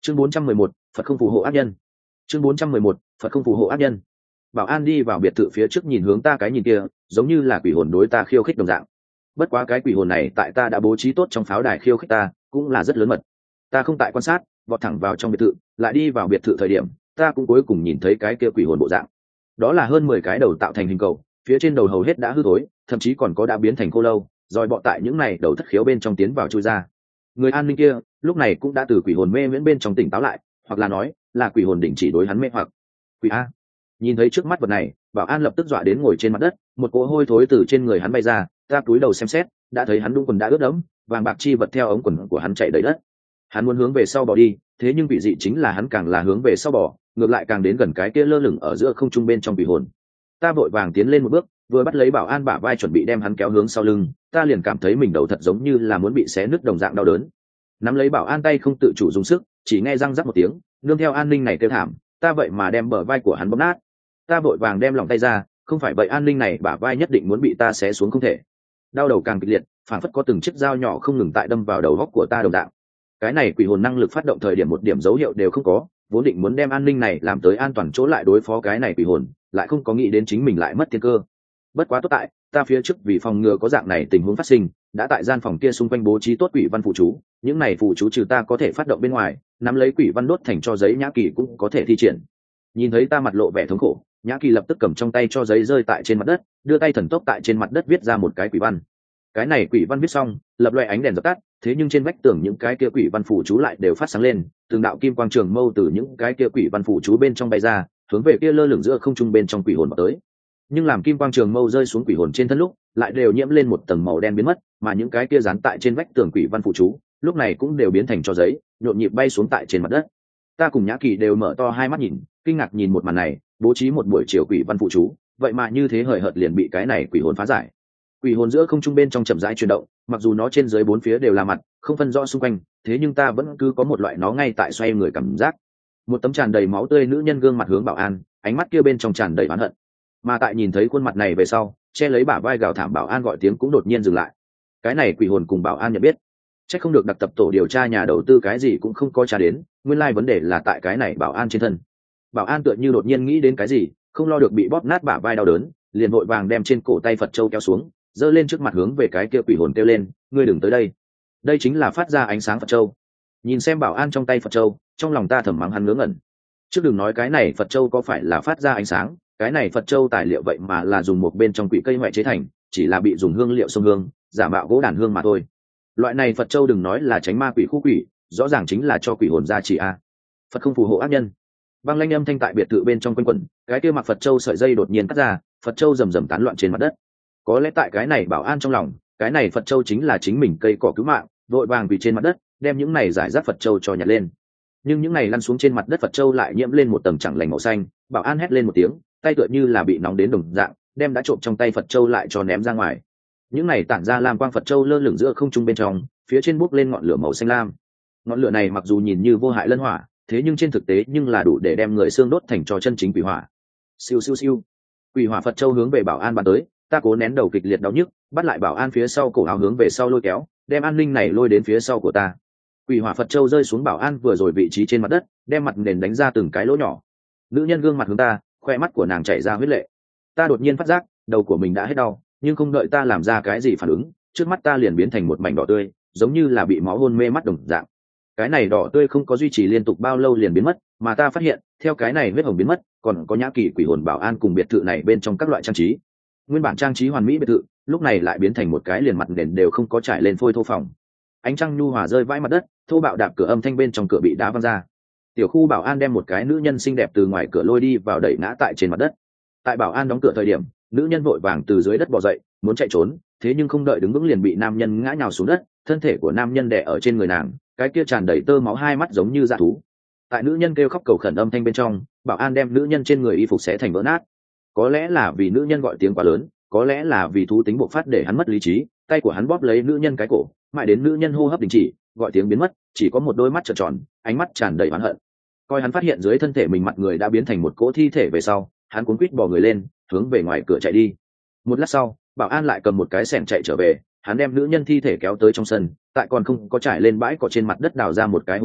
Chương 411, Phật không phù hộ ác nhân. Chương 411, Phật không phù hộ ác nhân. Bảo An đi vào biệt thự phía trước nhìn hướng ta cái nhìn kia, giống như là quỷ hồn đối ta khiêu khích đồng dạng. Bất quá cái quỷ hồn này tại ta đã bố trí tốt trong pháo đài khiêu khích ta, cũng là rất lớn mật. Ta không tại quan sát, vọt thẳng vào trong biệt thự, lại đi vào biệt thự thời điểm, ta cũng cuối cùng nhìn thấy cái kia quỷ hồn bộ dạng. Đó là hơn 10 cái đầu tạo thành hình cầu, phía trên đầu hầu hết đã hư thối, thậm chí còn có đã biến thành khô lâu, rồi bọ tại những này đầu thất khiếu bên trong tiến vào chui ra. Người an ninh kia lúc này cũng đã từ quỷ hồn mê miễn bên trong tỉnh táo lại, hoặc là nói là quỷ hồn đỉnh chỉ đối hắn mê hoặc. Quỷ a! Nhìn thấy trước mắt vật này, Bảo An lập tức dọa đến ngồi trên mặt đất, một cỗ hôi thối từ trên người hắn bay ra, ta cúi đầu xem xét, đã thấy hắn đúng quần đã ướt đẫm, vàng bạc chi vật theo ống quần của hắn chạy đầy đất. Hắn muốn hướng về sau bỏ đi, thế nhưng quỷ dị chính là hắn càng là hướng về sau bỏ, ngược lại càng đến gần cái kia lơ lửng ở giữa không trung bên trong quỷ hồn. Ta vội vàng tiến lên một bước, vừa bắt lấy Bảo An bả vai chuẩn bị đem hắn kéo hướng sau lưng, ta liền cảm thấy mình đầu thật giống như là muốn bị xé nứt đồng dạng đau đớn. Nắm lấy Bảo An tay không tự chủ dùng sức, chỉ nghe răng rắc một tiếng, nương theo an ninh này kêu thảm, ta vậy mà đem bờ vai của hắn bóp nát. Ta vội vàng đem lòng tay ra, không phải vậy an ninh này bả vai nhất định muốn bị ta xé xuống không thể. Đau đầu càng kịch liệt, phản phất có từng chiếc dao nhỏ không ngừng tại đâm vào đầu góc của ta đồng dạng. Cái này quỷ hồn năng lực phát động thời điểm một điểm dấu hiệu đều không có, vốn định muốn đem an ninh này làm tới an toàn chỗ lại đối phó cái này quỷ hồn, lại không có nghĩ đến chính mình lại mất tiên cơ. Bất quá tốt tại ta phía trước vì phòng ngừa có dạng này tình huống phát sinh, đã tại gian phòng kia xung quanh bố trí tốt quỷ văn phụ chú, những này phụ chú trừ ta có thể phát động bên ngoài, nắm lấy quỷ văn đốt thành cho giấy Nhã Kỳ cũng có thể thi triển. Nhìn thấy ta mặt lộ vẻ thống khổ, Nhã Kỳ lập tức cầm trong tay cho giấy rơi tại trên mặt đất, đưa tay thần tốc tại trên mặt đất viết ra một cái quỷ văn. Cái này quỷ văn viết xong, lập loè ánh đèn dập tắt, thế nhưng trên vách tường những cái kia quỷ văn phụ chú lại đều phát sáng lên, từng đạo kim quang trường mâu từ những cái kia quỷ văn phụ chú bên trong bay ra, hướng về kia lơ lửng giữa không trung bên trong quỷ hồn vào tới. Nhưng làm kim quang trường mâu rơi xuống quỷ hồn trên thân lúc, lại đều nhiễm lên một tầng màu đen biến mất, mà những cái kia dán tại trên vách tường quỷ văn phụ chú, lúc này cũng đều biến thành tro giấy, nhộn nhịp bay xuống tại trên mặt đất. Ta cùng Nhã Kỳ đều mở to hai mắt nhìn, kinh ngạc nhìn một màn này, bố trí một buổi chiều quỷ văn phụ chú, vậy mà như thế hời hợt liền bị cái này quỷ hồn phá giải. Quỷ hồn giữa không trung bên trong chậm rãi chuyển động, mặc dù nó trên dưới bốn phía đều là mặt, không phân rõ xung quanh, thế nhưng ta vẫn cứ có một loại nó ngay tại xoay người cảm giác. Một tấm tràn đầy máu tươi nữ nhân gương mặt hướng Bảo An, ánh mắt kia bên trong tràn đầy oán hận. Mà tại nhìn thấy khuôn mặt này về sau, che lấy bả vai gào thảm Bảo An gọi tiếng cũng đột nhiên dừng lại. Cái này quỷ hồn cùng Bảo An nhận biết, chắc không được đặc tập tổ điều tra nhà đầu tư cái gì cũng không có tra đến, nguyên lai vấn đề là tại cái này Bảo An trên thân. Bảo An tựa như đột nhiên nghĩ đến cái gì, không lo được bị bóp nát bả vai đau đớn, liền vội vàng đem trên cổ tay Phật châu kéo xuống, giơ lên trước mặt hướng về cái kia quỷ hồn kêu lên, ngươi đừng tới đây. Đây chính là phát ra ánh sáng Phật châu. Nhìn xem Bảo An trong tay Phật châu, trong lòng ta thầm mắng hắn ngớ ngẩn. Trước đừng nói cái này Phật châu có phải là phát ra ánh sáng, cái này Phật châu tài liệu vậy mà là dùng một bên trong quỷ cây ngoại chế thành, chỉ là bị dùng hương liệu sông hương, giả mạo gỗ đàn hương mà thôi. Loại này Phật châu đừng nói là tránh ma quỷ khu quỷ, rõ ràng chính là cho quỷ hồn gia trì a. Phật không phù hộ ác nhân. Băng lanh âm thanh tại biệt thự bên trong quanh quẩn, cái kia mặc Phật châu sợi dây đột nhiên cắt ra, Phật châu rầm rầm tán loạn trên mặt đất. Có lẽ tại cái này Bảo An trong lòng, cái này Phật châu chính là chính mình cây cỏ cứu mạng, vội vàng quỳ trên mặt đất, đem những này giải rác Phật châu cho nhặt lên. Nhưng những này lăn xuống trên mặt đất Phật châu lại nhiễm lên một tầng chẳng lành màu xanh, Bảo An hét lên một tiếng, tay tựa như là bị nóng đến đồng dạng, đem đã trộm trong tay Phật châu lại cho ném ra ngoài. Những này tản ra lam quang Phật châu lơ lửng giữa không trung bên trong, phía trên bốc lên ngọn lửa màu xanh lam. Ngọn lửa này mặc dù nhìn như vô hại lân hỏa, thế nhưng trên thực tế nhưng là đủ để đem người xương đốt thành cho chân chính quỷ hỏa. Siêu siêu siêu, quỷ hỏa Phật châu hướng về Bảo An bắn tới, ta cố nén đầu kịch liệt đau nhức, bắt lại Bảo An phía sau cổ áo hướng về sau lôi kéo, đem an ninh này lôi đến phía sau của ta. Quỷ hỏa Phật châu rơi xuống Bảo An vừa rồi vị trí trên mặt đất, đem mặt nền đánh ra từng cái lỗ nhỏ. Nữ nhân gương mặt hướng ta, khoe mắt của nàng chảy ra huyết lệ. Ta đột nhiên phát giác đầu của mình đã hết đau, nhưng không đợi ta làm ra cái gì phản ứng, trước mắt ta liền biến thành một mảnh đỏ tươi, giống như là bị máu hôn mê mắt đồng dạng. Cái này đỏ tươi không có duy trì liên tục bao lâu liền biến mất, mà ta phát hiện theo cái này huyết hồng biến mất, còn có Nhã Kỳ quỷ hồn Bảo An cùng biệt thự này bên trong các loại trang trí. Nguyên bản trang trí hoàn mỹ biệt thự, lúc này lại biến thành một cái liền mặt nền đều không có trải lên phôi thô phòng. Ánh trăng nhu hòa rơi vãi mặt đất, thô bạo đạp cửa âm thanh bên trong cửa bị đá văng ra. Tiểu khu Bảo An đem một cái nữ nhân xinh đẹp từ ngoài cửa lôi đi vào đẩy ngã tại trên mặt đất. Tại Bảo An đóng cửa thời điểm, nữ nhân vội vàng từ dưới đất bò dậy, muốn chạy trốn, thế nhưng không đợi đứng vững liền bị nam nhân ngã nhào xuống đất, thân thể của nam nhân đè ở trên người nàng, cái kia tràn đầy tơ máu hai mắt giống như dã thú. Tại nữ nhân kêu khóc cầu khẩn âm thanh bên trong, Bảo An đem nữ nhân trên người y phục xé thành vỡ nát. Có lẽ là vì nữ nhân gọi tiếng quá lớn, có lẽ là vì thú tính bộc phát để hắn mất lý trí, tay của hắn bóp lấy nữ nhân cái cổ, mãi đến nữ nhân hô hấp đình chỉ, gọi tiếng biến mất, chỉ có một đôi mắt trợn tròn, ánh mắt tràn đầy oán hận. Coi hắn phát hiện dưới thân thể mình mặt người đã biến thành một cỗ thi thể về sau, hắn cuống quýt bò người lên, hướng về ngoài cửa chạy đi. Một lát sau, Bảo An lại cầm một cái xẻng chạy trở về, hắn đem nữ nhân thi thể kéo tới trong sân, tại còn không có trải lên bãi cỏ trên mặt đất đào ra một cái hố to,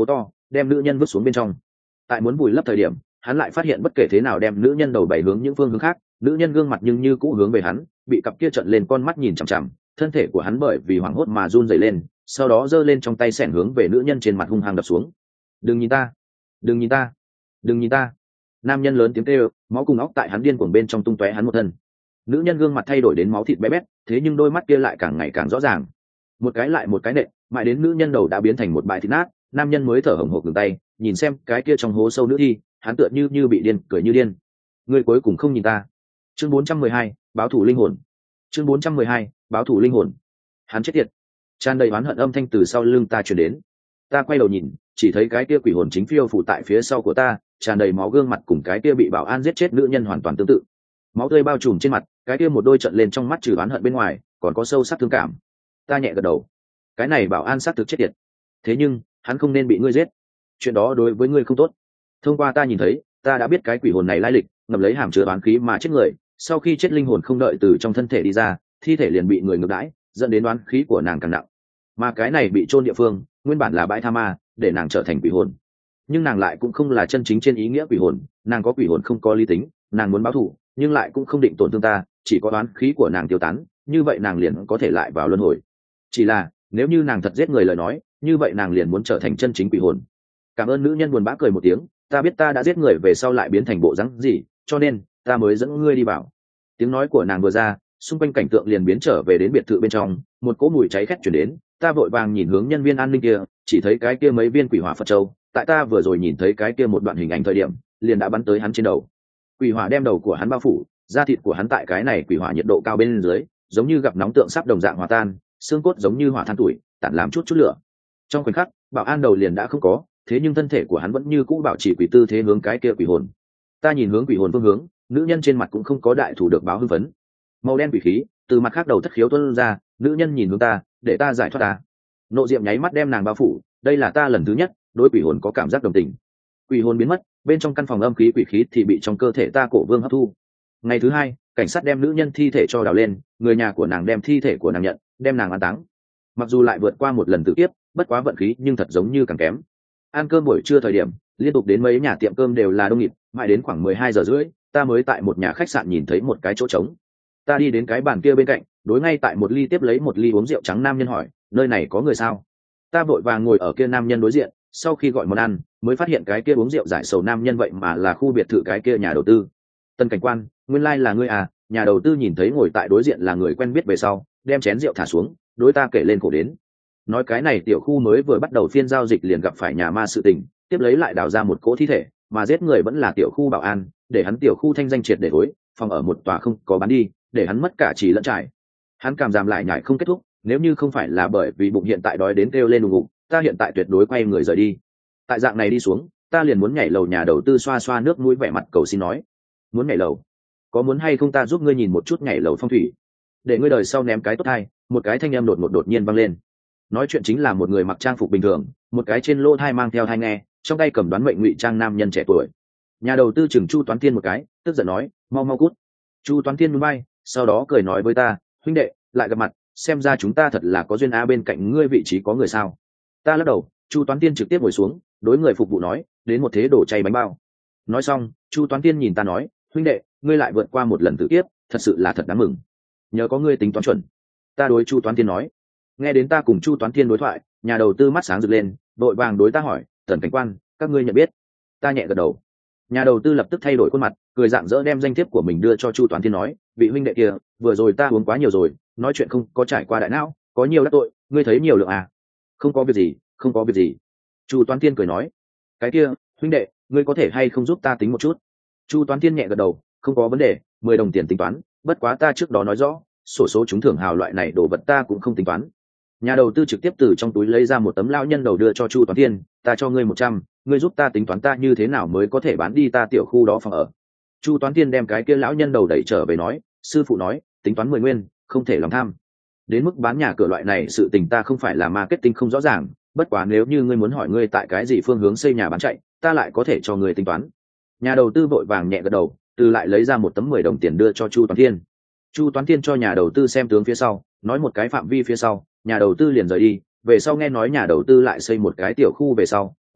đem nữ nhân vứt xuống bên trong. Tại muốn vùi lấp thời điểm, hắn lại phát hiện bất kể thế nào đem nữ nhân đầu bảy hướng những phương hướng khác, nữ nhân gương mặt nhưng như cũ hướng về hắn, bị cặp kia trợn lên con mắt nhìn chằm chằm, thân thể của hắn bởi vì hoảng hốt mà run rẩy lên, sau đó giơ lên trong tay xẻng hướng về nữ nhân trên mặt hung hăng đập xuống. Đừng nhìn ta, đừng nhìn ta, đừng nhìn ta. Nam nhân lớn tiếng kêu, máu cùng óc tại hắn điên cuồng bên trong tung tóe hắn một thân. Nữ nhân gương mặt thay đổi đến máu thịt bé bét, thế nhưng đôi mắt kia lại càng ngày càng rõ ràng. Một cái lại một cái nện, mãi đến nữ nhân đầu đã biến thành một bãi thịt nát, nam nhân mới thở hổn hộc ngừng tay, nhìn xem cái kia trong hố sâu nữ thi, hắn tựa như bị điên, cười như điên. Ngươi cuối cùng không nhìn ta. Chương 412, báo thủ linh hồn. Chương 412, báo thủ linh hồn. Hắn chết tiệt. Tràn đầy oán hận âm thanh từ sau lưng ta truyền đến. Ta quay đầu nhìn, chỉ thấy cái kia quỷ hồn chính phiêu phủ tại phía sau của ta, tràn đầy máu, gương mặt cùng cái kia bị bảo an giết chết nữ nhân hoàn toàn tương tự. Máu tươi bao trùm trên mặt, cái kia một đôi trận lên trong mắt trừ oán hận bên ngoài, còn có sâu sắc thương cảm. Ta nhẹ gật đầu. Cái này bảo an xác thực chết tiệt. Thế nhưng, hắn không nên bị ngươi giết. Chuyện đó đối với ngươi không tốt. Thông qua ta nhìn thấy, ta đã biết cái quỷ hồn này lai lịch, ngầm lấy hàm chứa oán khí mà chết người. Sau khi chết linh hồn không đợi từ trong thân thể đi ra, thi thể liền bị người ngược đãi, dẫn đến oán khí của nàng càng nặng. Mà cái này bị chôn địa phương, nguyên bản là bãi tha ma, để nàng trở thành quỷ hồn. Nhưng nàng lại cũng không là chân chính trên ý nghĩa quỷ hồn, nàng có quỷ hồn không có lý tính, nàng muốn báo thù, nhưng lại cũng không định tổn thương ta, chỉ có oán khí của nàng tiêu tán, như vậy nàng liền có thể lại vào luân hồi. Chỉ là, nếu như nàng thật giết người lời nói, như vậy nàng liền muốn trở thành chân chính quỷ hồn. Cảm ơn nữ nhân buồn bã cười một tiếng, ta biết ta đã giết người về sau lại biến thành bộ dáng gì, cho nên ta mới dẫn ngươi đi vào. Tiếng nói của nàng vừa ra, xung quanh cảnh tượng liền biến trở về đến biệt thự bên trong, một cỗ mùi cháy khét chuyển đến, ta vội vàng nhìn hướng nhân viên an ninh kia, chỉ thấy cái kia mấy viên quỷ hỏa Phật châu, tại ta vừa rồi nhìn thấy cái kia một đoạn hình ảnh thời điểm, liền đã bắn tới hắn trên đầu. Quỷ hỏa đem đầu của hắn bao phủ, da thịt của hắn tại cái này quỷ hỏa nhiệt độ cao bên dưới, giống như gặp nóng tượng sắp đồng dạng hòa tan, xương cốt giống như hỏa than tuổi, tản làm chút lửa. Trong khoảnh khắc, bảo an đầu liền đã không có, thế nhưng thân thể của hắn vẫn như cũ bảo trì quỷ tư thế hướng cái kia quỷ hồn. Ta nhìn hướng quỷ hồn phương hướng, nữ nhân trên mặt cũng không có đại thủ được báo hưng phấn. Màu đen quỷ khí từ mặt khác đầu thất khiếu tuôn ra, nữ nhân nhìn hướng ta, để ta giải thoát ta. Nộ diệm nháy mắt đem nàng bao phủ, đây là ta lần thứ nhất đối quỷ hồn có cảm giác đồng tình. Quỷ hồn biến mất, bên trong căn phòng âm khí quỷ khí thì bị trong cơ thể ta cổ vương hấp thu. Ngày thứ hai, cảnh sát đem nữ nhân thi thể cho đào lên, người nhà của nàng đem thi thể của nàng nhận, đem nàng an táng. Mặc dù lại vượt qua một lần tự tiếp, bất quá vận khí nhưng thật giống như càng kém. Ăn cơm buổi trưa thời điểm, liên tục đến mấy nhà tiệm cơm đều là đông nghịt, mãi đến khoảng 12 giờ rưỡi, ta mới tại một nhà khách sạn nhìn thấy một cái chỗ trống. Ta đi đến cái bàn kia bên cạnh, đối ngay tại một ly tiếp lấy một ly uống rượu trắng nam nhân hỏi, nơi này có người sao? Ta vội vàng ngồi ở kia nam nhân đối diện, sau khi gọi món ăn, mới phát hiện cái kia uống rượu giải sầu nam nhân vậy mà là khu biệt thự cái kia nhà đầu tư. Tân cảnh quan, nguyên lai là ngươi à? Nhà đầu tư nhìn thấy ngồi tại đối diện là người quen biết về sau, đem chén rượu thả xuống, đối ta kể lên cổ đến. Nói cái này tiểu khu mới vừa bắt đầu phiên giao dịch liền gặp phải nhà ma sự tình, tiếp lấy lại đào ra một cỗ thi thể, mà giết người vẫn là tiểu khu bảo an, để hắn tiểu khu thanh danh triệt để thối, phòng ở một tòa không có bán đi, để hắn mất cả chỉ lẫn trải. Hắn cảm giảm lại nhảy không kết thúc, nếu như không phải là bởi vì bụng hiện tại đói đến kêu lên đùng ngục, ta hiện tại tuyệt đối quay người rời đi. Tại dạng này đi xuống, ta liền muốn nhảy lầu. Nhà đầu tư xoa xoa nước mũi vẻ mặt cầu xin nói, muốn nhảy lầu? Có muốn hay không ta giúp ngươi nhìn một chút nhảy lầu phong thủy, để ngươi đời sau ném cái tốt hay? Một cái thanh âm đột nhiên vang lên. Nói chuyện chính là một người mặc trang phục bình thường, một cái trên lỗ thai mang theo thai nghe, trong tay cầm đoán mệnh ngụy trang nam nhân trẻ tuổi. Nhà đầu tư chừng Chu Toán Thiên một cái, tức giận nói, mau mau cút. Chu Toán Thiên núi bay, sau đó cười nói với ta, huynh đệ, lại gặp mặt, xem ra chúng ta thật là có duyên a. Bên cạnh ngươi vị trí có người sao? Ta lắc đầu. Chu Toán Thiên trực tiếp ngồi xuống, đối người phục vụ nói, đến một thế đổ chay bánh bao. Nói xong, Chu Toán Thiên nhìn ta nói, huynh đệ, ngươi lại vượt qua một lần tử kiếp, thật sự là thật đáng mừng. Nhờ có ngươi tính toán chuẩn. Ta đối Chu Toán Thiên nói. Nghe đến ta cùng Chu Toán Thiên đối thoại, nhà đầu tư mắt sáng rực lên, đội vàng đối ta hỏi, Tần cảnh quan, các ngươi nhận biết? Ta nhẹ gật đầu. Nhà đầu tư lập tức thay đổi khuôn mặt, cười rạng rỡ đem danh thiếp của mình đưa cho Chu Toán Thiên nói, vị huynh đệ kia, vừa rồi ta uống quá nhiều rồi, nói chuyện không có trải qua đại não, có nhiều đắc tội, ngươi thấy nhiều lượng à? Không có việc gì, không có việc gì. Chu Toán Thiên cười nói, cái kia, huynh đệ, ngươi có thể hay không giúp ta tính một chút? Chu Toán Thiên nhẹ gật đầu, không có vấn đề, 10 đồng tiền tính toán, bất quá ta trước đó nói rõ, sổ số trúng thưởng hào loại này đồ vật ta cũng không tính toán. Nhà đầu tư trực tiếp từ trong túi lấy ra một tấm lao nhân đầu đưa cho Chu Toán Thiên, ta cho ngươi 100, ngươi giúp ta tính toán ta như thế nào mới có thể bán đi ta tiểu khu đó phòng ở. Chu Toán Thiên đem cái kia lão nhân đầu đẩy trở về nói, sư phụ nói, tính toán 10 nguyên, không thể lòng tham. Đến mức bán nhà cửa loại này sự tình ta không phải là marketing không rõ ràng, bất quá nếu như ngươi muốn hỏi ngươi tại cái gì phương hướng xây nhà bán chạy, ta lại có thể cho ngươi tính toán. Nhà đầu tư vội vàng nhẹ gật đầu, từ lại lấy ra một tấm 10 đồng tiền đưa cho Chu Toán Thiên. Chu Toán Thiên cho nhà đầu tư xem tướng phía sau, nói một cái phạm vi phía sau, nhà đầu tư liền rời đi. Về sau nghe nói nhà đầu tư lại xây một cái tiểu khu về sau,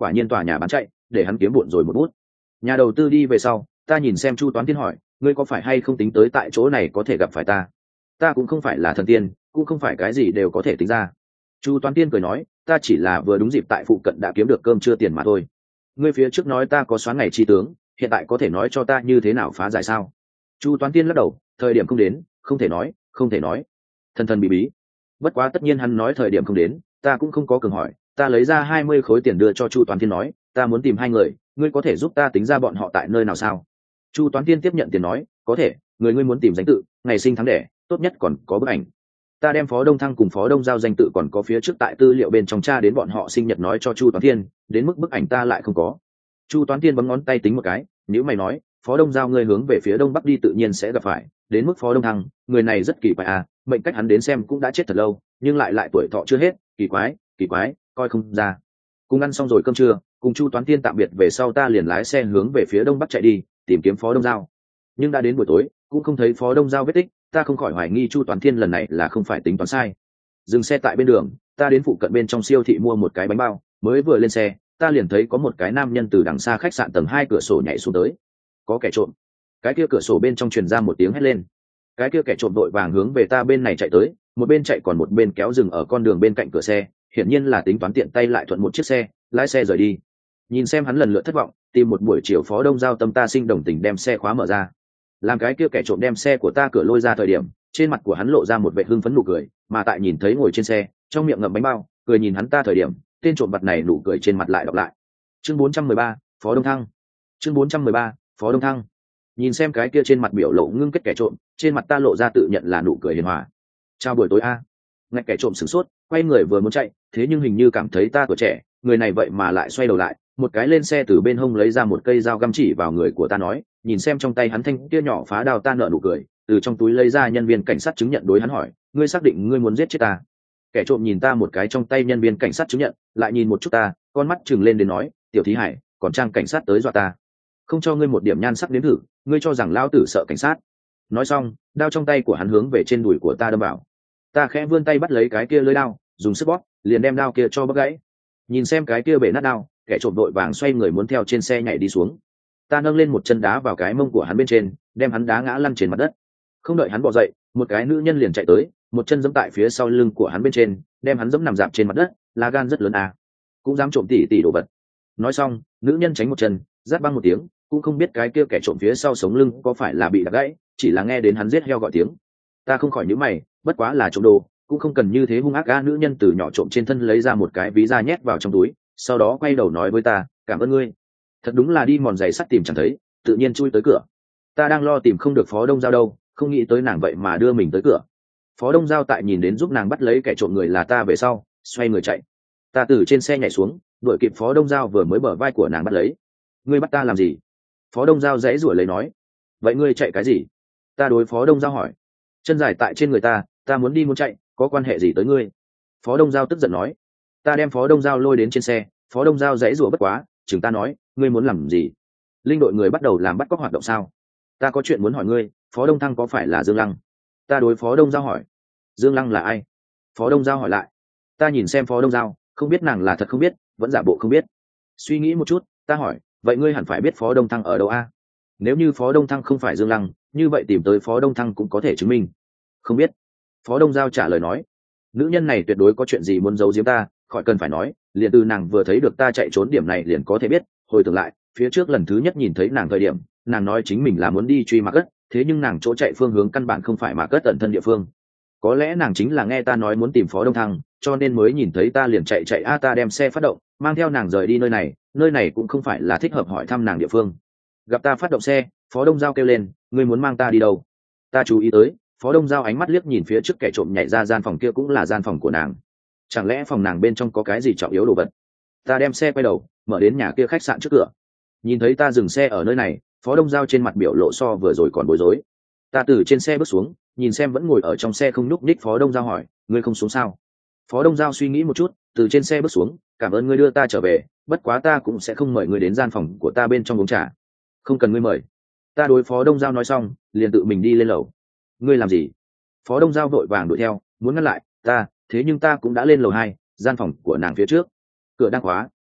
quả nhiên tòa nhà bán chạy, để hắn kiếm bộn rồi một bút. Nhà đầu tư đi về sau, ta nhìn xem Chu Toán Tiên hỏi, ngươi có phải hay không tính tới tại chỗ này có thể gặp phải ta? Ta cũng không phải là thần tiên, cũng không phải cái gì đều có thể tính ra. Chu Toán Tiên cười nói, ta chỉ là vừa đúng dịp tại phụ cận đã kiếm được cơm trưa tiền mà thôi. Ngươi phía trước nói ta có xoán ngày chi tướng, hiện tại có thể nói cho ta như thế nào phá giải sao? Chu Toán Tiên lắc đầu, thời điểm không đến, không thể nói, không thể nói. Thần thần bí bí. Bất quá tất nhiên hắn nói thời điểm không đến, ta cũng không có cường hỏi. Ta lấy ra 20 khối tiền đưa cho Chu Toán Tiên nói, ta muốn tìm hai người, ngươi có thể giúp ta tính ra bọn họ tại nơi nào sao? Chu Toán Tiên tiếp nhận tiền nói, có thể, người ngươi muốn tìm danh tự, ngày sinh tháng đẻ, tốt nhất còn có bức ảnh. Ta đem Phó Đông Thăng cùng Phó Đông Giao danh tự còn có phía trước tại tư liệu bên trong tra đến bọn họ sinh nhật nói cho Chu Toán Tiên, đến mức bức ảnh ta lại không có. Chu Toán Tiên bấm ngón tay tính một cái, nếu mày nói, Phó Đông Giao ngươi hướng về phía đông bắc đi tự nhiên sẽ gặp phải, đến mức Phó Đông Thăng, người này rất kỳ quái à, mệnh cách hắn đến xem cũng đã chết thật lâu, nhưng lại tuổi thọ chưa hết, kỳ quái, coi không ra. Cùng ăn xong rồi cơm trưa, cùng Chu Toán Tiên tạm biệt về sau ta liền lái xe hướng về phía đông bắc chạy đi, tìm kiếm Phó Đông Giao. Nhưng đã đến buổi tối, cũng không thấy Phó Đông Giao vết tích, ta không khỏi hoài nghi Chu Toán Thiên lần này là không phải tính toán sai. Dừng xe tại bên đường, ta đến phụ cận bên trong siêu thị mua một cái bánh bao, mới vừa lên xe, ta liền thấy có một cái nam nhân từ đằng xa khách sạn tầng 2 cửa sổ nhảy xuống tới. Có kẻ trộm. Cái kia cửa sổ bên trong truyền ra một tiếng hét lên. Cái kia kẻ trộm đội vàng hướng về ta bên này chạy tới, một bên chạy còn một bên kéo dừng ở con đường bên cạnh cửa xe, hiển nhiên là tính toán tiện tay lại thuận một chiếc xe, lái xe rời đi. Nhìn xem hắn lần lượt thất vọng, tìm một buổi chiều Phó Đông Giao tâm ta sinh đồng tình đem xe khóa mở ra. Làm cái kia kẻ trộm đem xe của ta cửa lôi ra thời điểm, trên mặt của hắn lộ ra một vẻ hưng phấn nụ cười, mà tại nhìn thấy ngồi trên xe, trong miệng ngậm bánh bao, cười nhìn hắn ta thời điểm, tên trộm mặt này nụ cười trên mặt lại đọc lại. Chương 413, Phó Đông Thăng. Chương 413, Phó Đông Thăng. Nhìn xem cái kia trên mặt biểu lộ ngưng kết kẻ trộm, trên mặt ta lộ ra tự nhận là nụ cười hiền hòa. Chào buổi tối a. Ngay kẻ trộm sửng sốt, quay người vừa muốn chạy, thế nhưng hình như cảm thấy ta tuổi trẻ, người này vậy mà lại xoay đầu lại, một cái lên xe từ bên hông lấy ra một cây dao găm chỉ vào người của ta nói, nhìn xem trong tay hắn thanh kia nhỏ phá đao ta nở nụ cười, từ trong túi lấy ra nhân viên cảnh sát chứng nhận đối hắn hỏi, ngươi xác định ngươi muốn giết chết ta? Kẻ trộm nhìn ta một cái trong tay nhân viên cảnh sát chứng nhận, lại nhìn một chút ta, con mắt trừng lên đến nói, tiểu thí hải, còn trang cảnh sát tới dọa ta, không cho ngươi một điểm nhan sắc đến thử, ngươi cho rằng lao tử sợ cảnh sát? Nói xong, đao trong tay của hắn hướng về trên đùi của ta đâm vào. Ta khẽ vươn tay bắt lấy cái kia lưỡi đao, dùng sức bóp, liền đem đao kia cho bóc gãy. Nhìn xem cái kia bể nát đao, kẻ trộm đội vàng xoay người muốn theo trên xe nhảy đi xuống. Ta nâng lên một chân đá vào cái mông của hắn bên trên, đem hắn đá ngã lăn trên mặt đất. Không đợi hắn bò dậy, một cái nữ nhân liền chạy tới, một chân giẫm tại phía sau lưng của hắn bên trên, đem hắn giẫm nằm dạp trên mặt đất, lá gan rất lớn à, cũng dám trộm tỷ đồ vật. Nói xong, nữ nhân tránh một chân, rát băng một tiếng, cũng không biết cái kia kẻ trộm phía sau sống lưng có phải là bị đập gãy, chỉ là nghe đến hắn giết heo gọi tiếng. Ta không khỏi nhíu mày, bất quá là trộm đồ, cũng không cần như thế hung ác. Nữ nhân từ nhỏ trộm trên thân lấy ra một cái ví da nhét vào trong túi, sau đó quay đầu nói với ta, cảm ơn ngươi. Thật đúng là đi mòn giày sắt tìm chẳng thấy, tự nhiên chui tới cửa. Ta đang lo tìm không được Phó Đông Giao đâu, không nghĩ tới nàng vậy mà đưa mình tới cửa. Phó Đông Giao tại nhìn đến giúp nàng bắt lấy kẻ trộm người là ta về sau, xoay người chạy. Ta từ trên xe nhảy xuống, đuổi kịp Phó Đông Giao vừa mới bờ vai của nàng bắt lấy. Ngươi bắt ta làm gì? Phó Đông Giao dãy rủa lấy nói. Vậy ngươi chạy cái gì? Ta đối Phó Đông Giao hỏi. Chân dài tại trên người ta muốn đi muốn chạy, có quan hệ gì tới ngươi? Phó Đông Giao tức giận nói. Ta đem Phó Đông Giao lôi đến trên xe, Phó Đông Giao dãy rủa bất quá, chừng ta nói, ngươi muốn làm gì? Linh đội người bắt đầu làm bắt cóc hoạt động sao? Ta có chuyện muốn hỏi ngươi, Phó Đông Thăng có phải là Dương Lăng? Ta đối Phó Đông Giao hỏi. Dương Lăng là ai? Phó Đông Giao hỏi lại. Ta nhìn xem Phó Đông Giao, không biết nàng là thật không biết, vẫn giả bộ không biết. Suy nghĩ một chút, ta hỏi, vậy ngươi hẳn phải biết Phó Đông Thăng ở đâu a? Nếu như Phó Đông Thăng không phải Dương Lăng, như vậy tìm tới Phó Đông Thăng cũng có thể chứng minh. Không biết. Phó Đông Giao trả lời nói. Nữ nhân này tuyệt đối có chuyện gì muốn giấu giếm ta, khỏi cần phải nói, liền từ nàng vừa thấy được ta chạy trốn điểm này liền có thể biết. Hồi tưởng lại, phía trước lần thứ nhất nhìn thấy nàng thời điểm, nàng nói chính mình là muốn đi truy Mạc Cất, thế nhưng nàng chỗ chạy phương hướng căn bản không phải Mạc Cất tận thân địa phương. Có lẽ nàng chính là nghe ta nói muốn tìm Phó Đông Thăng, cho nên mới nhìn thấy ta liền chạy ta đem xe phát động, mang theo nàng rời đi nơi này cũng không phải là thích hợp hỏi thăm nàng địa phương. Gặp ta phát động xe, Phó Đông Giao kêu lên, ngươi muốn mang ta đi đâu? Ta chú ý tới, Phó Đông Giao ánh mắt liếc nhìn phía trước kẻ trộm nhảy ra gian phòng kia cũng là gian phòng của nàng. Chẳng lẽ phòng nàng bên trong có cái gì trọng yếu đồ vật? Ta đem xe quay đầu, mở đến nhà kia khách sạn trước cửa. Nhìn thấy ta dừng xe ở nơi này, Phó Đông Giao trên mặt biểu lộ so vừa rồi còn bối rối. Ta từ trên xe bước xuống, nhìn xem vẫn ngồi ở trong xe không nhúc nhích Phó Đông Giao hỏi, ngươi không xuống sao? Phó Đông Giao suy nghĩ một chút, từ trên xe bước xuống, cảm ơn ngươi đưa ta trở về, bất quá ta cũng sẽ không mời ngươi đến gian phòng của ta bên trong uống trà. Không cần ngươi mời. Ta đối Phó Đông Giao nói xong, liền tự mình đi lên lầu. Ngươi làm gì? Phó Đông Giao vội vàng đuổi theo, muốn ngăn lại ta, thế nhưng ta cũng đã lên lầu 2, gian phòng của nàng phía trước. Cửa đang khóa,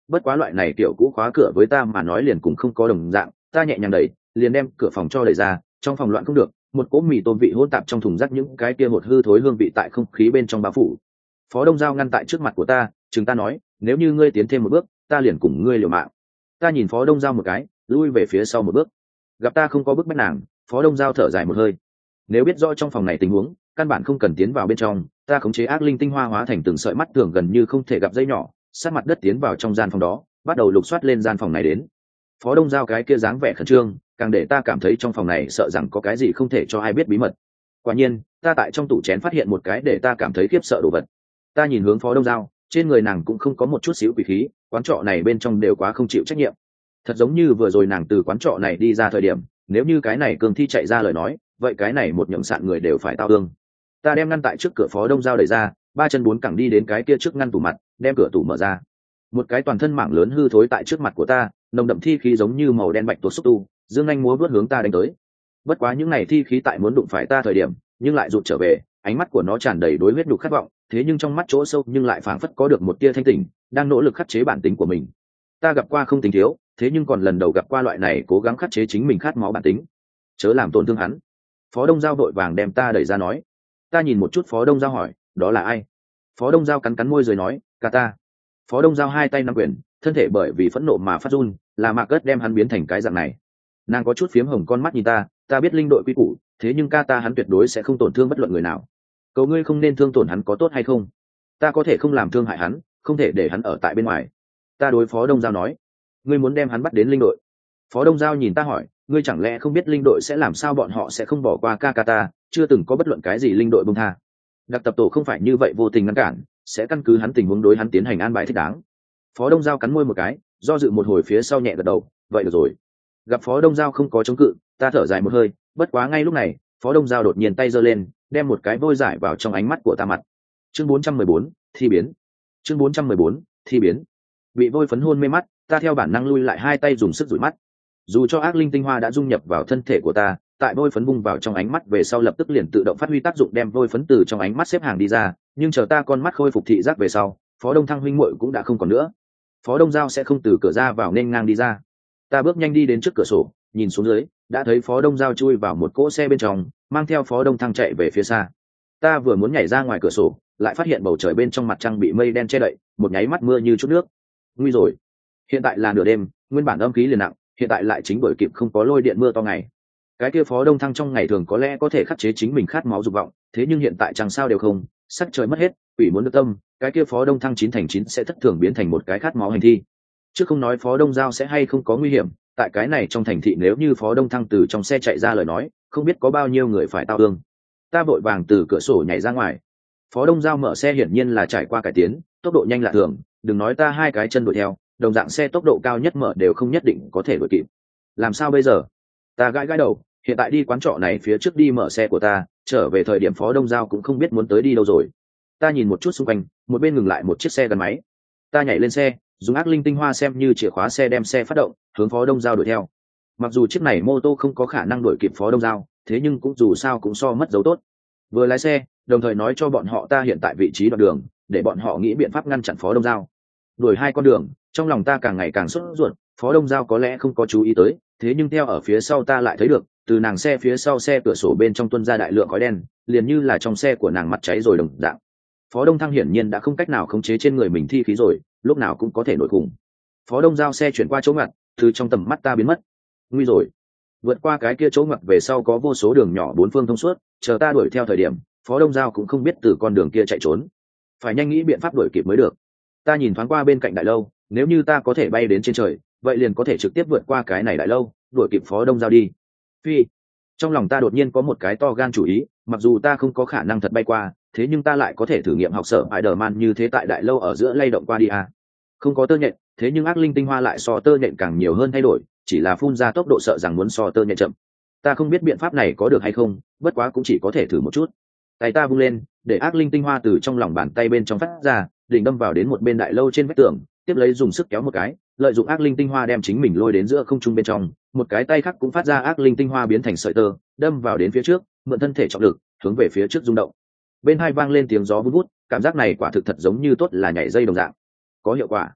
bất quá loại này kiểu cũ khóa cửa với ta mà nói liền cũng không có đồng dạng, ta nhẹ nhàng đẩy, liền đem cửa phòng cho đẩy ra, trong phòng loạn không được, một cỗ mì tôm vị hỗn tạp trong thùng rác, những cái kia một hư thối hương vị tại không khí bên trong bao phủ. Phó Đông Giao ngăn tại trước mặt của ta, chừng ta nói, nếu như ngươi tiến thêm một bước, ta liền cùng ngươi liều mạng. Ta nhìn Phó Đông Giao một cái, lui về phía sau một bước. Gặp ta không có bức bách nàng, Phó Đông Giao thở dài một hơi. Nếu biết rõ trong phòng này tình huống, căn bản không cần tiến vào bên trong, ta khống chế ác linh tinh hoa hóa thành từng sợi mắt thường gần như không thể gặp dây nhỏ, sát mặt đất tiến vào trong gian phòng đó, bắt đầu lục soát lên gian phòng này đến. Phó Đông Giao cái kia dáng vẻ khẩn trương, càng để ta cảm thấy trong phòng này sợ rằng có cái gì không thể cho ai biết bí mật. Quả nhiên, ta tại trong tủ chén phát hiện một cái để ta cảm thấy khiếp sợ đồ vật. Ta nhìn hướng Phó Đông Giao, trên người nàng cũng không có một chút xíu quỷ khí, quán trọ này bên trong đều quá không chịu trách nhiệm. Thật giống như vừa rồi nàng từ quán trọ này đi ra thời điểm, nếu như cái này cường thi chạy ra lời nói, vậy cái này một nhậm sạn người đều phải tao thương. Ta đem ngăn tại trước cửa Phó Đông Giao đẩy ra, ba chân bốn cẳng đi đến cái kia trước ngăn tủ mặt, đem cửa tủ mở ra. Một cái toàn thân mảng lớn hư thối tại trước mặt của ta, nồng đậm thi khí giống như màu đen bạch tuộc xúc tu, dương anh múa vớt hướng ta đánh tới. Bất quá những này thi khí tại muốn đụng phải ta thời điểm, nhưng lại rụt trở về, ánh mắt của nó tràn đầy đối huyết nhục khát vọng, thế nhưng trong mắt chỗ sâu nhưng lại phảng phất có được một tia thanh tỉnh, đang nỗ lực khắc chế bản tính của mình. Ta gặp qua không tính thiếu, thế nhưng còn lần đầu gặp qua loại này cố gắng khắc chế chính mình khát máu bản tính. Chớ làm tổn thương hắn. Phó Đông Giao vội vàng đem ta đẩy ra nói. Ta nhìn một chút Phó Đông Giao hỏi, đó là ai? Phó Đông Giao cắn cắn môi rồi nói, ca ta. Phó Đông Giao hai tay nắm quyền, thân thể bởi vì phẫn nộ mà phát run, là Mạc Cất đem hắn biến thành cái dạng này. Nàng có chút phiếm hồng con mắt nhìn ta biết linh đội quy củ, thế nhưng ca ta hắn tuyệt đối sẽ không tổn thương bất luận người nào. Cầu ngươi không nên thương tổn hắn có tốt hay không? Ta có thể không làm thương hại hắn, không thể để hắn ở tại bên ngoài. Ta đối Phó Đông Giao nói, ngươi muốn đem hắn bắt đến linh đội. Phó Đông Giao nhìn ta hỏi, ngươi chẳng lẽ không biết linh đội sẽ làm sao, bọn họ sẽ không bỏ qua ca ta, chưa từng có bất luận cái gì linh đội buông tha. Đặc tập tổ không phải như vậy vô tình ngăn cản, sẽ căn cứ hắn tình huống đối hắn tiến hành an bài thích đáng. Phó Đông Giao cắn môi một cái, do dự một hồi phía sau nhẹ gật đầu, vậy được rồi. Gặp Phó Đông Giao không có chống cự, ta thở dài một hơi, bất quá ngay lúc này, Phó Đông Giao đột nhiên tay giơ lên, đem một cái vôi giải vào trong ánh mắt của ta mặt. Chương 414, thi biến. Chương 414, thi biến. Bị vôi phấn hôn mê mắt, ta theo bản năng lui lại hai tay dùng sức dụi mắt. Dù cho ác linh tinh hoa đã dung nhập vào thân thể của ta, tại vôi phấn bung vào trong ánh mắt về sau lập tức liền tự động phát huy tác dụng đem vôi phấn từ trong ánh mắt xếp hàng đi ra, nhưng chờ ta con mắt khôi phục thị giác về sau, Phó Đông Thăng huynh muội cũng đã không còn nữa. Phó Đông Giao sẽ không từ cửa ra vào nên ngang đi ra. Ta bước nhanh đi đến trước cửa sổ, nhìn xuống dưới, đã thấy Phó Đông Giao chui vào một cỗ xe bên trong, mang theo Phó Đông Thăng chạy về phía xa. Ta vừa muốn nhảy ra ngoài cửa sổ, lại phát hiện bầu trời bên trong mặt trăng bị mây đen che đậy, một nháy mắt mưa như chút nước. Nguy rồi, hiện tại là nửa đêm, nguyên bản âm khí liền nặng, hiện tại lại chính bởi kịp không có lôi điện mưa to ngày. Cái kia Phó Đông Thăng trong ngày thường có lẽ có thể khắc chế chính mình khát máu dục vọng, thế nhưng hiện tại chẳng sao đều không, sắc trời mất hết, quỷ muốn được tâm, cái kia Phó Đông Thăng 9/9 sẽ thất thường biến thành một cái khát máu hành thi. Chứ không nói Phó Đông Giao sẽ hay không có nguy hiểm, tại cái này trong thành thị nếu như Phó Đông Thăng từ trong xe chạy ra lời nói, không biết có bao nhiêu người phải tao thương. Ta vội vàng từ cửa sổ nhảy ra ngoài. Phó Đông Giao mở xe hiển nhiên là trải qua cải tiến, tốc độ nhanh lạ thường, đừng nói ta hai cái chân đuổi theo, đồng dạng xe tốc độ cao nhất mở đều không nhất định có thể đuổi kịp. Làm sao bây giờ? Ta gãi đầu, hiện tại đi quán trọ này phía trước đi mở xe của ta, trở về thời điểm Phó Đông Giao cũng không biết muốn tới đi đâu rồi. Ta nhìn một chút xung quanh, một bên ngừng lại một chiếc xe gắn máy. Ta nhảy lên xe, dùng ác linh tinh hoa xem như chìa khóa xe đem xe phát động, hướng Phó Đông Giao đuổi theo. Mặc dù chiếc này mô tô không có khả năng đuổi kịp Phó Đông Giao, thế nhưng cũng dù sao cũng so mất dấu tốt. Vừa lái xe, đồng thời nói cho bọn họ ta hiện tại vị trí đoạn đường, để bọn họ nghĩ biện pháp ngăn chặn Phó Đông Giao. Đuổi hai con đường, trong lòng ta càng ngày càng sốt ruột, Phó Đông Giao có lẽ không có chú ý tới, thế nhưng theo ở phía sau ta lại thấy được, từ nàng xe phía sau xe cửa sổ bên trong tuôn ra đại lượng khói đen, liền như là trong xe của nàng mặt cháy rồi đồng dạng. Phó Đông Thăng hiển nhiên đã không cách nào khống chế trên người mình thi khí rồi, lúc nào cũng có thể nổi khủng. Phó Đông Giao xe chuyển qua chỗ ngặt, từ trong tầm mắt ta biến mất. Nguy rồi. Vượt qua cái kia chỗ ngặt về sau có vô số đường nhỏ bốn phương thông suốt, chờ ta đuổi theo thời điểm, Phó Đông Giao cũng không biết từ con đường kia chạy trốn. Phải nhanh nghĩ biện pháp đuổi kịp mới được. Ta nhìn thoáng qua bên cạnh đại lâu, nếu như ta có thể bay đến trên trời, vậy liền có thể trực tiếp vượt qua cái này đại lâu, đuổi kịp Phó Đông Giao đi. Phi. Trong lòng ta đột nhiên có một cái to gan chủ ý, mặc dù ta không có khả năng thật bay qua, thế nhưng ta lại có thể thử nghiệm học sở Spider-Man như thế tại đại lâu ở giữa lay động qua đi à. Không có tơ nhện, thế nhưng ác linh tinh hoa lại so tơ nhện càng nhiều hơn thay đổi, chỉ là phun ra tốc độ sợ rằng muốn so tơ nhện chậm. Ta không biết biện pháp này có được hay không, bất quá cũng chỉ có thể thử một chút. Tay ta vung lên, để ác linh tinh hoa từ trong lòng bàn tay bên trong phát ra, định đâm vào đến một bên đại lâu trên vách tường, tiếp lấy dùng sức kéo một cái, lợi dụng ác linh tinh hoa đem chính mình lôi đến giữa không trung bên trong, một cái tay khác cũng phát ra ác linh tinh hoa biến thành sợi tơ, đâm vào đến phía trước, mượn thân thể trọng lực, hướng về phía trước rung động. Bên hai vang lên tiếng gió vun vút, cảm giác này quả thực thật giống như tốt là nhảy dây đồng dạng. Có hiệu quả.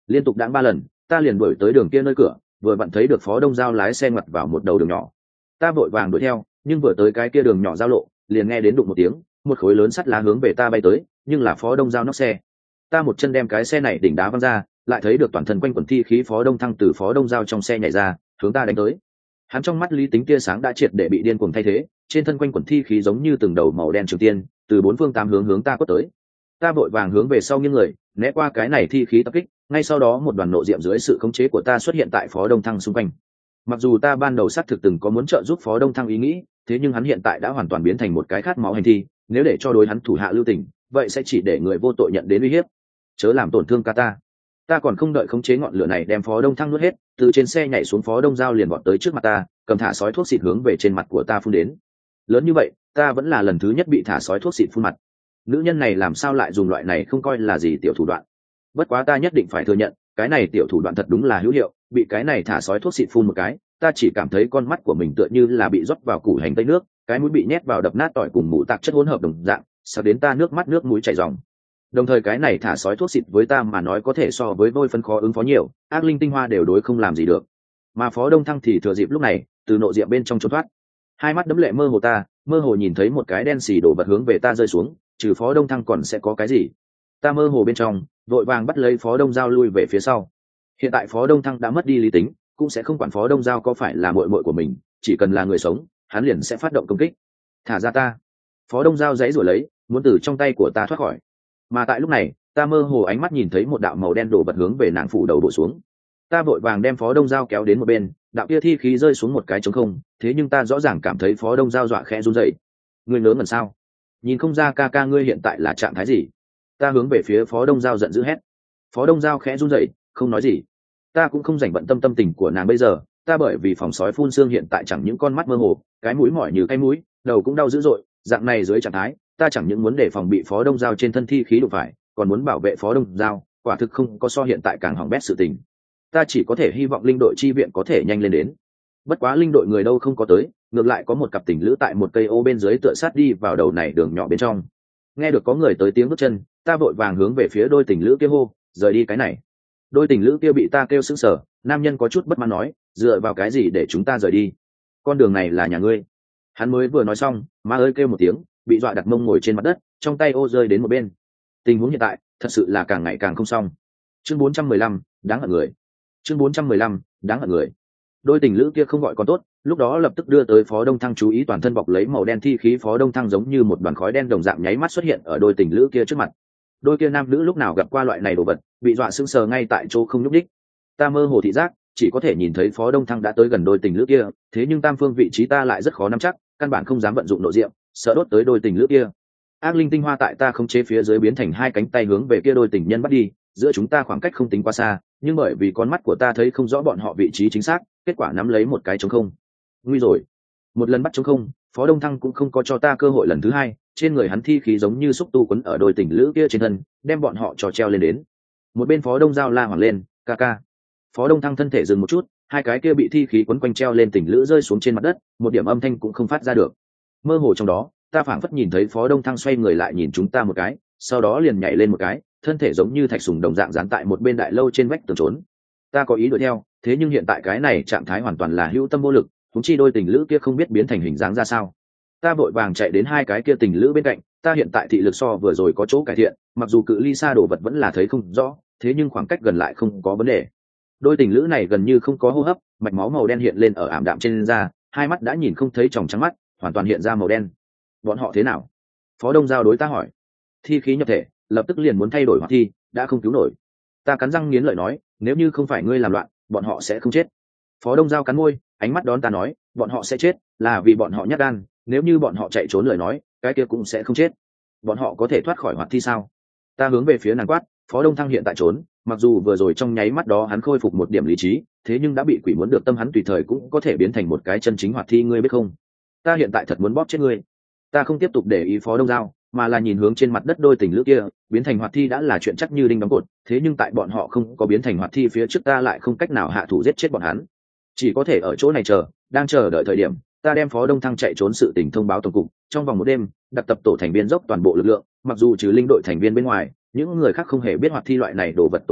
liên tục đãng 3 lần, ta liền đuổi tới đường kia nơi cửa, vừa vặn thấy được Phó Đông Giao lái xe ngoặt vào một đầu đường nhỏ. Ta vội vàng đuổi theo, nhưng vừa tới cái kia đường nhỏ giao lộ, liền nghe đến đụng một tiếng, một khối lớn sắt lá hướng về ta bay tới, nhưng là Phó Đông Giao nóc xe. Ta một chân đem cái xe này đỉnh đá văng ra, lại thấy được toàn thân quanh quẩn thi khí Phó Đông Thăng từ Phó Đông Giao trong xe nhảy ra, hướng ta đánh tới. Hắn trong mắt lý tính tia sáng đã triệt để bị điên cuồng thay thế, trên thân quanh quẩn thi khí giống như từng đầu màu đen trường tiên, từ 4 phương 8 hướng ta quất tới. Ta vội vàng hướng về sau nghiêng người, né qua cái này thi khí tập kích, ngay sau đó một đoàn nộ diệm dưới sự khống chế của ta xuất hiện tại Phó Đông Thăng xung quanh. Mặc dù ta ban đầu xác thực từng có muốn trợ giúp Phó Đông Thăng ý nghĩ, thế nhưng hắn hiện tại đã hoàn toàn biến thành một cái khát máu hành thi, nếu để cho đối hắn thủ hạ lưu tình, vậy sẽ chỉ để người vô tội nhận đến uy hiếp. Chớ làm tổn thương ca ta. Ta còn không đợi khống chế ngọn lửa này đem Phó Đông Thăng nuốt hết, từ trên xe nhảy xuống Phó Đông Giao liền vọt tới trước mặt ta, cầm thả sói thuốc xịt hướng về trên mặt của ta phun đến. Lớn như vậy, ta vẫn là lần thứ nhất bị thả sói thuốc xịt phun mặt. Nữ nhân này làm sao lại dùng loại này không coi là gì tiểu thủ đoạn. Bất quá ta nhất định phải thừa nhận, cái này tiểu thủ đoạn thật đúng là hữu hiệu, bị cái này thả sói thuốc xịt phun một cái, ta chỉ cảm thấy con mắt của mình tựa như là bị rót vào củ hành tây nước, cái mũi bị nhét vào đập nát tỏi cùng mũ tạc chất hỗn hợp đồng dạng, sợ đến ta nước mắt nước mũi chảy ròng. Đồng thời cái này thả sói thuốc xịt với ta mà nói có thể so với vôi phân khó ứng phó nhiều, ác linh tinh hoa đều đối không làm gì được. Mà Phó Đông Thăng thì thừa dịp lúc này, từ nộ diệm bên trong trốn thoát. Hai mắt đấm lệ mơ hồ ta, mơ hồ nhìn thấy một cái đen xì đổ vật hướng về ta rơi xuống, trừ Phó Đông Thăng còn sẽ có cái gì? Ta mơ hồ bên trong, vội vàng bắt lấy Phó Đông Giao lui về phía sau. Hiện tại Phó Đông Thăng đã mất đi lý tính, cũng sẽ không quản Phó Đông Giao có phải là muội muội của mình, chỉ cần là người sống, hắn liền sẽ phát động công kích. Thả ra ta! Phó Đông Giao giãy giụa lấy, muốn từ trong tay của ta thoát khỏi. Mà tại lúc này, ta mơ hồ ánh mắt nhìn thấy một đạo màu đen đổ vật hướng về nàng phủ đầu đổ xuống. Ta vội vàng đem Phó Đông Giao kéo đến một bên, đạo kia thi khí rơi xuống một cái trống không, thế nhưng ta rõ ràng cảm thấy Phó Đông Giao dọa khẽ run rẩy. Ngươi ngớ ngẩn sao? Nhìn không ra ca ca ngươi hiện tại là trạng thái gì? Ta hướng về phía Phó Đông Giao giận dữ hét. Phó Đông Giao khẽ run rẩy, không nói gì. Ta cũng không dành bận tâm tình của nàng bây giờ, ta bởi vì phòng sói phun xương hiện tại chẳng những con mắt mơ hồ, cái mũi mỏi như cái mũi, đầu cũng đau dữ dội, dạng này dưới trạng thái, ta chẳng những muốn để phòng bị Phó Đông Giao trên thân thi khí đụng phải, còn muốn bảo vệ Phó Đông Giao, quả thực không có so hiện tại càng hỏng bét sự tình. Ta chỉ có thể hy vọng linh đội chi viện có thể nhanh lên đến. Bất quá linh đội người đâu không có tới, ngược lại có một cặp tình lữ tại một cây ô bên dưới tựa sát đi vào đầu này đường nhỏ bên trong. Nghe được có người tới tiếng bước chân, ta vội vàng hướng về phía đôi tình lữ kia hô, rời đi cái này. Đôi tình lữ kia bị ta kêu sững sờ, nam nhân có chút bất mãn nói, dựa vào cái gì để chúng ta rời đi? Con đường này là nhà ngươi. Hắn mới vừa nói xong, má ơi kêu một tiếng, bị dọa đặt mông ngồi trên mặt đất, trong tay ô rơi đến một bên. Tình huống hiện tại thật sự là càng ngày càng không xong. Chương 415, đáng hận người. Chương 415, đáng hận người. Đôi tình lữ kia không gọi còn tốt, lúc đó lập tức đưa tới Phó Đông Thăng chú ý, toàn thân bọc lấy màu đen thi khí Phó Đông Thăng giống như một đoàn khói đen đồng dạng nháy mắt xuất hiện ở đôi tình lữ kia trước mặt. Đôi kia nam nữ lúc nào gặp qua loại này đồ vật, bị dọa sững sờ ngay tại chỗ không nhúc nhích. Ta mơ hồ thị giác, chỉ có thể nhìn thấy Phó Đông Thăng đã tới gần đôi tình lữ kia, thế nhưng tam phương vị trí ta lại rất khó nắm chắc, căn bản không dám vận dụng nội diệm, sợ đốt tới đôi tình lữ kia. Ác linh tinh hoa tại ta không chế phía dưới biến thành hai cánh tay hướng về kia đôi tình nhân bắt đi, giữa chúng ta khoảng cách không tính quá xa, nhưng bởi vì con mắt của ta thấy không rõ bọn họ vị trí chính xác, kết quả nắm lấy một cái trống không. Nguy rồi! Một lần bắt trống không, Phó Đông Thăng cũng không có cho ta cơ hội lần thứ hai, trên người hắn thi khí giống như xúc tu quấn ở đôi tình lữ kia trên thân, đem bọn họ trò treo lên đến. Một bên Phó Đông Giao la hoảng lên, ca ca. Phó Đông Thăng thân thể dừng một chút, hai cái kia bị thi khí quấn quanh treo lên tình lữ rơi xuống trên mặt đất, một điểm âm thanh cũng không phát ra được. Mơ hồ trong đó, ta phảng phất nhìn thấy Phó Đông Thăng xoay người lại nhìn chúng ta một cái, sau đó liền nhảy lên một cái, thân thể giống như thạch sùng đồng dạng dán tại một bên đại lâu trên vách tường trốn. Ta có ý đuổi theo, thế nhưng hiện tại cái này trạng thái hoàn toàn là hữu tâm vô lực, chúng chi đôi tình lữ kia không biết biến thành hình dáng ra sao. Ta vội vàng chạy đến hai cái kia tình lữ bên cạnh, ta hiện tại thị lực so vừa rồi có chỗ cải thiện, mặc dù cự ly xa đồ vật vẫn là thấy không rõ, thế nhưng khoảng cách gần lại không có vấn đề. Đôi tình lữ này gần như không có hô hấp, mạch máu màu đen hiện lên ở ảm đạm trên da, hai mắt đã nhìn không thấy tròng trắng mắt, hoàn toàn hiện ra màu đen. Bọn họ thế nào? Phó Đông Giao đối ta hỏi. Thi khí nhập thể, lập tức liền muốn thay đổi hoạt thi, đã không cứu nổi. Ta cắn răng nghiến lợi nói, nếu như không phải ngươi làm loạn, bọn họ sẽ không chết. Phó Đông Giao cắn môi, ánh mắt đón ta nói, bọn họ sẽ chết, là vì bọn họ nhát gan, nếu như bọn họ chạy trốn lời nói, cái kia cũng sẽ không chết. Bọn họ có thể thoát khỏi hoạt thi sao? Ta hướng về phía nàng quát. Phó Đông Thăng hiện tại trốn, mặc dù vừa rồi trong nháy mắt đó hắn khôi phục một điểm lý trí, thế nhưng đã bị quỷ muốn được tâm, hắn tùy thời cũng có thể biến thành một cái chân chính hoạt thi, ngươi biết không? Ta hiện tại thật muốn bóp chết ngươi. Ta không tiếp tục để ý Phó Đông Giao, mà là nhìn hướng trên mặt đất đôi tình lữ kia, biến thành hoạt thi đã là chuyện chắc như đinh đóng cột, thế nhưng tại bọn họ không có biến thành hoạt thi phía trước, ta lại không cách nào hạ thủ giết chết bọn hắn, chỉ có thể ở chỗ này chờ, đang chờ đợi thời điểm, ta đem Phó Đông Thăng chạy trốn sự tình thông báo tổng cục, trong vòng một đêm, đặt tập tổ thành viên dốc toàn bộ lực lượng, mặc dù trừ linh đội thành viên bên ngoài, những người khác không hề biết hoạt thi loại này đồ vật tồn tại,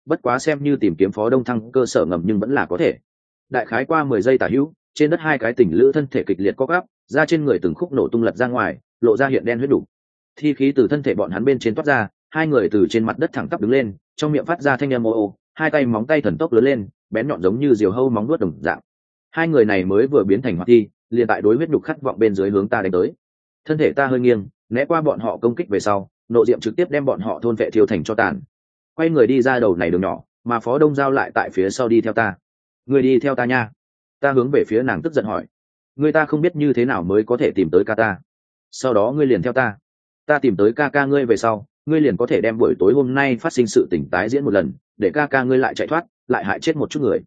bất quá xem như tìm kiếm Phó Đông Thăng cơ sở ngầm nhưng vẫn là có thể. Đại khái qua 10 giây tả hữu, trên đất hai cái tình lữ thân thể kịch liệt co quắp, da trên người từng khúc nổ tung lật ra ngoài, lộ ra hiện đen huyết đủ. Thi khí từ thân thể bọn hắn bên trên toát ra, hai người từ trên mặt đất thẳng tắp đứng lên, trong miệng phát ra thanh âm ồ ồ, hai tay móng tay thần tốc lớn lên, bén nhọn giống như diều hâu móng vuốt đồng dạng. Hai người này mới vừa biến thành hoạt thi, liền tại đối huyết nhục khát vọng bên dưới hướng ta đánh tới. Thân thể ta hơi nghiêng, né qua bọn họ công kích về sau, nộ diệm trực tiếp đem bọn họ thôn vệ thiêu thành cho tàn. Quay người đi ra đầu này đường nhỏ, mà Phó Đông Giao lại tại phía sau đi theo ta. Người đi theo ta nha. Ta hướng về phía nàng tức giận hỏi. Người ta không biết như thế nào mới có thể tìm tới ca ta. Sau đó ngươi liền theo ta. Ta tìm tới ca ca ngươi về sau, ngươi liền có thể đem buổi tối hôm nay phát sinh sự tỉnh tái diễn một lần, để ca ca ngươi lại chạy thoát, lại hại chết một chút người.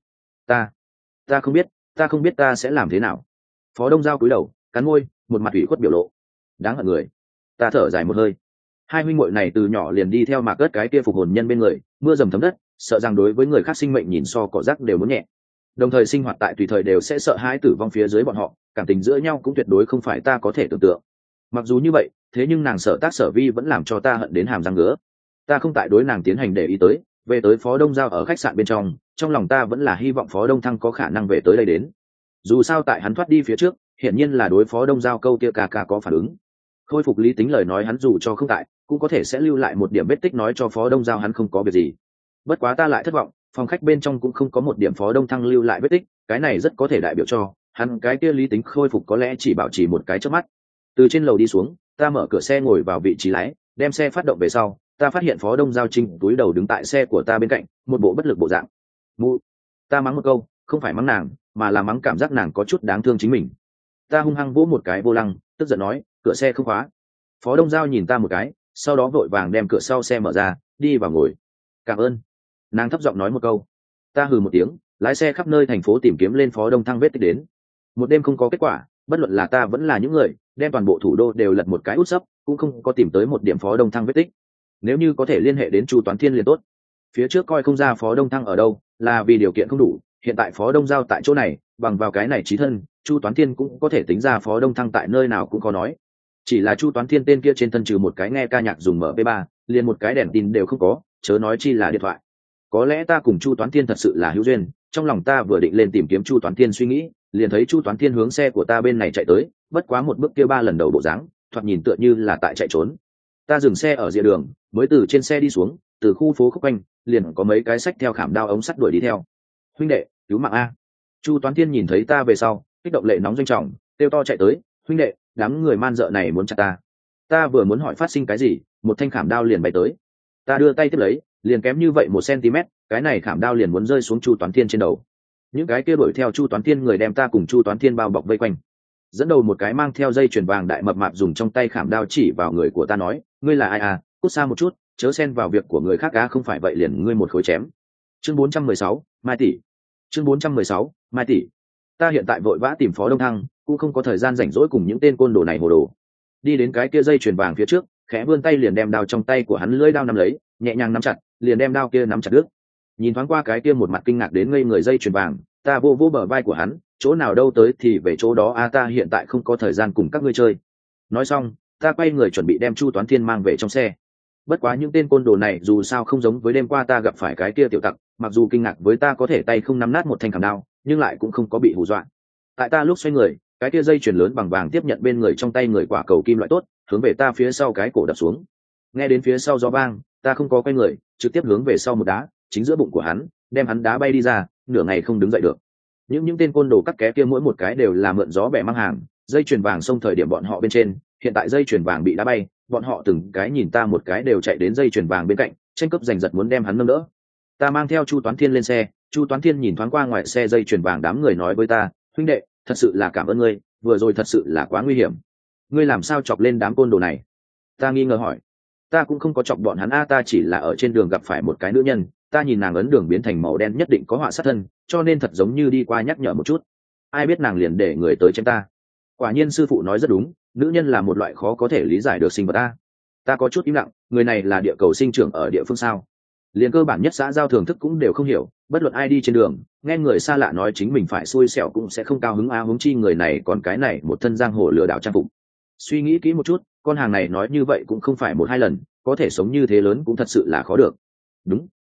Ta không biết ta sẽ làm thế nào. Phó Đông Giao cúi đầu, cắn môi, một mặt ủy khuất biểu lộ. Đáng hận người. Ta thở dài một hơi. Hai huynh muội này từ nhỏ liền đi theo Mạc Ất cái kia phục hồn nhân bên người, mưa dầm thấm đất, sợ rằng đối với người khác sinh mệnh nhìn so cỏ rác đều muốn nhẹ. Đồng thời sinh hoạt tại tùy thời đều sẽ sợ hãi tử vong phía dưới bọn họ, cảm tình giữa nhau cũng tuyệt đối không phải ta có thể tưởng tượng. Mặc dù như vậy, thế nhưng nàng sở tác sở vi vẫn làm cho ta hận đến hàm răng ngứa. Ta không tại đối nàng tiến hành để ý tới, về tới Phó Đông Giao ở khách sạn bên trong lòng ta vẫn là hy vọng Phó Đông Thăng có khả năng về tới đây đến. Dù sao tại hắn thoát đi phía trước, hiển nhiên là đối Phó Đông Giao câu kia ca có phản ứng. Khôi phục lý tính lời nói hắn dù cho không tại, cũng có thể sẽ lưu lại một điểm vết tích nói cho Phó Đông Giao hắn không có việc gì. Bất quá ta lại thất vọng, phòng khách bên trong cũng không có một điểm Phó Đông Thăng lưu lại vết tích, cái này rất có thể đại biểu cho hắn cái kia lý tính khôi phục có lẽ chỉ bảo trì một cái chớp mắt. Từ trên lầu đi xuống, ta mở cửa xe ngồi vào vị trí lái, đem xe phát động về sau, ta phát hiện Phó Đông Giao Trinh túi đầu đứng tại xe của ta bên cạnh, một bộ bất lực bộ dạng. Mụ, ta mắng một câu, không phải mắng nàng, mà là mắng cảm giác nàng có chút đáng thương chính mình. Ta hung hăng vỗ một cái vô lăng, tức giận nói, cửa xe không khóa. Phó Đông Giao nhìn ta một cái, sau đó vội vàng đem cửa sau xe mở ra, đi vào ngồi. Cảm ơn. Nàng thấp giọng nói một câu. Ta hừ một tiếng, lái xe khắp nơi thành phố tìm kiếm lên Phó Đông Thăng vết tích đến. Một đêm không có kết quả, bất luận là ta vẫn là những người đem toàn bộ thủ đô đều lật một cái út sấp, cũng không có tìm tới một điểm Phó Đông Thăng vết tích. Nếu như có thể liên hệ đến Chu Toán Thiên liền tốt. Phía trước coi không ra Phó Đông Thăng ở đâu, là vì điều kiện không đủ, hiện tại Phó Đông Giao tại chỗ này, bằng vào cái này trí thân, Chu Toán Thiên cũng có thể tính ra Phó Đông Thăng tại nơi nào cũng có nói. Chỉ là Chu Toán Thiên tên kia trên thân trừ một cái nghe ca nhạc dùng MP3, liền một cái đèn tin đều không có, chớ nói chi là điện thoại. Có lẽ ta cùng Chu Toán Thiên thật sự là hữu duyên, trong lòng ta vừa định lên tìm kiếm Chu Toán Thiên suy nghĩ, liền thấy Chu Toán Thiên hướng xe của ta bên này chạy tới, bất quá một bước kia 3 lần đầu bộ dáng, thoạt nhìn tựa như là tại chạy trốn. Ta dừng xe ở rìa đường, mới từ trên xe đi xuống, từ khu phố khúc quanh, liền có mấy cái xách theo khảm đao ống sắt đuổi đi theo. Huynh đệ, cứu mạng a! Chu Toán Thiên nhìn thấy ta về sau, kích động lệ nóng doanh trọng, kêu to chạy tới, huynh đệ, đám người man dợ này muốn chặt ta. Ta vừa muốn hỏi phát sinh cái gì, một thanh khảm đao liền bay tới. Ta đưa tay tiếp lấy, liền kém như vậy 1 cm, cái này khảm đao liền muốn rơi xuống Chu Toán Thiên trên đầu. Những cái kia đuổi theo Chu Toán Thiên người đem ta cùng Chu Toán Thiên bao bọc vây quanh. Dẫn đầu một cái mang theo dây chuyền vàng đại mập mạp dùng trong tay khảm đao chỉ vào người của ta nói, ngươi là ai à, cút xa một chút, chớ xen vào việc của người khác á, không phải vậy liền ngươi một khối chém. Chương 416, Mai tỷ. Chương 416, Mai tỷ. Ta hiện tại vội vã tìm Phó Đông Thăng, cũng không có thời gian rảnh rỗi cùng những tên côn đồ này hồ đồ. Đi đến cái kia dây chuyền vàng phía trước, khẽ vươn tay liền đem đao trong tay của hắn lưỡi đao nắm lấy, nhẹ nhàng nắm chặt, liền đem đao kia nắm chặt đứt. Nhìn thoáng qua cái kia một mặt kinh ngạc đến ngây người dây chuyền vàng, ta vô vô bờ vai của hắn, chỗ nào đâu tới thì về chỗ đó a, ta hiện tại không có thời gian cùng các ngươi chơi. Nói xong, ta quay người chuẩn bị đem Chu Toán Thiên mang về trong xe. Bất quá những tên côn đồ này dù sao không giống với đêm qua ta gặp phải cái kia tiểu tặc, mặc dù kinh ngạc với ta có thể tay không nắm nát một thanh khảm đao, nhưng lại cũng không có bị hù dọa. Tại ta lúc xoay người, cái kia dây chuyền lớn bằng vàng tiếp nhận bên người trong tay người quả cầu kim loại tốt, hướng về ta phía sau cái cổ đập xuống. Nghe đến phía sau gió vang, ta không có quay người, trực tiếp hướng về sau một đá, chính giữa bụng của hắn, đem hắn đá bay đi ra, nửa ngày không đứng dậy được. Những tên côn đồ cắt ké kia mỗi một cái đều là mượn gió bẻ mang hàng, dây chuyền vàng xông thời điểm bọn họ bên trên, hiện tại dây chuyền vàng bị đá bay, bọn họ từng cái nhìn ta một cái đều chạy đến dây chuyền vàng bên cạnh, tranh cướp giành giật muốn đem hắn nâng đỡ. Ta mang theo Chu Toán Thiên lên xe, Chu Toán Thiên nhìn thoáng qua ngoài xe dây chuyền vàng đám người nói với ta, huynh đệ, thật sự là cảm ơn ngươi, vừa rồi thật sự là quá nguy hiểm. Ngươi làm sao chọc lên đám côn đồ này? Ta nghi ngờ hỏi. Ta cũng không có chọc bọn hắn a, ta chỉ là ở trên đường gặp phải một cái nữ nhân, ta nhìn nàng ấn đường biến thành màu đen nhất định có họa sát thân, cho nên thật giống như đi qua nhắc nhở một chút. Ai biết nàng liền để người tới chém ta. Quả nhiên sư phụ nói rất đúng, nữ nhân là một loại khó có thể lý giải được sinh vật ta. Ta có chút im lặng, người này là địa cầu sinh trưởng ở địa phương sao? Liền cơ bản nhất xã giao thưởng thức cũng đều không hiểu, bất luận ai đi trên đường, nghe người xa lạ nói chính mình phải xui xẻo cũng sẽ không cao hứng a, huống chi người này còn cái này một thân giang hồ lừa đảo trang phục. Suy nghĩ kỹ một chút, con hàng này nói như vậy cũng không phải 1-2 lần, có thể sống như thế lớn cũng thật sự là khó được. Đúng,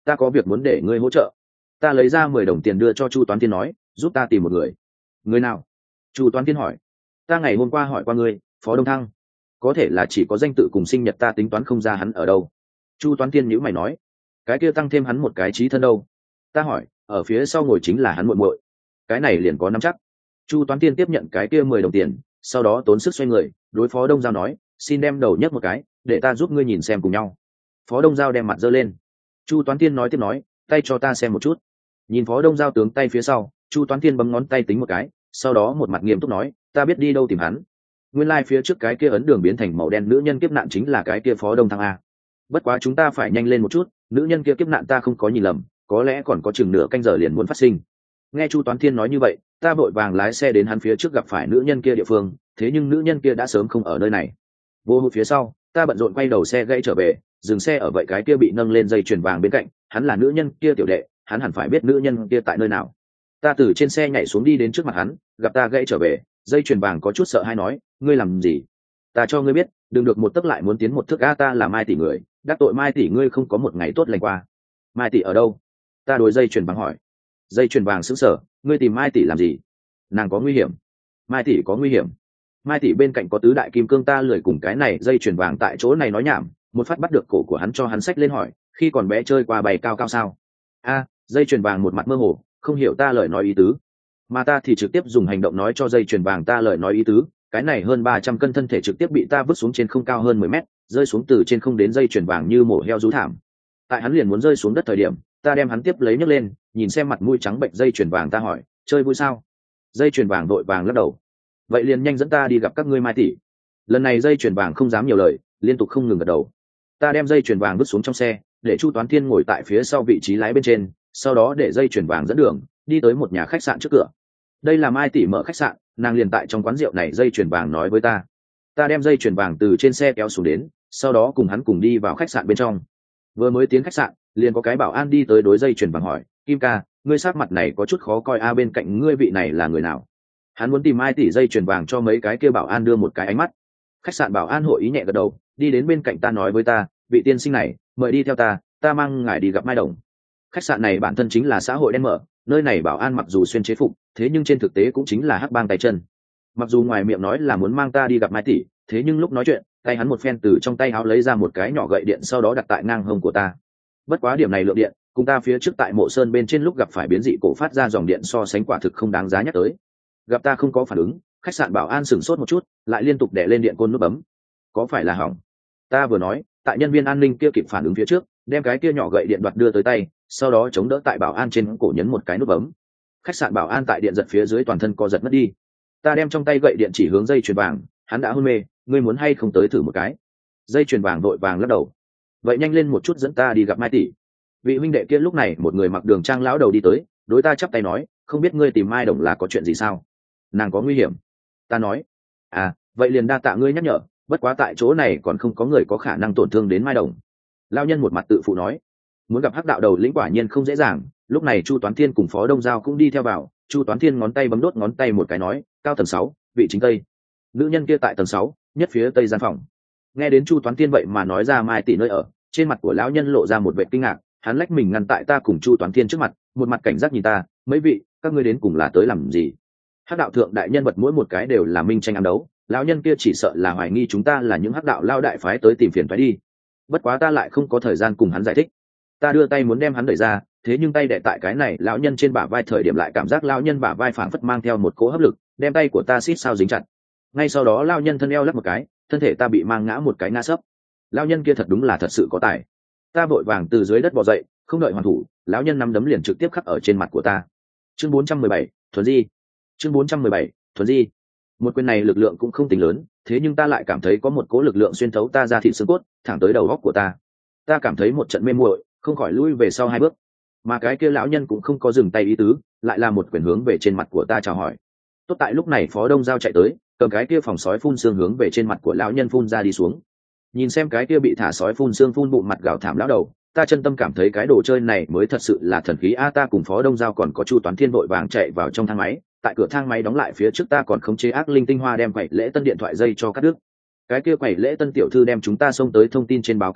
ta có việc muốn để ngươi hỗ trợ. Ta lấy ra 10 đồng tiền đưa cho Chu Toán Thiên nói, giúp ta tìm một người. Người nào? Chu Toán Thiên hỏi. Ta ngày hôm qua hỏi qua ngươi, Phó Đông Thăng. Có thể là chỉ có danh tự cùng sinh nhật ta tính toán không ra hắn ở đâu. Chu Toán Thiên nhíu mày nói, cái kia tăng thêm hắn một cái trí thân đâu? Ta hỏi, ở phía sau ngồi chính là hắn muội muội. Cái này liền có nắm chắc. Chu Toán Thiên tiếp nhận cái kia 10 đồng tiền, sau đó tốn sức xoay người, đối Phó Đông Giao nói, xin đem đầu nhấc một cái, để ta giúp ngươi nhìn xem cùng nhau. Phó Đông Giao đem mặt giơ lên. Chu Toán Thiên nói tiếp nói, tay cho ta xem một chút. Nhìn Phó Đông Giao tướng tay phía sau, Chu Toán Thiên bấm ngón tay tính một cái, sau đó một mặt nghiêm túc nói, ta biết đi đâu tìm hắn. Nguyên lai phía trước cái kia ấn đường biến thành màu đen nữ nhân kiếp nạn chính là cái kia Phó Đông Thăng a. Bất quá chúng ta phải nhanh lên một chút, nữ nhân kia kiếp nạn ta không có nhìn lầm, có lẽ còn có chừng nửa canh giờ liền muốn phát sinh. Nghe Chu Toán Thiên nói như vậy, ta vội vàng lái xe đến hắn phía trước gặp phải nữ nhân kia địa phương, thế nhưng nữ nhân kia đã sớm không ở nơi này. Vô hụt phía sau, ta bận rộn quay đầu xe gãy trở về, dừng xe ở vậy cái kia bị nâng lên dây chuyền vàng bên cạnh, hắn là nữ nhân kia tiểu đệ, hắn hẳn phải biết nữ nhân kia tại nơi nào. Ta từ trên xe nhảy xuống đi đến trước mặt hắn, gặp ta gãy trở về, dây chuyền vàng có chút sợ hãi nói, ngươi làm gì? Ta cho ngươi biết, đừng được một tấc lại muốn tiến một thước, a ta là Mai tỷ người, đắc tội Mai tỷ ngươi không có một ngày tốt lành qua. Mai tỷ ở đâu? Ta đối dây chuyền vàng hỏi. Dây chuyền vàng sững sờ, ngươi tìm Mai tỷ làm gì? Nàng có nguy hiểm. Mai tỷ có nguy hiểm. Mai tỷ bên cạnh có tứ đại kim cương, ta lười cùng cái này dây chuyền vàng tại chỗ này nói nhảm, một phát bắt được cổ của hắn cho hắn xách lên hỏi, khi còn bé chơi qua bày cao cao sao? A, dây chuyền vàng một mặt mơ hồ, không hiểu ta lời nói ý tứ. Mà ta thì trực tiếp dùng hành động nói cho dây chuyền vàng ta lời nói ý tứ, cái này hơn 300 cân thân thể trực tiếp bị ta vứt xuống trên không cao hơn 10 mét, rơi xuống từ trên không đến dây chuyền vàng như mổ heo rú thảm. Tại hắn liền muốn rơi xuống đất thời điểm, ta đem hắn tiếp lấy nhấc lên, nhìn xem mặt mũi trắng bệnh dây chuyền vàng ta hỏi, chơi vui sao? Dây chuyền vàng vội vàng lắc đầu. Vậy liền nhanh dẫn ta đi gặp các ngươi Mai tỷ. Lần này dây chuyền vàng không dám nhiều lời, liên tục không ngừng gật đầu. Ta đem dây chuyền vàng vứt xuống trong xe, để Chu Toán Thiên ngồi tại phía sau vị trí lái bên trên, sau đó để dây chuyền vàng dẫn đường đi tới một nhà khách sạn trước cửa. Đây là Mai tỷ mở khách sạn, nàng liền tại trong quán rượu này. Dây chuyền vàng nói với ta. Ta đem dây chuyền vàng từ trên xe kéo xuống đến, sau đó cùng hắn cùng đi vào khách sạn bên trong. Vừa mới tiến khách sạn, liền có cái bảo an đi tới đối dây chuyền vàng hỏi, Kim ca, ngươi sắc mặt này có chút khó coi a, bên cạnh ngươi vị này là người nào? Hắn muốn tìm Mai tỷ. Dây chuyền vàng cho mấy cái kia bảo an đưa một cái ánh mắt. Khách sạn bảo an hội ý nhẹ gật đầu, đi đến bên cạnh ta nói với ta, vị tiên sinh này, mời đi theo ta, ta mang ngài đi gặp Mai Đồng. Khách sạn này bản thân chính là xã hội đen mở, nơi này bảo an mặc dù xuyên chế phục, thế nhưng trên thực tế cũng chính là hắc bang tay chân. Mặc dù ngoài miệng nói là muốn mang ta đi gặp Mai tỷ, thế nhưng lúc nói chuyện, tay hắn một phen từ trong tay áo lấy ra một cái nhỏ gậy điện, sau đó đặt tại ngang hông của ta. Bất quá điểm này lượng điện, cùng ta phía trước tại Mộ Sơn bên trên lúc gặp phải biến dị cổ phát ra dòng điện so sánh quả thực không đáng giá nhắc tới. Gặp ta không có phản ứng, khách sạn bảo an sửng sốt một chút, lại liên tục đè lên điện côn nút bấm. Có phải là hỏng? Ta vừa nói, tại nhân viên an ninh kia kịp phản ứng phía trước, đem cái kia nhỏ gậy điện đoạt đưa tới tay, sau đó chống đỡ tại bảo an trên cổ nhấn một cái nút bấm. Khách sạn bảo an tại điện giật phía dưới toàn thân co giật mất đi. Ta đem trong tay gậy điện chỉ hướng dây chuyền vàng, hắn đã hôn mê, ngươi muốn hay không tới thử một cái? Dây chuyền vàng vội vàng lắc đầu. Vậy nhanh lên một chút dẫn ta đi gặp Mai tỷ. Vị huynh đệ kia lúc này một người mặc đường trang lão đầu đi tới, đối ta chắp tay nói, không biết ngươi tìm Mai Đồng là có chuyện gì sao? Nàng có nguy hiểm. Ta nói, à, vậy liền đa tạ ngươi nhắc nhở, bất quá tại chỗ này còn không có người có khả năng tổn thương đến Mai Đồng. Lão nhân một mặt tự phụ nói, muốn gặp hắc đạo đầu lĩnh quả nhiên không dễ dàng. Lúc này Chu Toán Thiên cùng Phó Đông Giao cũng đi theo vào. Chu Toán Thiên ngón tay bấm đốt ngón tay một cái nói, cao tầng 6, vị chính tây. Nữ nhân kia tại tầng 6, nhất phía tây gian phòng. Nghe đến Chu Toán Thiên vậy mà nói ra Mai tỷ nơi ở, trên mặt của lão nhân lộ ra một vẻ kinh ngạc, hắn lách mình ngăn tại ta cùng Chu Toán Thiên trước mặt, một mặt cảnh giác nhìn ta, mấy vị, các ngươi đến cùng là tới làm gì? Hắc đạo thượng đại nhân vật mỗi một cái đều là minh tranh ám đấu, lão nhân kia chỉ sợ là hoài nghi chúng ta là những hắc đạo lao đại phái tới tìm phiền phái đi. Bất quá ta lại không có thời gian cùng hắn giải thích. Ta đưa tay muốn đem hắn đẩy ra, thế nhưng tay đè tại cái này lão nhân trên bả vai thời điểm lại cảm giác lão nhân bả vai phảng phất mang theo một cỗ hấp lực, đem tay của ta xít sao dính chặt. Ngay sau đó lão nhân thân eo lắc một cái, thân thể ta bị mang ngã một cái ngã sấp. Lão nhân kia thật đúng là thật sự có tài. Ta vội vàng từ dưới đất bò dậy, không đợi hoàn thủ, lão nhân nắm đấm liền trực tiếp khắc ở trên mặt của ta. Chương 417, thuần di. Chương 417, thuần di. Một quyền này lực lượng cũng không tính lớn, thế nhưng ta lại cảm thấy có một cỗ lực lượng xuyên thấu ta ra thịt xương cốt, thẳng tới đầu óc của ta. Ta cảm thấy một trận mê muội, không khỏi lui về sau 2 bước. Mà cái kia lão nhân cũng không có dừng tay ý tứ, lại là một quyền hướng về trên mặt của ta chào hỏi. Tốt tại lúc này Phó Đông Giao chạy tới, cầm cái kia phòng sói phun xương hướng về trên mặt của lão nhân phun ra đi xuống. Nhìn xem cái kia bị thả sói phun xương phun bụng mặt gào thảm lão đầu, ta chân tâm cảm thấy cái đồ chơi này mới thật sự là thần khí a. Ta cùng Phó Đông Giao còn có Chu Toán Thiên vội vàng chạy vào trong thang máy, tại cửa thang máy đóng lại phía trước ta còn khống chế ác linh tinh hoa đem quẩy lễ tân điện thoại dây cho cắt đứt. Cái kia quẩy lễ tân tiểu thư đem chúng ta xông tới thông tin trên báo cáo đi,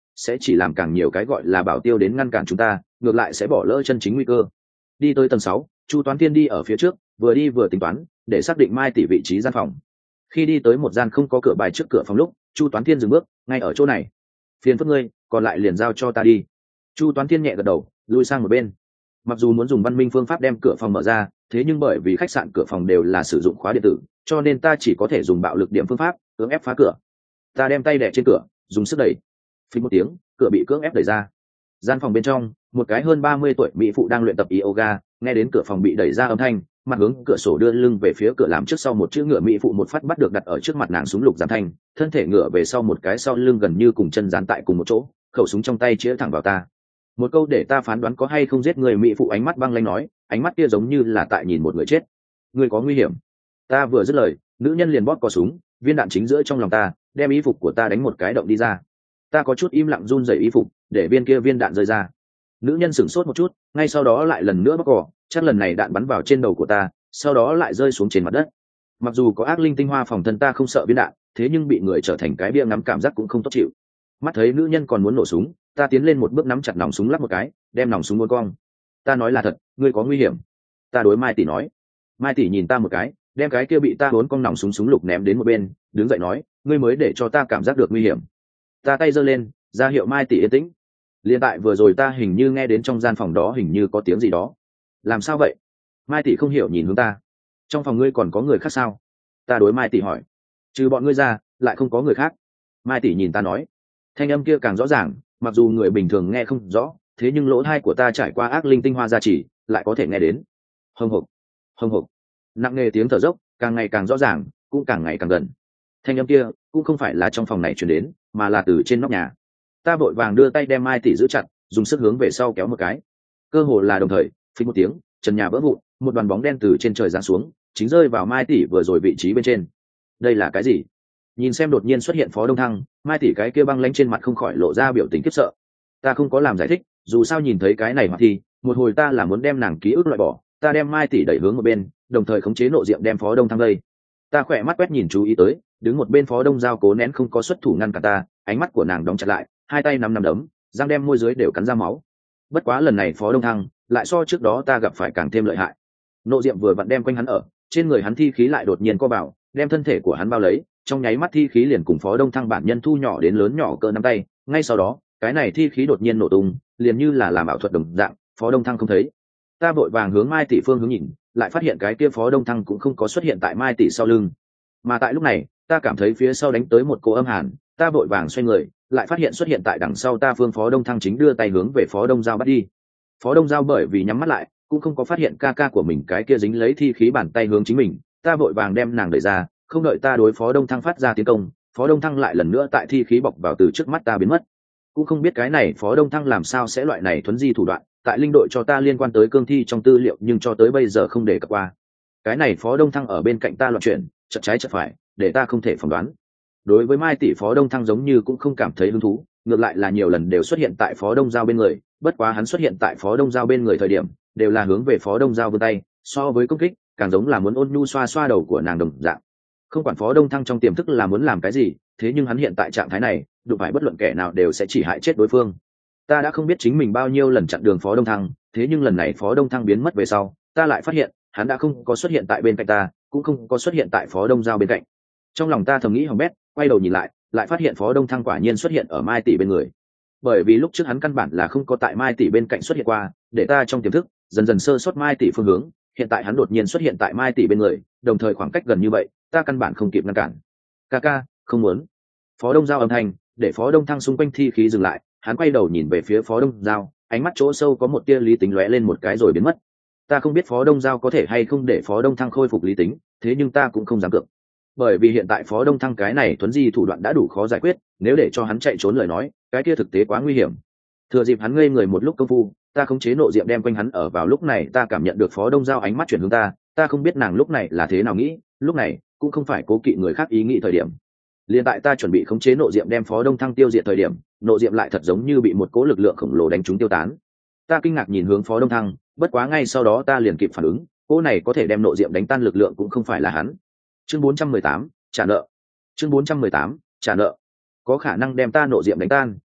sẽ chỉ làm càng nhiều cái gọi là bảo tiêu đến ngăn cản chúng ta, ngược lại sẽ bỏ lỡ chân chính nguy cơ. Đi tới tầng 6, Chu Toán Thiên đi ở phía trước, vừa đi vừa tính toán để xác định Mai tỷ vị trí gian phòng. Khi đi tới một gian không có cửa bài trước cửa phòng lúc, Chu Toán Thiên dừng bước, ngay ở chỗ này. Phiền phức ngươi, còn lại liền giao cho ta đi. Chu Toán Thiên nhẹ gật đầu, lùi sang một bên. Mặc dù muốn dùng văn minh phương pháp đem cửa phòng mở ra, thế nhưng bởi vì khách sạn cửa phòng đều là sử dụng khóa điện tử, cho nên ta chỉ có thể dùng bạo lực điểm phương pháp cưỡng ép phá cửa. Ta đem tay đè trên cửa, dùng sức đẩy. Phình một tiếng, cửa bị cưỡng ép đẩy ra. Gian phòng bên trong, một cái hơn 30 tuổi mỹ phụ đang luyện tập yoga, nghe đến cửa phòng bị đẩy ra âm thanh, mặt hướng cửa sổ đưa lưng về phía cửa làm trước sau một chữ ngựa mỹ phụ một phát bắt được đặt ở trước mặt nàng súng lục giảm thanh, thân thể ngựa về sau một cái sau lưng gần như cùng chân dán tại cùng một chỗ, khẩu súng trong tay chĩa thẳng vào ta. Một câu để ta phán đoán có hay không giết người, mỹ phụ ánh mắt băng lãnh nói, ánh mắt kia giống như là tại nhìn một người chết. Người có nguy hiểm. Ta vừa dứt lời, nữ nhân liền bóp cò súng, viên đạn chính giữa trong lòng ta, đem y phục của ta đánh một cái động đi ra. Ta có chút im lặng run rẩy y phục, để viên kia viên đạn rơi ra. Nữ nhân sửng sốt một chút, ngay sau đó lại lần nữa bóp cò, chắc lần này đạn bắn vào trên đầu của ta, sau đó lại rơi xuống trên mặt đất. Mặc dù có ác linh tinh hoa phòng thân, ta không sợ viên đạn, thế nhưng bị người trở thành cái bia ngắm cảm giác cũng không tốt chịu. Mắt thấy nữ nhân còn muốn nổ súng, ta tiến lên một bước nắm chặt nòng súng lắp một cái, đem nòng súng buông cong. Ta nói là thật, ngươi có nguy hiểm. Ta đối Mai tỷ nói. Mai tỷ nhìn ta một cái, đem cái kia bị ta uốn cong nòng súng lục ném đến một bên, đứng dậy nói, ngươi mới để cho ta cảm giác được nguy hiểm. Ta tay giơ lên, ra hiệu Mai tỷ yên tĩnh. Liên tại vừa rồi ta hình như nghe đến trong gian phòng đó hình như có tiếng gì đó. Làm sao vậy? Mai tỷ không hiểu nhìn hướng ta. Trong phòng ngươi còn có người khác sao? Ta đối Mai tỷ hỏi. Trừ bọn ngươi ra, lại không có người khác. Mai tỷ nhìn ta nói. Thanh âm kia càng rõ ràng, mặc dù người bình thường nghe không rõ, thế nhưng lỗ tai của ta trải qua ác linh tinh hoa gia trì, lại có thể nghe đến. Hông hộc, hông hộc. Nặng nề tiếng thở dốc, càng ngày càng rõ ràng, cũng càng ngày càng gần. Thanh âm kia cũng không phải là trong phòng này truyền đến, mà là từ trên nóc nhà. Ta vội vàng đưa tay đem Mai tỷ giữ chặt, dùng sức hướng về sau kéo một cái. Cơ hồ là đồng thời, phình một tiếng, trần nhà vỡ vụn, một đoàn bóng đen từ trên trời giáng xuống, chính rơi vào Mai tỷ vừa rồi vị trí bên trên. Đây là cái gì? Nhìn xem đột nhiên xuất hiện Phó Đông Thăng, Mai tỷ cái kia băng lãnh trên mặt không khỏi lộ ra biểu tình khiếp sợ. Ta không có làm giải thích, dù sao nhìn thấy cái này mà thì một hồi ta là muốn đem nàng ký ức loại bỏ. Ta đem Mai tỷ đẩy hướng một bên, đồng thời khống chế nộ diệm đem Phó Đông Thăng đây. Ta khỏe mắt quét nhìn chú ý tới, đứng một bên Phó Đông Giao cố nén không có xuất thủ ngăn cả ta, ánh mắt của nàng đóng chặt lại, hai tay nắm đấm, răng đem môi dưới đều cắn ra máu. Bất quá lần này Phó Đông Thăng lại so trước đó ta gặp phải càng thêm lợi hại. Nộ diệm vừa vặn đem quanh hắn ở, trên người hắn thi khí lại đột nhiên co vào, đem thân thể của hắn bao lấy, trong nháy mắt thi khí liền cùng Phó Đông Thăng bản nhân thu nhỏ đến lớn nhỏ cỡ nắm tay. Ngay sau đó, cái này thi khí đột nhiên nổ tung, liền như là làm ảo thuật đồng dạng, Phó Đông Thăng không thấy. Ta vội vàng hướng Mai tỷ phương hướng nhìn, lại phát hiện cái kia Phó Đông Thăng cũng không có xuất hiện tại Mai tỷ sau lưng. Mà tại lúc này, ta cảm thấy phía sau đánh tới một cỗ âm hàn, ta vội vàng xoay người, lại phát hiện xuất hiện tại đằng sau ta phương Phó Đông Thăng chính đưa tay hướng về Phó Đông Giao bắt đi. Phó Đông Giao bởi vì nhắm mắt lại, cũng không có phát hiện ca ca của mình cái kia dính lấy thi khí bàn tay hướng chính mình. Ta vội vàng đem nàng đẩy ra, không đợi ta đối Phó Đông Thăng phát ra tiến công, Phó Đông Thăng lại lần nữa tại thi khí bọc vào từ trước mắt ta biến mất. Cũng không biết cái này Phó Đông Thăng làm sao sẽ loại này thuấn di thủ đoạn, tại linh đội cho ta liên quan tới cương thi trong tư liệu nhưng cho tới bây giờ không để cập qua. Cái này Phó Đông Thăng ở bên cạnh ta loạn chuyển, chợt trái chợt phải, để ta không thể phỏng đoán. Đối với Mai tỷ, Phó Đông Thăng giống như cũng không cảm thấy hứng thú, ngược lại là nhiều lần đều xuất hiện tại Phó Đông Giao bên người, bất quá hắn xuất hiện tại Phó Đông Giao bên người thời điểm, đều là hướng về Phó Đông Giao vươn tay, so với công kích, càng giống là muốn ôn nhu xoa xoa đầu của nàng đồng dạng. Không quản Phó Đông Thăng trong tiềm thức là muốn làm cái gì, thế nhưng hắn hiện tại trạng thái này, đụng phải bất luận kẻ nào đều sẽ chỉ hại chết đối phương. Ta đã không biết chính mình bao nhiêu lần chặn đường Phó Đông Thăng, thế nhưng lần này Phó Đông Thăng biến mất về sau, ta lại phát hiện, hắn đã không có xuất hiện tại bên cạnh ta, cũng không có xuất hiện tại Phó Đông Giao bên cạnh. Trong lòng ta thầm nghĩ hỏng bét, quay đầu nhìn lại, lại phát hiện Phó Đông Thăng quả nhiên xuất hiện ở Mai tỷ bên người. Bởi vì lúc trước hắn căn bản là không có tại Mai tỷ bên cạnh xuất hiện qua, để ta trong tiềm thức dần dần sơ sót Mai tỷ phương hướng, hiện tại hắn đột nhiên xuất hiện tại Mai tỷ bên người, đồng thời khoảng cách gần như vậy, ta căn bản không kịp ngăn cản. Ca, không muốn. Phó Đông Giao âm thanh để Phó Đông Thăng xung quanh thi khí dừng lại, hắn quay đầu nhìn về phía Phó Đông Giao, ánh mắt chỗ sâu có một tia lý tính lóe lên một cái rồi biến mất. Ta không biết Phó Đông Giao có thể hay không để Phó Đông Thăng khôi phục lý tính, thế nhưng ta cũng không dám cược. Bởi vì hiện tại Phó Đông Thăng cái này thuấn di thủ đoạn đã đủ khó giải quyết, nếu để cho hắn chạy trốn lời nói, cái kia thực tế quá nguy hiểm. Thừa dịp hắn ngây người một lúc công phu, ta khống chế nộ diệm đem quanh hắn ở vào lúc này, ta cảm nhận được Phó Đông Giao ánh mắt chuyển hướng ta không biết nàng lúc này là thế nào nghĩ, lúc này cũng không phải cố kỵ người khác ý nghĩ thời điểm. Liên tại ta chuẩn bị khống chế nộ diệm đem Phó Đông Thăng tiêu diệt thời điểm, nộ diệm lại thật giống như bị một cỗ lực lượng khổng lồ đánh trúng tiêu tán. Ta kinh ngạc nhìn hướng Phó Đông Thăng, bất quá ngay sau đó ta liền kịp phản ứng, cỗ này có thể đem nộ diệm đánh tan lực lượng cũng không phải là hắn. Chương 418, trả nợ. Chương 418, trả nợ. Có khả năng đem ta nộ diệm đánh tan,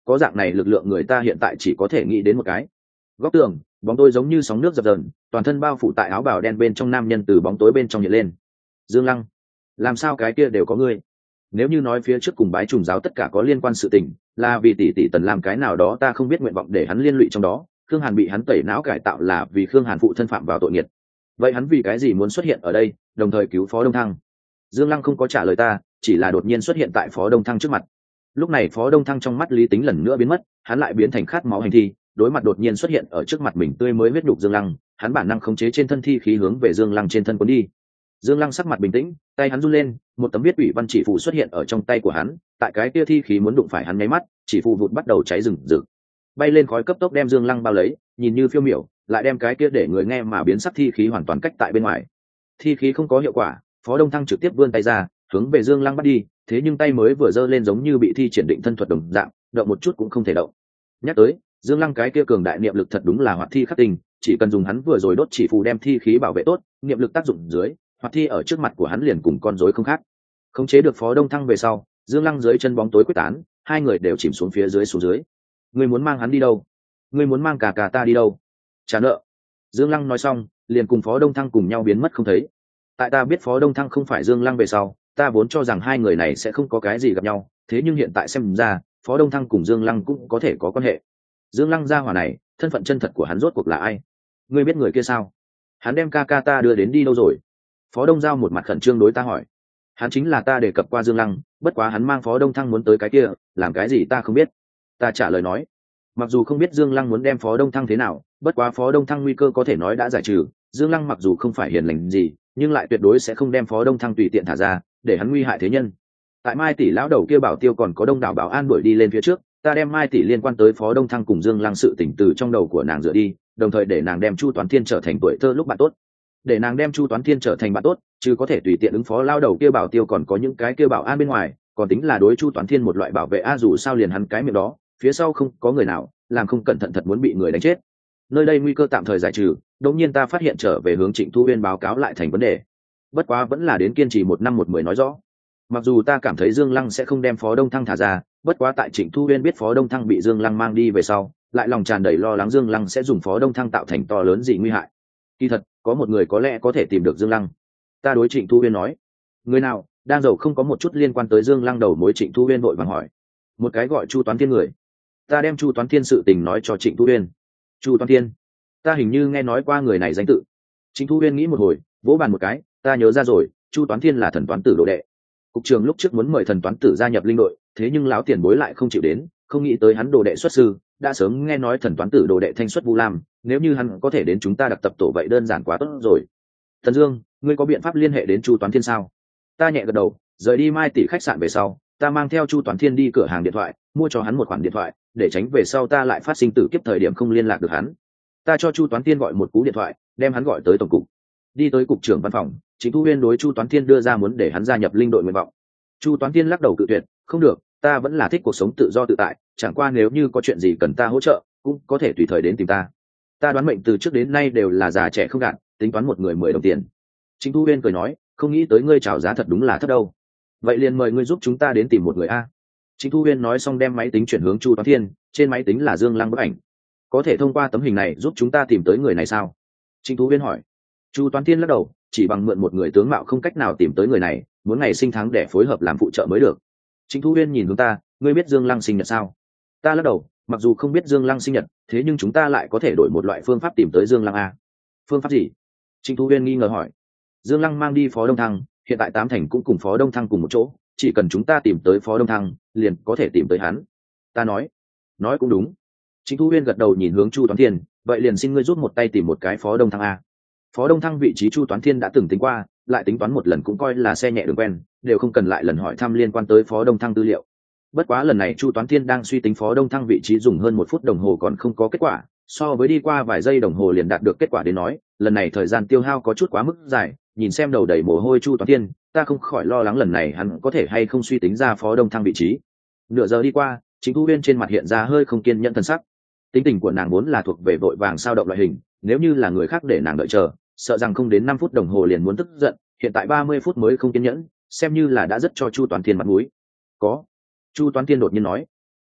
có dạng này lực lượng người ta hiện tại chỉ có thể nghĩ đến một cái. Góc tường, bóng tối giống như sóng nước dập dờn, toàn thân bao phủ tại áo bào đen bên trong nam nhân từ bóng tối bên trong hiện lên. Dương Lăng, làm sao cái kia đều có ngươi? Nếu như nói phía trước cùng bái trùng giáo tất cả có liên quan sự tình, là vì tỷ tỷ Tần làm cái nào đó ta không biết nguyện vọng để hắn liên lụy trong đó, Khương Hàn bị hắn tẩy não cải tạo là vì Khương Hàn phụ thân phạm vào tội nghiệt. Vậy hắn vì cái gì muốn xuất hiện ở đây, đồng thời cứu Phó Đông Thăng? Dương Lăng không có trả lời ta, chỉ là đột nhiên xuất hiện tại Phó Đông Thăng trước mặt. Lúc này Phó Đông Thăng trong mắt lý tính lần nữa biến mất, hắn lại biến thành khát máu hành thi, đối mặt đột nhiên xuất hiện ở trước mặt mình tươi mới huyết nhục Dương Lăng, hắn bản năng khống chế trên thân thi khí hướng về Dương Lăng trên thân cuốn đi. Dương Lăng sắc mặt bình tĩnh, tay hắn run lên, một tấm viết ủy văn chỉ phù xuất hiện ở trong tay của hắn, tại cái kia thi khí muốn đụng phải hắn nháy mắt, chỉ phù vụt bắt đầu cháy rừng rực. Bay lên khói cấp tốc đem Dương Lăng bao lấy, nhìn như phiêu miểu, lại đem cái kia để người nghe mà biến sắc thi khí hoàn toàn cách tại bên ngoài. Thi khí không có hiệu quả, Phó Đông Thăng trực tiếp vươn tay ra, hướng về Dương Lăng bắt đi, thế nhưng tay mới vừa giơ lên giống như bị thi triển định thân thuật đồng dạng, động một chút cũng không thể động. Nhắc tới, Dương Lăng cái kia cường đại niệm lực thật đúng là hoạt thi khắc tinh, chỉ cần dùng hắn vừa rồi đốt chỉ phù đem thi khí bảo vệ tốt, niệm lực tác dụng dưới, hoạt thi ở trước mặt của hắn liền cùng con rối không khác. Khống chế được Phó Đông Thăng về sau, Dương Lăng dưới chân bóng tối quyết tán, hai người đều chìm xuống phía dưới xuống dưới. Ngươi muốn mang hắn đi đâu? Ngươi muốn mang cả ta đi đâu? Trả nợ. Dương Lăng nói xong, liền cùng Phó Đông Thăng cùng nhau biến mất không thấy. Tại ta biết Phó Đông Thăng không phải Dương Lăng về sau, ta vốn cho rằng hai người này sẽ không có cái gì gặp nhau, thế nhưng hiện tại xem ra, Phó Đông Thăng cùng Dương Lăng cũng có thể có quan hệ. Dương Lăng gia hỏa này, thân phận chân thật của hắn rốt cuộc là ai? Ngươi biết người kia sao? Hắn đem ca ta đưa đến đi đâu rồi? Phó Đông Giao một mặt khẩn trương đối ta hỏi. Hắn chính là ta đề cập qua Dương Lăng, bất quá hắn mang Phó Đông Thăng muốn tới cái kia, làm cái gì ta không biết. Ta trả lời nói, mặc dù không biết Dương Lăng muốn đem Phó Đông Thăng thế nào, bất quá Phó Đông Thăng nguy cơ có thể nói đã giải trừ. Dương Lăng mặc dù không phải hiền lành gì, nhưng lại tuyệt đối sẽ không đem Phó Đông Thăng tùy tiện thả ra, để hắn nguy hại thế nhân. Tại Mai tỷ lão đầu kia bảo tiêu còn có đông đảo bảo an đuổi đi lên phía trước, ta đem Mai tỷ liên quan tới Phó Đông Thăng cùng Dương Lăng sự tỉnh từ trong đầu của nàng rửa đi, đồng thời để nàng đem Chu Toán Thiên trở thành tuổi thơ lúc bạn tốt. Để nàng đem Chu Toán Thiên trở thành bạn tốt, chứ có thể tùy tiện ứng phó lao đầu kia bảo tiêu còn có những cái kia bảo an bên ngoài, còn tính là đối Chu Toán Thiên một loại bảo vệ dù sao liền hắn cái miệng đó, phía sau không có người nào, làm không cẩn thận thật muốn bị người đánh chết. Nơi đây nguy cơ tạm thời giải trừ, đột nhiên ta phát hiện trở về hướng Trịnh Thu Uyên báo cáo lại thành vấn đề. Bất quá vẫn là đến kiên trì 1 năm 1 10 nói rõ. Mặc dù ta cảm thấy Dương Lăng sẽ không đem Phó Đông Thăng thả ra, bất quá tại Trịnh Thu Uyên biết Phó Đông Thăng bị Dương Lăng mang đi về sau, lại lòng tràn đầy lo lắng Dương Lăng sẽ dùng Phó Đông Thăng tạo thành to lớn gì nguy hại. Kỳ thật, có một người có lẽ có thể tìm được Dương Lăng. Ta đối Trịnh Thu Uyên nói. Người nào? Đang giàu không có một chút liên quan tới Dương Lăng đầu mối Trịnh Thu Uyên vội vàng hỏi. Một cái gọi Chu Toán Thiên người. Ta đem Chu Toán Thiên sự tình nói cho Trịnh Thu Uyên. Chu Toán Thiên? Ta hình như nghe nói qua người này danh tự. Trịnh Thu Uyên nghĩ một hồi, vỗ bàn một cái, ta nhớ ra rồi, Chu Toán Thiên là thần toán tử đồ đệ. Cục trưởng lúc trước muốn mời thần toán tử gia nhập linh đội, thế nhưng lão tiền bối lại không chịu đến, không nghĩ tới hắn đồ đệ xuất sư, đã sớm nghe nói thần toán tử đồ đệ thanh xuất Vu Lam, nếu như hắn có thể đến chúng ta đặc tập tổ vậy đơn giản quá tốt rồi. Thần Dương, ngươi có biện pháp liên hệ đến Chu Toán Thiên sao? Ta nhẹ gật đầu, rời đi Mai tỷ khách sạn về sau, ta mang theo Chu Toán Thiên đi cửa hàng điện thoại, mua cho hắn một khoản điện thoại, để tránh về sau ta lại phát sinh tử kiếp thời điểm không liên lạc được hắn. Ta cho Chu Toán Thiên gọi một cú điện thoại, đem hắn gọi tới tổng cục. Đi tới cục trưởng văn phòng, Trịnh Thu Uyên đối Chu Toán Thiên đưa ra muốn để hắn gia nhập linh đội nguyện vọng. Chu Toán Thiên lắc đầu cự tuyệt, không được, ta vẫn là thích cuộc sống tự do tự tại, chẳng qua nếu như có chuyện gì cần ta hỗ trợ, cũng có thể tùy thời đến tìm ta. Ta đoán mệnh từ trước đến nay đều là già trẻ không gạt, tính toán một người 10 đồng tiền. Trịnh Thu Uyên cười nói, không nghĩ tới ngươi chào giá thật đúng là thấp đâu. Vậy liền mời ngươi giúp chúng ta đến tìm một người a. Trịnh Thu Uyên nói xong đem máy tính chuyển hướng Chu Toán Thiên, trên máy tính là Dương Lăng bức ảnh. Có thể thông qua tấm hình này giúp chúng ta tìm tới người này sao? Trịnh Thu Uyên hỏi. Chu Toán Thiên lắc đầu, chỉ bằng mượn một người tướng mạo không cách nào tìm tới người này, muốn ngày sinh tháng để phối hợp làm phụ trợ mới được. Trịnh Thu Uyên nhìn hướng ta, ngươi biết Dương Lăng sinh nhật sao? Ta lắc đầu, mặc dù không biết Dương Lăng sinh nhật, thế nhưng chúng ta lại có thể đổi một loại phương pháp tìm tới Dương Lăng a. Phương pháp gì? Trịnh Thu Uyên nghi ngờ hỏi. Dương Lăng mang đi Phó Đông Thăng, hiện tại Tám Thành cũng cùng Phó Đông Thăng cùng một chỗ, chỉ cần chúng ta tìm tới Phó Đông Thăng, liền có thể tìm tới hắn. Ta nói cũng đúng. Trịnh Thu Uyên gật đầu nhìn hướng Chu Toán Thiên, vậy liền xin ngươi giúp một tay tìm một cái Phó Đông Thăng a. Phó Đông Thăng vị trí Chu Toán Thiên đã từng tính qua, lại tính toán một lần cũng coi là xe nhẹ đường quen, đều không cần lại lần hỏi thăm liên quan tới Phó Đông Thăng tư liệu. Bất quá lần này Chu Toán Thiên đang suy tính Phó Đông Thăng vị trí dùng hơn 1 phút đồng hồ còn không có kết quả, so với đi qua vài giây đồng hồ liền đạt được kết quả đến nói, lần này thời gian tiêu hao có chút quá mức dài, nhìn xem đầu đầy mồ hôi Chu Toán Thiên, ta không khỏi lo lắng lần này hắn có thể hay không suy tính ra Phó Đông Thăng vị trí. Nửa giờ đi qua, Trịnh Thu Uyên trên mặt hiện ra hơi không kiên nhẫn thần sắc. Tính tình của nàng vốn là thuộc về vội vàng sao động loại hình, nếu như là người khác để nàng đợi chờ, sợ rằng không đến 5 phút đồng hồ liền muốn tức giận, hiện tại 30 phút mới không kiên nhẫn, xem như là đã rất cho Chu Toán Thiên mặt mũi. Có. Chu Toán Thiên đột nhiên nói.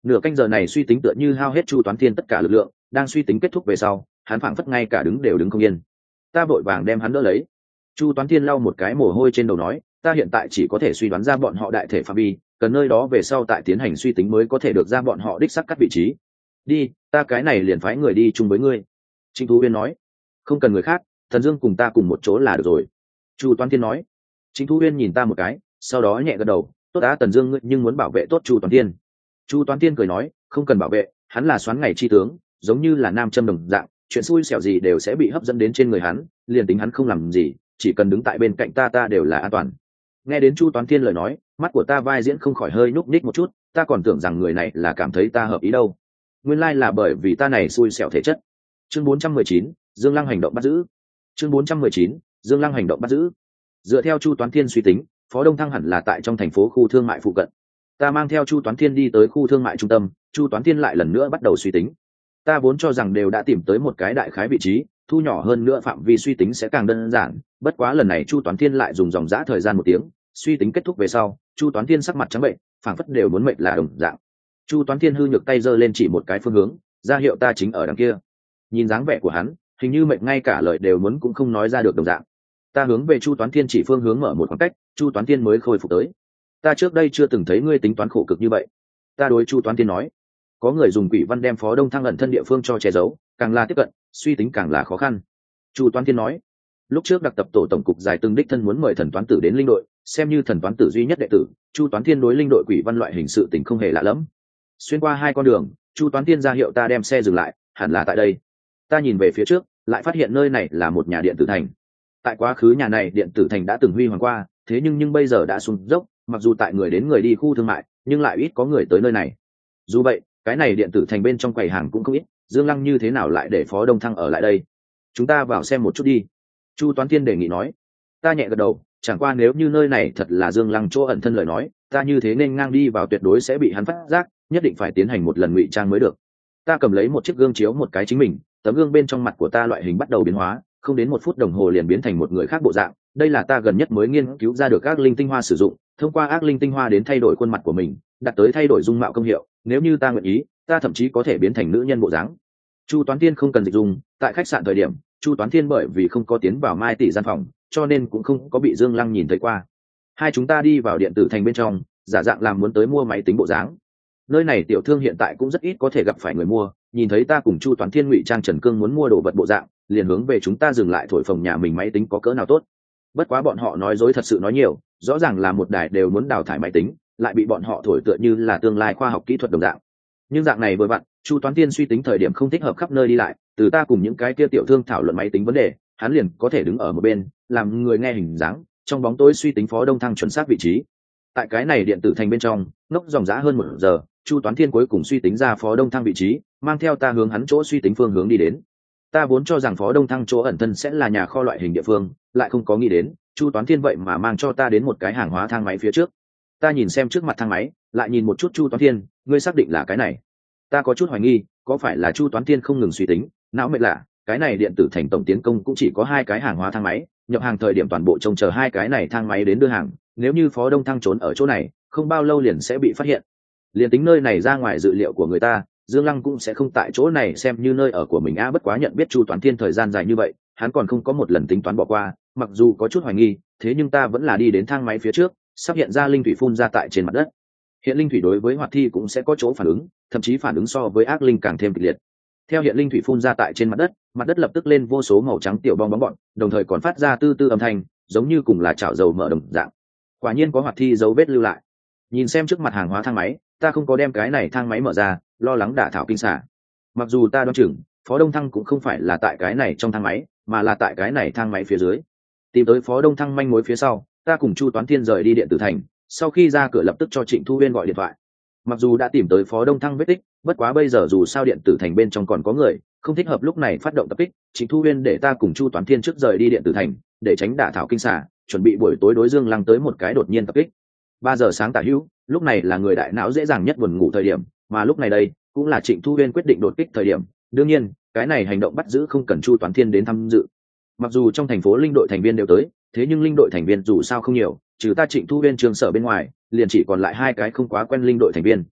Nửa canh giờ này suy tính tựa như hao hết Chu Toán Thiên tất cả lực lượng, đang suy tính kết thúc về sau, hắn phảng phất ngay cả đứng đều đứng không yên. Ta vội vàng đem hắn đỡ lấy. Chu Toán Thiên lau một cái mồ hôi trên đầu nói, ta hiện tại chỉ có thể suy đoán ra bọn họ đại thể phạm vi, cần nơi đó về sau tại tiến hành suy tính mới có thể được ra bọn họ đích xác cắt vị trí. Đi, ta cái này liền phái người đi chung với ngươi. Trịnh Thu Uyên nói, không cần người khác, Thần Dương cùng ta cùng một chỗ là được rồi. Chu Toán Thiên nói. Trịnh Thu Uyên nhìn ta một cái, sau đó nhẹ gật đầu, tốt đã Tần Dương ngươi nhưng muốn bảo vệ tốt Chu Toán Thiên. Chu Toán Thiên cười nói, không cần bảo vệ, hắn là xoán ngày chi tướng, giống như là nam châm đồng dạng, chuyện xui xẻo gì đều sẽ bị hấp dẫn đến trên người hắn, liền tính hắn không làm gì, chỉ cần đứng tại bên cạnh ta đều là an toàn. Nghe đến Chu Toán Thiên lời nói, mắt của ta vai diễn không khỏi hơi nhúc nhích một chút, ta còn tưởng rằng người này là cảm thấy ta hợp ý đâu, nguyên lai là bởi vì ta này xui xẻo thể chất. Chương 419, Dương Lăng hành động bắt giữ. Chương 419, Dương Lăng hành động bắt giữ. Dựa theo Chu Toán Thiên suy tính, Phó Đông Thăng hẳn là tại trong thành phố khu thương mại phụ cận. Ta mang theo Chu Toán Thiên đi tới khu thương mại trung tâm, Chu Toán Thiên lại lần nữa bắt đầu suy tính. Ta vốn cho rằng đều đã tìm tới một cái đại khái vị trí, thu nhỏ hơn nữa phạm vi suy tính sẽ càng đơn giản, bất quá lần này Chu Toán Thiên lại dùng dòng dã thời gian 1 tiếng, suy tính kết thúc về sau, Chu Toán Thiên sắc mặt trắng bệnh, phảng phất đều muốn mệt là đồng dạng. Chu Toán Thiên hư nhược tay giơ lên chỉ một cái phương hướng, ra hiệu ta chính ở đằng kia. Nhìn dáng vẻ của hắn, hình như mệt ngay cả lời đều muốn cũng không nói ra được đồng dạng. Ta hướng về Chu Toán Thiên chỉ phương hướng mở một khoảng cách, Chu Toán Thiên mới khôi phục tới. Ta trước đây chưa từng thấy ngươi tính toán khổ cực như vậy. Ta đối Chu Toán Thiên nói, có người dùng quỷ văn đem Phó Đông Thăng ẩn thân địa phương cho che giấu, càng là tiếp cận, suy tính càng là khó khăn. Chu Toán Thiên nói, lúc trước đặc tập tổ tổng cục giải từng đích thân muốn mời thần toán tử đến linh đội, xem như thần toán tử duy nhất đệ tử, Chu Toán Thiên đối linh đội quỷ văn loại hình sự tình không hề lạ lẫm. Xuyên qua 2 con đường, Chu Toán Thiên ra hiệu ta đem xe dừng lại, hẳn là tại đây. Ta nhìn về phía trước, lại phát hiện nơi này là một nhà điện tử thành. Tại quá khứ nhà này điện tử thành đã từng huy hoàng qua, thế nhưng bây giờ đã xuống dốc, mặc dù tại người đến người đi khu thương mại, nhưng lại ít có người tới nơi này. Dù vậy, cái này điện tử thành bên trong quầy hàng cũng không ít, Dương Lăng như thế nào lại để Phó Đông Thăng ở lại đây? Chúng ta vào xem một chút đi. Chu Toán Thiên đề nghị nói. Ta nhẹ gật đầu, chẳng qua nếu như nơi này thật là Dương Lăng chỗ ẩn thân lời nói, ta như thế nên ngang đi vào tuyệt đối sẽ bị hắn phát giác, nhất định phải tiến hành một lần ngụy trang mới được. Ta cầm lấy một chiếc gương chiếu một cái chính mình, tấm gương bên trong mặt của ta loại hình bắt đầu biến hóa, không đến 1 phút đồng hồ liền biến thành một người khác bộ dạng. Đây là ta gần nhất mới nghiên cứu ra được ác linh tinh hoa sử dụng, thông qua ác linh tinh hoa đến thay đổi khuôn mặt của mình, đạt tới thay đổi dung mạo công hiệu. Nếu như ta nguyện ý, ta thậm chí có thể biến thành nữ nhân bộ dáng. Chu Toán Thiên không cần dịch dung, tại khách sạn thời điểm, Chu Toán Thiên bởi vì không có tiến vào Mai tỷ gian phòng, cho nên cũng không có bị Dương Lăng nhìn thấy qua. Hai chúng ta đi vào điện tử thành bên trong, giả dạng làm muốn tới mua máy tính bộ dáng. Nơi này tiểu thương hiện tại cũng rất ít có thể gặp phải người mua, nhìn thấy ta cùng Chu Toán Thiên ngụy trang Trần Cương muốn mua đồ vật bộ dạng, liền hướng về chúng ta dừng lại thổi phồng nhà mình máy tính có cỡ nào tốt. Bất quá bọn họ nói dối thật sự nói nhiều, rõ ràng là một đài đều muốn đào thải máy tính, lại bị bọn họ thổi tựa như là tương lai khoa học kỹ thuật đồng dạng. Nhưng dạng này vừa vặn, Chu Toán Thiên suy tính thời điểm không thích hợp khắp nơi đi lại, từ ta cùng những cái kia tiểu thương thảo luận máy tính vấn đề, hắn liền có thể đứng ở một bên, làm người nghe hình dáng, trong bóng tối suy tính Phó Đông Thăng chuẩn xác vị trí. Tại cái này điện tử thành bên trong, ngốc dòng dã hơn 1 giờ, Chu Toán Thiên cuối cùng suy tính ra Phó Đông Thăng vị trí, mang theo ta hướng hắn chỗ suy tính phương hướng đi đến. Ta vốn cho rằng Phó Đông Thăng chỗ ẩn thân sẽ là nhà kho loại hình địa phương, lại không có nghĩ đến, Chu Toán Thiên vậy mà mang cho ta đến một cái hàng hóa thang máy phía trước. Ta nhìn xem trước mặt thang máy, lại nhìn một chút Chu Toán Thiên, ngươi xác định là cái này? Ta có chút hoài nghi, có phải là Chu Toán Thiên không ngừng suy tính, não mệt lạ, cái này điện tử thành tổng tiến công cũng chỉ có 2 cái hàng hóa thang máy, nhập hàng thời điểm toàn bộ trông chờ 2 cái này thang máy đến đưa hàng, nếu như Phó Đông Thăng trốn ở chỗ này, không bao lâu liền sẽ bị phát hiện. Liền tính nơi này ra ngoài dự liệu của người ta, Dương Lăng cũng sẽ không tại chỗ này xem như nơi ở của mình bất quá nhận biết Chu Toán Thiên thời gian dài như vậy, hắn còn không có một lần tính toán bỏ qua, mặc dù có chút hoài nghi, thế nhưng ta vẫn là đi đến thang máy phía trước, sắp hiện ra linh thủy phun ra tại trên mặt đất. Hiện linh thủy đối với hoạt thi cũng sẽ có chỗ phản ứng, thậm chí phản ứng so với ác linh càng thêm kịch liệt. Theo hiện linh thủy phun ra tại trên mặt đất lập tức lên vô số màu trắng tiểu bong bóng bọn, đồng thời còn phát ra tư tư âm thanh, giống như cùng là chảo dầu mở đồng dạng. Quả nhiên có hoạt thi dấu vết lưu lại. Nhìn xem trước mặt hàng hóa thang máy, ta không có đem cái này thang máy mở ra, lo lắng đả thảo kinh xả. Mặc dù ta đoán chừng Phó Đông Thăng cũng không phải là tại cái này trong thang máy, mà là tại cái này thang máy phía dưới. Tìm tới Phó Đông Thăng manh mối phía sau, ta cùng Chu Toán Thiên rời đi điện tử thành, sau khi ra cửa lập tức cho Trịnh Thu Uyên gọi điện thoại. Mặc dù đã tìm tới Phó Đông Thăng vết tích, bất quá bây giờ dù sao điện tử thành bên trong còn có người, không thích hợp lúc này phát động tập kích. Trịnh Thu Uyên để ta cùng Chu Toán Thiên trước rời đi điện tử thành, để tránh đả thảo kinh xả, chuẩn bị buổi tối đối Dương Lăng tới một cái đột nhiên tập kích. 3 giờ sáng tả hữu, lúc này là người đại não dễ dàng nhất buồn ngủ thời điểm, mà lúc này đây cũng là Trịnh Thu Uyên quyết định đột kích thời điểm. Đương nhiên, cái này hành động bắt giữ không cần Chu Toán Thiên đến tham dự. Mặc dù trong thành phố linh đội thành viên đều tới, thế nhưng linh đội thành viên dù sao không nhiều, trừ ta Trịnh Thu Uyên Trường Sở bên ngoài, liền chỉ còn lại 2 cái không quá quen linh đội thành viên.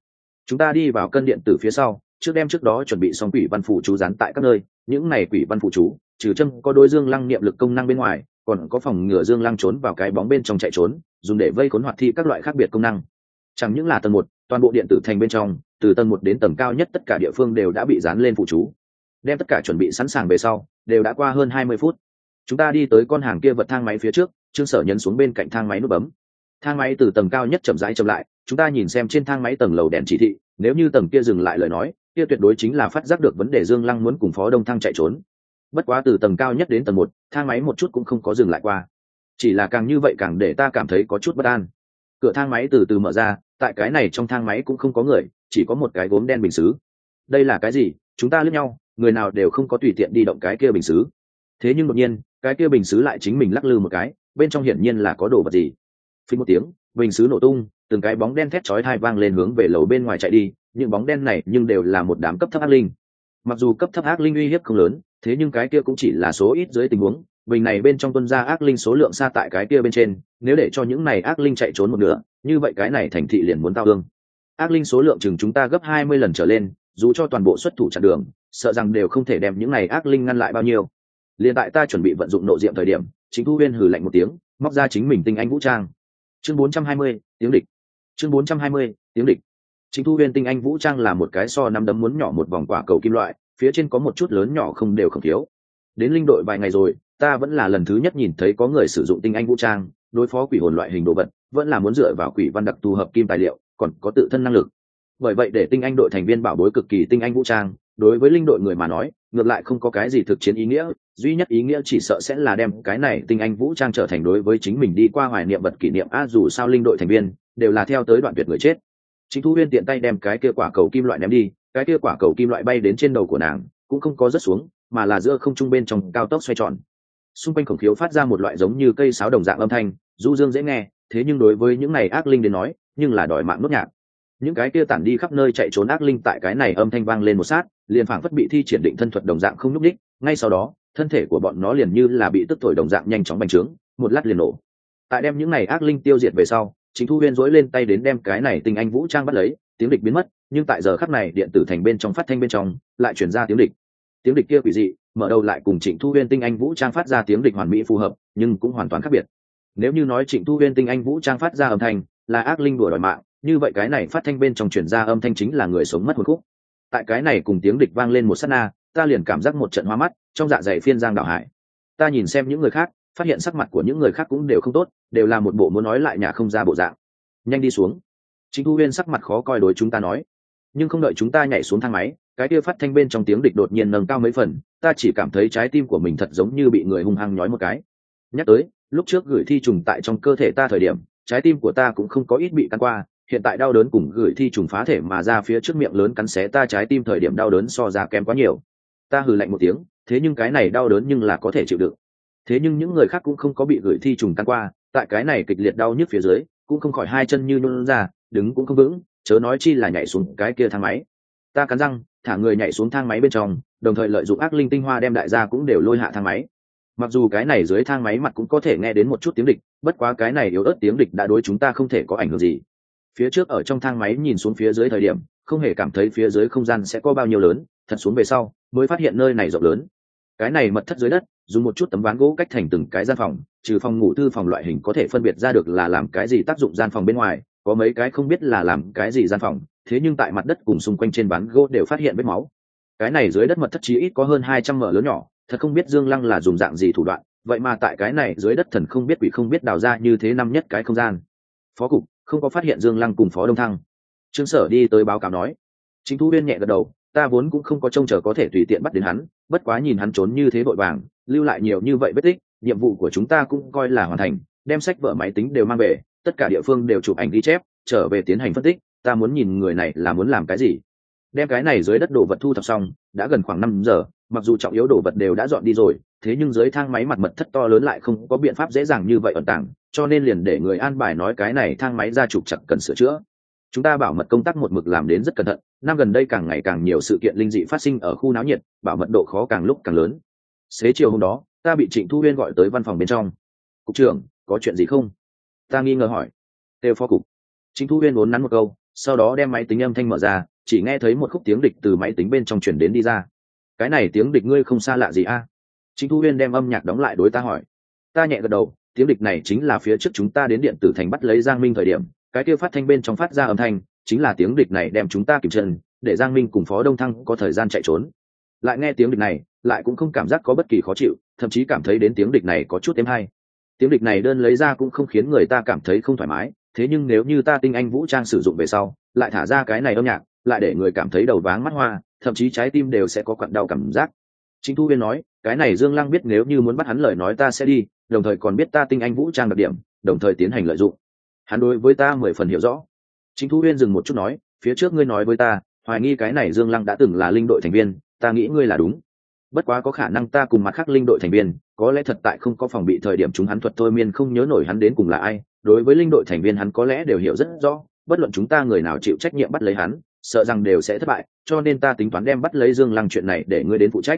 Chúng ta đi vào cân điện tử phía sau, trước đem trước đó chuẩn bị xong quỷ văn phụ chú dán tại các nơi. Những này quỷ văn phụ chú trừ châm có đối dương lăng niệm lực công năng bên ngoài, còn có phòng ngừa dương lăng trốn vào cái bóng bên trong chạy trốn, dùng để vây khốn hoạt thi các loại khác biệt công năng. Chẳng những là tầng 1, toàn bộ điện tử thành bên trong, từ tầng 1 đến tầng cao nhất tất cả địa phương đều đã bị dán lên phụ chú. Đem tất cả chuẩn bị sẵn sàng về sau, đều đã qua hơn 20 phút. Chúng ta đi tới con hàng kia vật thang máy phía trước, Trương Sở nhấn xuống bên cạnh thang máy nút bấm. Thang máy từ tầng cao nhất chậm rãi chậm lại, chúng ta nhìn xem trên thang máy tầng lầu đèn chỉ thị, nếu như tầng kia dừng lại lời nói, kia tuyệt đối chính là phát giác được vấn đề Dương Lăng muốn cùng Phó Đông Thăng chạy trốn. Bất quá từ tầng cao nhất đến tầng 1, thang máy một chút cũng không có dừng lại qua. Chỉ là càng như vậy càng để ta cảm thấy có chút bất an. Cửa thang máy từ từ mở ra, tại cái này trong thang máy cũng không có người, chỉ có một cái gốm đen bình sứ. Đây là cái gì? Chúng ta liếc nhau, người nào đều không có tùy tiện đi động cái kia bình sứ. Thế nhưng đột nhiên, cái kia bình sứ lại chính mình lắc lư một cái, bên trong hiển nhiên là có đồ vật gì. Phình một tiếng, bình sứ nổ tung, từng cái bóng đen thét chói tai vang lên hướng về lầu bên ngoài chạy đi, những bóng đen này nhưng đều là một đám cấp thấp ác linh. Mặc dù cấp thấp ác linh uy hiếp không lớn, thế nhưng cái kia cũng chỉ là số ít dưới tình huống, bình này bên trong tuân ra ác linh số lượng xa tại cái kia bên trên, nếu để cho những này ác linh chạy trốn một nửa, như vậy cái này thành thị liền muốn tao ương. Ác linh số lượng chừng chúng ta gấp 20 lần trở lên, dù cho toàn bộ xuất thủ chặn đường, sợ rằng đều không thể đem những này ác linh ngăn lại bao nhiêu. Liền tại ta chuẩn bị vận dụng nộ diệm thời điểm, Chính Thu Huyên hừ lạnh một tiếng, móc ra chính mình tinh anh vũ trang. Chương 420, tiếng địch. Chương 420, tiếng địch. Chính Thu Huyên tinh anh vũ trang là một cái so nắm đấm muốn nhỏ một vòng quả cầu kim loại, phía trên có một chút lớn nhỏ không đều không thiếu. Đến linh đội vài ngày rồi, ta vẫn là lần thứ nhất nhìn thấy có người sử dụng tinh anh vũ trang đối phó quỷ hồn loại hình đồ vật, vẫn là muốn dựa vào quỷ văn đặc thù hợp kim tài liệu, còn có tự thân năng lực. Bởi vậy để tinh anh đội thành viên bảo bối cực kỳ tinh anh vũ trang, đối với linh đội người mà nói, ngược lại không có cái gì thực chiến ý nghĩa, duy nhất ý nghĩa chỉ sợ sẽ là đem cái này tinh anh vũ trang trở thành đối với chính mình đi qua hoài niệm vật kỷ niệm dù sao linh đội thành viên đều là theo tới đoạn tuyệt người chết. Chính Thu Huyên tiện tay đem cái kia quả cầu kim loại ném đi, cái kia quả cầu kim loại bay đến trên đầu của nàng, cũng không có rớt xuống, mà là giữa không trung bên trong cao tốc xoay tròn. Xung quanh khổng khiếu phát ra một loại giống như cây sáo đồng dạng âm thanh, du dương dễ nghe, thế nhưng đối với những này ác linh đến nói, nhưng là đòi mạng nốt nhạc. Những cái kia tản đi khắp nơi chạy trốn ác linh tại cái này âm thanh vang lên một sát, liền phảng phất bị thi triển định thân thuật đồng dạng không nhúc nhích, ngay sau đó, thân thể của bọn nó liền như là bị tức thổi đồng dạng nhanh chóng bành trướng, một lát liền nổ. Tại đem những này ác linh tiêu diệt về sau, Chính Thu Huyên rối lên tay đến đem cái này tinh anh vũ trang bắt lấy, tiếng địch biến mất, nhưng tại giờ khắc này điện tử thành bên trong phát thanh bên trong lại truyền ra tiếng địch. Tiếng địch kia quỷ dị, mở đầu lại cùng Trịnh Thu Huyên tinh anh vũ trang phát ra tiếng địch hoàn mỹ phù hợp, nhưng cũng hoàn toàn khác biệt. Nếu như nói Trịnh Thu Huyên tinh anh vũ trang phát ra âm thanh là ác linh đùa đòi mạng, như vậy cái này phát thanh bên trong truyền ra âm thanh chính là người sống mất hồn khúc. Tại cái này cùng tiếng địch vang lên một sát na, ta liền cảm giác một trận hoa mắt, trong dạ dày phiên giang đảo hải. Ta nhìn xem những người khác, phát hiện sắc mặt của những người khác cũng đều không tốt, đều là một bộ muốn nói lại nhà không ra bộ dạng. Nhanh đi xuống. Trịnh Thu Huyên sắc mặt khó coi đối chúng ta nói. Nhưng không đợi chúng ta nhảy xuống thang máy, cái kia phát thanh bên trong tiếng địch đột nhiên nâng cao mấy phần, ta chỉ cảm thấy trái tim của mình thật giống như bị người hung hăng nhói một cái. Nhắc tới, lúc trước gửi thi trùng tại trong cơ thể ta thời điểm, trái tim của ta cũng không có ít bị cắn qua, hiện tại đau đớn cùng gửi thi trùng phá thể mà ra phía trước miệng lớn cắn xé ta trái tim thời điểm đau đớn so ra kém quá nhiều. Ta hừ lạnh một tiếng, thế nhưng cái này đau đớn nhưng là có thể chịu đựng. Thế nhưng những người khác cũng không có bị gửi thi trùng cắn qua, tại cái này kịch liệt đau nhức phía dưới, cũng không khỏi hai chân như nhũn ra, đứng cũng không vững, chớ nói chi là nhảy xuống cái kia thang máy. Ta cắn răng, thả người nhảy xuống thang máy bên trong, đồng thời lợi dụng ác linh tinh hoa đem đại gia cũng đều lôi hạ thang máy. Mặc dù cái này dưới thang máy mặt cũng có thể nghe đến một chút tiếng địch, bất quá cái này yếu ớt tiếng địch đã đối chúng ta không thể có ảnh hưởng gì. Phía trước ở trong thang máy nhìn xuống phía dưới thời điểm, không hề cảm thấy phía dưới không gian sẽ có bao nhiêu lớn, thật xuống về sau mới phát hiện nơi này rộng lớn. Cái này mật thất dưới đất, dùng một chút tấm ván gỗ cách thành từng cái gian phòng, trừ phòng ngủ thư phòng loại hình có thể phân biệt ra được là làm cái gì tác dụng gian phòng bên ngoài, có mấy cái không biết là làm cái gì gian phòng, thế nhưng tại mặt đất cùng xung quanh trên ván gỗ đều phát hiện vết máu. Cái này dưới đất mật thất chí ít có hơn 200 mở lớn nhỏ, thật không biết Dương Lăng là dùng dạng gì thủ đoạn, vậy mà tại cái này dưới đất thần không biết quỷ không biết đào ra như thế năm nhất cái không gian. Phó cục không có phát hiện Dương Lăng cùng Phó Đông Thăng. Trương Sở đi tới báo cáo nói. Chính Thu Huyên nhẹ gật đầu, ta vốn cũng không có trông chờ có thể tùy tiện bắt đến hắn, bất quá nhìn hắn trốn như thế vội vàng, lưu lại nhiều như vậy vết tích, nhiệm vụ của chúng ta cũng coi là hoàn thành, đem sách vở máy tính đều mang về, tất cả địa phương đều chụp ảnh ghi chép, trở về tiến hành phân tích, ta muốn nhìn người này là muốn làm cái gì. Đem cái này dưới đất đồ vật thu thập xong, đã gần khoảng 5 giờ, mặc dù trọng yếu đồ vật đều đã dọn đi rồi, thế nhưng dưới thang máy mặt mật thất to lớn lại không có biện pháp dễ dàng như vậy ẩn tàng, cho nên liền để người an bài nói cái này thang máy ra trục chặt cần sửa chữa. Chúng ta bảo mật công tác một mực làm đến rất cẩn thận, năm gần đây càng ngày càng nhiều sự kiện linh dị phát sinh ở khu náo nhiệt, bảo mật độ khó càng lúc càng lớn. Xế chiều hôm đó, ta bị Trịnh Thu Huyên gọi tới văn phòng bên trong. Cục trưởng, có chuyện gì không? Ta nghi ngờ hỏi. Têu phó cục. Trịnh Thu Huyên vốn nắn một câu, sau đó đem máy tính âm thanh mở ra, chỉ nghe thấy một khúc tiếng địch từ máy tính bên trong truyền đến đi ra. Cái này tiếng địch ngươi không xa lạ gì a? Trịnh Thu Huyên đem âm nhạc đóng lại đối ta hỏi. Ta nhẹ gật đầu, tiếng địch này chính là phía trước chúng ta đến điện tử thành bắt lấy Giang Minh thời điểm, cái kia phát thanh bên trong phát ra âm thanh, chính là tiếng địch này đem chúng ta kìm chân, để Giang Minh cùng Phó Đông Thăng có thời gian chạy trốn. Lại nghe tiếng địch này, lại cũng không cảm giác có bất kỳ khó chịu, thậm chí cảm thấy đến tiếng địch này có chút êm hay. Tiếng địch này đơn lấy ra cũng không khiến người ta cảm thấy không thoải mái, thế nhưng nếu như ta tinh anh vũ trang sử dụng về sau, lại thả ra cái này âm nhạc, lại để người cảm thấy đầu váng mắt hoa, thậm chí trái tim đều sẽ có quặn đau cảm giác. Trịnh Thu Huyên nói, cái này Dương Lăng biết nếu như muốn bắt hắn lời nói ta sẽ đi, đồng thời còn biết ta tinh anh vũ trang đặc điểm, đồng thời tiến hành lợi dụng. Hắn đối với ta 10 phần hiểu rõ. Trịnh Thu Huyên dừng một chút nói, phía trước ngươi nói với ta, hoài nghi cái này Dương Lăng đã từng là linh đội thành viên, ta nghĩ ngươi là đúng. Bất quá có khả năng ta cùng mặt khác linh đội thành viên, có lẽ thật tại không có phòng bị thời điểm chúng hắn thuật thôi miên không nhớ nổi hắn đến cùng là ai. Đối với linh đội thành viên hắn có lẽ đều hiểu rất rõ, bất luận chúng ta người nào chịu trách nhiệm bắt lấy hắn, sợ rằng đều sẽ thất bại, cho nên ta tính toán đem bắt lấy Dương Lăng chuyện này để ngươi đến phụ trách.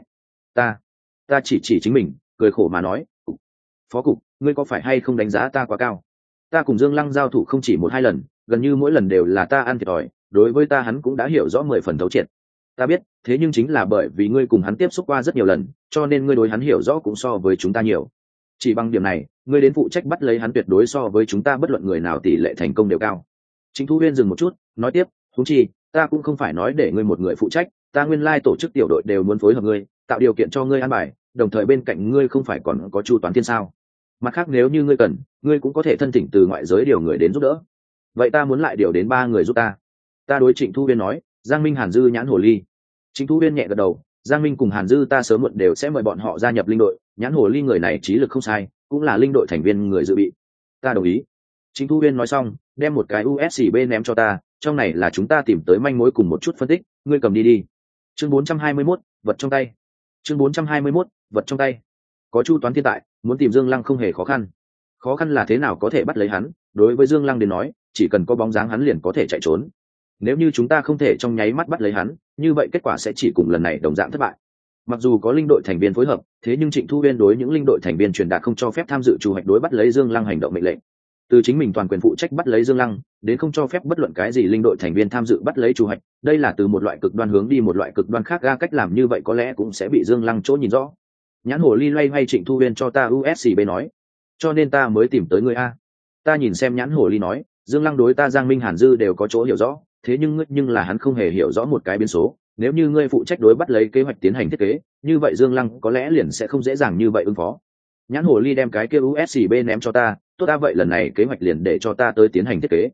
Ta chỉ chính mình, cười khổ mà nói, Phó cục, ngươi có phải hay không đánh giá ta quá cao? Ta cùng Dương Lăng giao thủ không chỉ 1-2 lần, gần như mỗi lần đều là ta ăn thiệt thòi, đối với ta hắn cũng đã hiểu rõ 10 phần thấu triệt. Ta biết, thế nhưng chính là bởi vì ngươi cùng hắn tiếp xúc qua rất nhiều lần, cho nên ngươi đối hắn hiểu rõ cũng so với chúng ta nhiều. Chỉ bằng điểm này, ngươi đến phụ trách bắt lấy hắn tuyệt đối so với chúng ta bất luận người nào tỷ lệ thành công đều cao. Trịnh Thu Huyên dừng một chút, nói tiếp, huống chi, ta cũng không phải nói để ngươi một người phụ trách, ta nguyên lai tổ chức tiểu đội đều muốn phối hợp ngươi, tạo điều kiện cho ngươi an bài, đồng thời bên cạnh ngươi không phải còn có Chu Toán Thiên sao? Mặt khác nếu như ngươi cần, ngươi cũng có thể thân thỉnh từ ngoại giới điều người đến giúp đỡ. Vậy ta muốn lại điều đến 3 người giúp ta. Ta đối Trịnh Thu Huyên nói, Giang Minh, Hàn Dư, Nhãn Hồ Ly. Trịnh Thu Huyên nhẹ gật đầu, Giang Minh cùng Hàn Dư ta sớm muộn đều sẽ mời bọn họ gia nhập linh đội, Nhãn Hồ Ly người này trí lực không sai, cũng là linh đội thành viên người dự bị. Ta đồng ý. Trịnh Thu Huyên nói xong, đem một cái USB ném cho ta, trong này là chúng ta tìm tới manh mối cùng một chút phân tích, ngươi cầm đi đi. Chương 421, vật trong tay. Chương 421, vật trong tay. Có Chu Toán Thiên tại, muốn tìm Dương Lăng không hề khó khăn. Khó khăn là thế nào có thể bắt lấy hắn, đối với Dương Lăng đến nói, chỉ cần có bóng dáng hắn liền có thể chạy trốn. Nếu như chúng ta không thể trong nháy mắt bắt lấy hắn, như vậy kết quả sẽ chỉ cùng lần này đồng dạng thất bại. Mặc dù có linh đội thành viên phối hợp, thế nhưng Trịnh Thu Huyên đối những linh đội thành viên truyền đạt không cho phép tham dự chủ hoạch đối bắt lấy Dương Lăng hành động mệnh lệnh. Từ chính mình toàn quyền phụ trách bắt lấy Dương Lăng, đến không cho phép bất luận cái gì linh đội thành viên tham dự bắt lấy chủ hoạch, đây là từ một loại cực đoan hướng đi một loại cực đoan khác ra, cách làm như vậy có lẽ cũng sẽ bị Dương Lăng chỗ nhìn rõ. Nhãn Hồ Ly loay hoay Trịnh Thu Huyên cho ta USB nói, cho nên ta mới tìm tới ngươi a. Ta nhìn xem Nhãn Hồ Ly nói, Dương Lăng đối ta Giang Minh, Hàn Dư đều có chỗ hiểu rõ, thế nhưng là hắn không hề hiểu rõ một cái biến số, nếu như ngươi phụ trách đối bắt lấy kế hoạch tiến hành thiết kế, như vậy Dương Lăng có lẽ liền sẽ không dễ dàng như vậy ứng phó. Nhãn Hồ Ly đem cái kia USB ném cho ta, tốt ta vậy lần này kế hoạch liền để cho ta tới tiến hành thiết kế.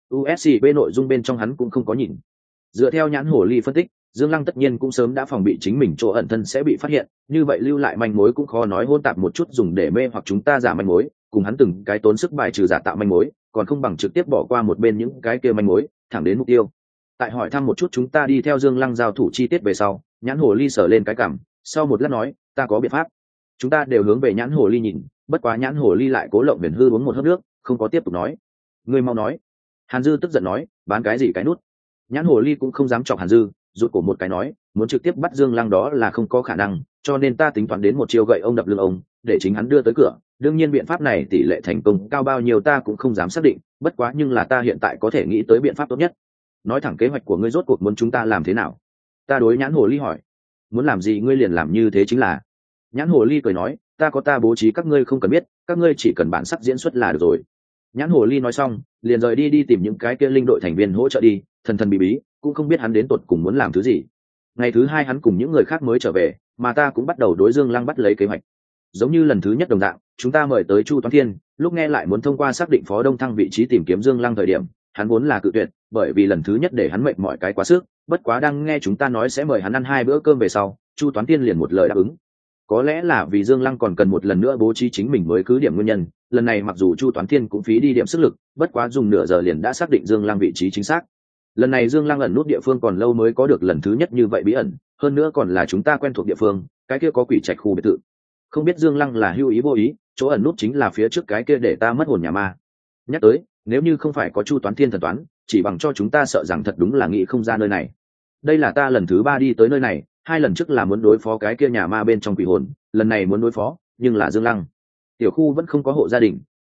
USB nội dung bên trong hắn cũng không có nhìn. Dựa theo Nhãn Hồ Ly phân tích, Dương Lăng tất nhiên cũng sớm đã phòng bị chính mình chỗ ẩn thân sẽ bị phát hiện, như vậy lưu lại manh mối cũng khó nói hỗn tạp một chút dùng để mê hoặc chúng ta giả manh mối, cùng hắn từng cái tốn sức bài trừ giả tạo manh mối, còn không bằng trực tiếp bỏ qua một bên những cái kia manh mối, thẳng đến mục tiêu. Tại hỏi thăm một chút chúng ta đi theo Dương Lăng giao thủ chi tiết về sau, Nhãn Hồ Ly sờ lên cái cằm, sau một lát nói, ta có biện pháp. Chúng ta đều hướng về Nhãn Hồ Ly nhìn, bất quá Nhãn Hồ Ly lại cố lộng huyền hư uống một hớp nước, không có tiếp tục nói. Ngươi mau nói. Hàn Dư tức giận nói, bán cái gì cái nút. Nhãn Hồ Ly cũng không dám chọc Hàn Dư, rụt cổ một cái nói, muốn trực tiếp bắt Dương Lăng đó là không có khả năng, cho nên ta tính toán đến một chiêu gậy ông đập lưng ông, để chính hắn đưa tới cửa. Đương nhiên biện pháp này tỷ lệ thành công cao bao nhiêu ta cũng không dám xác định, bất quá nhưng là ta hiện tại có thể nghĩ tới biện pháp tốt nhất. Nói thẳng kế hoạch của ngươi rốt cuộc muốn chúng ta làm thế nào? Ta đối Nhãn Hồ Ly hỏi. Muốn làm gì ngươi liền làm như thế chính là. Nhãn Hồ Ly cười nói, ta có ta bố trí các ngươi không cần biết, các ngươi chỉ cần bản sắc diễn xuất là được rồi. Nhãn Hồ Ly nói xong, liền rời đi tìm những cái kia linh đội thành viên hỗ trợ đi, thần thần bí bí, cũng không biết hắn đến tột cùng muốn làm thứ gì. Ngày thứ 2 hắn cùng những người khác mới trở về, mà ta cũng bắt đầu đối Dương Lăng bắt lấy kế hoạch. Giống như lần thứ nhất đồng dạng, chúng ta mời tới Chu Toán Thiên, lúc nghe lại muốn thông qua xác định Phó Đông Thăng vị trí tìm kiếm Dương Lăng thời điểm, hắn vốn là cự tuyệt, bởi vì lần thứ nhất để hắn mệt mỏi cái quá sức, bất quá đang nghe chúng ta nói sẽ mời hắn ăn 2 bữa cơm về sau, Chu Toán Thiên liền một lời đáp ứng. Có lẽ là vì Dương Lăng còn cần một lần nữa bố trí chính mình mới cứ điểm nguyên nhân, lần này mặc dù Chu Toán Thiên cũng phí đi điểm sức lực, bất quá dùng nửa giờ liền đã xác định Dương Lăng vị trí chính xác. Lần này Dương Lăng ẩn nút địa phương còn lâu mới có được lần thứ nhất như vậy bí ẩn, hơn nữa còn là chúng ta quen thuộc địa phương, cái kia có quỷ trạch khu biệt thự. Không biết Dương Lăng là hữu ý vô ý, chỗ ẩn nút chính là phía trước cái kia để ta mất hồn nhà ma. Nhắc tới, nếu như không phải có Chu Toán Thiên thần toán, chỉ bằng cho chúng ta sợ rằng thật đúng là nghĩ không ra nơi này. Đây là ta lần thứ 3 đi tới nơi này, 2 lần trước là muốn đối phó cái kia nhà ma bên trong quỷ hồn, lần này muốn đối phó, nhưng là Dương Lăng. Tiểu khu vẫn không có hộ gia đình,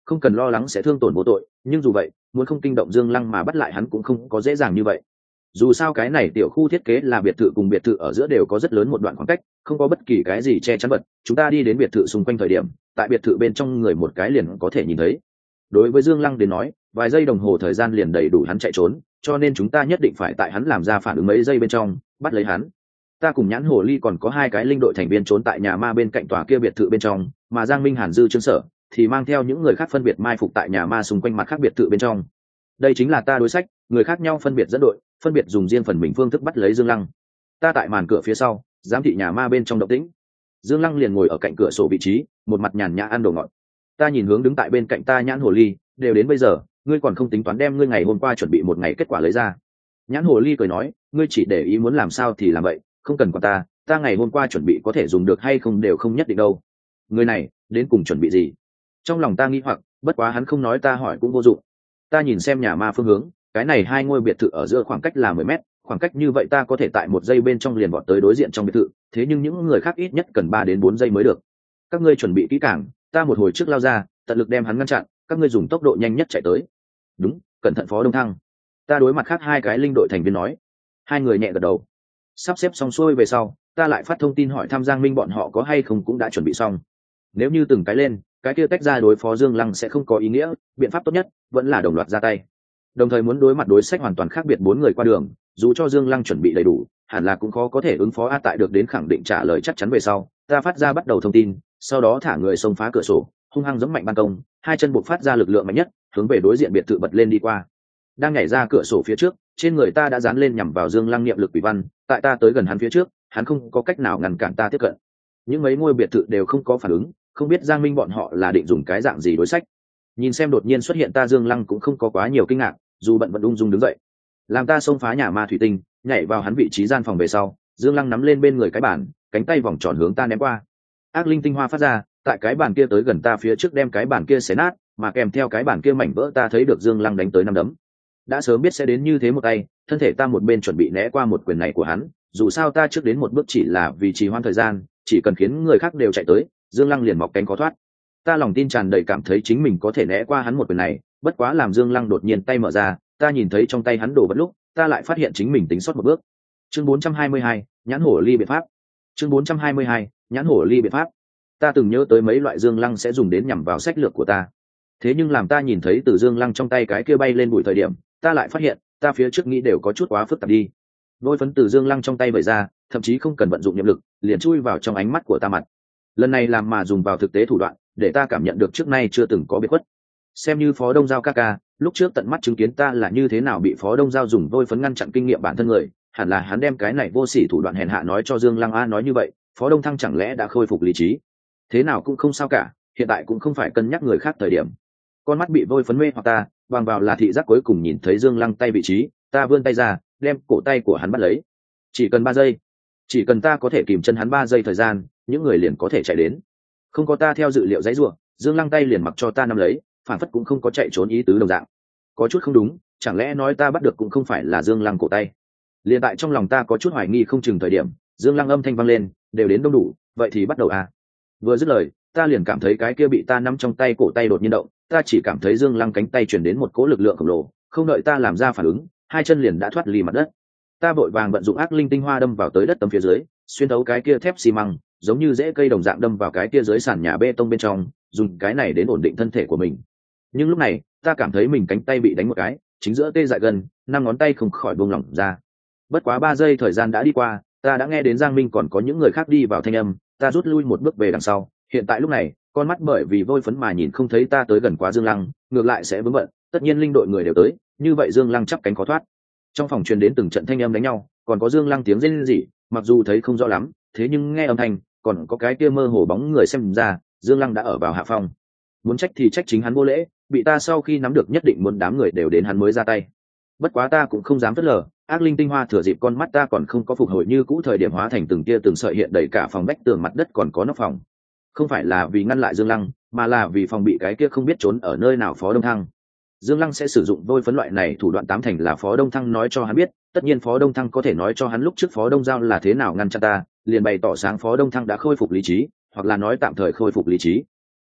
không cần lo lắng sẽ thương tổn vô tội, nhưng dù vậy muốn không kinh động Dương Lăng mà bắt lại hắn cũng không có dễ dàng như vậy. Dù sao cái này tiểu khu thiết kế là biệt thự cùng biệt thự ở giữa đều có rất lớn một đoạn khoảng cách, không có bất kỳ cái gì che chắn vật. Chúng ta đi đến biệt thự xung quanh thời điểm, tại biệt thự bên trong người một cái liền có thể nhìn thấy. Đối với Dương Lăng đến nói, vài giây đồng hồ thời gian liền đầy đủ hắn chạy trốn, cho nên chúng ta nhất định phải tại hắn làm ra phản ứng mấy giây bên trong bắt lấy hắn. Ta cùng Nhãn Hồ Ly còn có 2 cái linh đội thành viên trốn tại nhà ma bên cạnh tòa kia biệt thự bên trong, mà Giang Minh, Hàn Dư, Trương Sở thì mang theo những người khác phân biệt mai phục tại nhà ma xung quanh mặt khác biệt thự bên trong. Đây chính là ta đối sách, người khác nhau phân biệt dẫn đội, phân biệt dùng riêng phần mình phương thức bắt lấy Dương Lăng. Ta tại màn cửa phía sau giám thị nhà ma bên trong động tĩnh. Dương Lăng liền ngồi ở cạnh cửa sổ vị trí, một mặt nhàn nhã ăn đồ ngọt. Ta nhìn hướng đứng tại bên cạnh ta Nhãn Hồ Ly, đều đến bây giờ ngươi còn không tính toán đem ngươi ngày hôm qua chuẩn bị một ngày kết quả lấy ra. Nhãn Hồ Ly cười nói, ngươi chỉ để ý muốn làm sao thì làm vậy, không cần quản ta ngày hôm qua chuẩn bị có thể dùng được hay không đều không nhất định đâu. Người này đến cùng chuẩn bị gì? Trong lòng ta nghi hoặc, bất quá hắn không nói ta hỏi cũng vô dụng. Ta nhìn xem nhà ma phương hướng, cái này 2 ngôi biệt thự ở giữa khoảng cách là 10 mét, khoảng cách như vậy ta có thể tại 1 giây bên trong liền vọt tới đối diện trong biệt thự, thế nhưng những người khác ít nhất cần 3 đến 4 giây mới được. Các ngươi chuẩn bị kỹ càng, ta một hồi trước lao ra, tận lực đem hắn ngăn chặn, các ngươi dùng tốc độ nhanh nhất chạy tới. Đúng, cẩn thận Phó Đông Thăng. Ta đối mặt khác 2 cái linh đội thành viên nói. 2 người nhẹ gật đầu. Sắp xếp xong xuôi về sau, ta lại phát thông tin hỏi thăm Giang Minh bọn họ có hay không cũng đã chuẩn bị xong. Nếu như từng cái lên, cái kia tách ra đối phó Dương Lăng sẽ không có ý nghĩa, biện pháp tốt nhất vẫn là đồng loạt ra tay. Đồng thời muốn đối mặt đối sách hoàn toàn khác biệt 4 người qua đường, dù cho Dương Lăng chuẩn bị đầy đủ, hẳn là cũng khó có thể ứng phó. Tại được đến khẳng định trả lời chắc chắn về sau, ta phát ra bắt đầu thông tin, sau đó thả người xông phá cửa sổ, hung hăng giẫm mạnh ban công, 2 chân buộc phát ra lực lượng mạnh nhất, hướng về đối diện biệt thự bật lên đi qua. Đang nhảy ra cửa sổ phía trước, trên người ta đã dán lên nhằm vào Dương Lăng niệm lực quỷ văn, tại ta tới gần hắn phía trước, hắn không có cách nào ngăn cản ta tiếp cận. Những mấy ngôi biệt thự đều không có phản ứng, không biết Giang Minh bọn họ là định dùng cái dạng gì đối sách. Nhìn xem đột nhiên xuất hiện ta, Dương Lăng cũng không có quá nhiều kinh ngạc, dù bận vẫn ung dung đứng dậy. Làm ta xông phá nhà ma thủy tinh, nhảy vào hắn vị trí gian phòng về sau, Dương Lăng nắm lên bên người cái bàn, cánh tay vòng tròn hướng ta ném qua. Ác linh tinh hoa phát ra, tại cái bàn kia tới gần ta phía trước đem cái bàn kia xé nát, mà kèm theo cái bàn kia mảnh vỡ ta thấy được Dương Lăng đánh tới 5 đấm. Đã sớm biết sẽ đến như thế một tay, thân thể ta một bên chuẩn bị né qua một quyền này của hắn, dù sao ta trước đến một bước chỉ là vì trì hoãn thời gian, chỉ cần khiến người khác đều chạy tới, Dương Lăng liền mọc cánh khó thoát. Ta lòng tin tràn đầy cảm thấy chính mình có thể né qua hắn một quyền này, bất quá làm Dương Lăng đột nhiên tay mở ra, ta nhìn thấy trong tay hắn đồ vật lúc, ta lại phát hiện chính mình tính sót một bước. Chương 422, Nhãn Hổ Ly biện pháp. Chương 422, Nhãn Hổ Ly biện pháp. Ta từng nhớ tới mấy loại Dương Lăng sẽ dùng đến nhằm vào sách lược của ta. Thế nhưng làm ta nhìn thấy từ Dương Lăng trong tay cái kia bay lên bụi thời điểm, ta lại phát hiện, ta phía trước nghĩ đều có chút quá phức tạp đi. Vôi phấn từ Dương Lăng trong tay vẩy ra, thậm chí không cần vận dụng niệm lực, liền chui vào trong ánh mắt của ta mặt. Lần này làm mà dùng vào thực tế thủ đoạn, để ta cảm nhận được trước nay chưa từng có biệt khuất. Xem như Phó Đông Giao ca ca, lúc trước tận mắt chứng kiến ta là như thế nào bị Phó Đông Giao dùng vôi phấn ngăn chặn kinh nghiệm bản thân người, hẳn là hắn đem cái này vô sỉ thủ đoạn hèn hạ nói cho Dương Lăng. Nói như vậy, Phó Đông Thăng chẳng lẽ đã khôi phục lý trí? Thế nào cũng không sao cả, hiện tại cũng không phải cân nhắc người khác thời điểm. Con mắt bị vôi phấn mê hoặc ta, bằng vào là thị giác cuối cùng nhìn thấy Dương Lăng tay vị trí, ta vươn tay ra, đem cổ tay của hắn bắt lấy. Chỉ cần 3 giây, chỉ cần ta có thể kìm chân hắn 3 giây thời gian, những người liền có thể chạy đến. Không có ta theo dự liệu dãy rủa, Dương Lăng tay liền mặc cho ta nắm lấy, phản phất cũng không có chạy trốn ý tứ đồng dạng. Có chút không đúng, chẳng lẽ nói ta bắt được cũng không phải là Dương Lăng cổ tay? Liền tại trong lòng ta có chút hoài nghi không chừng thời điểm, Dương Lăng âm thanh vang lên, đều đến đông đủ, vậy thì bắt đầu à? Vừa dứt lời, ta liền cảm thấy cái kia bị ta nắm trong tay cổ tay đột nhiên động, ta chỉ cảm thấy Dương Lăng cánh tay truyền đến một cỗ lực lượng khổng lồ, không đợi ta làm ra phản ứng, 2 chân liền đã thoát ly mặt đất. Ta vội vàng vận dụng ác linh tinh hoa đâm vào tới đất tấm phía dưới, xuyên thấu cái kia thép xi măng, giống như rễ cây đồng dạng đâm vào cái kia dưới sàn nhà bê tông bên trong, dùng cái này đến ổn định thân thể của mình. Nhưng lúc này, ta cảm thấy mình cánh tay bị đánh một cái, chính giữa tê dại gần, 5 ngón tay không khỏi buông lỏng ra. Bất quá 3 giây thời gian đã đi qua, ta đã nghe đến Giang Minh còn có những người khác đi vào thanh âm, ta rút lui một bước về đằng sau. Hiện tại lúc này, con mắt bởi vì vôi phấn mà nhìn không thấy ta tới gần quá Dương Lăng, ngược lại sẽ vướng bận, tất nhiên linh đội người đều tới, như vậy Dương Lăng chắp cánh khó thoát. Trong phòng truyền đến từng trận thanh âm đánh nhau, còn có Dương Lăng tiếng rên rỉ, mặc dù thấy không rõ lắm, thế nhưng nghe âm thanh, còn có cái kia mơ hồ bóng người xem ra, Dương Lăng đã ở vào hạ phong. Muốn trách thì trách chính hắn vô lễ, bị ta sau khi nắm được nhất định muốn đám người đều đến hắn mới ra tay. Bất quá ta cũng không dám phớt lờ, ác linh tinh hoa thừa dịp con mắt ta còn không có phục hồi như cũ thời điểm hóa thành từng tia từng sợi hiện đầy cả phòng vách tường mặt đất còn có nóc phòng. Không phải là vì ngăn lại Dương Lăng, mà là vì phòng bị cái kia không biết trốn ở nơi nào Phó Đông Thăng. Dương Lăng sẽ sử dụng vôi phấn loại này thủ đoạn 8 thành là Phó Đông Thăng nói cho hắn biết, tất nhiên Phó Đông Thăng có thể nói cho hắn lúc trước Phó Đông Giao là thế nào ngăn chặn ta, liền bày tỏ sáng Phó Đông Thăng đã khôi phục lý trí, hoặc là nói tạm thời khôi phục lý trí.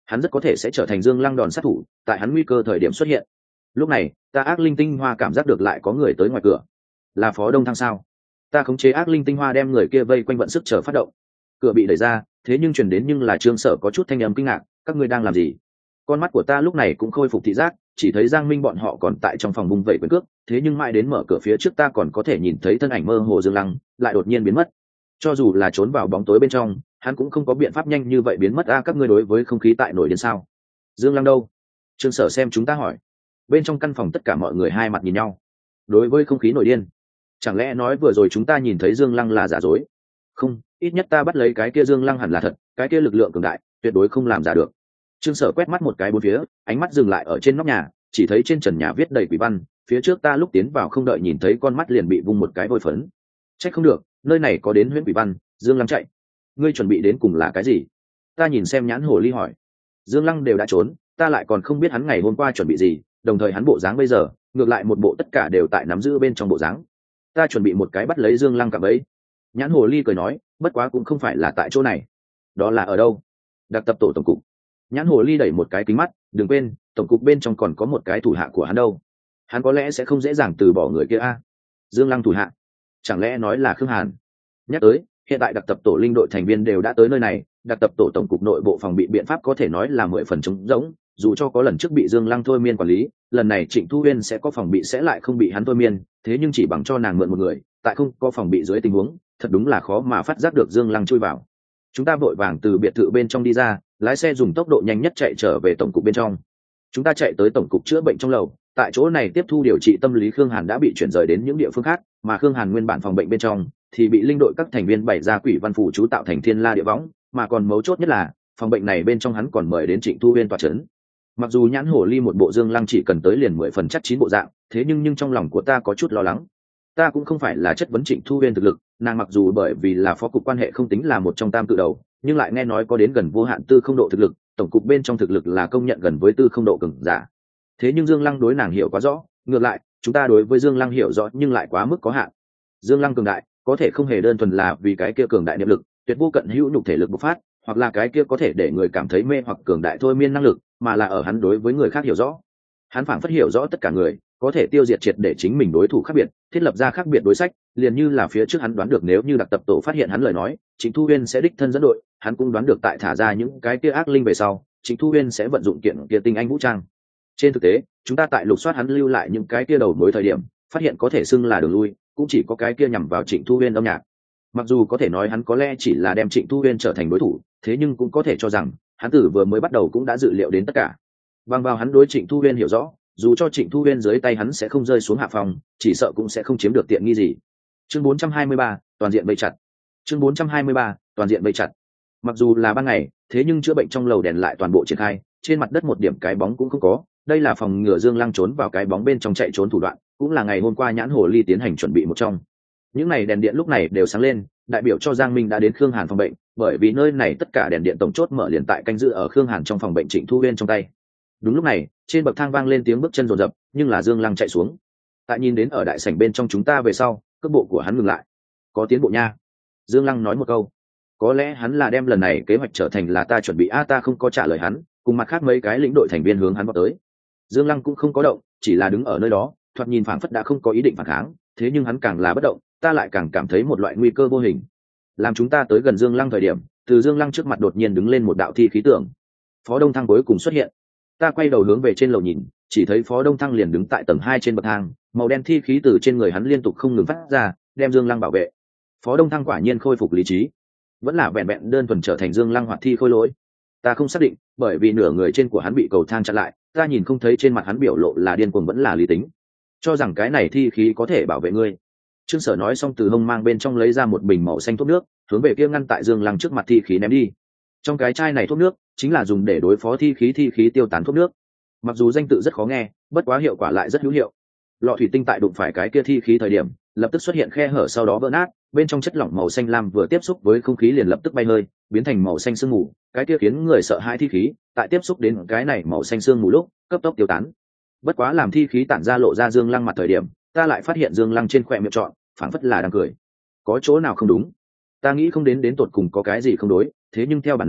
hắn rất có thể sẽ trở thành Dương Lăng đòn sát thủ tại hắn nguy cơ thời điểm xuất hiện. Lúc này ta ác linh tinh hoa cảm giác được lại có người tới ngoài cửa. Là Phó Đông Thăng sao? Ta khống chế ác linh tinh hoa đem người kia vây quanh vận sức chờ phát động. Cửa bị đẩy ra, thế nhưng truyền đến nhưng là Trương Sở có chút thanh âm kinh ngạc, các ngươi đang làm gì? Con mắt của ta lúc này cũng khôi phục thị giác, chỉ thấy Giang Minh bọn họ còn tại trong phòng bung vẩy quyền cước, thế nhưng mãi đến mở cửa phía trước ta còn có thể nhìn thấy thân ảnh mơ hồ Dương Lăng lại đột nhiên biến mất. Cho dù là trốn vào bóng tối bên trong, hắn cũng không có biện pháp nhanh như vậy biến mất. Các ngươi đối với không khí tại nổi điên sao? Dương Lăng đâu? Trương Sở xem chúng ta hỏi. Bên trong căn phòng tất cả mọi người hai mặt nhìn nhau. Đối với không khí nổi điên, chẳng lẽ nói vừa rồi chúng ta nhìn thấy Dương Lăng là giả dối? Không, ít nhất ta bắt lấy cái kia Dương Lăng hẳn là thật, cái kia lực lượng cường đại tuyệt đối không làm giả được. Trương Sở quét mắt một cái bốn phía, ánh mắt dừng lại ở trên nóc nhà, chỉ thấy trên trần nhà viết đầy quỷ văn, phía trước ta lúc tiến vào không đợi nhìn thấy con mắt liền bị vung một cái vôi phấn. Trách không được, nơi này có đến huyễn quỷ văn. Dương Lăng chạy, ngươi chuẩn bị đến cùng là cái gì? Ta nhìn xem nhãn hồ ly hỏi. Dương Lăng đều đã trốn, ta lại còn không biết hắn ngày hôm qua chuẩn bị gì, đồng thời hắn bộ dáng bây giờ ngược lại một bộ tất cả đều tại nắm giữ bên trong bộ dáng. Ta chuẩn bị một cái bắt lấy Dương Lăng cả bấy. Nhãn hồ ly cười nói, bất quá cũng không phải là tại chỗ này. Đó là ở đâu? Đặc tập tổ tổng cục. Nhãn hồ ly đẩy một cái kính mắt, đừng quên tổng cục bên trong còn có một cái thủ hạ của hắn đâu. Hắn có lẽ sẽ không dễ dàng từ bỏ người kia a. Dương Lăng thủ hạ, chẳng lẽ nói là Khương Hàn? Nhắc tới, hiện tại đặc tập tổ linh đội thành viên đều đã tới nơi này, đặc tập tổ tổng cục nội bộ phòng bị biện pháp có thể nói là 10 phần trống rỗng, dù cho có lần trước bị Dương Lăng thôi miên quản lý, lần này Trịnh Thu Uyên sẽ có phòng bị sẽ lại không bị hắn thôi miên, thế nhưng chỉ bằng cho nàng mượn một người, tại không có phòng bị dưới tình huống, thật đúng là khó mà phát giác được Dương Lăng chui vào. Chúng ta vội vàng từ biệt thự bên trong đi ra, lái xe dùng tốc độ nhanh nhất chạy trở về tổng cục bên trong. Chúng ta chạy tới tổng cục chữa bệnh trong lầu, tại chỗ này tiếp thu điều trị tâm lý Khương Hàn đã bị chuyển rời đến những địa phương khác, mà Khương Hàn nguyên bản phòng bệnh bên trong thì bị linh đội các thành viên bày ra quỷ văn phủ chú tạo thành thiên la địa võng, mà còn mấu chốt nhất là phòng bệnh này bên trong hắn còn mời đến Trịnh Thu Uyên tọa chấn. Mặc dù nhãn hổ ly một bộ Dương Lăng chỉ cần tới liền 10 phần chắc 9 bộ dạng, thế nhưng trong lòng của ta có chút lo lắng. Ta cũng không phải là chất vấn Trịnh Thu Uyên thực lực, nàng mặc dù bởi vì là phó cục quan hệ không tính là một trong tam cự đầu, nhưng lại nghe nói có đến gần vô hạn tư không độ thực lực, tổng cục bên trong thực lực là công nhận gần với tư không độ cường giả. Thế nhưng Dương Lăng đối nàng hiểu quá rõ, ngược lại chúng ta đối với Dương Lăng hiểu rõ nhưng lại quá mức có hạn. Dương Lăng cường đại có thể không hề đơn thuần là vì cái kia cường đại niệm lực tuyệt vô cận hữu nhục thể lực bộc phát, hoặc là cái kia có thể để người cảm thấy mê hoặc cường đại thôi miên năng lực, mà là ở hắn đối với người khác hiểu rõ. Hắn phảng phất hiểu rõ tất cả người, có thể tiêu diệt triệt để chính mình đối thủ khác biệt, thiết lập ra khác biệt đối sách, liền như là phía trước hắn đoán được nếu như đặc tập tổ phát hiện hắn lời nói, Trịnh Thu Uyên sẽ đích thân dẫn đội, hắn cũng đoán được tại thả ra những cái kia ác linh về sau, Trịnh Thu Uyên sẽ vận dụng kiện kia tinh anh vũ trang. Trên thực tế, chúng ta tại lục soát hắn lưu lại những cái kia đầu mối thời điểm, phát hiện có thể xưng là đường lui, cũng chỉ có cái kia nhằm vào Trịnh Thu Uyên âm nhạc. Mặc dù có thể nói hắn có lẽ chỉ là đem Trịnh Thu Uyên trở thành đối thủ, thế nhưng cũng có thể cho rằng hắn từ vừa mới bắt đầu cũng đã dự liệu đến tất cả. Bằng vào hắn đối Trịnh Thu Uyên hiểu rõ, dù cho Trịnh Thu Uyên dưới tay hắn sẽ không rơi xuống hạ phòng, chỉ sợ cũng sẽ không chiếm được tiện nghi gì. Chương 423, toàn diện vây chặt. Chương 423, toàn diện vây chặt. Mặc dù là ban ngày, thế nhưng chữa bệnh trong lầu đèn lại toàn bộ triển khai, trên mặt đất một điểm cái bóng cũng không có. Đây là phòng ngừa Dương Lăng trốn vào cái bóng bên trong chạy trốn thủ đoạn, cũng là ngày hôm qua nhãn hồ ly tiến hành chuẩn bị một trong. Những này đèn điện lúc này đều sáng lên, đại biểu cho Giang Minh đã đến Khương Hàn phòng bệnh, bởi vì nơi này tất cả đèn điện tổng chốt mở liền tại canh giữ ở Khương Hàn trong phòng bệnh Trịnh Thu Uyên trong tay. Đúng lúc này, trên bậc thang vang lên tiếng bước chân rồn rập, nhưng là Dương Lăng chạy xuống. Tại nhìn đến ở đại sảnh bên trong chúng ta về sau, cước bộ của hắn ngừng lại. Có tiến bộ nha. Dương Lăng nói một câu. Có lẽ hắn là đem lần này kế hoạch trở thành là ta chuẩn bị ta không có trả lời hắn, cùng mặt khác mấy cái lĩnh đội thành viên hướng hắn vào tới. Dương Lăng cũng không có động, chỉ là đứng ở nơi đó, thoạt nhìn phảng phất đã không có ý định phản kháng, thế nhưng hắn càng là bất động, ta lại càng cảm thấy một loại nguy cơ vô hình. Làm chúng ta tới gần Dương Lăng thời điểm, từ Dương Lăng trước mặt đột nhiên đứng lên một đạo thi khí tượng. Phó Đông Thăng cuối cùng xuất hiện. Ta quay đầu hướng về trên lầu nhìn, chỉ thấy Phó Đông Thăng liền đứng tại tầng 2 trên bậc thang, màu đen thi khí từ trên người hắn liên tục không ngừng phát ra, đem Dương Lăng bảo vệ. Phó Đông Thăng quả nhiên khôi phục lý trí, vẫn là vẹn vẹn đơn thuần trở thành Dương Lăng hoạt thi khôi lỗi. Ta không xác định, bởi vì nửa người trên của hắn bị cầu thang chặn lại, ta nhìn không thấy trên mặt hắn biểu lộ là điên cuồng vẫn là lý tính. Cho rằng cái này thi khí có thể bảo vệ ngươi. Trương Sở nói xong từ hông mang bên trong lấy ra một bình màu xanh thuốc nước, hướng về kia ngăn tại Dương Lăng trước mặt thi khí ném đi. Trong cái chai này thuốc nước chính là dùng để đối phó thi khí tiêu tán thuốc nước. Mặc dù danh tự rất khó nghe, bất quá hiệu quả lại rất hữu hiệu. Lọ thủy tinh tại đụng phải cái kia thi khí thời điểm, lập tức xuất hiện khe hở sau đó vỡ nát, bên trong chất lỏng màu xanh lam vừa tiếp xúc với không khí liền lập tức bay hơi, biến thành màu xanh sương mù, cái kia khiến người sợ hãi thi khí, tại tiếp xúc đến cái này màu xanh sương mù lúc, cấp tốc tiêu tán. Bất quá làm thi khí tản ra lộ ra Dương Lăng mặt thời điểm, ta lại phát hiện Dương Lăng trên khóe miệng trọn, phảng phất là đang cười. Có chỗ nào không đúng? Ta nghĩ không đến tột cùng có cái gì không đối, thế nhưng theo bản năng,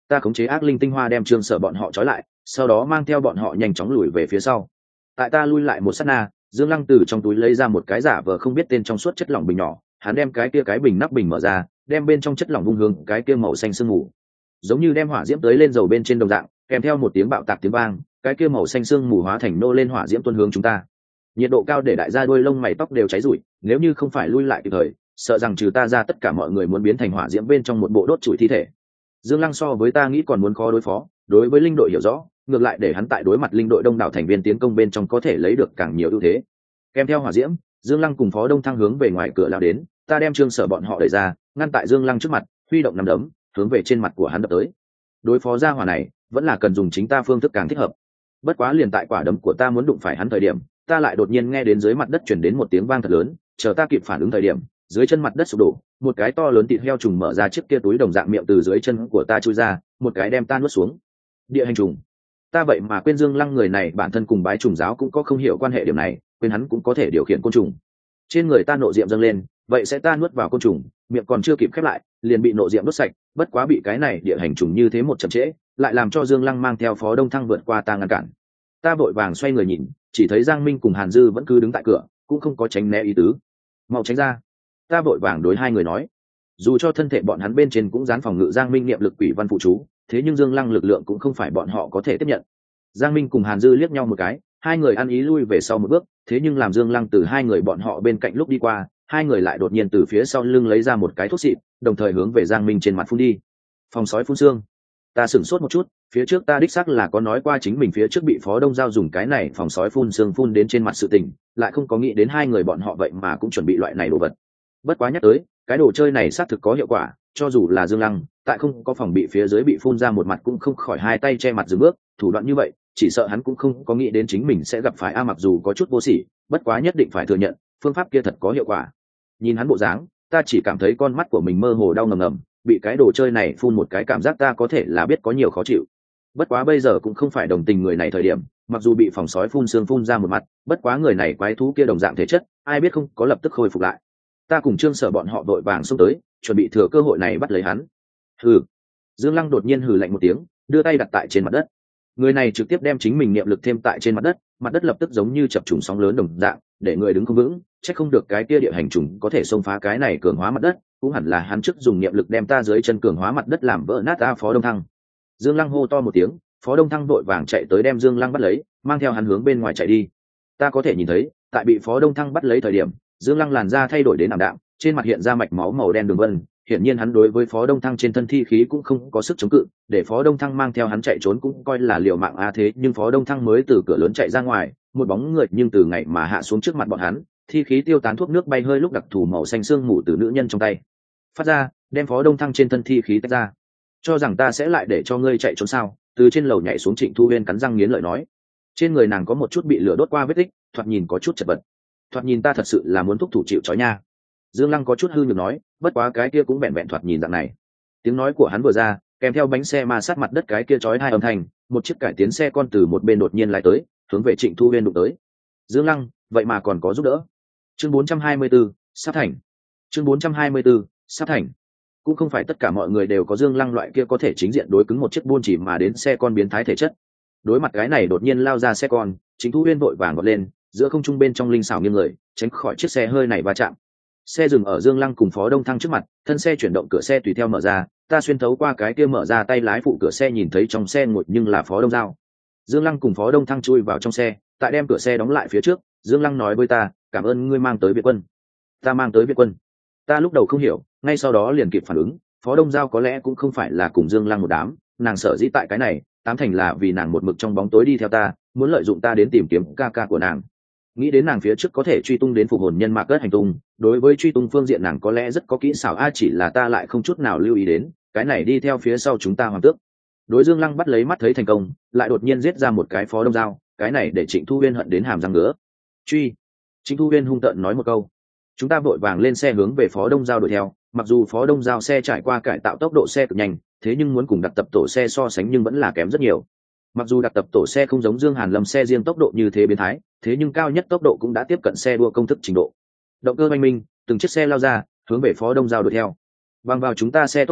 ta khống chế ác linh tinh hoa đem Trương Sở bọn họ trói lại, sau đó mang theo bọn họ nhanh chóng lùi về phía sau. Tại ta lui lại một sát na, Dương Lăng từ trong túi lấy ra một cái giả vờ không biết tên trong suốt chất lỏng bình nhỏ, hắn đem cái kia cái bình nắp bình mở ra, đem bên trong chất lỏng vung hướng cái kia màu xanh sương mù, giống như đem hỏa diễm tới lên dầu bên trên đồng dạng, kèm theo một tiếng bạo tạc tiếng vang, cái kia màu xanh sương mù hóa thành nô lên hỏa diễm tuôn hướng chúng ta. Nhiệt độ cao để đại gia đuôi lông mày tóc đều cháy rụi, nếu như không phải lui lại kịp thời, sợ rằng trừ ta ra tất cả mọi người muốn biến thành hỏa diễm bên trong một bộ đốt trụi thi thể. Dương Lăng so với ta nghĩ còn muốn khó đối phó, đối với linh đội hiểu rõ, ngược lại để hắn tại đối mặt linh đội đông đảo thành viên tiến công bên trong có thể lấy được càng nhiều ưu thế. Kèm theo hỏa diễm, Dương Lăng cùng Phó Đông Thăng hướng về ngoài cửa lao đến, ta đem Trương Sở bọn họ đẩy ra, ngăn tại Dương Lăng trước mặt, huy động nắm đấm, hướng về trên mặt của hắn đập tới. Đối phó ra hỏa này, vẫn là cần dùng chính ta phương thức càng thích hợp. Bất quá liền tại quả đấm của ta muốn đụng phải hắn thời điểm, ta lại đột nhiên nghe đến dưới mặt đất truyền đến một tiếng vang thật lớn, chờ ta kịp phản ứng thời điểm, dưới chân mặt đất sụp đổ, một cái to lớn thịt heo trùng mở ra chiếc kia túi đồng dạng miệng từ dưới chân của ta chui ra, một cái đem ta nuốt xuống. Địa hành trùng. Ta vậy mà quên Dương Lăng người này bản thân cùng bái trùng giáo cũng có không hiểu quan hệ điểm này, quên hắn cũng có thể điều khiển côn trùng. Trên người ta nộ diệm dâng lên, vậy sẽ ta nuốt vào côn trùng, miệng còn chưa kịp khép lại, liền bị nộ diệm đốt sạch, bất quá bị cái này địa hành trùng như thế một chậm trễ, lại làm cho Dương Lăng mang theo Phó Đông Thăng vượt qua ta ngăn cản. Ta vội vàng xoay người nhìn, chỉ thấy Giang Minh cùng Hàn Dư vẫn cứ đứng tại cửa, cũng không có tránh né ý tứ. Mau tránh ra. Ta vội vàng đối hai người nói. Dù cho thân thể bọn hắn bên trên cũng dán phòng ngự Giang Minh niệm lực quỷ văn phụ chú, thế nhưng Dương Lăng lực lượng cũng không phải bọn họ có thể tiếp nhận. Giang Minh cùng Hàn Dư liếc nhau một cái, hai người ăn ý lui về sau một bước, thế nhưng làm Dương Lăng từ hai người bọn họ bên cạnh lúc đi qua, hai người lại đột nhiên từ phía sau lưng lấy ra một cái thuốc xịt, đồng thời hướng về Giang Minh trên mặt phun đi. Phòng sói phun xương. Ta sửng sốt một chút, phía trước ta đích xác là có nói qua chính mình phía trước bị Phó Đông Giao dùng cái này phòng sói phun xương phun đến trên mặt sự tình, lại không có nghĩ đến hai người bọn họ vậy mà cũng chuẩn bị loại này đồ vật. Bất quá nhắc tới, cái đồ chơi này xác thực có hiệu quả, cho dù là Dương Lăng, tại không có phòng bị phía dưới bị phun ra một mặt cũng không khỏi hai tay che mặt dừng bước, thủ đoạn như vậy, chỉ sợ hắn cũng không có nghĩ đến chính mình sẽ gặp phải mặc dù có chút vô sỉ, bất quá nhất định phải thừa nhận, phương pháp kia thật có hiệu quả. Nhìn hắn bộ dáng, ta chỉ cảm thấy con mắt của mình mơ hồ đau ngầm ngầm, bị cái đồ chơi này phun một cái cảm giác ta có thể là biết có nhiều khó chịu. Bất quá bây giờ cũng không phải đồng tình người này thời điểm, mặc dù bị phòng sói phun xương phun ra một mặt, bất quá người này quái thú kia đồng dạng thể chất, ai biết không có lập tức khôi phục lại. Ta cùng Trương Sở bọn họ vội vàng xông tới, chuẩn bị thừa cơ hội này bắt lấy hắn. Hừ. Dương Lăng đột nhiên hừ lạnh một tiếng, đưa tay đặt tại trên mặt đất. Người này trực tiếp đem chính mình niệm lực thêm tại trên mặt đất lập tức giống như chập trùng sóng lớn đồng dạng, để người đứng không vững, chắc không được cái kia địa hành trùng có thể xông phá cái này cường hóa mặt đất, cũng hẳn là hắn trước dùng niệm lực đem ta dưới chân cường hóa mặt đất làm vỡ nát ta. Phó Đông Thăng. Dương Lăng hô to một tiếng, Phó Đông Thăng vội vàng chạy tới đem Dương Lăng bắt lấy, mang theo hắn hướng bên ngoài chạy đi. Ta có thể nhìn thấy, tại bị Phó Đông Thăng bắt lấy thời điểm, Dương Lăng làn da thay đổi đến ảm đạm, trên mặt hiện ra mạch máu màu đen đường vân, hiển nhiên hắn đối với Phó Đông Thăng trên thân thi khí cũng không có sức chống cự, để Phó Đông Thăng mang theo hắn chạy trốn cũng coi là liều mạng thế nhưng Phó Đông Thăng mới từ cửa lớn chạy ra ngoài, một bóng người nhưng từ ngày mà hạ xuống trước mặt bọn hắn, thi khí tiêu tán, thuốc nước bay hơi lúc đặc thù màu xanh sương mù từ nữ nhân trong tay phát ra, đem Phó Đông Thăng trên thân thi khí tách ra. Cho rằng ta sẽ lại để cho ngươi chạy trốn sao? Từ trên lầu nhảy xuống Trịnh Thu Huyên cắn răng nghiến lợi nói. Trên người nàng có một chút bị lửa đốt qua vết tích, thoạt nhìn có chút chật vật. Thoạt nhìn ta thật sự là muốn thúc thủ chịu trói nha. Dương Lăng có chút hư nhược nói, bất quá cái kia cũng vẹn vẹn thoạt nhìn dạng này. Tiếng nói của hắn vừa ra, kèm theo bánh xe ma sát mặt đất cái kia chói hai âm thanh, một chiếc cải tiến xe con từ một bên đột nhiên lái tới, hướng về Trịnh Thu Huyên đụng tới. Dương Lăng, vậy mà còn có giúp đỡ. Chương 424, sắp thành. Chương 424, sắp thành. Cũng không phải tất cả mọi người đều có Dương Lăng loại kia có thể chính diện đối cứng một chiếc buôn chỉ mà đến xe con biến thái thể chất. Đối mặt cái này đột nhiên lao ra xe con, Trịnh Thu Huyên vội vàng vọt lên, giữa không trung bên trong linh xảo nghiêng người, tránh khỏi chiếc xe hơi này va chạm. Xe dừng ở Dương Lăng cùng Phó Đông Thăng trước mặt, thân xe chuyển động, cửa xe tùy theo mở ra, ta xuyên thấu qua cái kia mở ra tay lái phụ cửa xe nhìn thấy trong xe ngồi nhưng là Phó Đông Giao. Dương Lăng cùng Phó Đông Thăng chui vào trong xe, tại đem cửa xe đóng lại phía trước, Dương Lăng nói với ta, cảm ơn ngươi mang tới Việt quân. Ta mang tới Việt quân. Ta lúc đầu không hiểu, ngay sau đó liền kịp phản ứng, Phó Đông Giao có lẽ cũng không phải là cùng Dương Lăng một đám, nàng sợ dĩ tại cái này, tám thành là vì nàng một mực trong bóng tối đi theo ta, muốn lợi dụng ta đến tìm kiếm ca ca của nàng. Nghĩ đến nàng phía trước có thể truy tung đến phục hồn nhân mạc cất hành tung, đối với truy tung phương diện nàng có lẽ rất có kỹ xảo chỉ là ta lại không chút nào lưu ý đến, cái này đi theo phía sau chúng ta hoàng tước. Đối Dương Lăng bắt lấy mắt thấy thành công, lại đột nhiên giết ra một cái Phó Đông Giao, cái này để Trịnh Thu Huyên hận đến hàm răng ngứa. Truy. Trịnh Thu Huyên hung tợn nói một câu. Chúng ta vội vàng lên xe hướng về Phó Đông Giao đuổi theo, mặc dù Phó Đông Giao xe trải qua cải tạo tốc độ xe cực nhanh, thế nhưng muốn cùng đặc tập tổ xe so sánh nhưng vẫn là kém rất nhiều. Mặc dù đặc tập tổ xe không giống Dương Hàn Lâm xe riêng tốc độ như thế biến thái, thế nhưng cao nhất tốc độ cũng đã tiếp cận xe đua công thức trình độ. Động cơ oanh minh, từng chiếc xe lao ra, hướng về Phó Đông Giao đuổi theo. Bằng vào chúng ta xe tốc độ,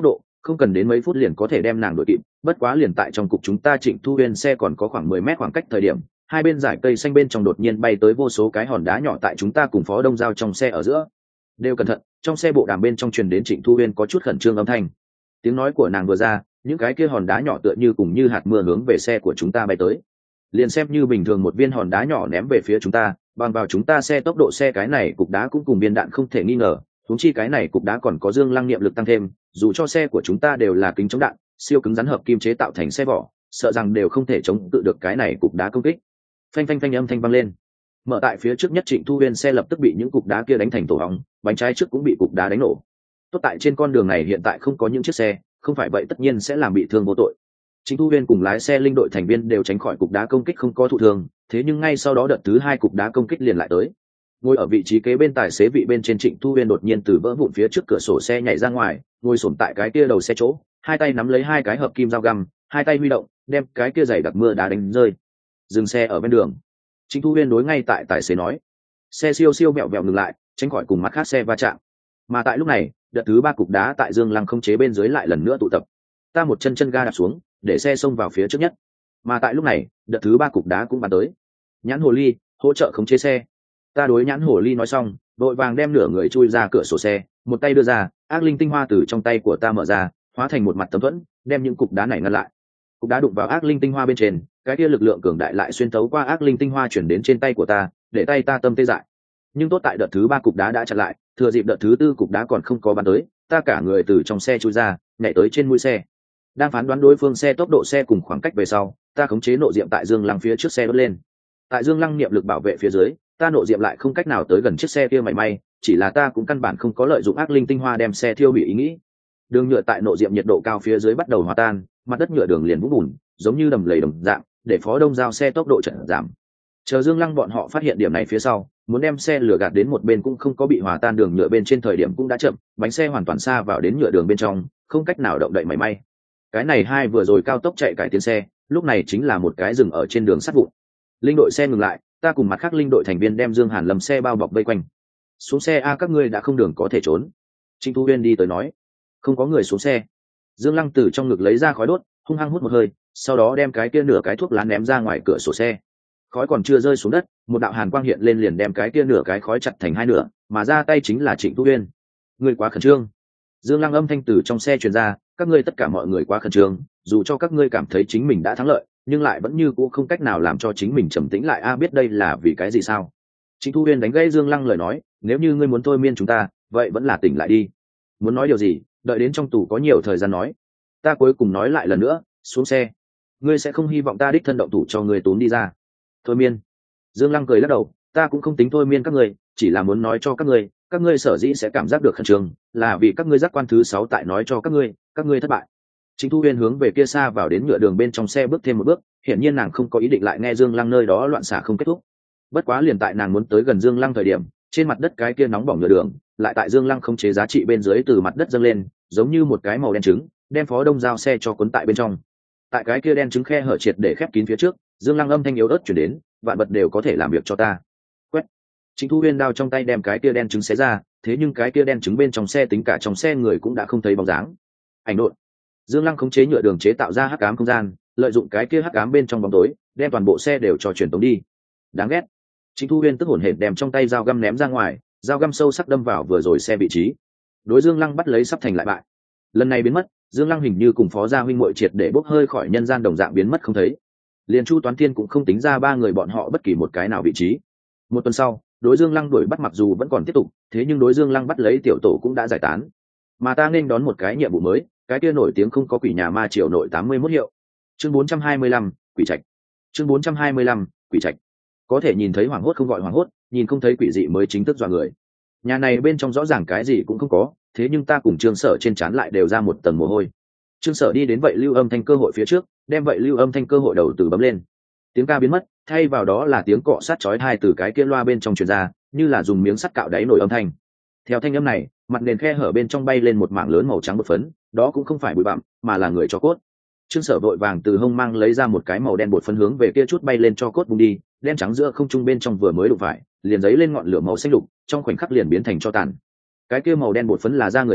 không cần đến mấy phút liền có thể đem nàng đuổi kịp. Bất quá liền tại trong cục chúng ta Trịnh Thu Uyên xe còn có khoảng 10 mét khoảng cách thời điểm, hai bên dải cây xanh bên trong đột nhiên bay tới vô số cái hòn đá nhỏ tại chúng ta cùng Phó Đông Giao trong xe ở giữa. Đều cẩn thận, trong xe bộ đàm bên trong truyền đến Trịnh Thu Uyên có chút khẩn trương âm thanh. Tiếng nói của nàng vừa ra, những cái kia hòn đá nhỏ tựa như cùng như hạt mưa hướng về xe của chúng ta bay tới. Liền xem như bình thường một viên hòn đá nhỏ ném về phía chúng ta, bằng vào chúng ta xe tốc độ xe cái này cục đá cũng cùng viên đạn không thể nghi ngờ, huống chi cái này cục đá còn có dương lăng niệm lực tăng thêm, dù cho xe của chúng ta đều là kính chống đạn, siêu cứng rắn hợp kim chế tạo thành xe vỏ, sợ rằng đều không thể chống tự được cái này cục đá công kích. Phanh phanh phanh âm thanh vang lên. Mở tại phía trước nhất Trịnh Thu Uyên xe lập tức bị những cục đá kia đánh thành tổ hóng, bánh trái trước cũng bị cục đá đánh nổ. Tốt tại trên con đường này hiện tại không có những chiếc xe, không phải vậy tất nhiên sẽ làm bị thương vô tội. Trịnh Thu Uyên cùng lái xe linh đội thành viên đều tránh khỏi cục đá công kích không có thụ thương, thế nhưng ngay sau đó đợt thứ hai cục đá công kích liền lại tới. Ngồi ở vị trí kế bên tài xế vị bên trên Trịnh Thu Uyên đột nhiên từ vỡ vụn phía trước cửa sổ xe nhảy ra ngoài, ngồi xổm tại cái kia đầu xe chỗ, hai tay nắm lấy hai cái hợp kim dao găm, hai tay huy động, đem cái kia giày đặc mưa đá đánh rơi. Dừng xe ở bên đường. Trịnh Thu Uyên đối ngay tại tài xế nói. Xe siêu siêu mẹo mẹo ngừng lại, tránh khỏi cùng mặt khác xe va chạm. Mà tại lúc này, đợt thứ ba cục đá tại Dương Lăng không chế bên dưới lại lần nữa tụ tập. Ta một chân chân ga đạp xuống, để xe xông vào phía trước nhất. Mà tại lúc này, đợt thứ ba cục đá cũng bắn tới. Nhãn hồ ly, hỗ trợ khống chế xe. Ta đối nhãn hồ ly nói xong, vội vàng đem nửa người chui ra cửa sổ xe, một tay đưa ra, ác linh tinh hoa từ trong tay của ta mở ra, hóa thành một mặt tấm thuẫn, đem những cục đá này ngăn lại. Cục đá đụng vào ác linh tinh hoa bên trên, cái kia lực lượng cường đại lại xuyên thấu qua ác linh tinh hoa chuyển đến trên tay của ta, để tay ta tâm tê dại. Nhưng tốt tại đợt thứ ba cục đá đã chặn lại, thừa dịp đợt thứ tư cục đá còn không có bắn tới, ta cả người từ trong xe chui ra, nhảy tới trên mũi xe. Đang phán đoán đối phương xe tốc độ xe cùng khoảng cách về sau, ta khống chế nộ diệm tại Dương Lăng phía trước xe đốt lên. Tại Dương Lăng niệm lực bảo vệ phía dưới, ta nộ diệm lại không cách nào tới gần chiếc xe kia mảy may, chỉ là ta cũng căn bản không có lợi dụng ác linh tinh hoa đem xe thiêu hủy ý nghĩ. Đường nhựa tại nộ diệm nhiệt độ cao phía dưới bắt đầu hòa tan, mặt đất nhựa đường liền vũng bùn, giống như đầm lầy đồng dạng, để Phó Đông Giao xe tốc độ chậm giảm. Chờ Dương Lăng bọn họ phát hiện điểm này phía sau, muốn đem xe lửa gạt đến một bên cũng không có bị hòa tan đường nhựa bên trên thời điểm cũng đã chậm, bánh xe hoàn toàn xa vào đến nhựa đường bên trong, không cách nào động đậy mảy may. Cái này hai vừa rồi cao tốc chạy cải tiến xe, lúc này chính là một cái dừng ở trên đường sắt vụn. Linh đội xe ngừng lại, ta cùng mặt khác linh đội thành viên đem Dương Hàn Lâm xe bao bọc vây quanh. Xuống xe a, các ngươi đã không đường có thể trốn. Trịnh Thu Uyên đi tới nói. Không có người xuống xe. Dương Lăng từ trong ngực lấy ra khói đốt, hung hăng hút một hơi, sau đó đem cái kia nửa cái thuốc lá ném ra ngoài cửa sổ xe. Khói còn chưa rơi xuống đất, một đạo hàn quang hiện lên liền đem cái kia nửa cái khói chặt thành hai nửa, mà ra tay chính là Trịnh Thu Uyên. Người quá khẩn trương. Dương Lăng âm thanh từ trong xe truyền ra, các ngươi tất cả mọi người quá khẩn trương, dù cho các ngươi cảm thấy chính mình đã thắng lợi, nhưng lại vẫn như cũ không cách nào làm cho chính mình trầm tĩnh lại a, biết đây là vì cái gì sao? Trịnh Thu Uyên đánh gãy Dương Lăng lời nói, nếu như ngươi muốn thôi miên chúng ta, vậy vẫn là tỉnh lại đi. Muốn nói điều gì, đợi đến trong tù có nhiều thời gian nói. Ta cuối cùng nói lại lần nữa, xuống xe. Ngươi sẽ không hy vọng ta đích thân động thủ cho ngươi tốn đi ra. Thôi miên. Dương Lăng cười lắc đầu, ta cũng không tính thôi miên các ngươi, chỉ là muốn nói cho các ngươi sở dĩ sẽ cảm giác được khẩn trương, là vì các ngươi giác quan thứ 6 tại nói cho các ngươi thất bại. Trịnh Thu Uyên hướng về kia xa vào đến nhựa đường bên trong xe bước thêm một bước, hiển nhiên nàng không có ý định lại nghe Dương Lăng nơi đó loạn xả không kết thúc. Bất quá liền tại nàng muốn tới gần Dương Lăng thời điểm, trên mặt đất cái kia nóng bỏng nhựa đường, lại tại Dương Lăng không chế giá trị bên dưới từ mặt đất dâng lên, giống như một cái màu đen trứng, đem Phó Đông Giao xe cho cuốn tại bên trong. Tại cái kia đen trứng khe hở triệt để khép kín phía trước, Dương Lăng âm thanh yếu ớt truyền đến, vạn vật đều có thể làm việc cho ta. Quét. Trịnh Thu Uyên đao trong tay đem cái kia đen trứng xé ra, thế nhưng cái kia đen trứng bên trong xe tính cả trong xe người cũng đã không thấy bóng dáng. Ảnh độn. Dương Lăng khống chế nhựa đường chế tạo ra hắc ám không gian, lợi dụng cái kia hắc ám bên trong bóng tối, đem toàn bộ xe đều cho truyền tống đi. Đáng ghét. Trịnh Thu Uyên tức hổn hển đem trong tay dao găm ném ra ngoài, dao găm sâu sắc đâm vào vừa rồi xe vị trí. Đối Dương Lăng bắt lấy sắp thành lại bại. Lần này biến mất, Dương Lăng hình như cùng Phó gia huynh muội triệt để bốc hơi khỏi nhân gian đồng dạng biến mất không thấy. Liên Chu Toán Thiên cũng không tính ra ba người bọn họ bất kỳ một cái nào vị trí. Một tuần sau, đối Dương Lăng đuổi bắt mặc dù vẫn còn tiếp tục, thế nhưng đối Dương Lăng bắt lấy tiểu tổ cũng đã giải tán. Mà ta nên đón một cái nhiệm vụ mới, cái kia nổi tiếng không có quỷ nhà ma triều nội 81 hiệu. Chương 425, quỷ trạch. Chương 425, quỷ trạch. Có thể nhìn thấy hoảng hốt không gọi hoảng hốt, nhìn không thấy quỷ dị mới chính thức dọa người. Nhà này bên trong rõ ràng cái gì cũng không có, thế nhưng ta cùng Trương Sở trên trán lại đều ra một tầng mồ hôi. Trương Sở đi đến vậy lưu âm thanh cơ hội phía trước, đem vậy lưu âm thanh cơ hội đầu từ bấm lên. Tiếng ca biến mất, thay vào đó là tiếng cọ sát chói tai từ cái kia loa bên trong truyền ra, như là dùng miếng sắt cạo đáy nổi âm thanh. Theo thanh âm này, mặt nền khe hở bên trong bay lên một mảng lớn màu trắng bột phấn, đó cũng không phải bụi bặm, mà là người cho cốt. Trương Sở vội vàng từ hông mang lấy ra một cái màu đen bột phấn hướng về kia chút bay lên cho cốt bung đi, đen trắng giữa không trung bên trong vừa mới đụng phải, liền giấy lên ngọn lửa màu xanh lục, trong khoảnh khắc liền biến thành cho tàn. Cái kia màu đen bột phấn là da người phấn,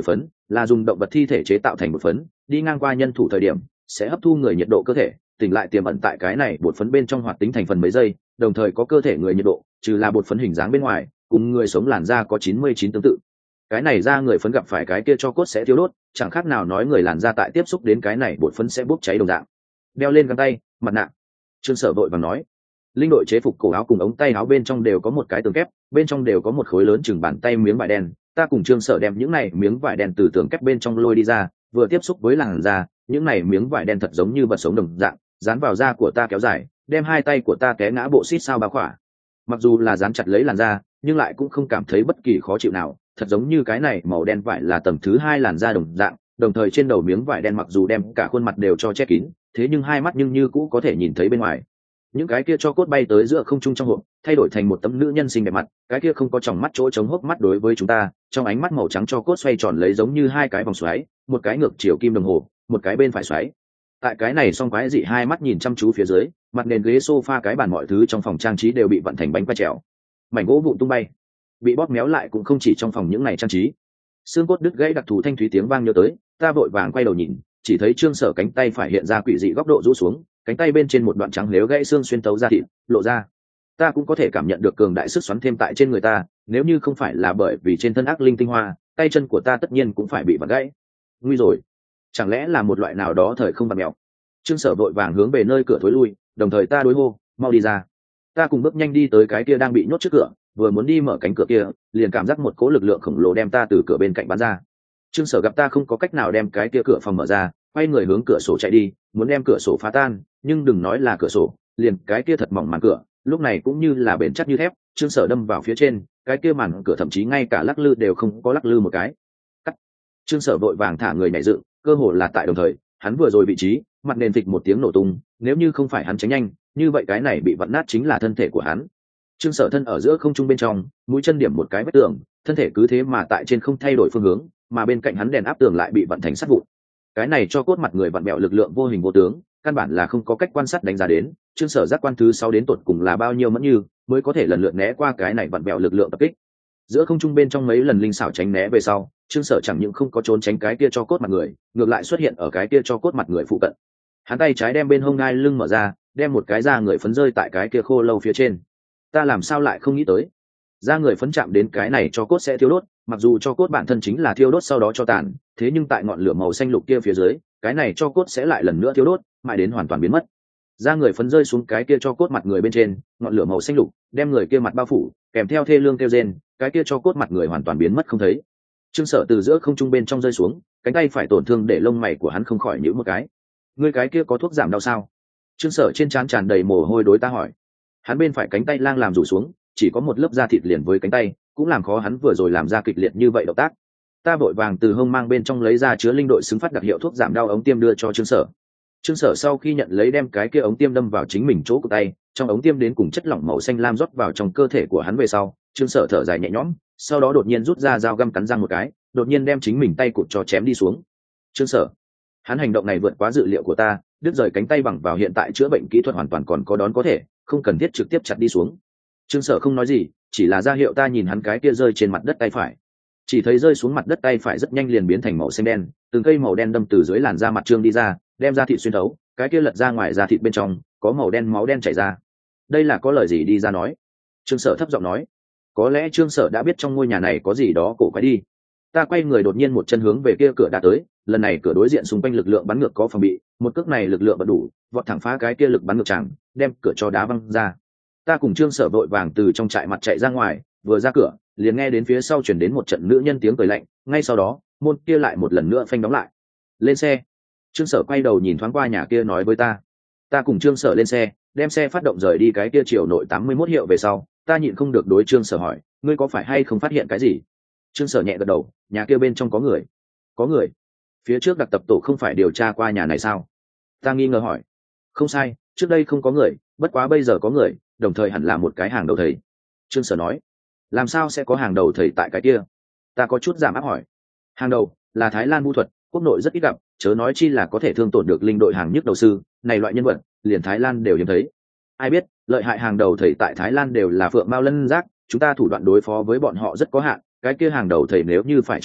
là dùng động vật thi thể chế tạo thành bột phấn, đi ngang qua nhân thủ thời điểm sẽ hấp thu người nhiệt độ cơ thể, tỉnh lại tiềm ẩn tại cái này bột phấn bên trong hoạt tính thành phần mấy giây, đồng thời có cơ thể người nhiệt độ, trừ là bột phấn hình dáng bên ngoài, cùng người sống làn da có 99 tương tự. Cái này da người phấn gặp phải cái kia cho cốt sẽ thiêu đốt, chẳng khác nào nói người làn da tại tiếp xúc đến cái này bột phấn sẽ bốc cháy đồng dạng. Đeo lên găng tay, mặt nạ. Trương Sở vội vàng nói. Linh đội chế phục cổ áo cùng ống tay áo bên trong đều có một cái tường kép, bên trong đều có một khối lớn chừng bàn tay miếng vải đen. Ta cùng Trương Sở đem những này miếng vải đen từ tường kép bên trong lôi đi ra, vừa tiếp xúc với làn da, những này miếng vải đen thật giống như vật sống đồng dạng, dán vào da của ta kéo dài, đem hai tay của ta té ngã bộ xít sao bao khỏa. Mặc dù là dán chặt lấy làn da, nhưng lại cũng không cảm thấy bất kỳ khó chịu nào, thật giống như cái này màu đen vải là tầng thứ hai làn da đồng dạng, đồng thời trên đầu miếng vải đen mặc dù đem cả khuôn mặt đều cho che kín, thế nhưng hai mắt nhưng như cũ có thể nhìn thấy bên ngoài. Những cái kia cho cốt bay tới giữa không trung trong hộp, thay đổi thành một tấm nữ nhân xinh đẹp mặt, cái kia không có tròng mắt chỗ trống hốc mắt đối với chúng ta, trong ánh mắt màu trắng cho cốt xoay tròn lấy giống như hai cái vòng xoáy, một cái ngược chiều kim đồng hồ, một cái bên phải xoáy. Tại cái này song quái dị hai mắt nhìn chăm chú phía dưới, mặt nền ghế sofa cái bàn mọi thứ trong phòng trang trí đều bị vận thành bánh quay trèo, mảnh gỗ vụn tung bay, bị bóp méo lại cũng không chỉ trong phòng những này trang trí. Xương cốt đứt gãy đặc thù thanh thúy tiếng vang nhớ tới, ta vội vàng quay đầu nhìn, chỉ thấy Trương Sở cánh tay phải hiện ra quỷ dị góc độ rũ xuống, cánh tay bên trên một đoạn trắng nếu gãy xương xuyên tấu ra thịt lộ ra. Ta cũng có thể cảm nhận được cường đại sức xoắn thêm tại trên người ta, nếu như không phải là bởi vì trên thân ác linh tinh hoa, tay chân của ta tất nhiên cũng phải bị vặn gãy. Nguy rồi, chẳng lẽ là một loại nào đó thời không vặn mèo. Trương Sở vội vàng hướng về nơi cửa thối lui, đồng thời ta đối hô, mau đi ra. Ta cùng bước nhanh đi tới cái kia đang bị nhốt trước cửa, vừa muốn đi mở cánh cửa kia, liền cảm giác một cỗ lực lượng khổng lồ đem ta từ cửa bên cạnh bắn ra. Trương Sở gặp ta không có cách nào đem cái kia cửa phòng mở ra, quay người hướng cửa sổ chạy đi, muốn đem cửa sổ phá tan, nhưng đừng nói là cửa sổ, liền cái kia thật mỏng màn cửa, lúc này cũng như là bền chắc như thép. Trương Sở đâm vào phía trên, cái kia màn cửa thậm chí ngay cả lắc lư đều không có lắc lư một cái. Cắt. Trương Sở vội vàng thả người nhảy dựng, cơ hồ là tại đồng thời, hắn vừa rồi vị trí, mặt nền phịch một tiếng nổ tung, nếu như không phải hắn tránh nhanh, như vậy cái này bị vặn nát chính là thân thể của hắn. Trương Sở thân ở giữa không trung bên trong, mũi chân điểm một cái vách tường, thân thể cứ thế mà tại trên không thay đổi phương hướng, mà bên cạnh hắn đèn áp tường lại bị vặn thành sắt vụn. Cái này cho cốt mặt người vặn bẹo lực lượng vô hình vô tướng, căn bản là không có cách quan sát đánh giá đến. Trương Sở giác quan thứ 6 đến tột cùng là bao nhiêu mẫn như, mới có thể lần lượt né qua cái này vặn bẹo lực lượng tập kích. Giữa không trung bên trong mấy lần linh xảo tránh né về sau, Trương Sở chẳng những không có trốn tránh cái kia cho cốt mặt người, ngược lại xuất hiện ở cái kia cho cốt mặt người phụ cận. Hắn tay trái đem bên hông ngai lưng mở ra, đem một cái da người phấn rơi tại cái kia khô lâu phía trên. Ta làm sao lại không nghĩ tới, da người phấn chạm đến cái này cho cốt sẽ thiêu đốt, mặc dù cho cốt bản thân chính là thiêu đốt sau đó cho tàn, thế nhưng tại ngọn lửa màu xanh lục kia phía dưới, cái này cho cốt sẽ lại lần nữa thiêu đốt, mãi đến hoàn toàn biến mất. Da người phấn rơi xuống cái kia cho cốt mặt người bên trên, ngọn lửa màu xanh lục đem người kia mặt bao phủ, kèm theo thê lương kêu rên, cái kia cho cốt mặt người hoàn toàn biến mất không thấy. Trương Sở từ giữa không trung bên trong rơi xuống, cánh tay phải tổn thương để lông mày của hắn không khỏi nhíu một cái. Ngươi cái kia có thuốc giảm đau sao? Trương Sở trên trán tràn đầy mồ hôi đối ta hỏi. Hắn bên phải cánh tay lang làm rủ xuống, chỉ có một lớp da thịt liền với cánh tay, cũng làm khó hắn vừa rồi làm ra kịch liệt như vậy động tác. Ta vội vàng từ hông mang bên trong lấy ra chứa linh đội xứng phát đặc hiệu thuốc giảm đau ống tiêm đưa cho Trương Sở. Trương Sở sau khi nhận lấy đem cái kia ống tiêm đâm vào chính mình chỗ của tay, trong ống tiêm đến cùng chất lỏng màu xanh lam rót vào trong cơ thể của hắn về sau, Trương Sở thở dài nhẹ nhõm, sau đó đột nhiên rút ra dao găm cắn răng một cái, đột nhiên đem chính mình tay cụt cho chém đi xuống. Trương Sở, hắn hành động này vượt quá dự liệu của ta, đứt rời cánh tay bằng vào hiện tại chữa bệnh kỹ thuật hoàn toàn còn có đón có thể, không cần thiết trực tiếp chặt đi xuống. Trương Sở không nói gì, chỉ là ra hiệu ta nhìn hắn cái kia rơi trên mặt đất tay phải. Chỉ thấy rơi xuống mặt đất tay phải rất nhanh liền biến thành màu xanh đen, từng cây màu đen đâm từ dưới làn da mặt Trương đi ra, đem da thịt xuyên thấu, cái kia lật ra ngoài da thịt bên trong có màu đen máu đen chảy ra. Đây là có lời gì đi ra nói? Trương Sở thấp giọng nói. Có lẽ Trương Sở đã biết trong ngôi nhà này có gì đó cổ quái đi. Ta quay người đột nhiên một chân hướng về kia cửa đã tới, lần này cửa đối diện xung quanh lực lượng bắn ngược có phòng bị, một cước này lực lượng vẫn đủ, vọt thẳng phá cái kia lực bắn ngược chẳng, đem cửa cho đá văng ra. Ta cùng Trương Sở vội vàng từ trong trại mặt chạy ra ngoài, vừa ra cửa liền nghe đến phía sau chuyển đến một trận nữ nhân tiếng cười lạnh, ngay sau đó môn kia lại một lần nữa phanh đóng lại. Lên xe. Trương Sở quay đầu nhìn thoáng qua nhà kia nói với ta. Ta cùng Trương Sở lên xe, đem xe phát động rời đi cái kia chiều nội 81 hiệu về sau, ta nhịn không được đối Trương Sở hỏi, ngươi có phải hay không phát hiện cái gì? Trương Sở nhẹ gật đầu, nhà kia bên trong có người. Có người? Phía trước đặc tập tổ không phải điều tra qua nhà này sao? Ta nghi ngờ hỏi. Không sai, trước đây không có người, bất quá bây giờ có người, đồng thời hẳn là một cái hàng đầu thầy. Trương Sở nói. Làm sao sẽ có hàng đầu thầy tại cái kia? Ta có chút giảm áp hỏi. Hàng đầu là Thái Lan vu thuật, quốc nội rất ít gặp, chớ nói chi là có thể thương tổn được linh đội hàng nhức đầu sư, này loại nhân vật liền Thái Lan đều hiếm thấy. Ai biết lợi hại hàng đầu thầy tại Thái Lan đều là phượng mao lân giác, chúng ta thủ đoạn đối phó với bọn họ rất có hạn, cái kia hàng đầu thầy nếu như phải trốn đi,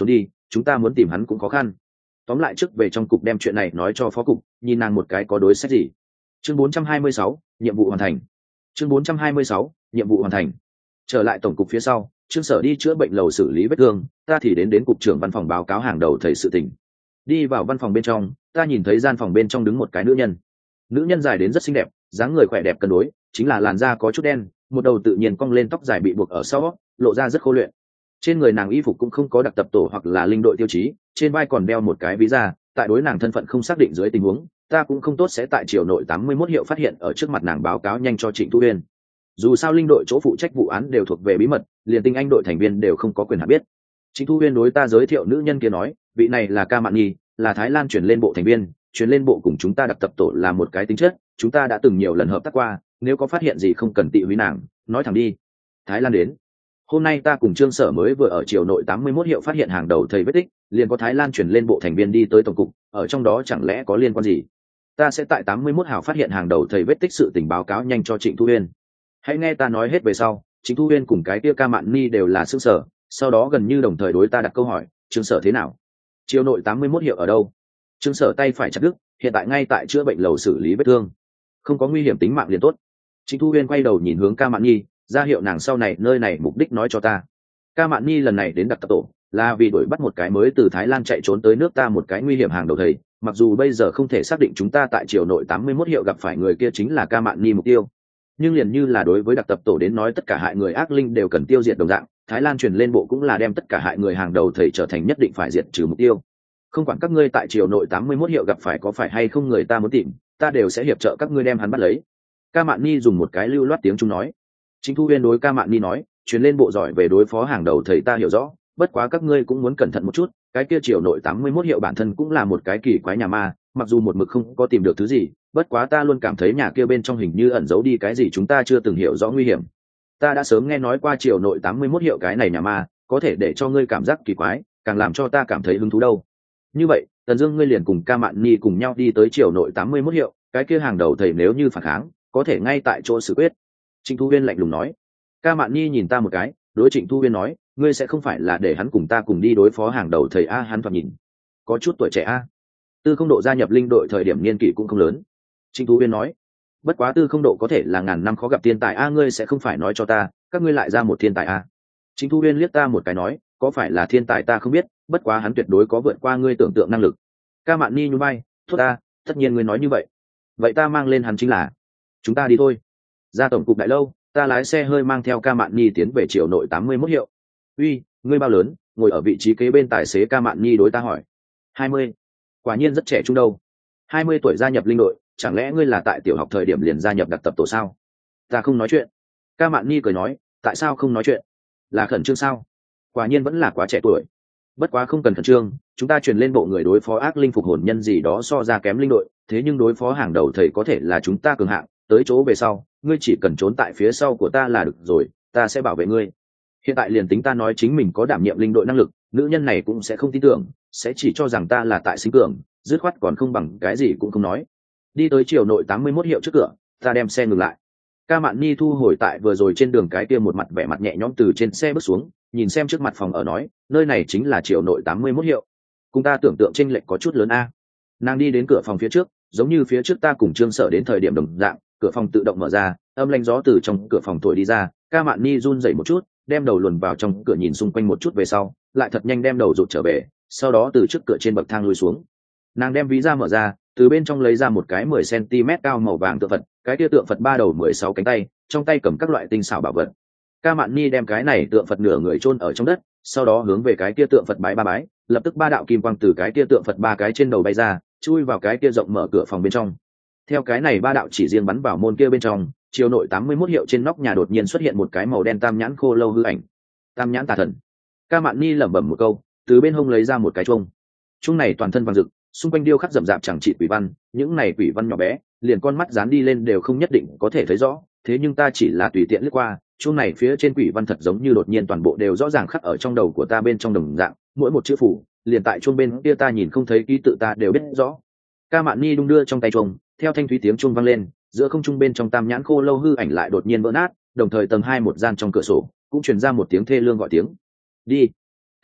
chúng ta muốn tìm hắn cũng khó khăn. Tóm lại trước về trong cục đem chuyện này nói cho phó cục, nhìn nàng một cái có đối sách gì. Chương 426, nhiệm vụ hoàn thành. Chương 426, nhiệm vụ hoàn thành. Trở lại tổng cục phía sau, Trương Sở đi chữa bệnh lầu xử lý vết thương, ta thì đến cục trưởng văn phòng báo cáo hàng đầu thầy sự tình. Đi vào văn phòng bên trong, ta nhìn thấy gian phòng bên trong đứng một cái nữ nhân. Nữ nhân dài đến rất xinh đẹp, dáng người khỏe đẹp cân đối, chính là làn da có chút đen, một đầu tự nhiên cong lên tóc dài bị buộc ở sau, lộ ra rất khô luyện. Trên người nàng y phục cũng không có đặc tập tổ hoặc là linh đội tiêu chí, trên vai còn đeo một cái ví da, tại đối nàng thân phận không xác định dưới tình huống, ta cũng không tốt sẽ tại triều nội 81 hiệu phát hiện ở trước mặt nàng báo cáo nhanh cho Trịnh Thu Uyên. Dù sao linh đội chỗ phụ trách vụ án đều thuộc về bí mật, liền tinh anh đội thành viên đều không có quyền hạn biết. Trịnh Thu Uyên đối ta giới thiệu nữ nhân kia nói, vị này là Ca Mạn Nhi, là Thái Lan chuyển lên bộ thành viên, chuyển lên bộ cùng chúng ta đặc tập tổ là một cái tính chất, chúng ta đã từng nhiều lần hợp tác qua, nếu có phát hiện gì không cần tị húy nàng, nói thẳng đi. Thái Lan đến. Hôm nay ta cùng Trương Sở mới vừa ở triều nội 81 hiệu phát hiện hàng đầu thầy vết tích, liền có Thái Lan chuyển lên bộ thành viên đi tới tổng cục, ở trong đó chẳng lẽ có liên quan gì? Ta sẽ tại 81 hào phát hiện hàng đầu thầy vết tích sự tình báo cáo nhanh cho Trịnh Thu Uyên. Hãy nghe ta nói hết về sau. Trịnh Thu Uyên cùng cái kia Ca Mạn Ni đều là xương sở, sau đó gần như đồng thời đối ta đặt câu hỏi, Trương Sở thế nào? Triều nội 81 hiệu ở đâu? Trương Sở tay phải chặt đứt, hiện tại ngay tại chữa bệnh lầu xử lý vết thương, không có nguy hiểm tính mạng liền tốt. Trịnh Thu Uyên quay đầu nhìn hướng Ca Mạn Nhi, ra hiệu nàng sau này nơi này mục đích nói cho ta. Ca Mạn Nhi lần này đến đặc tập tổ là vì đuổi bắt một cái mới từ Thái Lan chạy trốn tới nước ta một cái nguy hiểm hàng đầu thầy, mặc dù bây giờ không thể xác định chúng ta tại triều nội 81 hiệu gặp phải người kia chính là Ca Mạn Nhi mục tiêu, nhưng liền như là đối với đặc tập tổ đến nói tất cả hại người ác linh đều cần tiêu diệt đồng dạng, Thái Lan truyền lên bộ cũng là đem tất cả hại người hàng đầu thầy trở thành nhất định phải diệt trừ mục tiêu. Không quản các ngươi tại triều nội 81 hiệu gặp phải có phải hay không người ta muốn tìm, ta đều sẽ hiệp trợ các ngươi đem hắn bắt lấy. Ca Mạn Nhi dùng một cái lưu loát tiếng Trung nói. Chính Thu Uyên đối Ca Mạn Nhi nói, truyền lên bộ giỏi về đối phó hàng đầu thầy ta hiểu rõ, bất quá các ngươi cũng muốn cẩn thận một chút, cái kia triều nội 81 hiệu bản thân cũng là một cái kỳ quái nhà ma, mặc dù một mực không có tìm được thứ gì, bất quá ta luôn cảm thấy nhà kia bên trong hình như ẩn giấu đi cái gì chúng ta chưa từng hiểu rõ nguy hiểm. Ta đã sớm nghe nói qua triều nội 81 hiệu cái này nhà ma, có thể để cho ngươi cảm giác kỳ quái, càng làm cho ta cảm thấy hứng thú đâu. Như vậy, Tần Dương ngươi liền cùng Ca Mạn Nhi cùng nhau đi tới triều nội 81 hiệu, cái kia hàng đầu thầy nếu như phản kháng, có thể ngay tại chỗ xử quyết. Trịnh Thu Uyên lạnh lùng nói. Ca Mạn Nhi nhìn ta một cái, đối Trịnh Thu Uyên nói, ngươi sẽ không phải là để hắn cùng ta cùng đi đối phó hàng đầu thầy a? Hắn thoạt nhìn có chút tuổi trẻ a. Tư Không Độ gia nhập linh đội thời điểm niên kỷ cũng không lớn. Trịnh Thu Uyên nói, bất quá Tư Không Độ có thể là ngàn năm khó gặp thiên tài a, ngươi sẽ không phải nói cho ta, các ngươi lại ra một thiên tài a? Trịnh Thu Uyên liếc ta một cái nói, có phải là thiên tài ta không biết, bất quá hắn tuyệt đối có vượt qua ngươi tưởng tượng năng lực. Ca Mạn Nhi nhún vai, thốt ta, tất nhiên ngươi nói như vậy, vậy ta mang lên hắn chính là. Chúng ta đi thôi. Ra tổng cục đại lâu, ta lái xe hơi mang theo Ca Mạn Nhi tiến về triều nội 81 hiệu. Uy, ngươi bao lớn? Ngồi ở vị trí kế bên tài xế Ca Mạn Nhi đối ta hỏi. 20. Quả nhiên rất trẻ trung đâu. 20 tuổi gia nhập linh đội, chẳng lẽ ngươi là tại tiểu học thời điểm liền gia nhập đặc tập tổ sao? Ta không nói chuyện. Ca Mạn Nhi cười nói, tại sao không nói chuyện? Là khẩn trương sao? Quả nhiên vẫn là quá trẻ tuổi. Bất quá không cần khẩn trương, chúng ta truyền lên bộ người đối phó ác linh phục hồn nhân gì đó so ra kém linh đội, thế nhưng đối phó hàng đầu thầy có thể là chúng ta cường hạng, tới chỗ về sau, ngươi chỉ cần trốn tại phía sau của ta là được rồi, ta sẽ bảo vệ ngươi. Hiện tại liền tính ta nói chính mình có đảm nhiệm linh đội năng lực, nữ nhân này cũng sẽ không tin tưởng, sẽ chỉ cho rằng ta là tại sinh cường, dứt khoát còn không bằng cái gì cũng không nói. Đi tới triều nội 81 hiệu trước cửa, ta đem xe ngừng lại. Ca Mạn Nhi thu hồi tại vừa rồi trên đường cái kia một mặt vẻ mặt nhẹ nhõm từ trên xe bước xuống, nhìn xem trước mặt phòng ở nói, nơi này chính là triều nội 81 hiệu. Cùng ta tưởng tượng chênh lệch có chút lớn a. Nàng đi đến cửa phòng phía trước, giống như phía trước ta cùng Trương Sở đến thời điểm đồng dạng, cửa phòng tự động mở ra, âm lãnh gió từ trong cửa phòng thổi đi ra. Ca Mạn Nhi run rẩy một chút, đem đầu luồn vào trong cửa nhìn xung quanh một chút về sau, lại thật nhanh đem đầu rụt trở về, sau đó từ trước cửa trên bậc thang lùi xuống. Nàng đem ví da mở ra, từ bên trong lấy ra một cái 10 cm cao màu vàng tượng Phật, cái kia tượng Phật ba đầu 16 cánh tay, trong tay cầm các loại tinh xảo bảo vật. Ca Mạn Nhi đem cái này tượng Phật nửa người chôn ở trong đất, sau đó hướng về cái kia tượng Phật bái ba bái, lập tức ba đạo kim quang từ cái kia tượng Phật ba cái trên đầu bay ra, chui vào cái kia rộng mở cửa phòng bên trong. Theo cái này ba đạo chỉ riêng bắn vào môn kia bên trong, triều nội 81 hiệu trên nóc nhà đột nhiên xuất hiện một cái màu đen tam nhãn khô lâu hư ảnh. Tam nhãn tà thần. Ca Mạn Nhi lẩm bẩm một câu, từ bên hông lấy ra một cái chuông. Chuông này toàn thân vàng rực, xung quanh điêu khắc rậm rạp chẳng trị quỷ văn, những này quỷ văn nhỏ bé, liền con mắt dán đi lên đều không nhất định có thể thấy rõ, thế nhưng ta chỉ là tùy tiện lướt qua, chuông này phía trên quỷ văn thật giống như đột nhiên toàn bộ đều rõ ràng khắc ở trong đầu của ta bên trong đồng dạng, mỗi một chữ phủ, liền tại chuông bên kia ta nhìn không thấy ký tự ta đều biết rõ. Ca Mạn Nhi đung đưa trong tay chuông, theo thanh thúy tiếng chuông vang lên, giữa không trung bên trong tam nhãn khô lâu hư ảnh lại đột nhiên vỡ nát, đồng thời tầng 2 một gian trong cửa sổ cũng truyền ra một tiếng thê lương gọi tiếng. Đi.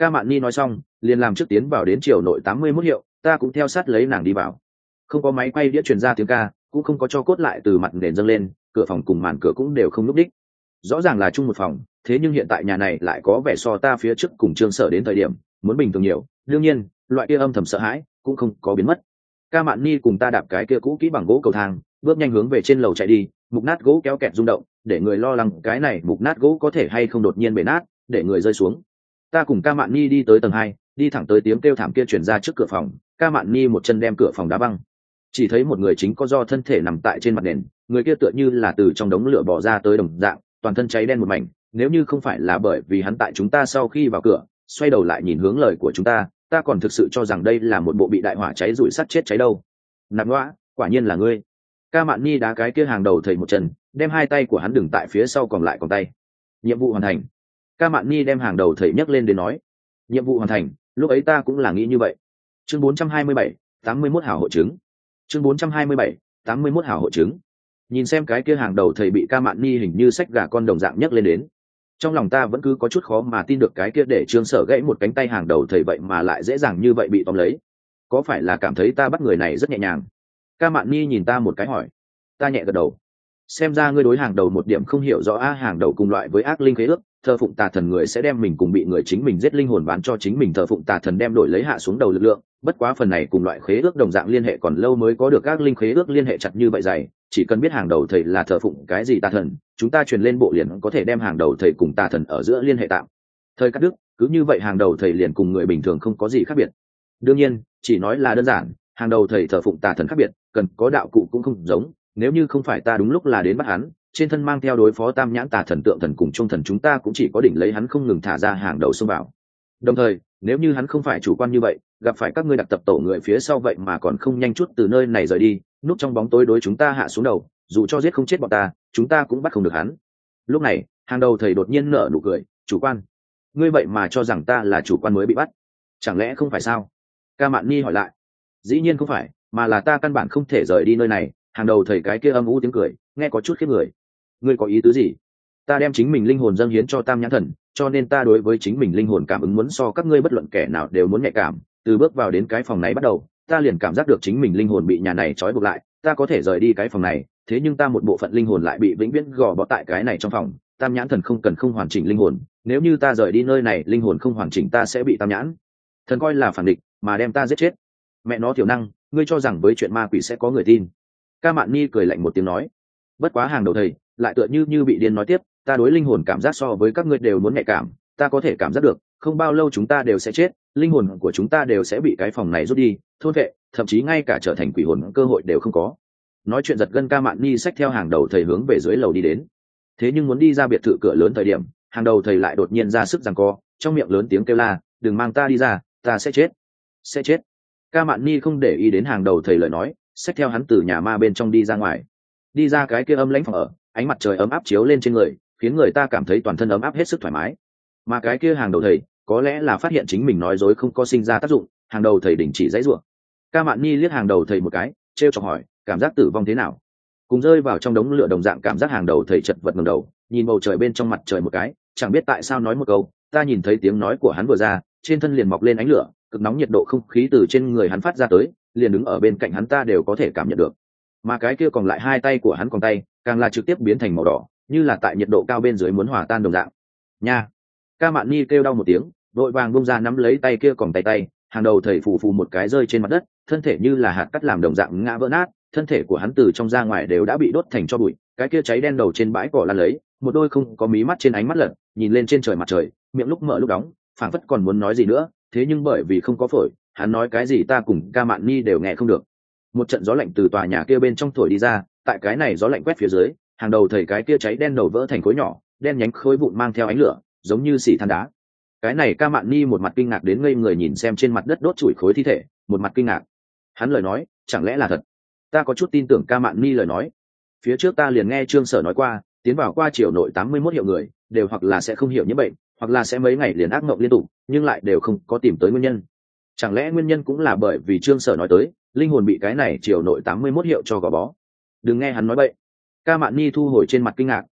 Ca Mạn Ni nói xong liền làm trước tiến vào đến triều nội 81 hiệu, ta cũng theo sát lấy nàng đi vào. Không có máy quay đĩa truyền ra tiếng ca, cũng không có cho cốt lại từ mặt nền dâng lên, cửa phòng cùng màn cửa cũng đều không núp đích. Rõ ràng là chung một phòng, thế nhưng hiện tại nhà này lại có vẻ so ta phía trước cùng Trương Sở đến thời điểm muốn bình thường nhiều. Đương nhiên loại kia âm thầm sợ hãi cũng không có biến mất. Ca Mạn Ni cùng ta đạp cái kia cũ kỹ bằng gỗ cầu thang, bước nhanh hướng về trên lầu chạy đi. Mục nát gỗ kéo kẹt rung động, để người lo lắng cái này mục nát gỗ có thể hay không đột nhiên bể nát, để người rơi xuống. Ta cùng Ca Mạn Ni đi tới tầng 2, đi thẳng tới tiếng kêu thảm kia truyền ra trước cửa phòng. Ca Mạn Ni một chân đem cửa phòng đá văng, chỉ thấy một người chính có do thân thể nằm tại trên mặt nền, người kia tựa như là từ trong đống lửa bỏ ra tới đồng dạng, toàn thân cháy đen một mảnh. Nếu như không phải là bởi vì hắn tại chúng ta sau khi vào cửa xoay đầu lại nhìn hướng lời của chúng ta, ta còn thực sự cho rằng đây là một bộ bị đại hỏa cháy rụi sắt chết cháy đâu. Nạp Ngoã, quả nhiên là ngươi. Ca Mạn Ni đá cái kia hàng đầu thầy một chân, đem hai tay của hắn đừng tại phía sau còn lại còn tay. Nhiệm vụ hoàn thành. Ca Mạn Ni đem hàng đầu thầy nhấc lên đến nói, nhiệm vụ hoàn thành. Lúc ấy ta cũng là nghĩ như vậy. Chương 427, 81 hảo hộ chứng. Chương 427, 81 hảo hộ chứng. Nhìn xem cái kia hàng đầu thầy bị Ca Mạn Ni hình như xách gà con đồng dạng nhấc lên đến, trong lòng ta vẫn cứ có chút khó mà tin được cái kia để Trương Sở gãy một cánh tay hàng đầu thầy vậy mà lại dễ dàng như vậy bị tóm lấy. Có phải là cảm thấy ta bắt người này rất nhẹ nhàng? Ca Mạn Ni nhìn ta một cái hỏi. Ta nhẹ gật đầu. Xem ra ngươi đối hàng đầu một điểm không hiểu rõ. Hàng đầu cùng loại với ác linh khế ước, thờ phụng tà thần người sẽ đem mình cùng bị người chính mình giết linh hồn bán cho chính mình thờ phụng tà thần đem đổi lấy hạ xuống đầu lực lượng. Bất quá phần này cùng loại khế ước đồng dạng liên hệ còn lâu mới có được ác linh khế ước liên hệ chặt như vậy dày. Chỉ cần biết hàng đầu thầy là thờ phụng cái gì tà thần, chúng ta truyền lên bộ liền có thể đem hàng đầu thầy cùng tà thần ở giữa liên hệ tạm thời cắt đứt. Cứ như vậy hàng đầu thầy liền cùng người bình thường không có gì khác biệt. Đương nhiên chỉ nói là đơn giản, hàng đầu thầy thờ phụng tà thần khác biệt, cần có đạo cụ cũng không giống. Nếu như không phải ta đúng lúc là đến bắt hắn, trên thân mang theo đối phó tam nhãn tà thần tượng thần cùng trung thần, chúng ta cũng chỉ có đỉnh lấy hắn không ngừng thả ra hàng đầu xông vào. Đồng thời nếu như hắn không phải chủ quan như vậy, gặp phải các ngươi đặc tập tổ người phía sau vậy mà còn không nhanh chút từ nơi này rời đi, núp trong bóng tối đối chúng ta hạ xuống đầu, dù cho giết không chết bọn ta, chúng ta cũng bắt không được hắn. Lúc này hàng đầu thầy đột nhiên nở nụ cười. Chủ quan? Ngươi vậy mà cho rằng ta là chủ quan mới bị bắt? Chẳng lẽ không phải sao? Ca Mạn Ni hỏi lại. Dĩ nhiên không phải, mà là ta căn bản không thể rời đi nơi này. Hàng đầu thầy cái kia âm u tiếng cười nghe có chút khiếp người. Ngươi có ý tứ gì? Ta đem chính mình linh hồn dâng hiến cho tam nhãn thần, cho nên ta đối với chính mình linh hồn cảm ứng muốn so các ngươi bất luận kẻ nào đều muốn nhạy cảm. Từ bước vào đến cái phòng này bắt đầu, ta liền cảm giác được chính mình linh hồn bị nhà này trói buộc lại. Ta có thể rời đi cái phòng này, thế nhưng ta một bộ phận linh hồn lại bị vĩnh viễn gò bó tại cái này trong phòng. Tam nhãn thần không cần không hoàn chỉnh linh hồn, nếu như ta rời đi nơi này linh hồn không hoàn chỉnh, ta sẽ bị tam nhãn thần coi là phản địch mà đem ta giết chết. Mẹ nó thiểu năng, ngươi cho rằng với chuyện ma quỷ sẽ có người tin? Ca Mạn Ni cười lạnh một tiếng nói. Bất quá hàng đầu thầy lại tựa như bị điên nói tiếp, ta đối linh hồn cảm giác so với các ngươi đều muốn nhạy cảm. Ta có thể cảm giác được không bao lâu chúng ta đều sẽ chết, linh hồn của chúng ta đều sẽ bị cái phòng này rút đi, thôn vệ, thậm chí ngay cả trở thành quỷ hồn cơ hội đều không có. Nói chuyện giật gân, Ca Mạn Ni xách theo hàng đầu thầy hướng về dưới lầu đi đến. Thế nhưng muốn đi ra biệt thự cửa lớn thời điểm, hàng đầu thầy lại đột nhiên ra sức giằng co, trong miệng lớn tiếng kêu la, đừng mang ta đi ra, ta sẽ chết, sẽ chết. Ca Mạn Ni không để ý đến hàng đầu thầy lời nói, xách theo hắn từ nhà ma bên trong đi ra ngoài, đi ra cái kia âm lãnh phòng ở. Ánh mặt trời ấm áp chiếu lên trên người, khiến người ta cảm thấy toàn thân ấm áp hết sức thoải mái. Mà cái kia hàng đầu thầy có lẽ là phát hiện chính mình nói dối không có sinh ra tác dụng, hàng đầu thầy đình chỉ giãy giụa. Ca Mạn Ni liếc hàng đầu thầy một cái, trêu chọc hỏi, cảm giác tử vong thế nào? Cùng rơi vào trong đống lửa đồng dạng cảm giác. Hàng đầu thầy chật vật ngẩng đầu, nhìn bầu trời bên trong mặt trời một cái, chẳng biết tại sao nói một câu. Ta nhìn thấy tiếng nói của hắn vừa ra, trên thân liền mọc lên ánh lửa, cực nóng nhiệt độ không khí từ trên người hắn phát ra tới, liền đứng ở bên cạnh hắn ta đều có thể cảm nhận được. Mà cái kia còn lại hai tay của hắn còn tay, càng là trực tiếp biến thành màu đỏ, như là tại nhiệt độ cao bên dưới muốn hòa tan đồng dạng. Nha! Ca Mạn Ni kêu đau một tiếng, vội vàng bung ra nắm lấy tay kia còn tay. Hàng đầu thầy phù phù một cái rơi trên mặt đất, thân thể như là hạt cắt làm đồng dạng ngã vỡ nát, thân thể của hắn từ trong ra ngoài đều đã bị đốt thành tro bụi. Cái kia cháy đen đầu trên bãi cỏ lan lấy, một đôi không có mí mắt trên ánh mắt lật, nhìn lên trên trời mặt trời, miệng lúc mở lúc đóng, phảng phất còn muốn nói gì nữa, thế nhưng bởi vì không có phổi, hắn nói cái gì ta cùng Ca Mạn Ni đều nghe không được. Một trận gió lạnh từ tòa nhà kia bên trong thổi đi ra, tại cái này gió lạnh quét phía dưới, hàng đầu thầy cái kia cháy đen đầu vỡ thành khối nhỏ, đen nhánh khối vụn mang theo ánh lửa, giống như xỉ than đá. Cái này Ca Mạn Ni một mặt kinh ngạc đến ngây người nhìn xem trên mặt đất đốt trụi khối thi thể, một mặt kinh ngạc. Hắn lời nói, chẳng lẽ là thật? Ta có chút tin tưởng Ca Mạn Ni lời nói. Phía trước ta liền nghe Trương Sở nói qua, tiến vào qua triều nội 81 hiệu người, đều hoặc là sẽ không hiểu nhiễm bệnh, hoặc là sẽ mấy ngày liền ác mộng liên tục, nhưng lại đều không có tìm tới nguyên nhân. Chẳng lẽ nguyên nhân cũng là bởi vì Trương Sở nói tới, linh hồn bị cái này triều nội 81 hiệu cho gò bó? Đừng nghe hắn nói bậy. Ca Mạn Ni thu hồi trên mặt kinh ngạc,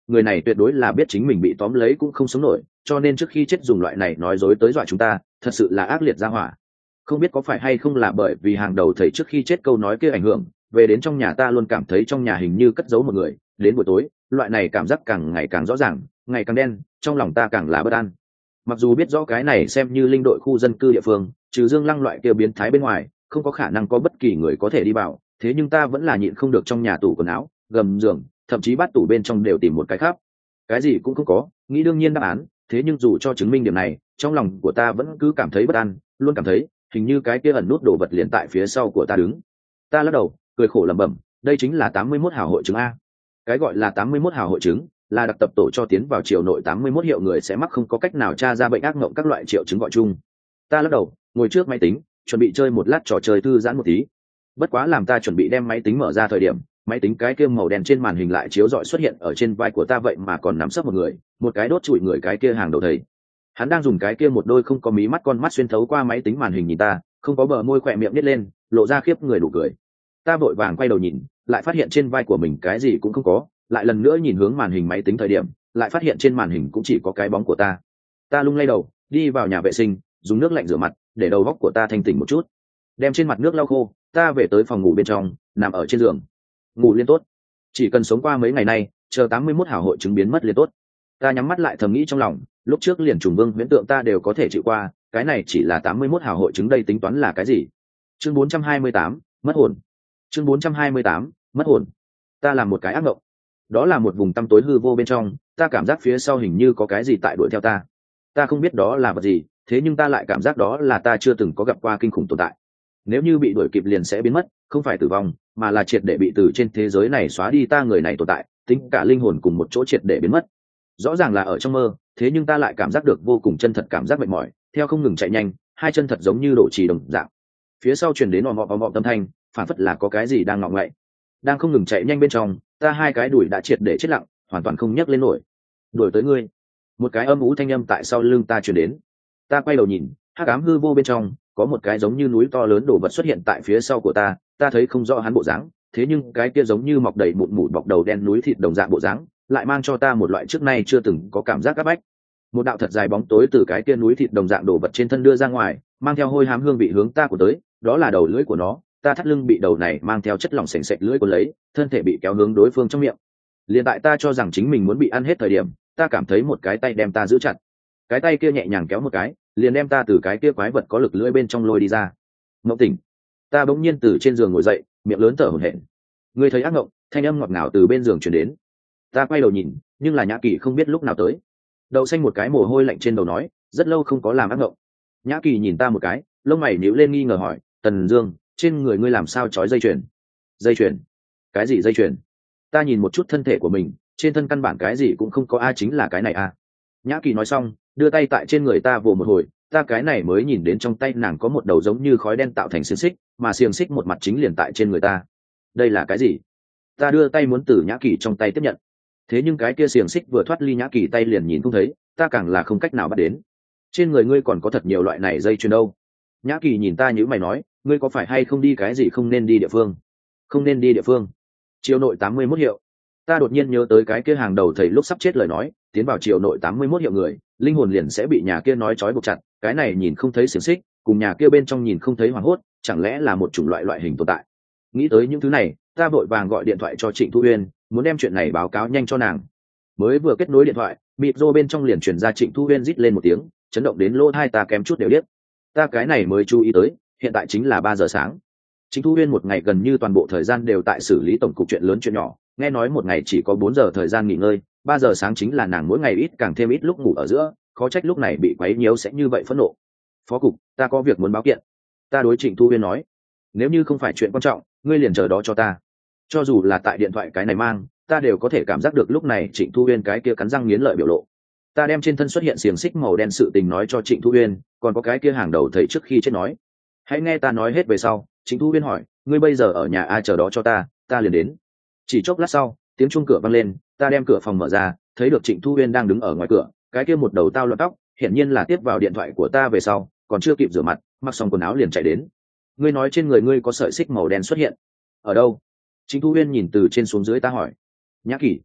người này tuyệt đối là biết chính mình bị tóm lấy cũng không sống nổi, cho nên trước khi chết dùng loại này nói dối tới dọa chúng ta, thật sự là ác liệt ra hỏa. Không biết có phải hay không là bởi vì hàng đầu thầy trước khi chết câu nói kia ảnh hưởng, về đến trong nhà ta luôn cảm thấy trong nhà hình như cất giấu một người, đến buổi tối loại này cảm giác càng ngày càng rõ ràng, ngày càng đen, trong lòng ta càng là bất an. Mặc dù biết rõ cái này xem như linh đội khu dân cư địa phương, trừ Dương Lăng loại kia biến thái bên ngoài không có khả năng có bất kỳ người có thể đi vào, thế nhưng ta vẫn là nhịn không được trong nhà tủ quần áo, gầm giường, thậm chí bát tủ bên trong đều tìm một cái khác, cái gì cũng không có, nghĩ đương nhiên đáp án. Thế nhưng dù cho chứng minh điểm này, trong lòng của ta vẫn cứ cảm thấy bất an, luôn cảm thấy hình như cái kia ẩn nút đồ vật liền tại phía sau của ta đứng. Ta lắc đầu cười khổ lẩm bẩm, đây chính là 81 hào hội chứng a. Cái gọi là 81 hào hội chứng là đặc tập tổ cho tiến vào triều nội 81 hiệu người sẽ mắc không có cách nào tra ra bệnh ác mộng các loại triệu chứng gọi chung. Ta lắc đầu ngồi trước máy tính chuẩn bị chơi một lát trò chơi thư giãn một tí. Bất quá làm ta chuẩn bị đem máy tính mở ra thời điểm, máy tính cái kia màu đen trên màn hình lại chiếu rọi xuất hiện ở trên vai của ta, vậy mà còn nắm sấp một người, một cái đốt trụi người cái kia hàng đầu thầy. Hắn đang dùng cái kia một đôi không có mí mắt con mắt xuyên thấu qua máy tính màn hình nhìn ta, không có bờ môi khỏe miệng nít lên, lộ ra khiếp người nụ cười. Ta vội vàng quay đầu nhìn, lại phát hiện trên vai của mình cái gì cũng không có, lại lần nữa nhìn hướng màn hình máy tính thời điểm, lại phát hiện trên màn hình cũng chỉ có cái bóng của ta. Ta lung lay đầu, đi vào nhà vệ sinh, dùng nước lạnh rửa mặt, để đầu óc của ta thanh tỉnh một chút. Đem trên mặt nước lau khô, ta về tới phòng ngủ bên trong, nằm ở trên giường. Ngủ liên tốt. Chỉ cần sống qua mấy ngày nay, chờ 81 hào hội chứng biến mất liên tốt. Ta nhắm mắt lại thầm nghĩ trong lòng, lúc trước liền trùng vương huyễn tượng ta đều có thể chịu qua, cái này chỉ là 81 hào hội chứng, đây tính toán là cái gì? Chương 428, mất hồn. Chương 428, mất hồn. Ta làm một cái ác mộng. Đó là một vùng tăm tối hư vô bên trong, ta cảm giác phía sau hình như có cái gì tại đuổi theo ta. Ta không biết đó là vật gì, thế nhưng ta lại cảm giác đó là ta chưa từng có gặp qua kinh khủng tồn tại. Nếu như bị đuổi kịp liền sẽ biến mất, không phải tử vong, mà là triệt để bị từ trên thế giới này xóa đi, ta người này tồn tại, tính cả linh hồn cùng một chỗ triệt để biến mất. Rõ ràng là ở trong mơ, thế nhưng ta lại cảm giác được vô cùng chân thật, cảm giác mệt mỏi, theo không ngừng chạy nhanh, hai chân thật giống như đổ trì đồng dạng. Phía sau truyền đến ồm ồm âm thanh, phản phất là có cái gì đang ngọ ngậy. Đang không ngừng chạy nhanh bên trong, ta hai cái đùi đã triệt để chết lặng, hoàn toàn không nhấc lên nổi. Đuổi tới ngươi. Một cái âm ú thanh âm tại sau lưng ta truyền đến. Ta quay đầu nhìn, hắc ám hư vô bên trong có một cái giống như núi to lớn đồ vật xuất hiện tại phía sau của ta. Ta thấy không rõ hắn bộ dáng, thế nhưng cái kia giống như mọc đầy mụn mụn bọc đầu đen núi thịt đồng dạng bộ dáng, lại mang cho ta một loại trước nay chưa từng có cảm giác áp bách. Một đạo thật dài bóng tối từ cái kia núi thịt đồng dạng đồ vật trên thân đưa ra ngoài, mang theo hôi hám hương vị hướng ta của tới, đó là đầu lưỡi của nó. Ta thắt lưng bị đầu này mang theo chất lỏng sền sệt lưỡi cuốn lấy, thân thể bị kéo hướng đối phương trong miệng. Liền tại ta cho rằng chính mình muốn bị ăn hết thời điểm, ta cảm thấy một cái tay đem ta giữ chặt. Cái tay kia nhẹ nhàng kéo một cái, liền đem ta từ cái kia quái vật có lực lưỡi bên trong lôi đi ra. Ngộng tỉnh. Ta bỗng nhiên từ trên giường ngồi dậy, miệng lớn thở hổn hển. Ngươi thấy ác ngộng? Thanh âm ngọt ngào từ bên giường truyền đến. Ta quay đầu nhìn, nhưng là Nhã Kỳ không biết lúc nào tới. Đậu xanh một cái mồ hôi lạnh trên đầu nói, rất lâu không có làm ác ngộng. Nhã Kỳ nhìn ta một cái, lông mày nhíu lên nghi ngờ hỏi, Tần Dương, trên người ngươi làm sao trói dây chuyền? Dây chuyền? Cái gì dây chuyền? Ta nhìn một chút thân thể của mình, trên thân căn bản cái gì cũng không có, a chính là cái này a. Nhã Kỳ nói xong, đưa tay tại trên người ta vồ một hồi, ta cái này mới nhìn đến trong tay nàng có một đầu giống như khói đen tạo thành xiềng xích, mà xiềng xích một mặt chính liền tại trên người ta. Đây là cái gì? Ta đưa tay muốn từ Nhã Kỳ trong tay tiếp nhận, thế nhưng cái kia xiềng xích vừa thoát ly Nhã Kỳ tay liền nhìn không thấy, ta càng là không cách nào bắt đến. Trên người ngươi còn có thật nhiều loại này dây chuyền đâu? Nhã Kỳ nhìn ta nhíu mày nói, ngươi có phải hay không đi cái gì không nên đi địa phương? Không nên đi địa phương? Triều nội 81 hiệu. Ta đột nhiên nhớ tới cái kia hàng đầu thầy lúc sắp chết lời nói, tiến vào triều nội 81 hiệu người, linh hồn liền sẽ bị nhà kia nói trói buộc chặt, cái này nhìn không thấy xiềng xích, cùng nhà kia bên trong nhìn không thấy hoàng hốt, chẳng lẽ là một chủng loại hình tồn tại? Nghĩ tới những thứ này, ta vội vàng gọi điện thoại cho Trịnh Thu Uyên, muốn đem chuyện này báo cáo nhanh cho nàng. Mới vừa kết nối điện thoại, mịt rô bên trong liền truyền ra Trịnh Thu Uyên rít lên một tiếng, chấn động đến lỗ tai ta kém chút đều điếc. Ta cái này mới chú ý tới, hiện tại chính là 3 giờ sáng. Trịnh Thu Uyên một ngày gần như toàn bộ thời gian đều tại xử lý tổng cục chuyện lớn chuyện nhỏ, nghe nói một ngày chỉ có 4 giờ thời gian nghỉ ngơi, 3 giờ sáng chính là nàng mỗi ngày ít càng thêm ít lúc ngủ ở giữa, khó trách lúc này bị quấy nhiễu sẽ như vậy phẫn nộ. Phó cục, ta có việc muốn báo kiện. Ta đối Trịnh Thu Uyên nói, nếu như không phải chuyện quan trọng, ngươi liền chờ đó cho ta. Cho dù là tại điện thoại cái này mang, ta đều có thể cảm giác được lúc này Trịnh Thu Uyên cái kia cắn răng nghiến lợi biểu lộ. Ta đem trên thân xuất hiện xiềng xích màu đen sự tình nói cho Trịnh Thu Uyên, còn có cái kia hàng đầu thầy trước khi chết nói. Hãy nghe ta nói hết về sau. Trịnh Thu Uyên hỏi, ngươi bây giờ ở nhà ai, chờ đó cho ta liền đến. Chỉ chốc lát sau, tiếng chuông cửa vang lên, ta đem cửa phòng mở ra, thấy được Trịnh Thu Uyên đang đứng ở ngoài cửa, cái kia một đầu tao loạn tóc, hiển nhiên là tiếp vào điện thoại của ta về sau, còn chưa kịp rửa mặt, mặc xong quần áo liền chạy đến. Ngươi nói trên người ngươi có sợi xích màu đen xuất hiện, ở đâu? Trịnh Thu Uyên nhìn từ trên xuống dưới ta hỏi. Nhã Kỳ.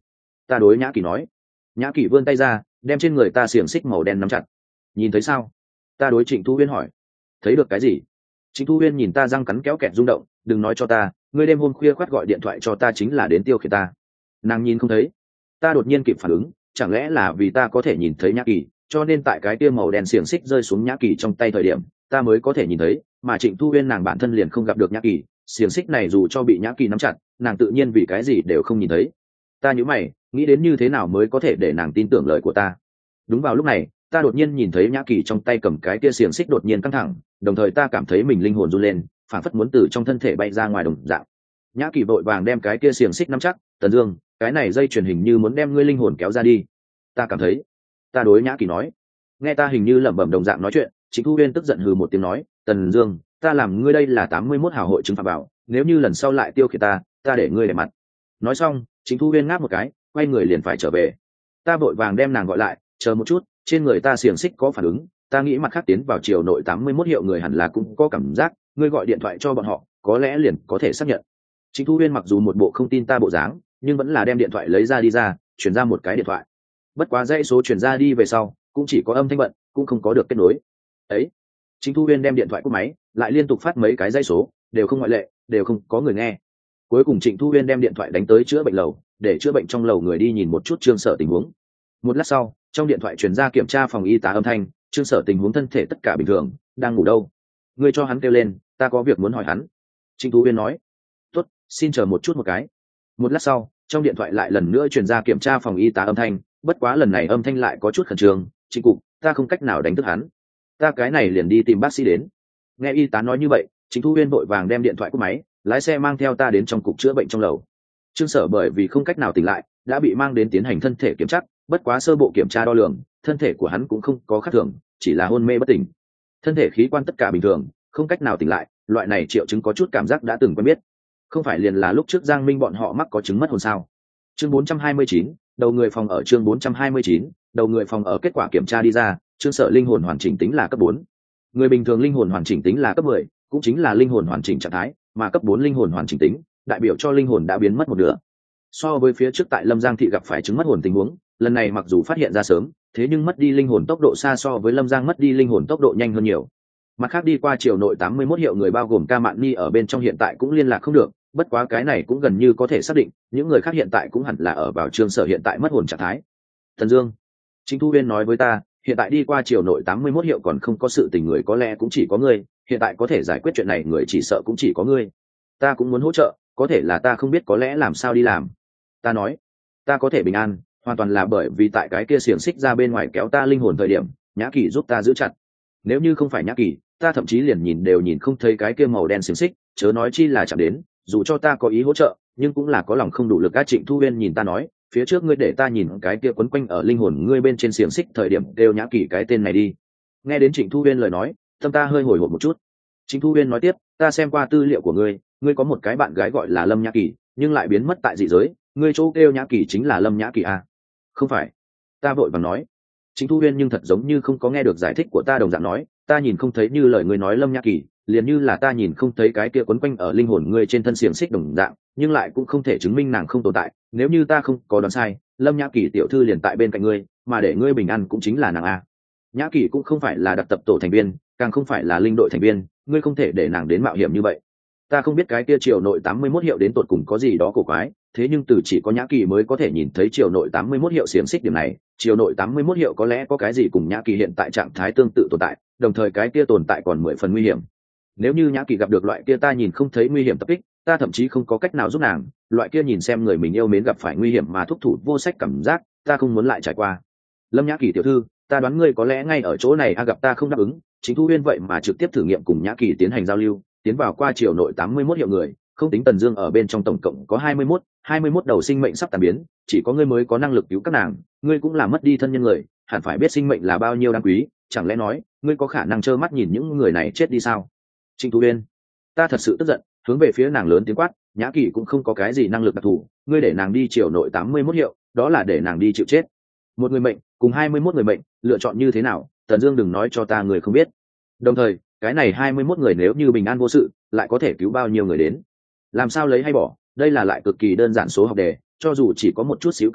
Ta đối Nhã Kỳ nói. Nhã Kỳ vươn tay ra, đem trên người ta xiềng xích màu đen nắm chặt. Nhìn thấy sao? Ta đối Trịnh Thu Huyên hỏi. Thấy được cái gì? Trịnh Thu Huyên nhìn ta răng cắn kéo kẹt rung động, đừng nói cho ta, ngươi đêm hôm khuya khoắt gọi điện thoại cho ta chính là đến tiêu khiển ta. Nàng nhìn không thấy. Ta đột nhiên kịp phản ứng, chẳng lẽ là vì ta có thể nhìn thấy Nhã Kỳ, cho nên tại cái kia màu đen xiềng xích rơi xuống Nhã Kỳ trong tay thời điểm, ta mới có thể nhìn thấy, mà Trịnh Thu Huyên nàng bản thân liền không gặp được Nhã Kỳ, xiềng xích này dù cho bị Nhã Kỳ nắm chặt, nàng tự nhiên vì cái gì đều không nhìn thấy. Ta nhíu mày, nghĩ đến như thế nào mới có thể để nàng tin tưởng lời của ta. Đúng vào lúc này, ta đột nhiên nhìn thấy Nhã Kỳ trong tay cầm cái kia xiềng xích đột nhiên căng thẳng, đồng thời ta cảm thấy mình linh hồn run lên, phảng phất muốn từ trong thân thể bay ra ngoài đồng dạng. Nhã Kỳ vội vàng đem cái kia xiềng xích nắm chắc, Tần Dương, cái này dây truyền hình như muốn đem ngươi linh hồn kéo ra đi. Ta cảm thấy. Ta đối Nhã Kỳ nói. Nghe ta hình như lẩm bẩm đồng dạng nói chuyện, Trịnh Thu Huyên tức giận hừ một tiếng nói, Tần Dương, ta làm ngươi đây là 81 hào hội chứng phạm bảo, nếu như lần sau lại tiêu khiển ta để ngươi để mặt. Nói xong, Trịnh Thu Huyên ngáp một cái, quay người liền phải trở về. Ta vội vàng đem nàng gọi lại, chờ một chút, trên người ta xiềng xích có phản ứng, ta nghĩ mặt khác tiến vào chiều nội 81 hiệu người hẳn là cũng có cảm giác, ngươi gọi điện thoại cho bọn họ, có lẽ liền có thể xác nhận. Trịnh Thu Huyên mặc dù một bộ không tin ta bộ dáng, nhưng vẫn là đem điện thoại lấy ra đi ra, chuyển ra một cái điện thoại. Bất quá dãy số chuyển ra đi về sau, cũng chỉ có âm thanh bận, cũng không có được kết nối. Ấy, Trịnh Thu Huyên đem điện thoại cúp máy, lại liên tục phát mấy cái dãy số, đều không ngoại lệ, đều không có người nghe. Cuối cùng Trịnh Thu Huyên đem điện thoại đánh tới chữa bệnh lầu, để chữa bệnh trong lầu người đi nhìn một chút Trương Sở tình huống. Một lát sau, trong điện thoại truyền ra kiểm tra phòng y tá âm thanh, Trương Sở tình huống thân thể tất cả bình thường, đang ngủ đâu. Ngươi cho hắn kêu lên, ta có việc muốn hỏi hắn. Trịnh Thu Huyên nói. Tốt, xin chờ một chút một cái. Một lát sau, trong điện thoại lại lần nữa truyền ra kiểm tra phòng y tá âm thanh, bất quá lần này âm thanh lại có chút khẩn trương. Trịnh cục, ta không cách nào đánh thức hắn, ta cái này liền đi tìm bác sĩ đến. Nghe y tá nói như vậy, Trịnh Thu Huyên vội vàng đem điện thoại cúp máy, lái xe mang theo ta đến trong cục chữa bệnh trong lầu. Trương Sở bởi vì không cách nào tỉnh lại, đã bị mang đến tiến hành thân thể kiểm tra, bất quá sơ bộ kiểm tra đo lường, thân thể của hắn cũng không có khác thường, chỉ là hôn mê bất tỉnh. Thân thể khí quan tất cả bình thường, không cách nào tỉnh lại, loại này triệu chứng có chút cảm giác đã từng quen biết. Không phải liền là lúc trước Giang Minh bọn họ mắc có chứng mất hồn sao? Chương 429, đầu người phòng ở chương 429, đầu người phòng ở kết quả kiểm tra đi ra, Trương Sở linh hồn hoàn chỉnh tính là cấp 4. Người bình thường linh hồn hoàn chỉnh tính là cấp 10, cũng chính là linh hồn hoàn chỉnh trạng thái, mà cấp 4 linh hồn hoàn chỉnh tính, đại biểu cho linh hồn đã biến mất một nửa. So với phía trước tại Lâm Giang thị gặp phải chứng mất hồn tình huống, lần này mặc dù phát hiện ra sớm, thế nhưng mất đi linh hồn tốc độ xa so với Lâm Giang mất đi linh hồn tốc độ nhanh hơn nhiều. Mặt khác đi qua chiều nội 81 hiệu người bao gồm Ca Mạn Ni ở bên trong hiện tại cũng liên lạc không được, bất quá cái này cũng gần như có thể xác định, những người khác hiện tại cũng hẳn là ở vào Trương Sở hiện tại mất hồn trạng thái. Thần Dương, Trịnh Thu Huyên nói với ta, hiện tại đi qua chiều nội 81 hiệu còn không có sự tình người có lẽ cũng chỉ có ngươi, hiện tại có thể giải quyết chuyện này người chỉ sợ cũng chỉ có ngươi. Ta cũng muốn hỗ trợ, có thể là ta không biết có lẽ làm sao đi làm. Ta nói, ta có thể bình an, hoàn toàn là bởi vì tại cái kia xiềng xích ra bên ngoài kéo ta linh hồn thời điểm, Nhã Kỳ giúp ta giữ chặt. Nếu như không phải Nhã Kỳ, ta thậm chí liền nhìn đều nhìn không thấy cái kia màu đen xiềng xích, chớ nói chi là chạm đến, dù cho ta có ý hỗ trợ, nhưng cũng là có lòng không đủ lực. Các Trịnh Thu Huyên nhìn ta nói, phía trước ngươi để ta nhìn cái kia quấn quanh ở linh hồn ngươi bên trên xiềng xích thời điểm đều Nhã Kỳ cái tên này đi. Nghe đến Trịnh Thu Huyên lời nói, tâm ta hơi hồi hộp một chút. Trịnh Thu Huyên nói tiếp, ta xem qua tư liệu của ngươi, ngươi có một cái bạn gái gọi là Lâm Nhã Kỳ, nhưng lại biến mất tại dị giới, ngươi chỗ kêu Nhã Kỳ chính là Lâm Nhã Kỳ à? Không phải. Ta vội vàng nói. Trịnh Thu Huyên nhưng thật giống như không có nghe được giải thích của ta đồng dạng nói, ta nhìn không thấy như lời ngươi nói Lâm Nhã Kỳ, liền như là ta nhìn không thấy cái kia quấn quanh ở linh hồn ngươi trên thân xiềng xích đồng dạng, nhưng lại cũng không thể chứng minh nàng không tồn tại. Nếu như ta không có đoán sai, Lâm Nhã Kỳ tiểu thư liền tại bên cạnh ngươi, mà để ngươi bình an cũng chính là nàng a. Nhã Kỳ cũng không phải là đặc tập tổ thành viên, càng không phải là linh đội thành viên, ngươi không thể để nàng đến mạo hiểm như vậy. Ta không biết cái kia triều nội 81 hiệu đến tột cùng có gì đó cổ quái, thế nhưng từ chỉ có Nhã Kỳ mới có thể nhìn thấy triều nội 81 hiệu xiềng xích điểm này, triều nội 81 hiệu có lẽ có cái gì cùng Nhã Kỳ hiện tại trạng thái tương tự tồn tại, đồng thời cái kia tồn tại còn 10 phần nguy hiểm. Nếu như Nhã Kỳ gặp được loại kia ta nhìn không thấy nguy hiểm tập kích, ta thậm chí không có cách nào giúp nàng, loại kia nhìn xem người mình yêu mến gặp phải nguy hiểm mà thúc thủ vô sách cảm giác, ta không muốn lại trải qua. Lâm Nhã Kỳ tiểu thư, ta đoán ngươi có lẽ ngay ở chỗ này gặp ta không đáp ứng, Chính Thu Huyên vậy mà trực tiếp thử nghiệm cùng Nhã Kỳ tiến hành giao lưu, tiến vào qua triều nội 81 hiệu người, không tính Tần Dương ở bên trong tổng cộng có 21 đầu sinh mệnh sắp tàn biến, chỉ có ngươi mới có năng lực cứu các nàng, ngươi cũng là mất đi thân nhân người, hẳn phải biết sinh mệnh là bao nhiêu đáng quý, chẳng lẽ nói, ngươi có khả năng trơ mắt nhìn những người này chết đi sao? Trịnh Thu Huyên, ta thật sự tức giận, hướng về phía nàng lớn tiếng quát, Nhã Kỳ cũng không có cái gì năng lực đặc thù, ngươi để nàng đi triều nội 81 hiệu, đó là để nàng đi chịu chết. Một người mệnh, cùng 21 người mệnh, lựa chọn như thế nào, Tần Dương đừng nói cho ta người không biết. Đồng thời, cái này 21 người nếu như bình an vô sự, lại có thể cứu bao nhiêu người đến? Làm sao lấy hay bỏ, đây là lại cực kỳ đơn giản số học đề, cho dù chỉ có một chút xíu cơ hội,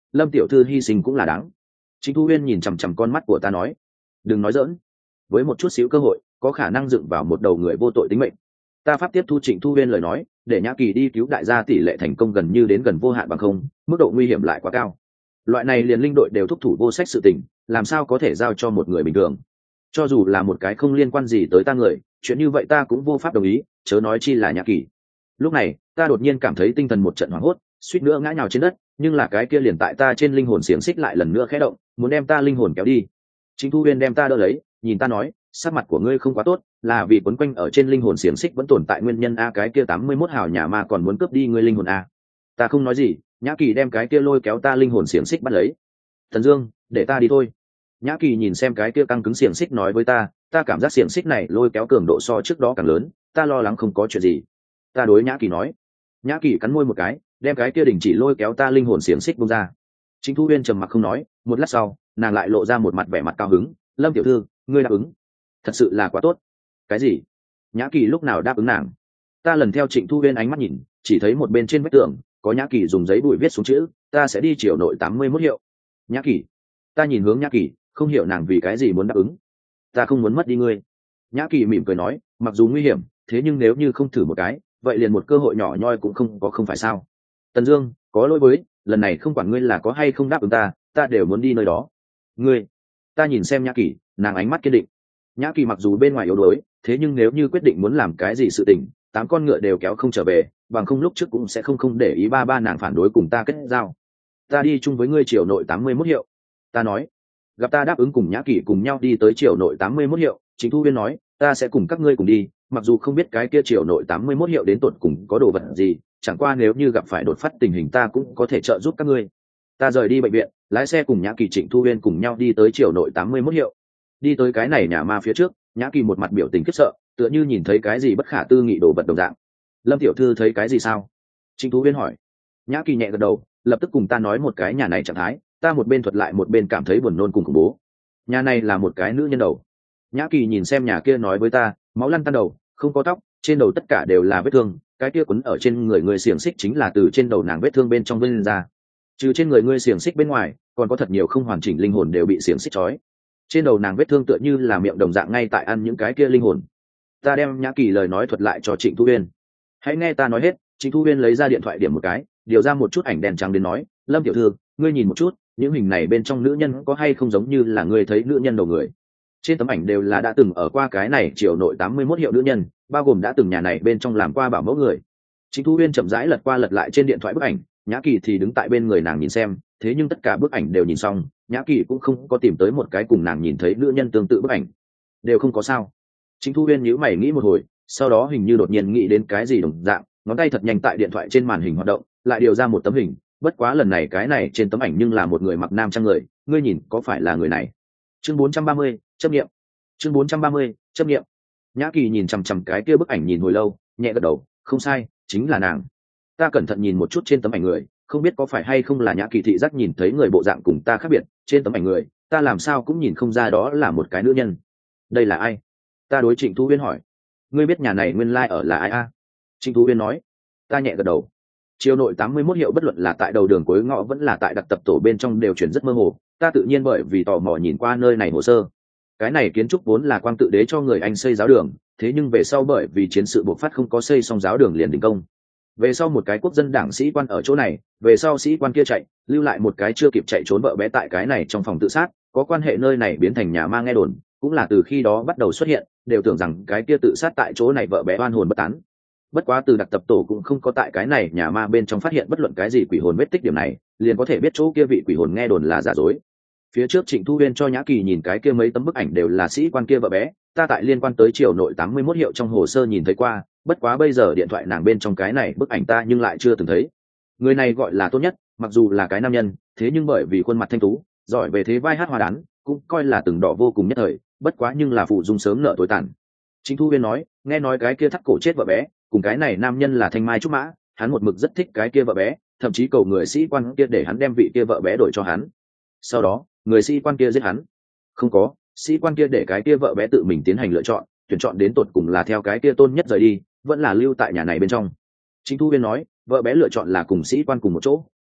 Lâm tiểu thư hy sinh cũng là đáng. Trịnh Thu Uyên nhìn chằm chằm con mắt của ta nói, đừng nói giỡn, với một chút xíu cơ hội có khả năng dựng vào một đầu người vô tội tính mệnh. Ta pháp tiếp thu Trịnh Thu Uyên lời nói, để Nhã Kỳ đi cứu đại gia tỷ lệ thành công gần như đến gần vô hạn bằng không, mức độ nguy hiểm lại quá cao. Loại này liền linh đội đều thúc thủ vô sách sự tình, làm sao có thể giao cho một người bình thường? Cho dù là một cái không liên quan gì tới ta người, chuyện như vậy ta cũng vô pháp đồng ý, chớ nói chi là Nhã Kỳ. Lúc này ta đột nhiên cảm thấy tinh thần một trận hoảng hốt, suýt nữa ngã nhào trên đất, nhưng là cái kia liền tại ta trên linh hồn xiềng xích lại lần nữa khẽ động, muốn đem ta linh hồn kéo đi. Trịnh Thu Uyên đem ta đỡ lấy, nhìn ta nói, sắc mặt của ngươi không quá tốt, là vì quấn quanh ở trên linh hồn xiềng xích vẫn tồn tại nguyên nhân a, cái kia 81 hào nhà ma còn muốn cướp đi ngươi linh hồn a. Ta không nói gì, Nhã Kỳ đem cái kia lôi kéo ta linh hồn xiềng xích bắt lấy. Thần Dương, để ta đi thôi. Nhã Kỳ nhìn xem cái kia căng cứng xiềng xích nói với ta, ta cảm giác xiềng xích này lôi kéo cường độ so trước đó càng lớn, ta lo lắng không có chuyện gì. Ta đối Nhã Kỳ nói. Nhã Kỳ cắn môi một cái, đem cái kia đình chỉ lôi kéo ta linh hồn xiềng xích buông ra. Trịnh Thu Uyên trầm mặc không nói, một lát sau nàng lại lộ ra một mặt vẻ mặt cao hứng. Lâm tiểu thư, ngươi đáp ứng, thật sự là quá tốt. Cái gì? Nhã Kỳ lúc nào đáp ứng nàng? Ta lần theo Trịnh Thu Uyên ánh mắt nhìn, chỉ thấy một bên trên vách tường có Nhã Kỳ dùng giấy bụi viết xuống chữ, ta sẽ đi chiều nội 81 hiệu. Nhã Kỳ. Ta nhìn hướng Nhã Kỳ, không hiểu nàng vì cái gì muốn đáp ứng. Ta không muốn mất đi ngươi. Nhã Kỳ mỉm cười nói, mặc dù nguy hiểm, thế nhưng nếu như không thử một cái, vậy liền một cơ hội nhỏ nhoi cũng không có, không phải sao? Tần Dương, có lỗi với, lần này không quản ngươi là có hay không đáp ứng ta đều muốn đi nơi đó. Ngươi. Ta nhìn xem Nhã Kỳ, nàng ánh mắt kiên định. Nhã Kỳ mặc dù bên ngoài yếu đuối, thế nhưng nếu như quyết định muốn làm cái gì sự tình, 8 con ngựa đều kéo không trở về, bằng không lúc trước cũng sẽ không để ý ba nàng phản đối cùng ta kết giao. Ta đi chung với ngươi triều nội 81 hiệu. Ta nói. Gặp ta đáp ứng cùng Nhã Kỳ cùng nhau đi tới triều nội 81 hiệu, Trịnh Thu Uyên nói, ta sẽ cùng các ngươi cùng đi, mặc dù không biết cái kia triều nội 81 hiệu đến tột cùng có đồ vật gì, chẳng qua nếu như gặp phải đột phát tình hình ta cũng có thể trợ giúp các ngươi. Ta rời đi bệnh viện, lái xe cùng Nhã Kỳ, Trịnh Thu Uyên cùng nhau đi tới triều nội 81 hiệu. Đi tới cái này nhà ma phía trước, Nhã Kỳ một mặt biểu tình khiếp sợ, tựa như nhìn thấy cái gì bất khả tư nghị đồ vật đồng dạng. Lâm tiểu thư thấy cái gì sao? Trịnh Thu Uyên hỏi. Nhã Kỳ nhẹ gật đầu, lập tức cùng ta nói một cái nhà này trạng thái, ta một bên thuật lại một bên cảm thấy buồn nôn cùng khủng bố. Nhà này là một cái nữ nhân đầu. Nhã Kỳ nhìn xem nhà kia nói với ta, máu lăn tăn đầu, không có tóc, trên đầu tất cả đều là vết thương, cái kia quấn ở trên người xiềng xích chính là từ trên đầu nàng vết thương bên trong vươn ra. Trừ trên người ngươi xiềng xích bên ngoài, còn có thật nhiều không hoàn chỉnh linh hồn đều bị xiềng xích trói. Trên đầu nàng vết thương tựa như là miệng đồng dạng ngay tại ăn những cái kia linh hồn. Ta đem Nhã Kỳ lời nói thuật lại cho Trịnh Thu Uyên. Hãy nghe ta nói hết. Trịnh Thu Uyên lấy ra điện thoại điểm một cái, điều ra một chút ảnh đèn trắng đến nói, Lâm tiểu thư, ngươi nhìn một chút, những hình này bên trong nữ nhân có hay không giống như là ngươi thấy nữ nhân đầu người? Trên tấm ảnh đều là đã từng ở qua cái này triều nội 81 hiệu nữ nhân, bao gồm đã từng nhà này bên trong làm qua bảo mẫu người. Trịnh Thu Uyên chậm rãi lật qua lật lại trên điện thoại bức ảnh, Nhã Kỳ thì đứng tại bên người nàng nhìn xem, thế nhưng tất cả bức ảnh đều nhìn xong, Nhã Kỳ cũng không có tìm tới một cái cùng nàng nhìn thấy nữ nhân tương tự bức ảnh, đều không có sao. Trịnh Thu Uyên nhíu mày nghĩ một hồi, sau đó hình như đột nhiên nghĩ đến cái gì đồng dạng, ngón tay thật nhanh tại điện thoại trên màn hình hoạt động, lại điều ra một tấm hình, bất quá lần này cái này trên tấm ảnh nhưng là một người mặc nam trang người, ngươi nhìn có phải là người này? Chương 430, chấp nghiệm. Chương 430, chấp nghiệm. Nhã Kỳ nhìn chằm chằm cái kia bức ảnh nhìn hồi lâu, nhẹ gật đầu, không sai, chính là nàng. Ta cẩn thận nhìn một chút trên tấm ảnh người, không biết có phải hay không là Nhã Kỳ thị giác nhìn thấy người bộ dạng cùng ta khác biệt, trên tấm ảnh người, ta làm sao cũng nhìn không ra đó là một cái nữ nhân. Đây là ai? Ta đối Trịnh Thu Uyên hỏi. Ngươi biết nhà này nguyên lai ở là ai a? Trịnh Thu Uyên nói. Ta nhẹ gật đầu. Chiều nội 81 hiệu bất luận là tại đầu đường cuối ngõ vẫn là tại đặc tập tổ bên trong đều chuyển rất mơ hồ, ta tự nhiên bởi vì tò mò nhìn qua nơi này hồ sơ. Cái này kiến trúc vốn là Quang Tự Đế cho người Anh xây giáo đường, thế nhưng về sau bởi vì chiến sự bộc phát không có xây xong giáo đường liền đình công. Về sau một cái quốc dân đảng sĩ quan ở chỗ này, về sau sĩ quan kia chạy, lưu lại một cái chưa kịp chạy trốn vợ bé tại cái này trong phòng tự sát, có quan hệ nơi này biến thành nhà ma nghe đồn, cũng là từ khi đó bắt đầu xuất hiện, đều tưởng rằng cái kia tự sát tại chỗ này vợ bé oan hồn bất tán. Bất quá từ đặc tập tổ cũng không có tại cái này nhà ma bên trong phát hiện bất luận cái gì quỷ hồn vết tích, điểm này liền có thể biết chỗ kia vị quỷ hồn nghe đồn là giả dối. Phía trước Trịnh Thu Uyên cho Nhã Kỳ nhìn cái kia mấy tấm bức ảnh đều là sĩ quan kia vợ bé, ta tại liên quan tới triều nội 81 hiệu trong hồ sơ nhìn thấy qua, bất quá bây giờ điện thoại nàng bên trong cái này bức ảnh ta nhưng lại chưa từng thấy. Người này gọi là Tốt Nhất, mặc dù là cái nam nhân, thế nhưng bởi vì khuôn mặt thanh tú, giỏi về thế vai hát hoa đán, cũng coi là từng đỏ vô cùng nhất thời, bất quá nhưng là phụ dung sớm nợ tối tàn. Trịnh Thu Uyên nói, nghe nói cái kia thắt cổ chết vợ bé, cùng cái này nam nhân là thanh mai trúc mã, hắn một mực rất thích cái kia vợ bé, thậm chí cầu người sĩ quan kia để hắn đem vị kia vợ bé đổi cho hắn. Sau đó người sĩ quan kia giết hắn. Không có, sĩ quan kia để cái kia vợ bé tự mình tiến hành lựa chọn, tuyển chọn đến tột cùng là theo cái kia Tôn Nhất rời đi, vẫn là lưu tại nhà này bên trong. Trịnh Thu Uyên nói, vợ bé lựa chọn là cùng sĩ quan cùng một chỗ,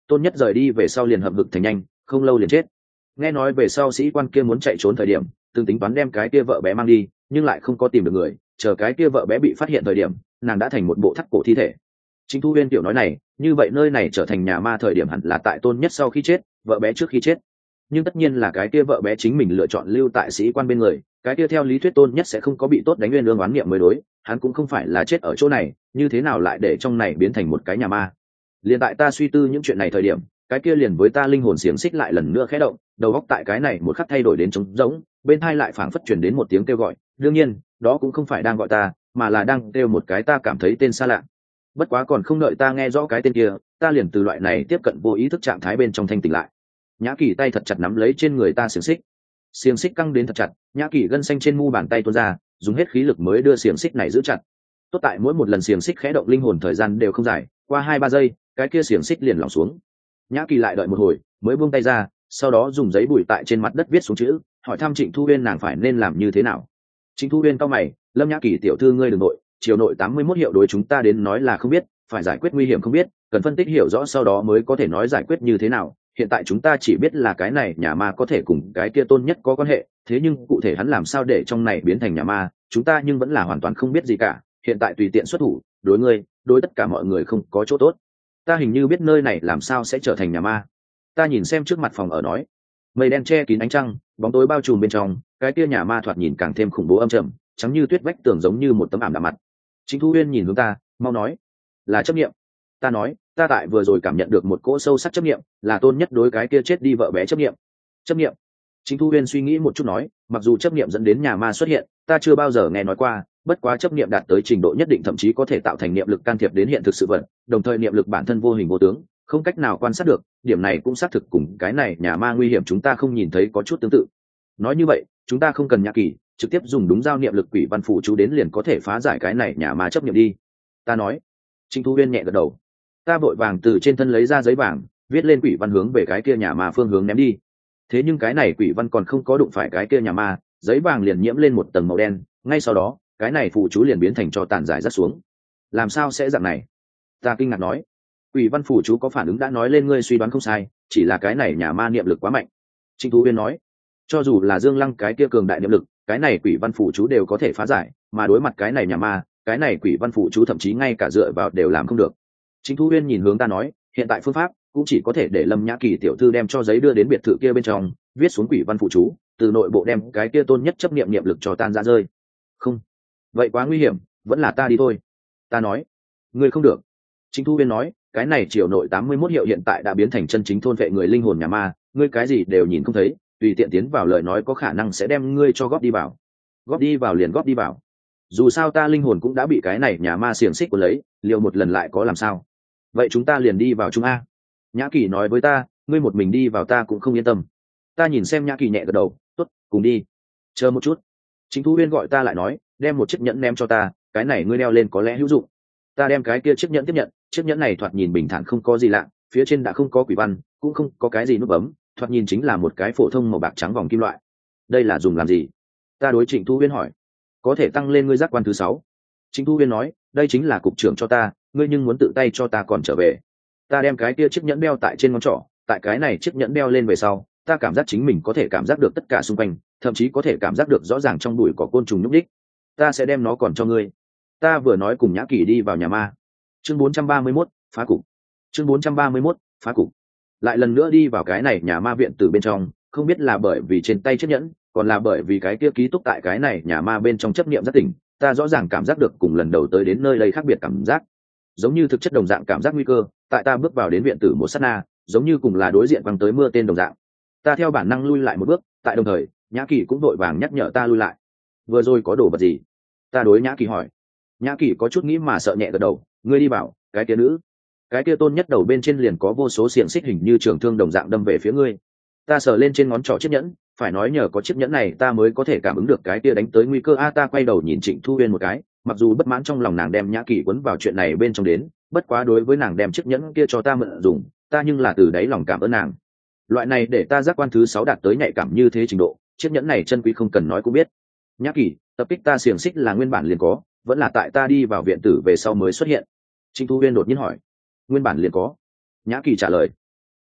tôn nhất rời đi về sau liền hậm hực thành nhanh, không lâu liền chết. Nghe nói về sau sĩ quan kia muốn chạy trốn thời điểm, từng tính toán đem cái kia vợ bé mang đi, nhưng lại không có tìm được người, chờ cái kia vợ bé bị phát hiện thời điểm, nàng đã thành một bộ thắt cổ thi thể. Chính Thu Huyên tiểu nói này, như vậy nơi này trở thành nhà ma thời điểm hẳn là tại tôn nhất sau khi chết, vợ bé trước khi chết. Nhưng tất nhiên là cái kia vợ bé chính mình lựa chọn lưu tại sĩ quan bên người, cái kia theo lý thuyết tôn nhất sẽ không có bị tốt đánh nguyên lương oán niệm mới đối, hắn cũng không phải là chết ở chỗ này, như thế nào lại để trong này biến thành một cái nhà ma. Liền tại ta suy tư những chuyện này thời điểm, cái kia liền với ta linh hồn xiềng xích lại lần nữa khẽ động, đầu óc tại cái này một khắc thay đổi đến trống rỗng, bên tai lại phảng phất truyền đến một tiếng kêu gọi, đương nhiên đó cũng không phải đang gọi ta, mà là đang kêu một cái ta cảm thấy tên xa lạ. Bất quá còn không đợi ta nghe rõ cái tên kia, ta liền từ loại này tiếp cận vô ý thức trạng thái bên trong thanh tỉnh lại. Nhã Kỳ tay thật chặt nắm lấy trên người ta xiềng xích căng đến thật chặt, Nhã Kỳ gân xanh trên mu bàn tay tuôn ra, dùng hết khí lực mới đưa xiềng xích này giữ chặt. Tốt tại mỗi một lần xiềng xích khẽ động linh hồn thời gian đều không dài, qua 2-3 giây, cái kia xiềng xích liền lỏng xuống. Nhã Kỳ lại đợi một hồi, mới buông tay ra, sau đó dùng giấy bụi tại trên mặt đất viết xuống chữ, hỏi thăm Trịnh Thu Uyên nàng phải nên làm như thế nào. Trịnh Thu Uyên cau mày, Lâm Nhã Kỳ tiểu thư ngươi đừng nội, chiều nội 81 hiệu đối chúng ta đến nói là không biết, phải giải quyết nguy hiểm không biết, cần phân tích hiểu rõ sau đó mới có thể nói giải quyết như thế nào. Hiện tại chúng ta chỉ biết là cái này nhà ma có thể cùng cái kia tôn nhất có quan hệ, thế nhưng cụ thể hắn làm sao để trong này biến thành nhà ma, chúng ta nhưng vẫn là hoàn toàn không biết gì cả. Hiện tại tùy tiện xuất thủ, đối ngươi, đối tất cả mọi người không có chỗ tốt. Ta hình như biết nơi này làm sao sẽ trở thành nhà ma. Ta nhìn xem trước mặt phòng ở nói, mây đen che kín ánh trăng, bóng tối bao trùm bên trong, cái kia nhà ma thoạt nhìn càng thêm khủng bố âm trầm, trắng như tuyết vách tường giống như một tấm ảm đạm mặt. Trịnh Thu Uyên nhìn hướng ta, mau nói, là chấp niệm. Ta nói, ta tại vừa rồi cảm nhận được một cỗ sâu sắc chấp niệm, là tôn nhất đối cái kia chết đi vợ bé chấp niệm. Chấp niệm. Trịnh Thu Uyên suy nghĩ một chút nói, mặc dù chấp niệm dẫn đến nhà ma xuất hiện, ta chưa bao giờ nghe nói qua, bất quá chấp niệm đạt tới trình độ nhất định thậm chí có thể tạo thành niệm lực can thiệp đến hiện thực sự vật, đồng thời niệm lực bản thân vô hình vô tướng, không cách nào quan sát được, điểm này cũng xác thực cùng cái này nhà ma nguy hiểm chúng ta không nhìn thấy có chút tương tự. Nói như vậy, chúng ta không cần Nhã Kỳ, trực tiếp dùng đúng giao niệm lực quỷ văn phụ chú đến liền có thể phá giải cái này nhà ma chấp niệm đi. Ta nói. Trịnh Thu Uyên nhẹ gật đầu. Ta vội vàng từ trên thân lấy ra giấy vàng, viết lên quỷ văn hướng về cái kia nhà ma phương hướng ném đi. Thế nhưng cái này quỷ văn còn không có đụng phải cái kia nhà ma, giấy vàng liền nhiễm lên một tầng màu đen, ngay sau đó cái này phụ chú liền biến thành cho tàn rải rớt xuống. Làm sao sẽ dạng này? Ta kinh ngạc nói. Quỷ văn phụ chú có phản ứng đã nói lên ngươi suy đoán không sai, chỉ là cái này nhà ma niệm lực quá mạnh. Trịnh Thu Uyên nói, cho dù là Dương Lăng cái kia cường đại niệm lực, cái này quỷ văn phụ chú đều có thể phá giải, mà đối mặt cái này nhà ma, cái này quỷ văn phụ chú thậm chí ngay cả dựa vào đều làm không được. Trịnh Thu Uyên nhìn hướng ta nói, hiện tại phương pháp cũng chỉ có thể để Lâm Nhã Kỳ tiểu thư đem cho giấy đưa đến biệt thự kia bên trong, viết xuống quỷ văn phụ chú, từ nội bộ đem cái kia tôn nhất chấp niệm niệm lực cho tan ra rơi. Không, vậy quá nguy hiểm, vẫn là ta đi thôi. Ta nói, ngươi không được. Trịnh Thu Uyên nói, cái này triều nội 81 hiệu hiện tại đã biến thành chân chính thôn vệ người linh hồn nhà ma, ngươi cái gì đều nhìn không thấy, tùy tiện tiến vào lời nói có khả năng sẽ đem ngươi cho góp đi vào. Góp đi vào liền góp đi vào. Dù sao ta linh hồn cũng đã bị cái này nhà ma xiềng xích của lấy, liệu một lần lại có làm sao? Vậy chúng ta liền đi vào chung a. Nhã Kỳ nói với ta, ngươi một mình đi vào ta cũng không yên tâm. Ta nhìn xem Nhã Kỳ nhẹ gật đầu, tốt, cùng đi. Chờ một chút. Trịnh Thu Uyên gọi ta lại nói, đem một chiếc nhẫn ném cho ta, cái này ngươi đeo lên có lẽ hữu dụng. Ta đem cái kia chiếc nhẫn tiếp nhận, chiếc nhẫn này thoạt nhìn bình thản không có gì lạ, phía trên đã không có quỷ văn, cũng không có cái gì nút bấm, thoạt nhìn chính là một cái phổ thông màu bạc trắng vòng kim loại. Đây là dùng làm gì? Ta đối Trịnh Thu Uyên hỏi. Có thể tăng lên ngươi giác quan thứ 6. Trịnh Thu Uyên nói, đây chính là cục trưởng cho ta, ngươi nhưng muốn tự tay cho ta còn trở về. Ta đem cái kia chiếc nhẫn đeo tại trên ngón trỏ, tại cái này chiếc nhẫn đeo lên về sau, ta cảm giác chính mình có thể cảm giác được tất cả xung quanh, thậm chí có thể cảm giác được rõ ràng trong bụi có côn trùng nhúc nhích. Ta sẽ đem nó còn cho ngươi. Ta vừa nói cùng Nhã Kỳ đi vào nhà ma. Chương 431, phá cục. Chương 431, phá cục. Lại lần nữa đi vào cái này nhà ma viện từ bên trong, không biết là bởi vì trên tay chiếc nhẫn, còn là bởi vì cái kia ký túc tại cái này nhà ma bên trong chấp niệm rất tỉnh, ta rõ ràng cảm giác được cùng lần đầu tới đến nơi đây khác biệt cảm giác, giống như thực chất đồng dạng cảm giác nguy cơ. Tại ta bước vào đến viện tử một sát na, giống như cùng là đối diện văng tới mưa tên đồng dạng. Ta theo bản năng lui lại một bước, tại đồng thời Nhã Kỳ cũng vội vàng nhắc nhở ta lui lại. Vừa rồi có đồ vật gì? Ta đối Nhã Kỳ hỏi. Nhã Kỳ có chút nghĩ mà sợ nhẹ gật đầu, ngươi đi bảo cái kia nữ, cái kia tôn nhất đầu bên trên liền có vô số xiềng xích hình như trường thương đồng dạng đâm về phía ngươi. Ta sờ lên trên ngón trỏ chiếc nhẫn, phải nói nhờ có chiếc nhẫn này ta mới có thể cảm ứng được cái kia đánh tới nguy cơ. Ta quay đầu nhìn Trịnh Thu Uyên một cái, mặc dù bất mãn trong lòng nàng đem Nhã Kỳ quấn vào chuyện này bên trong đến, bất quá đối với nàng đem chiếc nhẫn kia cho ta mượn dùng, ta nhưng là từ đáy lòng cảm ơn nàng. Loại này để ta giác quan thứ 6 đạt tới nhạy cảm như thế trình độ, chiếc nhẫn này chân quý không cần nói cũng biết. Nhã Kỳ, tập kích ta xiềng xích là nguyên bản liền có, vẫn là tại ta đi vào viện tử về sau mới xuất hiện? Trịnh Thu Uyên đột nhiên hỏi. Nguyên bản liền có. Nhã Kỳ trả lời.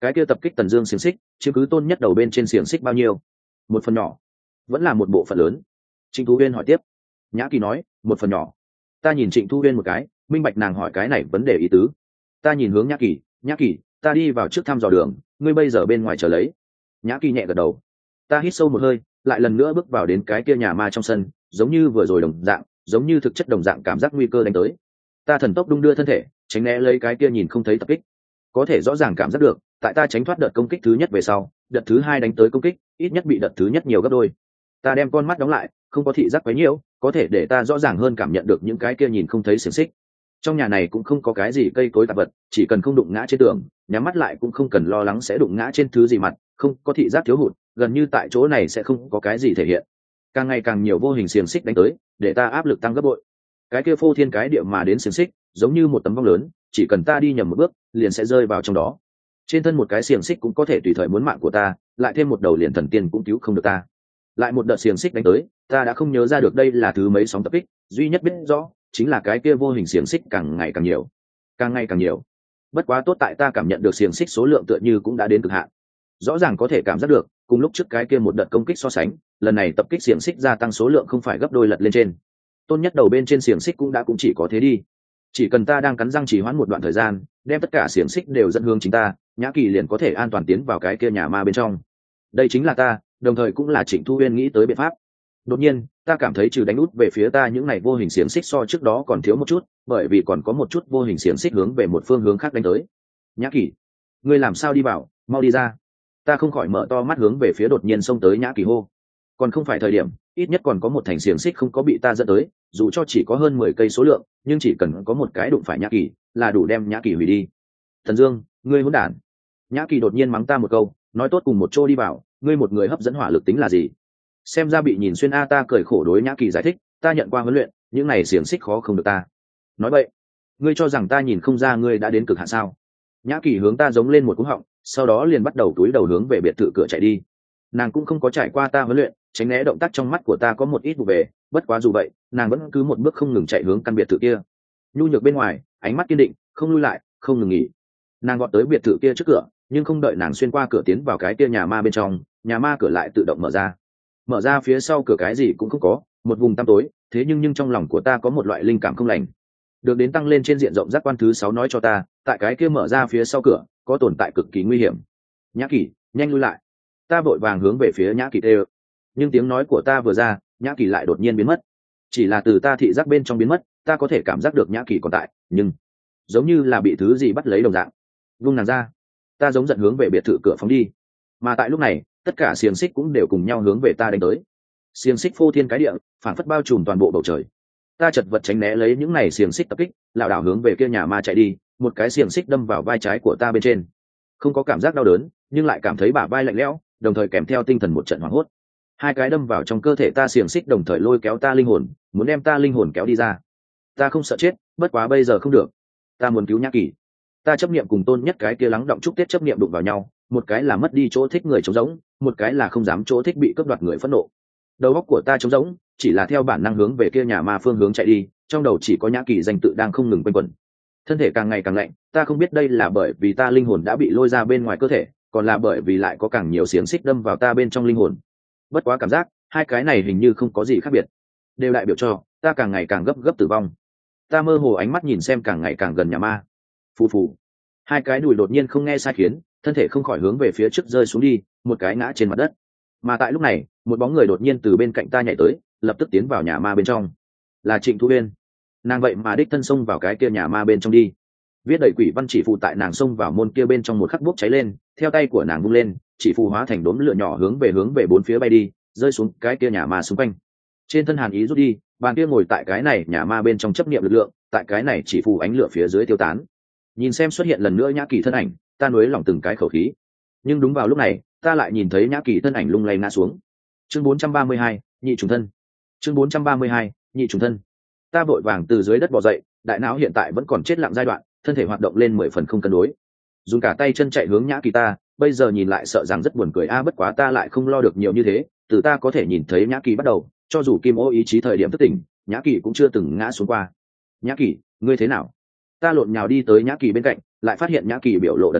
cái kia tập kích Tần Dương xiềng xích chiếm cứ Tôn Nhất Đầu bên trên xiềng xích bao nhiêu? Một phần nhỏ, vẫn là một bộ phận lớn? Trịnh Thu Uyên hỏi tiếp. Nhã Kỳ nói, một phần nhỏ. Ta nhìn Trịnh Thu Uyên một cái, minh bạch nàng hỏi cái này vấn đề ý tứ. Ta nhìn hướng Nhã Kỳ, Nhã Kỳ, ta đi vào trước thăm dò đường, ngươi bây giờ bên ngoài chờ lấy. Nhã Kỳ nhẹ gật đầu. Ta hít sâu một hơi, lại lần nữa bước vào đến cái kia nhà ma trong sân, giống như vừa rồi đồng dạng, giống như thực chất đồng dạng cảm giác nguy cơ đánh tới. Ta thần tốc đung đưa thân thể, tránh né lấy cái kia nhìn không thấy tập kích. Có thể rõ ràng cảm giác được, tại ta tránh thoát đợt công kích thứ nhất về sau, đợt thứ hai đánh tới công kích, ít nhất bị đợt thứ nhất nhiều gấp đôi. Ta đem con mắt đóng lại, không có thị giác quấy nhiễu, có thể để ta rõ ràng hơn cảm nhận được những cái kia nhìn không thấy xiềng xích. Trong nhà này cũng không có cái gì cây cối tạp vật, chỉ cần không đụng ngã trên tường, nhắm mắt lại cũng không cần lo lắng sẽ đụng ngã trên thứ gì mặt, không có thị giác thiếu hụt, gần như tại chỗ này sẽ không có cái gì thể hiện. Càng ngày càng nhiều vô hình xiềng xích đánh tới, để ta áp lực tăng gấp bội. Cái kia phô thiên cái địa mà đến xiềng xích, giống như một tấm vong lớn, chỉ cần ta đi nhầm một bước, liền sẽ rơi vào trong đó. Trên thân một cái xiềng xích cũng có thể tùy thời muốn mạng của ta, lại thêm một đầu liền thần tiên cũng cứu không được ta. Lại một đợt xiềng xích đánh tới, ta đã không nhớ ra được đây là thứ mấy sóng tập kích, duy nhất biết rõ chính là cái kia vô hình xiềng xích càng ngày càng nhiều, càng ngày càng nhiều. Bất quá tốt tại ta cảm nhận được xiềng xích số lượng tựa như cũng đã đến cực hạn. Rõ ràng có thể cảm giác được, cùng lúc trước cái kia một đợt công kích so sánh, lần này tập kích xiềng xích gia tăng số lượng không phải gấp đôi lật lên trên. Tôn Nhất Đầu bên trên xiềng xích cũng chỉ có thế đi. Chỉ cần ta đang cắn răng trì hoãn một đoạn thời gian, đem tất cả xiềng xích đều dẫn hướng chính ta, Nhã Kỳ liền có thể an toàn tiến vào cái kia nhà ma bên trong. Đây chính là ta, đồng thời cũng là Trịnh Thu Uyên nghĩ tới biện pháp. Đột nhiên, ta cảm thấy trừ đánh út về phía ta những này vô hình xiềng xích so trước đó còn thiếu một chút, bởi vì còn có một chút vô hình xiềng xích hướng về một phương hướng khác đánh tới. Nhã Kỳ, ngươi làm sao đi vào, mau đi ra. Ta không khỏi mở to mắt hướng về phía đột nhiên xông tới Nhã Kỳ hô. Còn không phải thời điểm, ít nhất còn có một thành xiềng xích không có bị ta dẫn tới, dù cho chỉ có hơn 10 cây số lượng, nhưng chỉ cần có một cái đụng phải Nhã Kỳ, là đủ đem Nhã Kỳ hủy đi. Thần Dương, ngươi hỗn đản. Nhã Kỳ đột nhiên mắng ta một câu, nói tốt cùng một chỗ đi vào, ngươi một người hấp dẫn hỏa lực tính là gì? Xem ra bị nhìn xuyên a. Ta cười khổ đối Nhã Kỳ giải thích, ta nhận qua huấn luyện, những này xiềng xích khó không được ta. Nói vậy, ngươi cho rằng ta nhìn không ra ngươi đã đến cực hạn sao? Nhã Kỳ hướng ta giống lên một cú họng, sau đó liền bắt đầu túi đầu hướng về biệt thự cửa chạy đi. Nàng cũng không có trải qua ta huấn luyện, tránh né động tác trong mắt của ta có một ít vụ về, bất quá dù vậy, nàng vẫn cứ một bước không ngừng chạy hướng căn biệt thự kia. Nhu nhược bên ngoài, ánh mắt kiên định, không lui lại, không ngừng nghỉ. Nàng gọt tới biệt thự kia trước cửa, nhưng không đợi nàng xuyên qua cửa tiến vào cái kia nhà ma bên trong, nhà ma cửa lại tự động mở ra. Mở ra phía sau cửa cái gì cũng không có, một vùng tăm tối, thế nhưng trong lòng của ta có một loại linh cảm không lành. Được đến tăng lên trên diện rộng giác quan thứ 6 nói cho ta, tại cái kia mở ra phía sau cửa, có tồn tại cực kỳ nguy hiểm. Nhã Kỳ, nhanh lui lại. Ta vội vàng hướng về phía Nhã Kỳ kêu. Nhưng tiếng nói của ta vừa ra, Nhã Kỳ lại đột nhiên biến mất. Chỉ là từ ta thị giác bên trong biến mất, ta có thể cảm giác được Nhã Kỳ còn tại, nhưng giống như là bị thứ gì bắt lấy đồng dạng. Vung nàng ra. Ta giống giận hướng về biệt thự cửa phóng đi. Mà tại lúc này, tất cả xiềng xích cũng đều cùng nhau hướng về ta đánh tới. Xiềng xích phô thiên cái địa, phản phất bao trùm toàn bộ bầu trời. Ta chật vật tránh né lấy những này xiềng xích tập kích, lảo đảo hướng về kia nhà ma chạy đi, một cái xiềng xích đâm vào vai trái của ta bên trên. Không có cảm giác đau đớn, nhưng lại cảm thấy bả vai lạnh lẽo, đồng thời kèm theo tinh thần một trận hoảng hốt. Hai cái đâm vào trong cơ thể ta xiềng xích đồng thời lôi kéo ta linh hồn, muốn đem ta linh hồn kéo đi ra. Ta không sợ chết, bất quá bây giờ không được. Ta muốn cứu Nhã Kỳ. Ta chấp niệm cùng Tôn Nhất cái kia lắng động chúc tết chấp niệm đụng vào nhau, một cái là mất đi chỗ thích người trống rỗng, một cái là không dám chỗ thích bị cướp đoạt người phẫn nộ. Đầu óc của ta trống rỗng, chỉ là theo bản năng hướng về kia nhà ma phương hướng chạy đi, trong đầu chỉ có Nhã Kỳ danh tự đang không ngừng quanh quẩn. Thân thể càng ngày càng lạnh, ta không biết đây là bởi vì ta linh hồn đã bị lôi ra bên ngoài cơ thể, còn là bởi vì lại có càng nhiều xiềng xích đâm vào ta bên trong linh hồn. Bất quá cảm giác, hai cái này hình như không có gì khác biệt, đều đại biểu cho ta càng ngày càng gấp tử vong. Ta mơ hồ ánh mắt nhìn xem càng ngày càng gần nhà ma. Phù phù. Hai cái đùi đột nhiên không nghe sai khiến, thân thể không khỏi hướng về phía trước rơi xuống đi, một cái ngã trên mặt đất. Mà tại lúc này, một bóng người đột nhiên từ bên cạnh ta nhảy tới, lập tức tiến vào nhà ma bên trong. Là Trịnh Thu Uyên. Nàng vậy mà đích thân xông vào cái kia nhà ma bên trong đi. Viết đầy quỷ văn chỉ phù tại nàng xông vào môn kia bên trong một khắc bốc cháy lên, theo tay của nàng vung lên, chỉ phù hóa thành đốm lửa nhỏ hướng về bốn phía bay đi, rơi xuống cái kia nhà ma xung quanh. Trên thân hàn ý rút đi, bàn kia ngồi tại cái này nhà ma bên trong chấp niệm lực lượng, tại cái này chỉ phù ánh lửa phía dưới tiêu tán. Nhìn xem xuất hiện lần nữa Nhã Kỳ thân ảnh, ta nuối lòng từng cái khẩu khí. Nhưng đúng vào lúc này, ta lại nhìn thấy Nhã Kỳ thân ảnh lung lay ngã xuống. Chương 432, nhị trùng thân. Chương 432, nhị trùng thân. Ta vội vàng từ dưới đất bò dậy, đại não hiện tại vẫn còn chết lặng giai đoạn, thân thể hoạt động lên 10 phần không cân đối. Dùng cả tay chân chạy hướng Nhã Kỳ ta, bây giờ nhìn lại sợ rằng rất buồn cười bất quá ta lại không lo được nhiều như thế, từ ta có thể nhìn thấy Nhã Kỳ bắt đầu, cho dù Kim Ô ý chí thời điểm thức tỉnh, Nhã Kỳ cũng chưa từng ngã xuống qua. Nhã Kỳ, ngươi thế nào? Ta lộn nhào đi tới Nhã Kỳ bên cạnh, lại phát hiện Nhã Kỳ biểu lộ đần độn,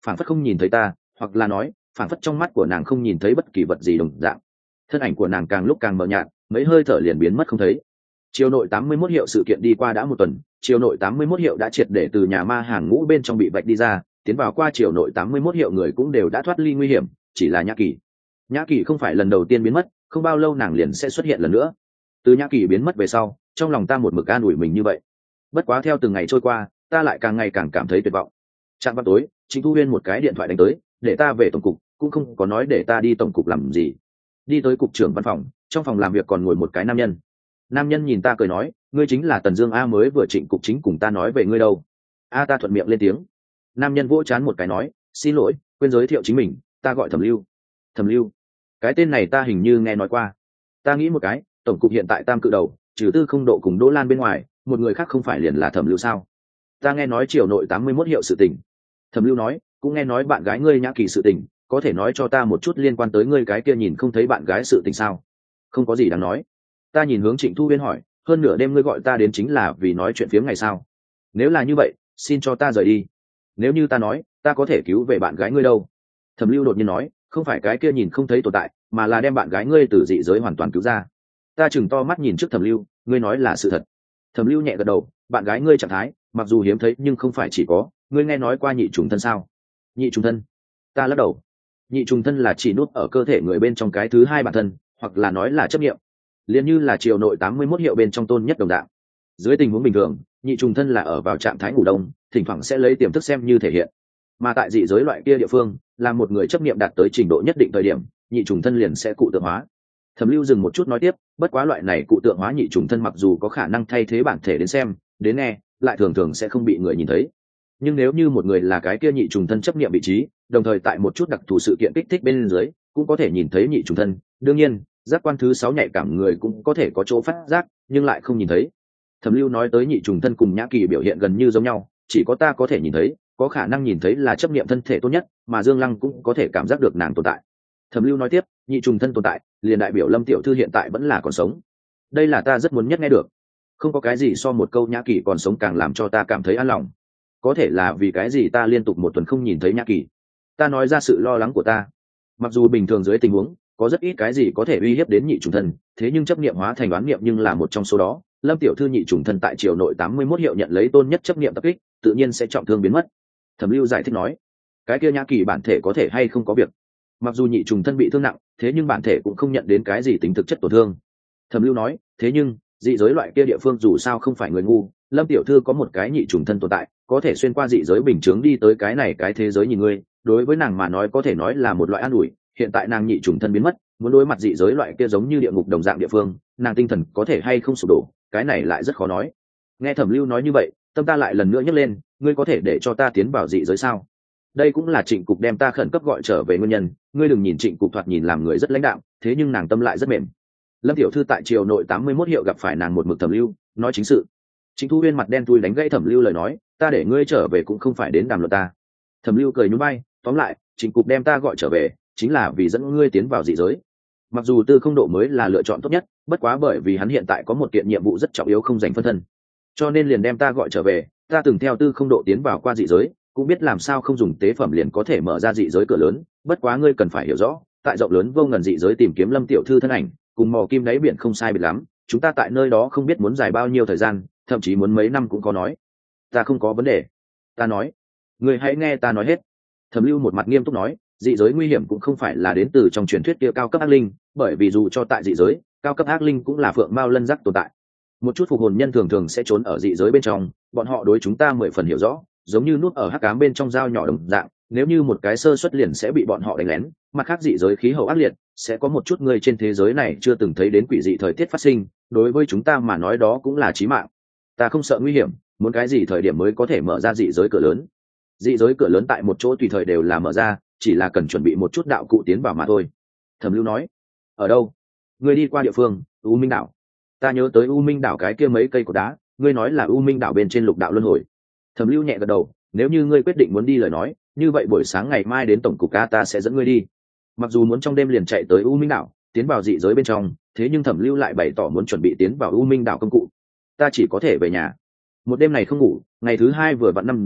phảng phất không nhìn thấy ta, hoặc là nói phảng phất trong mắt của nàng không nhìn thấy bất kỳ vật gì đồng dạng. Thân ảnh của nàng càng lúc càng mờ nhạt, mấy hơi thở liền biến mất không thấy. Triều nội 81 hiệu sự kiện đi qua đã một tuần, triều nội 81 hiệu đã triệt để từ nhà ma hàng ngũ bên trong bị vạch đi ra, tiến vào qua triều nội 81 hiệu người cũng đều đã thoát ly nguy hiểm, chỉ là Nhã Kỳ. Nhã Kỳ không phải lần đầu tiên biến mất, không bao lâu nàng liền sẽ xuất hiện lần nữa. Từ Nhã Kỳ biến mất về sau, trong lòng ta một mực an ủi mình như vậy. Bất quá theo từng ngày trôi qua, ta lại càng ngày càng cảm thấy tuyệt vọng. Trạm vào tối, Trịnh Thu Huyên một cái điện thoại đánh tới, để ta về tổng cục, cũng không có nói để ta đi tổng cục làm gì. Đi tới cục trưởng văn phòng, trong phòng làm việc còn ngồi một cái nam nhân. Nam nhân nhìn ta cười nói, ngươi chính là Tần Dương a, mới vừa Trịnh cục chính cùng ta nói về ngươi đâu. A, ta thuận miệng lên tiếng. Nam nhân vỗ chán một cái nói, xin lỗi, quên giới thiệu chính mình, ta gọi Thẩm Lưu. Thẩm Lưu, cái tên này ta hình như nghe nói qua. Ta nghĩ một cái, tổng cục hiện tại tam cự đầu, trừ Tư Không Độ cùng Đỗ Lan bên ngoài, một người khác không phải liền là Thẩm Lưu sao? Ta nghe nói triều nội 81 hiệu sự tình. Thẩm Lưu nói, cũng nghe nói bạn gái ngươi Nhã Kỳ sự tình, có thể nói cho ta một chút liên quan tới ngươi cái kia nhìn không thấy bạn gái sự tình sao? Không có gì đáng nói. Ta nhìn hướng Trịnh Thu Huyên hỏi, hơn nửa đêm ngươi gọi ta đến chính là vì nói chuyện phiếm ngày sao? Nếu là như vậy, xin cho ta rời đi. Nếu như ta nói, ta có thể cứu về bạn gái ngươi đâu? Thẩm Lưu đột nhiên nói, không phải cái kia nhìn không thấy tồn tại, mà là đem bạn gái ngươi từ dị giới hoàn toàn cứu ra. Ta chừng to mắt nhìn trước Thẩm Lưu, ngươi nói là sự thật. Thẩm Lưu nhẹ gật đầu, bạn gái ngươi trạng thái, mặc dù hiếm thấy nhưng không phải chỉ có, ngươi nghe nói qua nhị trùng thân sao? Nhị trùng thân? Ta lắc đầu. Nhị trùng thân là chỉ nút ở cơ thể người bên trong cái thứ hai bản thân, hoặc là nói là chấp niệm. Liên như là triều nội 81 hiệu bên trong tôn nhất đồng dạng. Dưới tình huống bình thường, nhị trùng thân là ở vào trạng thái ngủ đông, thỉnh thoảng sẽ lấy tiềm thức xem như thể hiện. Mà tại dị giới loại kia địa phương, là một người chấp niệm đạt tới trình độ nhất định thời điểm, nhị trùng thân liền sẽ cụ tượng hóa. Thẩm Lưu dừng một chút nói tiếp, bất quá loại này cụ tượng hóa nhị trùng thân mặc dù có khả năng thay thế bản thể đến xem, đến nghe, lại thường thường sẽ không bị người nhìn thấy. Nhưng nếu như một người là cái kia nhị trùng thân chấp niệm vị trí, đồng thời tại một chút đặc thù sự kiện kích thích bên dưới, cũng có thể nhìn thấy nhị trùng thân. Đương nhiên, giác quan thứ 6 nhạy cảm người cũng có thể có chỗ phát giác, nhưng lại không nhìn thấy. Thẩm Lưu nói tới nhị trùng thân cùng Nhã Kỳ biểu hiện gần như giống nhau, chỉ có ta có thể nhìn thấy, có khả năng nhìn thấy là chấp niệm thân thể tốt nhất, mà Dương Lăng cũng có thể cảm giác được nàng tồn tại. Thẩm Lưu nói tiếp, nhị trùng thân tồn tại, liền đại biểu Lâm tiểu thư hiện tại vẫn là còn sống. Đây là ta rất muốn nhất nghe được. Không có cái gì so một câu Nhã Kỳ còn sống càng làm cho ta cảm thấy an lòng. Có thể là vì cái gì ta liên tục một tuần không nhìn thấy Nhã Kỳ. Ta nói ra sự lo lắng của ta. Mặc dù bình thường dưới tình huống, có rất ít cái gì có thể uy hiếp đến nhị trùng thân, thế nhưng chấp niệm hóa thành đoán niệm nhưng là một trong số đó. Lâm tiểu thư nhị trùng thân tại triều nội 81 hiệu nhận lấy tôn nhất chấp niệm tập kích, tự nhiên sẽ trọng thương biến mất. Thẩm Lưu giải thích nói, cái kia Nhã Kỳ bản thể có thể hay không có việc. Mặc dù nhị trùng thân bị thương nặng, thế nhưng bản thể cũng không nhận đến cái gì tính thực chất tổn thương. Thẩm Lưu nói, thế nhưng dị giới loại kia địa phương dù sao không phải người ngu, Lâm tiểu thư có một cái nhị trùng thân tồn tại, có thể xuyên qua dị giới bình chướng đi tới cái này cái thế giới nhìn ngươi, đối với nàng mà nói có thể nói là một loại an ủi. Hiện tại nàng nhị trùng thân biến mất, muốn đối mặt dị giới loại kia giống như địa ngục đồng dạng địa phương, nàng tinh thần có thể hay không sụp đổ, cái này lại rất khó nói. Nghe Thẩm Lưu nói như vậy, tâm ta lại lần nữa nhấc lên, ngươi có thể để cho ta tiến vào dị giới sao? Đây cũng là Trịnh cục đem ta khẩn cấp gọi trở về nguyên nhân, ngươi đừng nhìn Trịnh cục thoạt nhìn làm người rất lãnh đạm, thế nhưng nàng tâm lại rất mềm. Lâm tiểu thư tại triều nội 81 hiệu gặp phải nàng một mực Thẩm Lưu, nói chính sự. Trịnh Thu Huyên mặt đen thui đánh gãy Thẩm Lưu lời nói, ta để ngươi trở về cũng không phải đến đàm luận ta. Thẩm Lưu cười nhún vai, tóm lại, Trịnh cục đem ta gọi trở về, chính là vì dẫn ngươi tiến vào dị giới. Mặc dù Tư Không Độ mới là lựa chọn tốt nhất, bất quá bởi vì hắn hiện tại có một kiện nhiệm vụ rất trọng yếu không dành phân thân, cho nên liền đem ta gọi trở về. Ta từng theo Tư Không Độ tiến vào qua dị giới, cũng biết làm sao không dùng tế phẩm liền có thể mở ra dị giới cửa lớn. Bất quá ngươi cần phải hiểu rõ, tại rộng lớn vô ngần dị giới tìm kiếm Lâm tiểu thư thân ảnh, cùng mò kim đáy biển không sai biệt lắm. Chúng ta tại nơi đó không biết muốn dài bao nhiêu thời gian, thậm chí muốn mấy năm cũng có nói. Ta không có vấn đề. Ta nói, ngươi hãy nghe ta nói hết. Thẩm Lưu một mặt nghiêm túc nói, dị giới nguy hiểm cũng không phải là đến từ trong truyền thuyết kia cao cấp ác linh, bởi vì dù cho tại dị giới, cao cấp ác linh cũng là phượng mao lân giác tồn tại. Một chút phục hồn nhân thường thường sẽ trốn ở dị giới bên trong, bọn họ đối chúng ta 10 phần hiểu rõ, giống như nút ở hắc ám bên trong dao nhỏ đồng dạng, nếu như một cái sơ suất liền sẽ bị bọn họ đánh lén. Mặt khác dị giới khí hậu ác liệt, sẽ có một chút người trên thế giới này chưa từng thấy đến quỷ dị thời tiết phát sinh, đối với chúng ta mà nói đó cũng là chí mạng. Ta không sợ nguy hiểm, muốn cái gì thời điểm mới có thể mở ra dị giới cửa lớn. Dị giới cửa lớn tại một chỗ tùy thời đều là mở ra, chỉ là cần chuẩn bị một chút đạo cụ tiến vào mà thôi. Thẩm Lưu nói, ở đâu? Ngươi đi qua địa phương U Minh đảo. Ta nhớ tới U Minh đảo cái kia mấy cây cột đá, ngươi nói là U Minh đảo bên trên lục đạo luân hồi. Thẩm Lưu nhẹ gật đầu, nếu như ngươi quyết định muốn đi lời nói, như vậy buổi sáng ngày mai đến tổng cục ta sẽ dẫn ngươi đi. Mặc dù muốn trong đêm liền chạy tới U Minh đảo, tiến vào dị giới bên trong, thế nhưng Thẩm Lưu lại bày tỏ muốn chuẩn bị tiến vào U Minh đảo công cụ. Ta chỉ có thể về nhà. Một đêm này không ngủ, ngày thứ hai vừa vặn 5 giờ,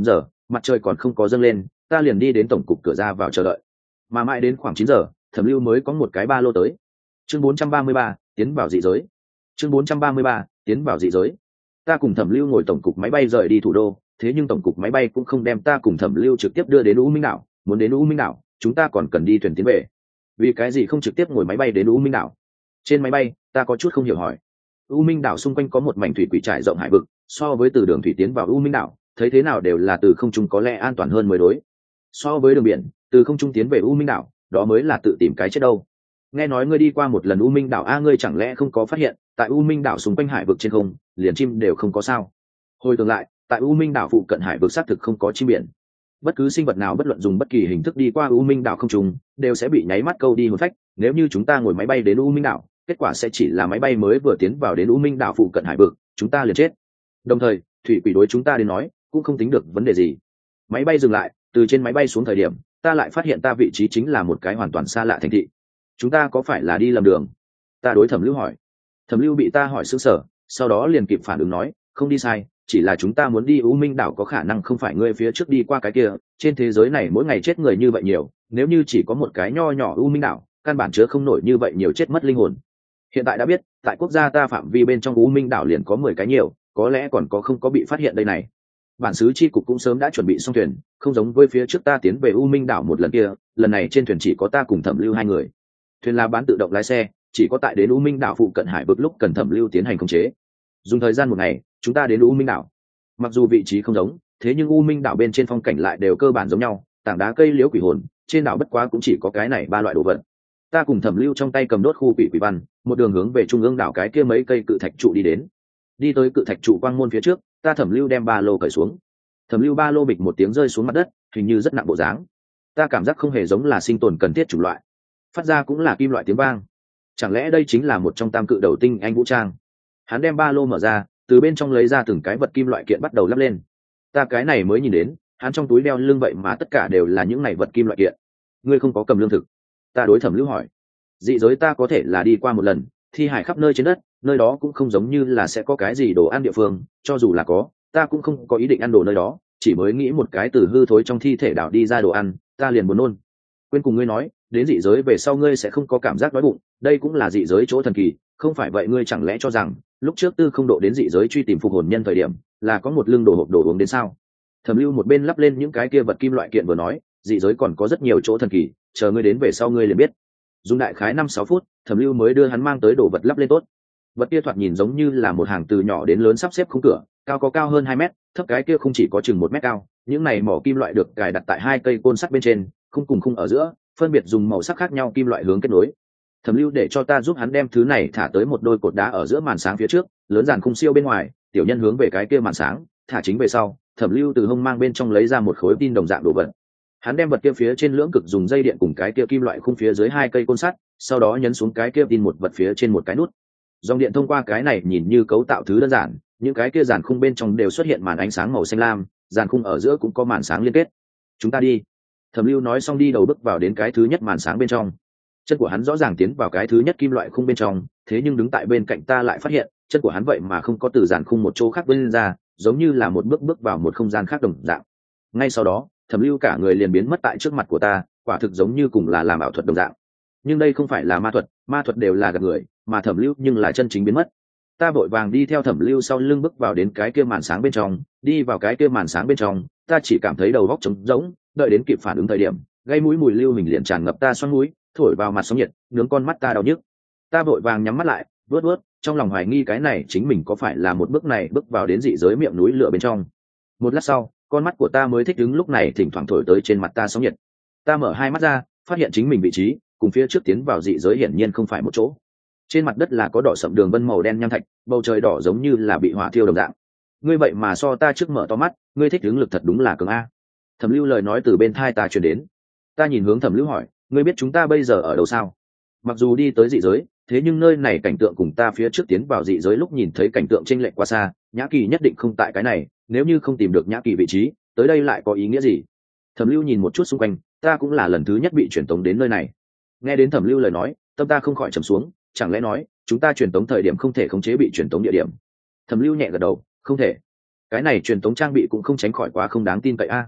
mặt trời còn không có dâng lên ta liền đi đến tổng cục cửa ra vào chờ đợi, mà mãi đến khoảng 9 giờ Thẩm Lưu mới có một cái ba lô tới. Chương 433, tiến vào dị giới. Chương 433, tiến vào dị giới. Ta cùng Thẩm Lưu ngồi tổng cục máy bay rời đi thủ đô, thế nhưng tổng cục máy bay cũng không đem ta cùng Thẩm Lưu trực tiếp đưa đến U Minh đảo, muốn đến U Minh đảo chúng ta còn cần đi thuyền tiến về. Vì cái gì không trực tiếp ngồi máy bay đến U Minh đảo? Trên máy bay ta có chút không hiểu hỏi. U Minh đảo xung quanh có một mảnh thủy quỷ trải rộng hải vực, so với từ đường thủy tiến vào U Minh đảo thấy thế nào đều là từ không trung có lẽ an toàn hơn mới đối. So với đường biển từ không trung tiến về U Minh đảo đó mới là tự tìm cái chết đâu. Nghe nói ngươi đi qua một lần U Minh đảo a, ngươi chẳng lẽ không có phát hiện tại U Minh đảo xung quanh hải vực trên không liền chim đều không có sao? Hồi tưởng lại, tại U Minh đảo phụ cận hải vực xác thực không có chim biển. Bất cứ sinh vật nào bất luận dùng bất kỳ hình thức đi qua U Minh đảo không trùng đều sẽ bị nháy mắt câu đi hồn phách. Nếu như chúng ta ngồi máy bay đến U Minh đảo, kết quả sẽ chỉ là máy bay mới vừa tiến vào đến U Minh đảo phụ cận hải vực, chúng ta liền chết. Đồng thời, thủy quỷ đối chúng ta đến nói cũng không tính được vấn đề gì. Máy bay dừng lại, từ trên máy bay xuống thời điểm, ta lại phát hiện ta vị trí chính là một cái hoàn toàn xa lạ thành thị. Chúng ta có phải là đi lầm đường? Ta đối Thẩm Lưu hỏi. Thẩm Lưu bị ta hỏi sững sờ, sau đó liền kịp phản ứng nói, không đi sai, chỉ là chúng ta muốn đi U Minh đảo có khả năng không phải ngươi phía trước đi qua cái kia, trên thế giới này mỗi ngày chết người như vậy nhiều, nếu như chỉ có một cái nho nhỏ U Minh đảo, căn bản chứa không nổi như vậy nhiều chết mất linh hồn. Hiện tại đã biết, tại quốc gia ta phạm vi bên trong U Minh đảo liền có 10 cái nhiều, có lẽ còn có không có bị phát hiện đây này. Bản xứ chi cục cũng sớm đã chuẩn bị xong thuyền, không giống với phía trước ta tiến về U Minh đảo một lần kia, lần này trên thuyền chỉ có ta cùng Thẩm Lưu hai người. Thuyền là bán tự động lái xe, chỉ có tại đến U Minh đảo phụ cận hải vực lúc cần Thẩm Lưu tiến hành khống chế. Dùng thời gian một ngày, chúng ta đến U Minh đảo. Mặc dù vị trí không giống, thế nhưng U Minh đảo bên trên phong cảnh lại đều cơ bản giống nhau, tảng đá, cây liễu, quỷ hồn, trên đảo bất quá cũng chỉ có cái này ba loại đồ vật. Ta cùng Thẩm Lưu trong tay cầm đốt khu quỷ văn, một đường hướng về trung ương đảo cái kia mấy cây cự thạch trụ đi đến. Đi tới cự thạch trụ quang môn phía trước, ta Thẩm Lưu đem ba lô cởi xuống. Thẩm Lưu ba lô bịch một tiếng rơi xuống mặt đất, hình như rất nặng bộ dáng. Ta cảm giác không hề giống là sinh tồn cần thiết chủng loại, phát ra cũng là kim loại tiếng vang. Chẳng lẽ đây chính là một trong tam cự đầu tinh anh vũ trang? Hắn đem ba lô mở ra, từ bên trong lấy ra từng cái vật kim loại kiện bắt đầu lắp lên. Ta cái này mới nhìn đến, hắn trong túi đeo lưng vậy mà tất cả đều là những này vật kim loại kiện. Ngươi không có cầm lương thực? Ta đối Thẩm Lưu hỏi. Dị giới ta có thể là đi qua một lần, thi hải khắp nơi trên đất, nơi đó cũng không giống như là sẽ có cái gì đồ ăn địa phương, cho dù là có, ta cũng không có ý định ăn đồ nơi đó, chỉ mới nghĩ một cái từ hư thối trong thi thể đảo đi ra đồ ăn, ta liền buồn nôn. Quên cùng ngươi nói, đến dị giới về sau ngươi sẽ không có cảm giác đói bụng, đây cũng là dị giới chỗ thần kỳ, không phải vậy ngươi chẳng lẽ cho rằng lúc trước Tư Không Độ đến dị giới truy tìm phục hồn nhân thời điểm là có một lưng đồ hộp đồ uống đến sao? Thẩm Lưu một bên lắp lên những cái kia vật kim loại kiện vừa nói, dị giới còn có rất nhiều chỗ thần kỳ, chờ ngươi đến về sau ngươi liền biết. Dùng đại khái 5-6 phút, Thẩm Lưu mới đưa hắn mang tới đồ vật lắp lên tốt. Vật kia thoạt nhìn giống như là một hàng từ nhỏ đến lớn sắp xếp khung cửa, cao có cao hơn 2 mét, thấp cái kia không chỉ có chừng 1 mét cao. Những này mỏ kim loại được cài đặt tại 2 cây côn sắt bên trên, khung cùng khung ở giữa, phân biệt dùng màu sắc khác nhau kim loại hướng kết nối. Thẩm Lưu để cho ta giúp hắn đem thứ này thả tới một đôi cột đá ở giữa màn sáng phía trước, lớn dàn khung siêu bên ngoài, tiểu nhân hướng về cái kia màn sáng, thả chính về sau. Thẩm Lưu từ hông mang bên trong lấy ra một khối tin đồng dạng đồ vật. Hắn đem vật kia phía trên lưỡng cực dùng dây điện cùng cái kia kim loại khung phía dưới 2 cây côn sắt, sau đó nhấn xuống cái kia tin một vật phía trên một cái nút. Dòng điện thông qua cái này nhìn như cấu tạo thứ đơn giản, những cái kia dàn khung bên trong đều xuất hiện màn ánh sáng màu xanh lam, dàn khung ở giữa cũng có màn sáng liên kết. Chúng ta đi. Thẩm Lưu nói xong đi đầu bước vào đến cái thứ nhất màn sáng bên trong. Chân của hắn rõ ràng tiến vào cái thứ nhất kim loại khung bên trong, thế nhưng đứng tại bên cạnh ta lại phát hiện chân của hắn vậy mà không có từ dàn khung một chỗ khác bên ra, giống như là một bước vào một không gian khác đồng dạng. Ngay sau đó, Thẩm Lưu cả người liền biến mất tại trước mặt của ta, quả thực giống như cùng là làm ảo thuật đồng dạng. Nhưng đây không phải là ma thuật đều là gạt người, mà Thẩm Lưu nhưng là chân chính biến mất. Ta vội vàng đi theo Thẩm Lưu sau lưng bước vào đến cái kia màn sáng bên trong, đi vào cái kia màn sáng bên trong, ta chỉ cảm thấy đầu óc trống rỗng, đợi đến kịp phản ứng thời điểm, gây mũi mùi lưu mình liền tràn ngập ta xoắn mũi, thổi vào mặt sóng nhiệt, nướng con mắt ta đau nhức. Ta vội vàng nhắm mắt lại, vuốt, trong lòng hoài nghi cái này chính mình có phải là một bước này bước vào đến dị giới miệng núi lửa bên trong. Một lát sau, con mắt của ta mới thích ứng lúc này thỉnh thoảng thổi tới trên mặt ta sóng nhiệt. Ta mở hai mắt ra, phát hiện chính mình vị trí cùng phía trước tiến vào dị giới hiển nhiên không phải một chỗ. Trên mặt đất là có đỏ sậm đường vân màu đen nham thạch, bầu trời đỏ giống như là bị hỏa thiêu đồng dạng. Ngươi vậy mà so ta trước mở to mắt, ngươi thích ứng lực thật đúng là cường a. Thẩm Lưu lời nói từ bên tai ta truyền đến. Ta nhìn hướng Thẩm Lưu hỏi, ngươi biết chúng ta bây giờ ở đâu sao? Mặc dù đi tới dị giới, thế nhưng nơi này cảnh tượng cùng ta phía trước tiến vào dị giới lúc nhìn thấy cảnh tượng chênh lệch quá xa, Nhã Kỳ nhất định không tại cái này, nếu như không tìm được Nhã Kỳ vị trí, tới đây lại có ý nghĩa gì? Thẩm Lưu nhìn một chút xung quanh, ta cũng là lần thứ nhất bị truyền tống đến nơi này. Nghe đến Thẩm Lưu lời nói, tâm ta không khỏi trầm xuống, chẳng lẽ nói chúng ta truyền tống thời điểm không thể khống chế bị truyền tống địa điểm? Thẩm Lưu nhẹ gật đầu, không thể. Cái này truyền tống trang bị cũng không tránh khỏi quá không đáng tin cậy a.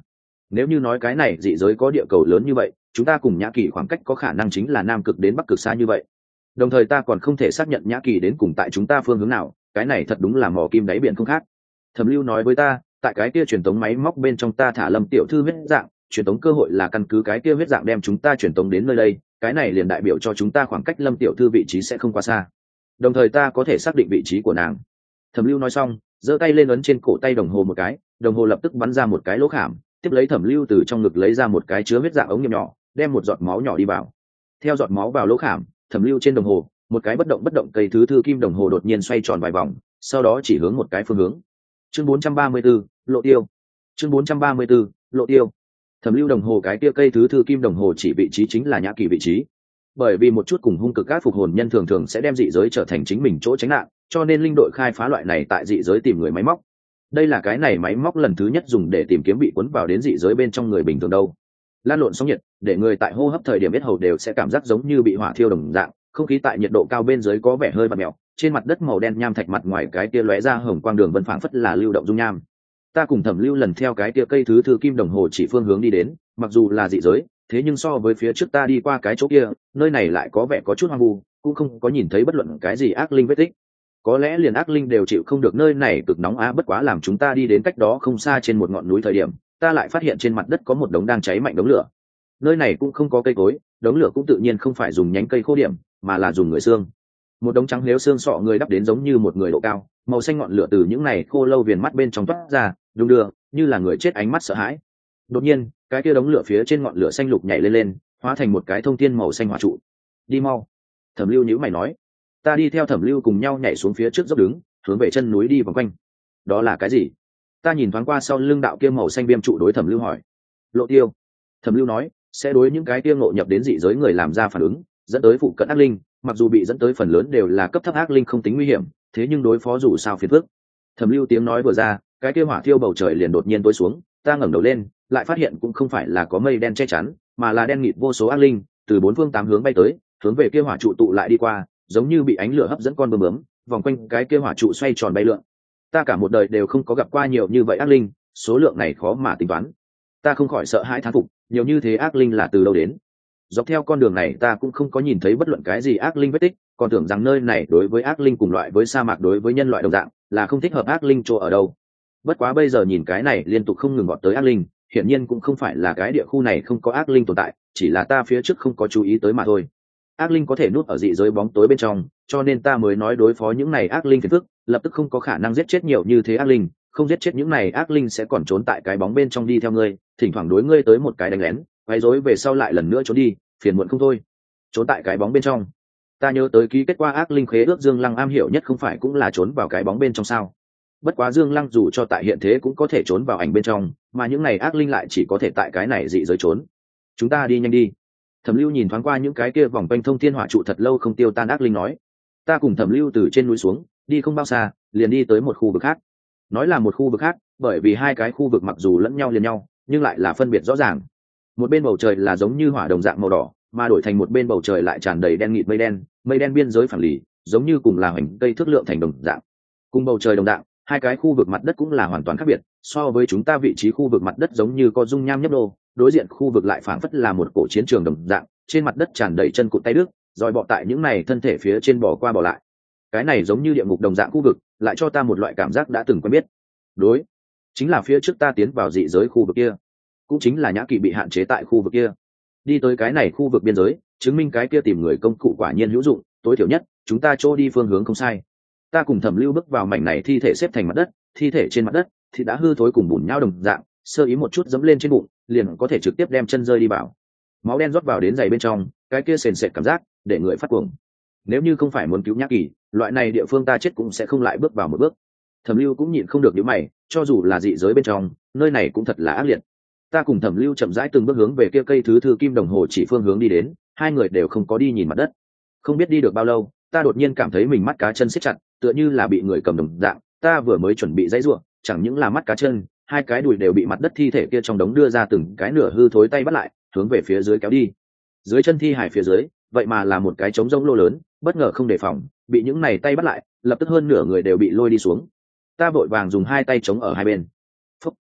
Nếu như nói cái này dị giới có địa cầu lớn như vậy, chúng ta cùng Nhã Kỳ khoảng cách có khả năng chính là nam cực đến bắc cực xa như vậy. Đồng thời ta còn không thể xác nhận Nhã Kỳ đến cùng tại chúng ta phương hướng nào, cái này thật đúng là mò kim đáy biển không khác. Thẩm Lưu nói với ta, tại cái kia truyền tống máy móc bên trong ta thả Lâm tiểu thư huyết dạng, truyền tống cơ hội là căn cứ cái kia huyết dạng đem chúng ta truyền tống đến nơi đây, cái này liền đại biểu cho chúng ta khoảng cách Lâm tiểu thư vị trí sẽ không quá xa. Đồng thời ta có thể xác định vị trí của nàng. Thẩm Lưu nói xong, giơ tay lên ấn trên cổ tay đồng hồ một cái, đồng hồ lập tức bắn ra một cái lỗ khảm, tiếp lấy Thẩm Lưu từ trong ngực lấy ra một cái chứa huyết dạng ống nghiệm nhỏ, đem một giọt máu nhỏ đi vào. Theo giọt máu vào lỗ khảm, Thẩm Lưu trên đồng hồ, một cái bất động cây thứ thư kim đồng hồ đột nhiên xoay tròn vài vòng, sau đó chỉ hướng một cái phương hướng. Chương 434, lộ tiêu. Chương 434, lộ tiêu. Thẩm Lưu đồng hồ cái kia cây thứ thư kim đồng hồ chỉ vị trí chính là Nhã Kỳ vị trí. Bởi vì một chút cùng hung cực các phục hồn nhân thường thường sẽ đem dị giới trở thành chính mình chỗ tránh nạn, cho nên linh đội khai phá loại này tại dị giới tìm người máy móc. Đây là cái này máy móc lần thứ nhất dùng để tìm kiếm bị cuốn vào đến dị giới bên trong người bình thường đâu. Lan lộn sóng nhiệt, để người tại hô hấp thời điểm biết hầu đều sẽ cảm giác giống như bị hỏa thiêu đồng dạng, không khí tại nhiệt độ cao bên dưới có vẻ hơi vặn mèo, trên mặt đất màu đen nham thạch mặt ngoài cái kia lóe ra hồng quang đường vân phảng phất là lưu động dung nham. Ta cùng Thẩm Lưu lần theo cái kia cây thứ thư kim đồng hồ chỉ phương hướng đi đến, mặc dù là dị giới, thế nhưng so với phía trước ta đi qua cái chỗ kia, nơi này lại có vẻ có chút hoang vu, cũng không có nhìn thấy bất luận cái gì ác linh vết tích. Có lẽ liền ác linh đều chịu không được nơi này cực nóng bất quá làm chúng ta đi đến cách đó không xa trên một ngọn núi thời điểm, ta lại phát hiện trên mặt đất có một đống đang cháy mạnh đống lửa. Nơi này cũng không có cây cối, đống lửa cũng tự nhiên không phải dùng nhánh cây khô điểm, mà là dùng người xương. Một đống trắng lếu xương sọ người đắp đến giống như một người độ cao, màu xanh ngọn lửa từ những này khô lâu viền mắt bên trong toát ra, đung đưa, như là người chết ánh mắt sợ hãi. Đột nhiên, cái kia đống lửa phía trên ngọn lửa xanh lục nhảy lên, hóa thành một cái thông thiên màu xanh hỏa trụ. Đi mau. Thẩm Lưu nhíu mày nói. Ta đi theo Thẩm Lưu cùng nhau nhảy xuống phía trước dốc đứng, hướng về chân núi đi vòng quanh. Đó là cái gì? Ta nhìn thoáng qua sau lưng đạo kia màu xanh viêm trụ đối Thẩm Lưu hỏi. Lộ tiêu. Thẩm Lưu nói, sẽ đối những cái kia ngộ nhập đến dị giới người làm ra phản ứng, dẫn tới phụ cận ác linh, mặc dù bị dẫn tới phần lớn đều là cấp thấp ác linh không tính nguy hiểm, thế nhưng đối phó dù sao phiền phức. Thẩm Lưu tiếng nói vừa ra, cái kia hỏa thiêu bầu trời liền đột nhiên tối xuống, ta ngẩng đầu lên, lại phát hiện cũng không phải là có mây đen che chắn, mà là đen nghịt vô số ác linh, từ bốn phương tám hướng bay tới, hướng về kia hỏa trụ tụ lại đi qua, giống như bị ánh lửa hấp dẫn con bướm bướm, vòng quanh cái kia hỏa trụ xoay tròn bay lượn. Ta cả một đời đều không có gặp qua nhiều như vậy ác linh, số lượng này khó mà tính toán. Ta không khỏi sợ hãi thán phục, nhiều như thế ác linh là từ đâu đến? Dọc theo con đường này ta cũng không có nhìn thấy bất luận cái gì ác linh vết tích, còn tưởng rằng nơi này đối với ác linh cùng loại với sa mạc đối với nhân loại đồng dạng, là không thích hợp ác linh chỗ ở đâu. Bất quá bây giờ nhìn cái này liên tục không ngừng gọt tới ác linh, hiển nhiên cũng không phải là cái địa khu này không có ác linh tồn tại, chỉ là ta phía trước không có chú ý tới mà thôi. Ác linh có thể núp ở dị giới bóng tối bên trong, cho nên ta mới nói đối phó những này ác linh phiền phức, lập tức không có khả năng giết chết nhiều như thế ác linh, không giết chết những này ác linh sẽ còn trốn tại cái bóng bên trong đi theo ngươi, thỉnh thoảng đối ngươi tới một cái đánh lén, quấy rối về sau lại lần nữa trốn đi, phiền muộn không thôi. Trốn tại cái bóng bên trong. Ta nhớ tới ký kết qua ác linh khế ước Dương Lăng am hiểu nhất không phải cũng là trốn vào cái bóng bên trong sao? Bất quá Dương Lăng dù cho tại hiện thế cũng có thể trốn vào ảnh bên trong, mà những này ác linh lại chỉ có thể tại cái này dị giới trốn. Chúng ta đi nhanh đi. Thẩm Lưu nhìn thoáng qua những cái kia vòng quanh thông thiên hỏa trụ thật lâu không tiêu tan ác linh nói. Ta cùng Thẩm Lưu từ trên núi xuống, đi không bao xa, liền đi tới một khu vực khác. Nói là một khu vực khác, bởi vì hai cái khu vực mặc dù lẫn nhau liền nhau, nhưng lại là phân biệt rõ ràng. Một bên bầu trời là giống như hỏa đồng dạng màu đỏ, mà đổi thành một bên bầu trời lại tràn đầy đen nghịt mây đen biên giới phẳng lì, giống như cùng là hoành cây thước lượng thành đồng dạng. Cùng bầu trời đồng dạng, hai cái khu vực mặt đất cũng là hoàn toàn khác biệt, so với chúng ta vị trí khu vực mặt đất giống như có dung nham nhấp đô, đối diện khu vực lại phảng phất là một cổ chiến trường đồng dạng, trên mặt đất tràn đầy chân cụt tay đứt, rồi bọ tại những này thân thể phía trên bò qua bò lại. Cái này giống như địa ngục đồng dạng khu vực, lại cho ta một loại cảm giác đã từng quen biết. Đối, chính là phía trước ta tiến vào dị giới khu vực kia, cũng chính là Nhã Kỳ bị hạn chế tại khu vực kia. Đi tới cái này khu vực biên giới, chứng minh cái kia tìm người công cụ quả nhiên hữu dụng, tối thiểu nhất, chúng ta chỗ đi phương hướng không sai. Ta cùng Thẩm Lưu bước vào mảnh này thi thể xếp thành mặt đất, thi thể trên mặt đất thì đã hư thối cùng bùn nhau đồng dạng, sơ ý một chút dẫm lên trên bụng, liền có thể trực tiếp đem chân rơi đi vào. Máu đen rót vào đến giày bên trong, cái kia sền sệt cảm giác, để người phát cuồng. Nếu như không phải muốn cứu Nhã Kỳ, loại này địa phương ta chết cũng sẽ không lại bước vào một bước. Thẩm Lưu cũng nhịn không được nhíu mày, cho dù là dị giới bên trong, nơi này cũng thật là ác liệt. Ta cùng Thẩm Lưu chậm rãi từng bước hướng về kia cây thứ thư kim đồng hồ chỉ phương hướng đi đến, hai người đều không có đi nhìn mặt đất. Không biết đi được bao lâu, ta đột nhiên cảm thấy mình mắt cá chân siết chặt, tựa như là bị người cầm đồng dạng. Ta vừa mới chuẩn bị giãy giụa, chẳng những là mắt cá chân, hai cái đùi đều bị mặt đất thi thể kia trong đống đưa ra từng cái nửa hư thối tay bắt lại, hướng về phía dưới kéo đi. Dưới chân thi hải phía dưới, vậy mà là một cái trống rỗng lô lớn, bất ngờ không đề phòng, bị những này tay bắt lại, lập tức hơn nửa người đều bị lôi đi xuống. Ta vội vàng dùng hai tay chống ở hai bên. Phúc.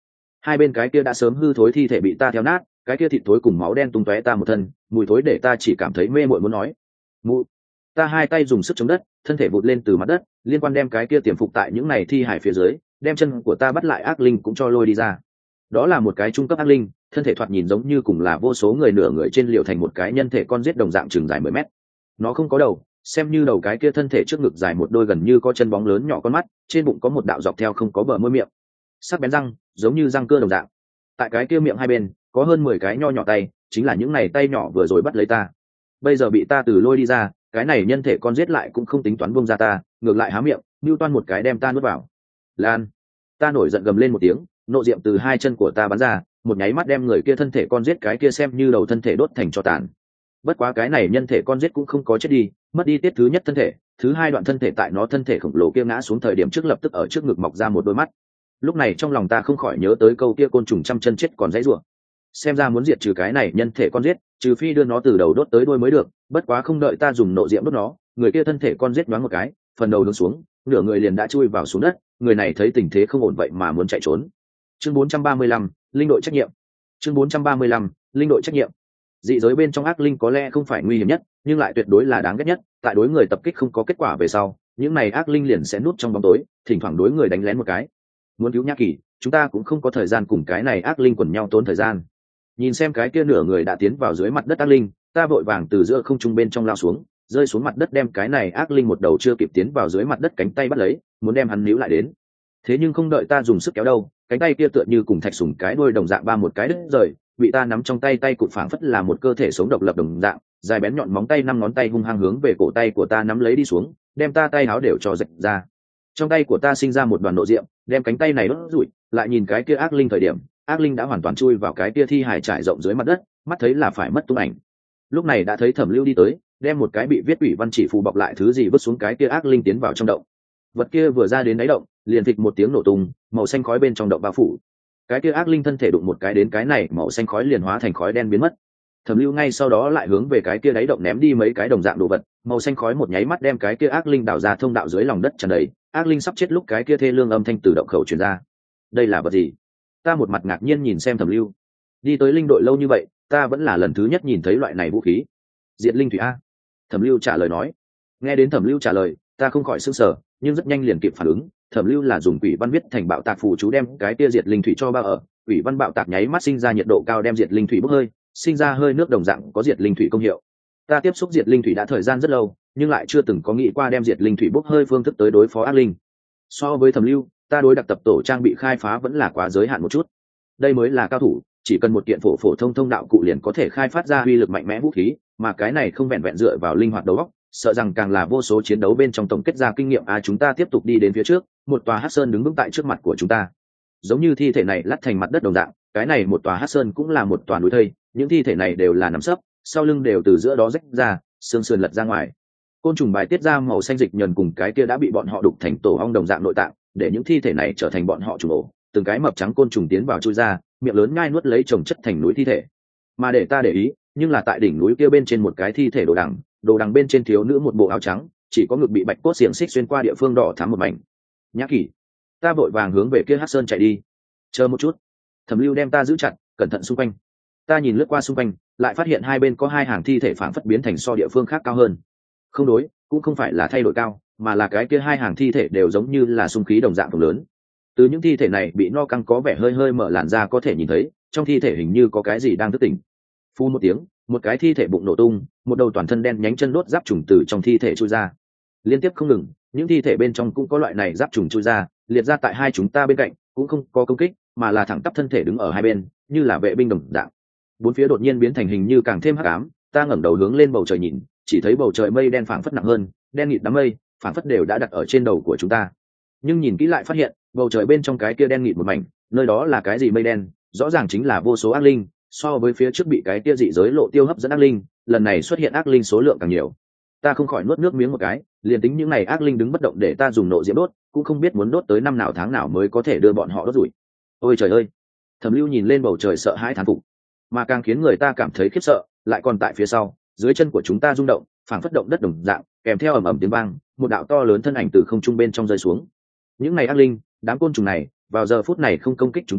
Hai bên cái kia đã sớm hư thối thi thể bị ta theo nát, cái kia thịt thối cùng máu đen tung tóe ta một thân, mùi thối để ta chỉ cảm thấy mê muội muốn nói. Mụ. Ta hai tay dùng sức chống đất, thân thể vụt lên từ mặt đất, liên quan đem cái kia tiềm phục tại những này thi hải phía dưới, đem chân của ta bắt lại ác linh cũng cho lôi đi ra. Đó là một cái trung cấp ác linh, thân thể thoạt nhìn giống như cùng là vô số người nửa người trên liệu thành một cái nhân thể con giết đồng dạng chừng dài 10 mét. Nó không có đầu, xem như đầu cái kia thân thể trước ngực dài một đôi gần như có chân bóng lớn nhỏ con mắt, trên bụng có một đạo dọc theo không có bờ môi miệng, sắc bén răng giống như răng cưa đồng dạng. Tại cái kia miệng hai bên có hơn 10 cái nho nhỏ tay, chính là những này tay nhỏ vừa rồi bắt lấy ta. Bây giờ bị ta từ lôi đi ra, cái này nhân thể con giết lại cũng không tính toán buông ra ta, ngược lại há miệng nưu toan một cái đem ta nuốt vào. Lan. Ta nổi giận gầm lên một tiếng, nộ diệm từ hai chân của ta bắn ra, một nháy mắt đem người kia thân thể con giết cái kia xem như đầu thân thể đốt thành tro tàn. Bất quá cái này nhân thể con giết cũng không có chết đi, mất đi tiết thứ nhất thân thể, thứ hai đoạn thân thể tại nó thân thể khổng lồ kia ngã xuống thời điểm trước lập tức ở trước ngực mọc ra một đôi mắt. Lúc này trong lòng ta không khỏi nhớ tới câu kia côn trùng trăm chân chết còn dãy rủa. Xem ra muốn diệt trừ cái này nhân thể con giết, trừ phi đưa nó từ đầu đốt tới đuôi mới được, bất quá không đợi ta dùng nộ diệm đốt nó, người kia thân thể con giết nhoáng một cái, phần đầu hướng xuống, nửa người liền đã chui vào xuống đất, người này thấy tình thế không ổn vậy mà muốn chạy trốn. Chương 435, linh đội trách nhiệm. Chương 435, linh đội trách nhiệm. Dị giới bên trong ác linh có lẽ không phải nguy hiểm nhất, nhưng lại tuyệt đối là đáng ghét nhất, tại đối người tập kích không có kết quả về sau, những này ác linh liền sẽ núp trong bóng tối, thỉnh thoảng đối người đánh lén một cái. Muốn cứu Nhã Kỳ, chúng ta cũng không có thời gian cùng cái này ác linh quần nhau tốn thời gian. Nhìn xem cái kia nửa người đã tiến vào dưới mặt đất ác linh, ta vội vàng từ giữa không trung bên trong lao xuống, rơi xuống mặt đất đem cái này ác linh một đầu chưa kịp tiến vào dưới mặt đất cánh tay bắt lấy, muốn đem hắn níu lại đến. Thế nhưng không đợi ta dùng sức kéo đâu, cánh tay kia tựa như cùng thạch sủng cái đuôi đồng dạng ba một cái đứt rời, bị ta nắm trong tay, tay cụt phảng phất là một cơ thể sống độc lập đồng dạng, dài bén nhọn móng tay 5 ngón tay hung hăng hướng về cổ tay của ta nắm lấy đi xuống, đem ta tay áo đều cho rạch ra. Trong tay của ta sinh ra một đoàn nộ diệm, đem cánh tay này đốt rụi, lại nhìn cái kia ác linh thời điểm, ác linh đã hoàn toàn chui vào cái kia thi hài trải rộng dưới mặt đất, mắt thấy là phải mất tung ảnh. Lúc này đã thấy Thẩm Lưu đi tới, đem một cái bị viết ủy văn chỉ phù bọc lại thứ gì vứt xuống cái kia ác linh tiến vào trong động. Vật kia vừa ra đến đáy động, liền phịch một tiếng nổ tung, màu xanh khói bên trong động bao phủ. Cái kia ác linh thân thể đụng một cái đến cái này, màu xanh khói liền hóa thành khói đen biến mất. Thẩm Lưu ngay sau đó lại hướng về cái kia đáy động ném đi mấy cái đồng dạng đồ vật, màu xanh khói một nháy mắt đem cái kia ác linh đào ra thông đạo dưới lòng đất tràn đầy, ác linh sắp chết lúc cái kia thê lương âm thanh từ động khẩu truyền ra. Đây là vật gì? Ta một mặt ngạc nhiên nhìn xem Thẩm Lưu. Đi tới linh đội lâu như vậy, ta vẫn là lần thứ nhất nhìn thấy loại này vũ khí. Diệt linh thủy a. Thẩm Lưu trả lời nói. Nghe đến Thẩm Lưu trả lời, ta không khỏi sửng sở, nhưng rất nhanh liền kịp phản ứng. Thẩm Lưu là dùng quỷ văn viết thành bạo tạc phù chú đem cái kia diệt linh thủy cho bao ở, quỷ văn bạo tạc nháy mắt sinh ra nhiệt độ cao đem diệt linh thủy bốc hơi, sinh ra hơi nước đồng dạng có diệt linh thủy công hiệu. Ta tiếp xúc diệt linh thủy đã thời gian rất lâu, nhưng lại chưa từng có nghĩ qua đem diệt linh thủy bốc hơi phương thức tới đối phó ác linh. So với Thẩm Lưu, ta đối đặc tập tổ trang bị khai phá vẫn là quá giới hạn một chút. Đây mới là cao thủ, chỉ cần một kiện phổ phổ thông thông đạo cụ liền có thể khai phát ra uy lực mạnh mẽ vũ khí, mà cái này không vẹn vẹn dựa vào linh hoạt đầu óc, sợ rằng càng là vô số chiến đấu bên trong tổng kết ra kinh nghiệm. Chúng ta tiếp tục đi đến phía trước, một tòa hắc sơn đứng vững tại trước mặt của chúng ta, giống như thi thể này lắt thành mặt đất đồng dạng. Cái này một tòa hắc sơn cũng là một tòa núi thây, những thi thể này đều là nằm sấp, sau lưng đều từ giữa đó rách ra, xương sườn lật ra ngoài. Côn trùng bài tiết ra màu xanh dịch nhờn cùng cái kia đã bị bọn họ đục thành tổ ong đồng dạng nội tạng, để những thi thể này trở thành bọn họ trùng ổ. Từng cái mập trắng côn trùng tiến vào chui ra, miệng lớn ngai nuốt lấy chồng chất thành núi thi thể. Mà để ta để ý, nhưng là tại đỉnh núi kia bên trên một cái thi thể đồ đằng bên trên thiếu nữ một bộ áo trắng, chỉ có ngực bị bạch cốt xiềng xích xuyên qua địa phương đỏ thắm một mảnh. Nhã Kỳ. Ta vội vàng hướng về kia hắc sơn chạy đi. Chờ một chút. Thẩm Lưu đem ta giữ chặt, cẩn thận xung quanh. Ta nhìn lướt qua xung quanh, lại phát hiện hai bên có hai hàng thi thể phảng phất biến thành so địa phương khác cao hơn. Không đối, cũng không phải là thay đổi cao, mà là cái kia hai hàng thi thể đều giống như là xung khí đồng dạng lớn. Từ những thi thể này bị no căng có vẻ hơi hơi mở làn ra có thể nhìn thấy, trong thi thể hình như có cái gì đang thức tỉnh. Phu một tiếng, một cái thi thể bụng nổ tung, một đầu toàn thân đen nhánh chân đốt giáp trùng từ trong thi thể chui ra. Liên tiếp không ngừng, những thi thể bên trong cũng có loại này giáp trùng chui ra, liệt ra tại hai chúng ta bên cạnh, cũng không có công kích, mà là thẳng tắp thân thể đứng ở hai bên, như là vệ binh đồng dạng. Bốn phía đột nhiên biến thành hình như càng thêm hắc ám, ta ngẩng đầu hướng lên bầu trời nhìn, chỉ thấy bầu trời mây đen phảng phất nặng hơn, đen nghịt đám mây, phảng phất đều đã đặt ở trên đầu của chúng ta. Nhưng nhìn kỹ lại phát hiện, bầu trời bên trong cái kia đen nghịt một mảnh, nơi đó là cái gì mây đen, rõ ràng chính là vô số ác linh, so với phía trước bị cái kia dị giới lộ tiêu hấp dẫn ác linh, lần này xuất hiện ác linh số lượng càng nhiều. Ta không khỏi nuốt nước miếng một cái, liền tính những này ác linh đứng bất động để ta dùng nộ diễm đốt, cũng không biết muốn đốt tới năm nào tháng nào mới có thể đưa bọn họ đốt rủi. Ôi trời ơi. Thẩm Lưu nhìn lên bầu trời sợ hãi thán phục, mà càng khiến người ta cảm thấy khiếp sợ lại còn tại phía sau, dưới chân của chúng ta rung động, phảng phất động đất đồng dạng, kèm theo ầm ầm tiếng vang, một đạo to lớn thân ảnh từ không trung bên trong rơi xuống. Những này ác linh, đám côn trùng này, vào giờ phút này không công kích chúng ta,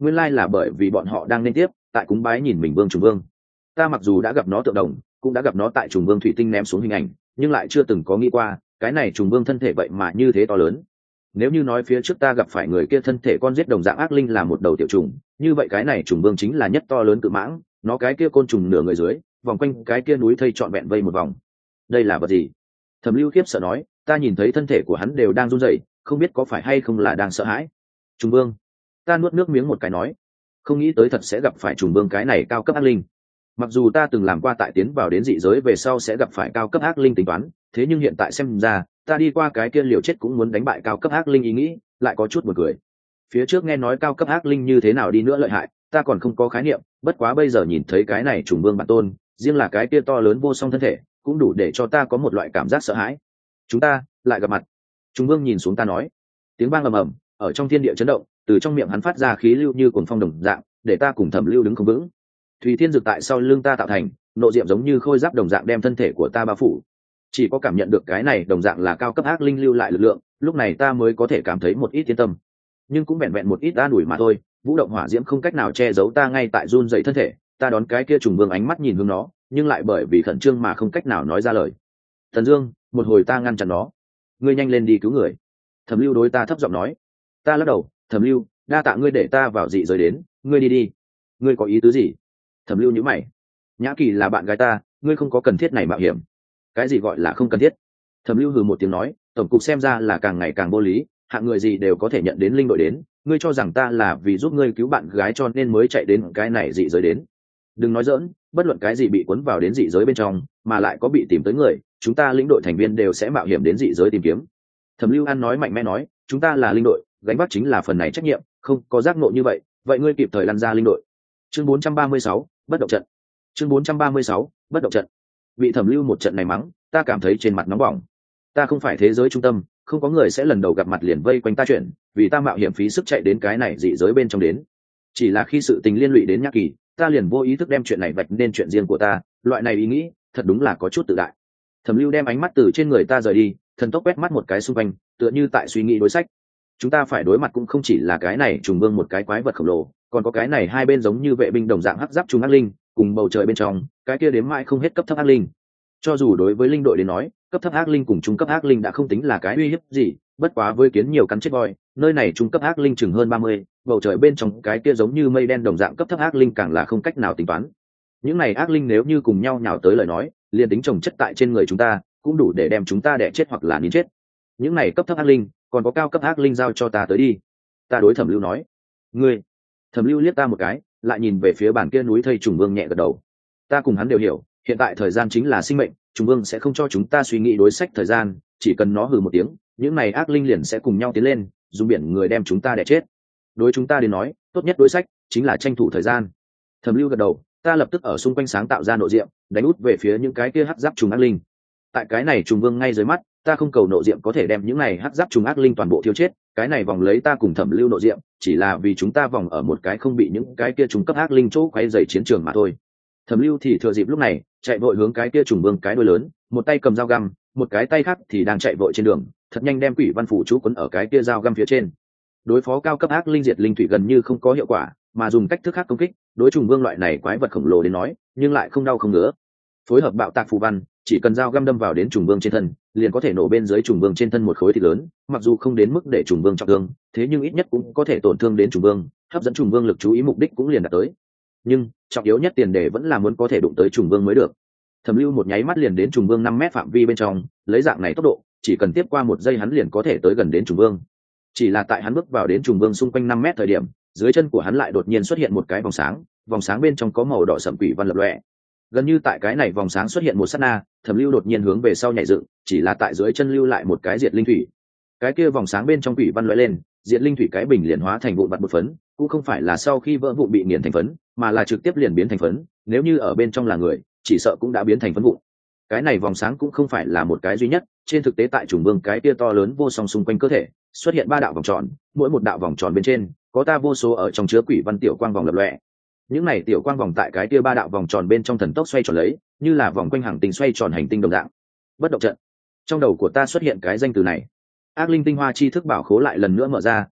nguyên lai là bởi vì bọn họ đang liên tiếp tại cúng bái nhìn mình vương trùng vương. Ta mặc dù đã gặp nó tượng đồng, cũng đã gặp nó tại trùng vương thủy tinh ném xuống hình ảnh, nhưng lại chưa từng có nghĩ qua cái này trùng vương thân thể vậy mà như thế to lớn. Nếu như nói phía trước ta gặp phải người kia thân thể con giết đồng dạng ác linh là một đầu tiểu trùng, như vậy cái này trùng vương chính là nhất to lớn cự mãng, nó cái kia côn trùng nửa người dưới vòng quanh cái kia núi thây trọn vẹn vây một vòng. Đây là vật gì? Thẩm Lưu khiếp sợ nói, ta nhìn thấy thân thể của hắn đều đang run rẩy, không biết có phải hay không là đang sợ hãi. Trùng vương. Ta nuốt nước miếng một cái nói, không nghĩ tới thật sẽ gặp phải trùng vương cái này cao cấp ác linh. Mặc dù ta từng làm qua tại tiến vào đến dị giới về sau sẽ gặp phải cao cấp ác linh tính toán, thế nhưng hiện tại xem ra ta đi qua cái kia liều chết cũng muốn đánh bại cao cấp ác linh ý nghĩ lại có chút buồn cười. Phía trước nghe nói cao cấp ác linh như thế nào đi nữa lợi hại ta còn không có khái niệm, bất quá bây giờ nhìn thấy cái này trùng vương bản tôn, riêng là cái kia to lớn vô song thân thể cũng đủ để cho ta có một loại cảm giác sợ hãi. Chúng ta lại gặp mặt. Trùng vương nhìn xuống ta nói. Tiếng vang ầm ầm ở trong thiên địa chấn động, từ trong miệng hắn phát ra khí lưu như cuồng phong đồng dạng, để ta cùng Thẩm Lưu đứng không vững. Thùy Thiên Dực tại sau lưng ta tạo thành nộ diệm giống như khôi giáp đồng dạng đem thân thể của ta bao phủ. Chỉ có cảm nhận được cái này đồng dạng là cao cấp ác linh lưu lại lực lượng, lúc này ta mới có thể cảm thấy một ít yên tâm, nhưng cũng vẹn vẹn một ít an ủi mà thôi. Vũ động hỏa diễm không cách nào che giấu ta ngay tại run dậy thân thể. Ta đón cái kia trùng vương ánh mắt nhìn hướng nó, nhưng lại bởi vì khẩn trương mà không cách nào nói ra lời. Thần Dương, một hồi ta ngăn chặn nó, ngươi nhanh lên đi cứu người. Thẩm Lưu đối ta thấp giọng nói. Ta lắc đầu, Thẩm Lưu, đa tạ ngươi để ta vào dị giới đến, ngươi đi đi. Ngươi có ý tứ gì? Thẩm Lưu nhíu mày. Nhã Kỳ là bạn gái ta, ngươi không có cần thiết này mạo hiểm. Cái gì gọi là không cần thiết? Thẩm Lưu hừ một tiếng nói, tổng cục xem ra là càng ngày càng vô lý, hạng người gì đều có thể nhận đến linh đội đến, ngươi cho rằng ta là vì giúp ngươi cứu bạn gái cho nên mới chạy đến cái này dị giới đến. Đừng nói giỡn, bất luận cái gì bị cuốn vào đến dị giới bên trong mà lại có bị tìm tới người, chúng ta lĩnh đội thành viên đều sẽ mạo hiểm đến dị giới tìm kiếm. Thẩm Lưu An nói mạnh mẽ nói, chúng ta là linh đội, gánh vác chính là phần này trách nhiệm, không có giác ngộ như vậy, vậy ngươi kịp thời lăn ra linh đội. Chương 436, bất động trận. Chương 436, bất động trận. Bị Thẩm Lưu một trận này mắng, ta cảm thấy trên mặt nóng bỏng. Ta không phải thế giới trung tâm, không có người sẽ lần đầu gặp mặt liền vây quanh ta chuyện, vì ta mạo hiểm phí sức chạy đến cái này dị giới bên trong đến. Chỉ là khi sự tình liên lụy đến Nhã Kỳ, ta liền vô ý thức đem chuyện này vạch nên chuyện riêng của ta, loại này ý nghĩ thật đúng là có chút tự đại. Thẩm Lưu đem ánh mắt từ trên người ta rời đi, thần tốc quét mắt một cái xung quanh, tựa như tại suy nghĩ đối sách. Chúng ta phải đối mặt cũng không chỉ là cái này trùng vương một cái quái vật khổng lồ, còn có cái này hai bên giống như vệ binh đồng dạng hắc giáp trùng ác linh, cùng bầu trời bên trong cái kia đếm mãi không hết cấp thấp ác linh. Cho dù đối với linh đội đến nói, cấp thấp ác linh cùng trung cấp ác linh đã không tính là cái uy hiếp gì, bất quá với kiến nhiều cắn chết voi, nơi này trung cấp ác linh chừng hơn 30, bầu trời bên trong cái kia giống như mây đen đồng dạng cấp thấp ác linh càng là không cách nào tính toán. Những này ác linh nếu như cùng nhau nhào tới lời nói, liền tính chồng chất tại trên người chúng ta, cũng đủ để đem chúng ta đẻ chết hoặc là nín chết. Những này cấp thấp ác linh, còn có cao cấp ác linh giao cho ta tới đi. Ta đối Thẩm Lưu nói. Ngươi. Thẩm Lưu liếc ta một cái, lại nhìn về phía bản kia núi thây trùng vương nhẹ gật đầu. Ta cùng hắn đều hiểu, hiện tại thời gian chính là sinh mệnh, trùng vương sẽ không cho chúng ta suy nghĩ đối sách thời gian, chỉ cần nó hừ một tiếng, những này ác linh liền sẽ cùng nhau tiến lên, dùng biển người đem chúng ta đẻ chết. Đối chúng ta đến nói, tốt nhất đối sách chính là tranh thủ thời gian. Thẩm Lưu gật đầu, ta lập tức ở xung quanh sáng tạo ra nội diệm, đánh út về phía những cái kia hắc giáp trùng ác linh. Tại cái này trùng vương ngay dưới mắt, ta không cầu nội diệm có thể đem những này hắc giáp trùng ác linh toàn bộ thiêu chết, cái này vòng lấy ta cùng Thẩm Lưu nội diệm, chỉ là vì chúng ta vòng ở một cái không bị những cái kia trùng cấp ác linh chỗ quay dày chiến trường mà thôi. Thẩm Lưu thì thừa dịp lúc này, chạy vội hướng cái kia trùng vương cái đuôi lớn, một tay cầm dao găm, một cái tay khác thì đang chạy vội trên đường, thật nhanh đem quỷ văn phủ chú quấn ở cái kia dao găm phía trên. Đối phó cao cấp ác linh diệt linh thủy gần như không có hiệu quả, mà dùng cách thức khác công kích, đối trùng vương loại này quái vật khổng lồ đến nói, nhưng lại không đau không ngứa. Phối hợp bạo tạc phù văn, chỉ cần dao găm đâm vào đến trùng vương trên thân, liền có thể nổ bên dưới trùng vương trên thân một khối thịt lớn, mặc dù không đến mức để trùng vương trọng thương, thế nhưng ít nhất cũng có thể tổn thương đến trùng vương, hấp dẫn trùng vương lực chú ý mục đích cũng liền đạt tới. Nhưng trọng yếu nhất tiền đề vẫn là muốn có thể đụng tới trùng vương mới được. Thẩm Lưu một nháy mắt liền đến trùng vương 5 mét phạm vi bên trong, lấy dạng này tốc độ, chỉ cần tiếp qua 1 giây hắn liền có thể tới gần đến trùng vương. Chỉ là tại hắn bước vào đến trùng vương xung quanh 5 mét thời điểm, dưới chân của hắn lại đột nhiên xuất hiện một cái vòng sáng bên trong có màu đỏ sẫm quỷ văn lập lòe. Gần như tại cái này vòng sáng xuất hiện một sát na, Thẩm Lưu đột nhiên hướng về sau nhảy dựng, chỉ là tại dưới chân lưu lại một cái diệt linh thủy. Cái kia vòng sáng bên trong quỷ văn lóe lên, diệt linh thủy cái bình liền hóa thành vụn vặt bột phấn, cũng không phải là sau khi vỡ vụn bị nghiền thành phấn, mà là trực tiếp liền biến thành phấn, nếu như ở bên trong là người, chỉ sợ cũng đã biến thành phấn vụn. Cái này vòng sáng cũng không phải là một cái duy nhất, trên thực tế tại trùng vương cái kia to lớn vô song xung quanh cơ thể, xuất hiện 3 đạo vòng tròn, mỗi một đạo vòng tròn bên trên có ta vô số ở trong chứa quỷ văn tiểu quang vòng lập lòe. Những này tiểu quang vòng tại cái kia 3 đạo vòng tròn bên trong thần tốc xoay tròn lấy, như là vòng quanh hành tinh xoay tròn hành tinh đồng dạng. Bất động trận. Trong đầu của ta xuất hiện cái danh từ này. Ác linh tinh hoa chi thức bảo khố lại lần nữa mở ra,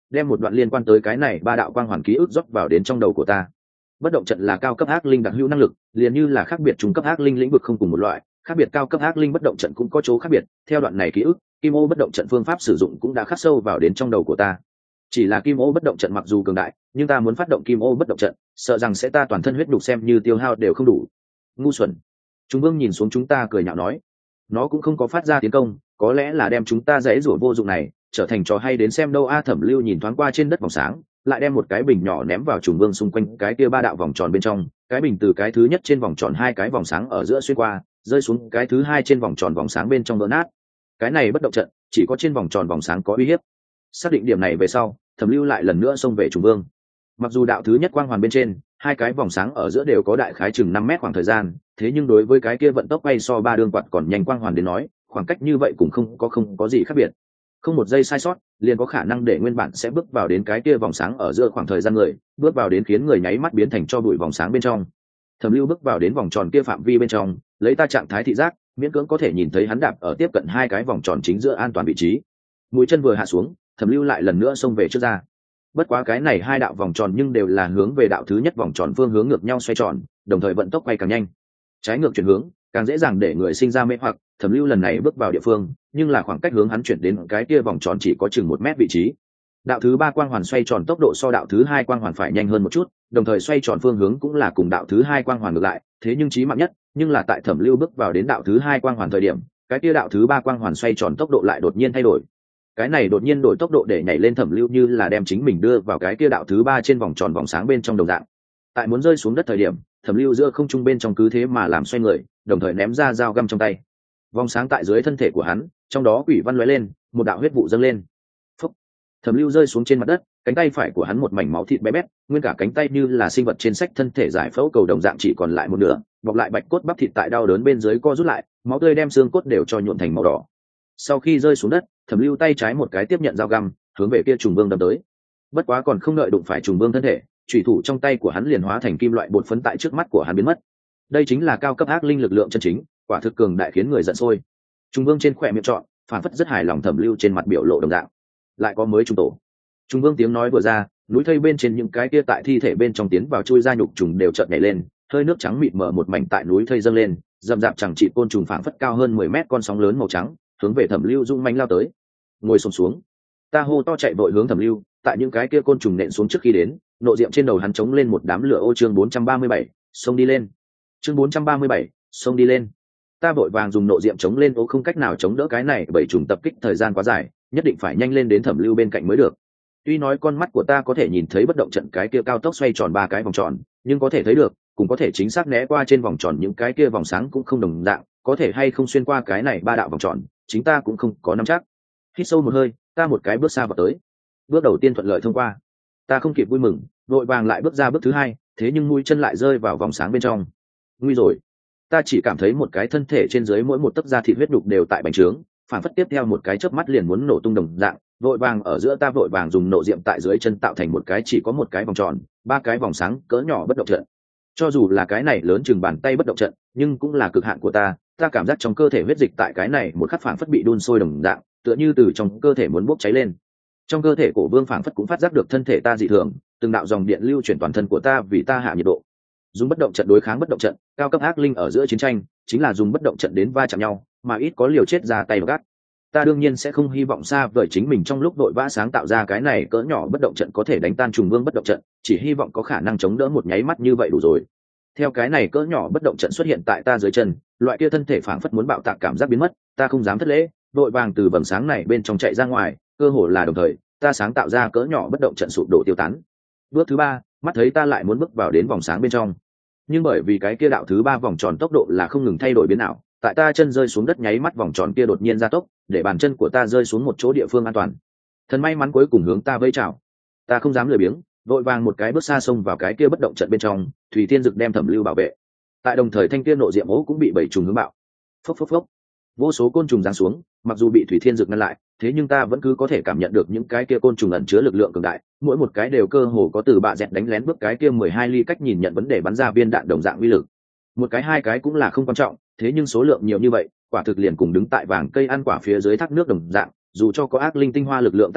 đem một đoạn liên quan tới cái này ba đạo quang hoàn ký ức rót vào đến trong đầu của ta. Bất động trận là cao cấp ác linh đặc hữu năng lực, liền như là khác biệt trung cấp ác linh lĩnh vực không cùng một loại, khác biệt cao cấp ác linh bất động trận cũng có chỗ khác biệt. Theo đoạn này ký ức, kim ô bất động trận phương pháp sử dụng cũng đã khắc sâu vào đến trong đầu của ta. Chỉ là kim ô bất động trận mặc dù cường đại, nhưng ta muốn phát động kim ô bất động trận, sợ rằng sẽ ta toàn thân huyết đục xem như tiêu hao đều không đủ. Ngu xuẩn. Trung Vương nhìn xuống chúng ta cười nhạo nói, nó cũng không có phát ra tiến công, có lẽ là đem chúng ta dễ rủa vô dụng này trở thành trò hay đến xem đâu a. Thẩm Lưu nhìn thoáng qua trên đất vòng sáng, lại đem một cái bình nhỏ ném vào Trùng Vương xung quanh cái kia ba đạo vòng tròn bên trong. Cái bình từ cái thứ nhất trên vòng tròn hai cái vòng sáng ở giữa xuyên qua, rơi xuống cái thứ hai trên vòng tròn vòng sáng bên trong vỡ nát. Cái này bất động trận, chỉ có trên vòng tròn vòng sáng có uy hiếp. Xác định điểm này về sau, Thẩm Lưu lại lần nữa xông về Trùng Vương. Mặc dù đạo thứ nhất quang hoàn bên trên hai cái vòng sáng ở giữa đều có đại khái chừng 5 mét khoảng thời gian, thế nhưng đối với cái kia vận tốc bay so ba đương quạt còn nhanh quang hoàn đến nói, khoảng cách như vậy cũng không có gì khác biệt. Không một giây sai sót liền có khả năng để nguyên bản sẽ bước vào đến cái kia vòng sáng ở giữa khoảng thời gian người bước vào đến khiến người nháy mắt biến thành cho bụi vòng sáng bên trong. Thẩm Lưu bước vào đến vòng tròn kia phạm vi bên trong, lấy ta trạng thái thị giác miễn cưỡng có thể nhìn thấy hắn đạp ở tiếp cận hai cái vòng tròn chính giữa an toàn vị trí. Mũi chân vừa hạ xuống, Thẩm Lưu lại lần nữa xông về trước ra. Bất quá cái này hai đạo vòng tròn nhưng đều là hướng về đạo thứ nhất vòng tròn phương hướng ngược nhau xoay tròn, đồng thời vận tốc quay càng nhanh. Trái ngược chuyển hướng càng dễ dàng để người sinh ra mê hoặc. Thẩm Lưu lần này bước vào địa phương, nhưng là khoảng cách hướng hắn chuyển đến cái kia vòng tròn chỉ có chừng 1 mét vị trí. Đạo thứ ba quang hoàn xoay tròn tốc độ so đạo thứ hai quang hoàn phải nhanh hơn một chút, đồng thời xoay tròn phương hướng cũng là cùng đạo thứ hai quang hoàn ngược lại, thế nhưng chí mạng nhất, nhưng là tại Thẩm Lưu bước vào đến đạo thứ hai quang hoàn thời điểm, cái kia đạo thứ ba quang hoàn xoay tròn tốc độ lại đột nhiên thay đổi. Cái này đột nhiên đổi tốc độ để nhảy lên Thẩm Lưu như là đem chính mình đưa vào cái kia đạo thứ ba trên vòng tròn vòng sáng bên trong đồng dạng. Tại muốn rơi xuống đất thời điểm, Thẩm Lưu giữa không trung bên trong cứ thế mà làm xoay người, đồng thời ném ra dao găm trong tay. Vòng sáng tại dưới thân thể của hắn, trong đó quỷ văn lóe lên, một đạo huyết vụ dâng lên. Phúc. Thẩm Lưu rơi xuống trên mặt đất, cánh tay phải của hắn một mảnh máu thịt bé bét, nguyên cả cánh tay như là sinh vật trên sách thân thể giải phẫu cầu đồng dạng chỉ còn lại một nửa, bọc lại bạch cốt bắp thịt tại đau đớn bên dưới co rút lại, máu tươi đem xương cốt đều cho nhuộm thành màu đỏ. Sau khi rơi xuống đất, Thẩm Lưu tay trái một cái tiếp nhận dao găm, hướng về kia Trùng Vương đâm tới. Bất quá còn không đợi đụng phải Trùng Vương thân thể, chủy thủ trong tay của hắn liền hóa thành kim loại bột phấn tại trước mắt của hắn biến mất. Đây chính là cao cấp ác linh lực lượng chân chính, quả thực cường đại khiến người giận sôi. Trùng Vương trên khỏe miệng trọn, phản phất rất hài lòng Thẩm Lưu trên mặt biểu lộ đồng dạng. Lại có mới trùng tổ. Trùng Vương tiếng nói vừa ra, núi thây bên trên những cái kia tại thi thể bên trong tiến vào chui ra nhục trùng đều chợt nhảy lên, hơi nước trắng mịt mờ một mảnh tại núi thây dâng lên, rậm rạp chẳng trị côn trùng phảng phất cao hơn 10 mét con sóng lớn màu trắng, hướng về Thẩm Lưu dung manh lao tới. Ngồi xổm xuống, ta hô to chạy vội hướng Thẩm Lưu, tại những cái kia côn trùng nện xuống trước khi đến, nộ diệm trên đầu hắn chống lên một đám lửa ô. Chương 437, xông đi lên. Chương 437, xông đi lên. Ta vội vàng dùng nộ diệm chống lên ô, không cách nào chống đỡ cái này bởi trùng tập kích thời gian quá dài, nhất định phải nhanh lên đến Thẩm Lưu bên cạnh mới được. Tuy nói con mắt của ta có thể nhìn thấy bất động trận cái kia cao tốc xoay tròn 3 cái vòng tròn, nhưng có thể thấy được, cũng có thể chính xác né qua trên vòng tròn những cái kia vòng sáng cũng không đồng dạng, có thể hay không xuyên qua cái này 3 đạo vòng tròn, chính ta cũng không có nắm chắc. Hít sâu một hơi, ta một cái bước xa vào tới. Bước đầu tiên thuận lợi thông qua. Ta không kịp vui mừng, vội vàng lại bước ra bước thứ hai, thế nhưng mũi chân lại rơi vào vòng sáng bên trong. Nguy rồi. Ta chỉ cảm thấy một cái thân thể trên dưới mỗi một tấc da thịt huyết đục đều tại bành trướng, phản phất tiếp theo một cái chớp mắt liền muốn nổ tung đồng dạng. Vội vàng ở giữa ta vội vàng dùng nộ diệm tại dưới chân tạo thành một cái chỉ có một cái vòng tròn, 3 cái vòng sáng cỡ nhỏ bất động trận. Cho dù là cái này lớn chừng bàn tay bất động trận, nhưng cũng là cực hạn của ta. Ta cảm giác trong cơ thể huyết dịch tại cái này một khắc phản phất bị đun sôi đồng dạng, tựa như từ trong cơ thể muốn bốc cháy lên. Trong cơ thể Cổ Vương phản phất cũng phát giác được thân thể ta dị thường, từng đạo dòng điện lưu chuyển toàn thân của ta vì ta hạ nhiệt độ. Dùng bất động trận đối kháng bất động trận, cao cấp ác linh ở giữa chiến tranh chính là dùng bất động trận đến va chạm nhau, mà ít có liều chết ra tay gắt. Ta đương nhiên sẽ không hy vọng xa vời chính mình trong lúc vội vã sáng tạo ra cái này cỡ nhỏ bất động trận có thể đánh tan Trùng Vương bất động trận, chỉ hy vọng có khả năng chống đỡ một nháy mắt như vậy đủ rồi. Theo cái này cỡ nhỏ bất động trận xuất hiện tại ta dưới chân, loại kia thân thể phảng phất muốn bạo tạc cảm giác biến mất, ta không dám thất lễ, vội vàng từ vầng sáng này bên trong chạy ra ngoài, cơ hồ là đồng thời, ta sáng tạo ra cỡ nhỏ bất động trận sụp đổ tiêu tán. Bước thứ ba, mắt thấy ta lại muốn bước vào đến vòng sáng bên trong, nhưng bởi vì cái kia đạo thứ ba vòng tròn tốc độ là không ngừng thay đổi biến ảo, tại ta chân rơi xuống đất nháy mắt vòng tròn kia đột nhiên gia tốc, để bàn chân của ta rơi xuống một chỗ địa phương an toàn. Thần may mắn cuối cùng hướng ta vẫy chào. Ta không dám lười biếng, vội vàng một cái bước xa xông vào cái kia bất động trận bên trong, Thủy Thiên Dực đem Thẩm Lưu bảo vệ. Tại đồng thời thanh kia nộ diệm ố cũng bị bảy trùng hướng bạo. Phốc phốc phốc. Vô số côn trùng giáng xuống, mặc dù bị Thủy Thiên Dực ngăn lại, thế nhưng ta vẫn cứ có thể cảm nhận được những cái kia côn trùng ẩn chứa lực lượng cường đại, mỗi một cái đều cơ hồ có từ bạ dẹt đánh lén bước cái kia 12 ly cách nhìn nhận vấn đề bắn ra viên đạn đồng dạng uy lực. Một cái hai cái cũng là không quan trọng, thế nhưng số lượng nhiều như vậy, quả thực liền cùng đứng tại vàng cây ăn quả phía dưới thác nước đồng dạng, dù cho có ác linh tinh hoa lực lượng tăng thêm,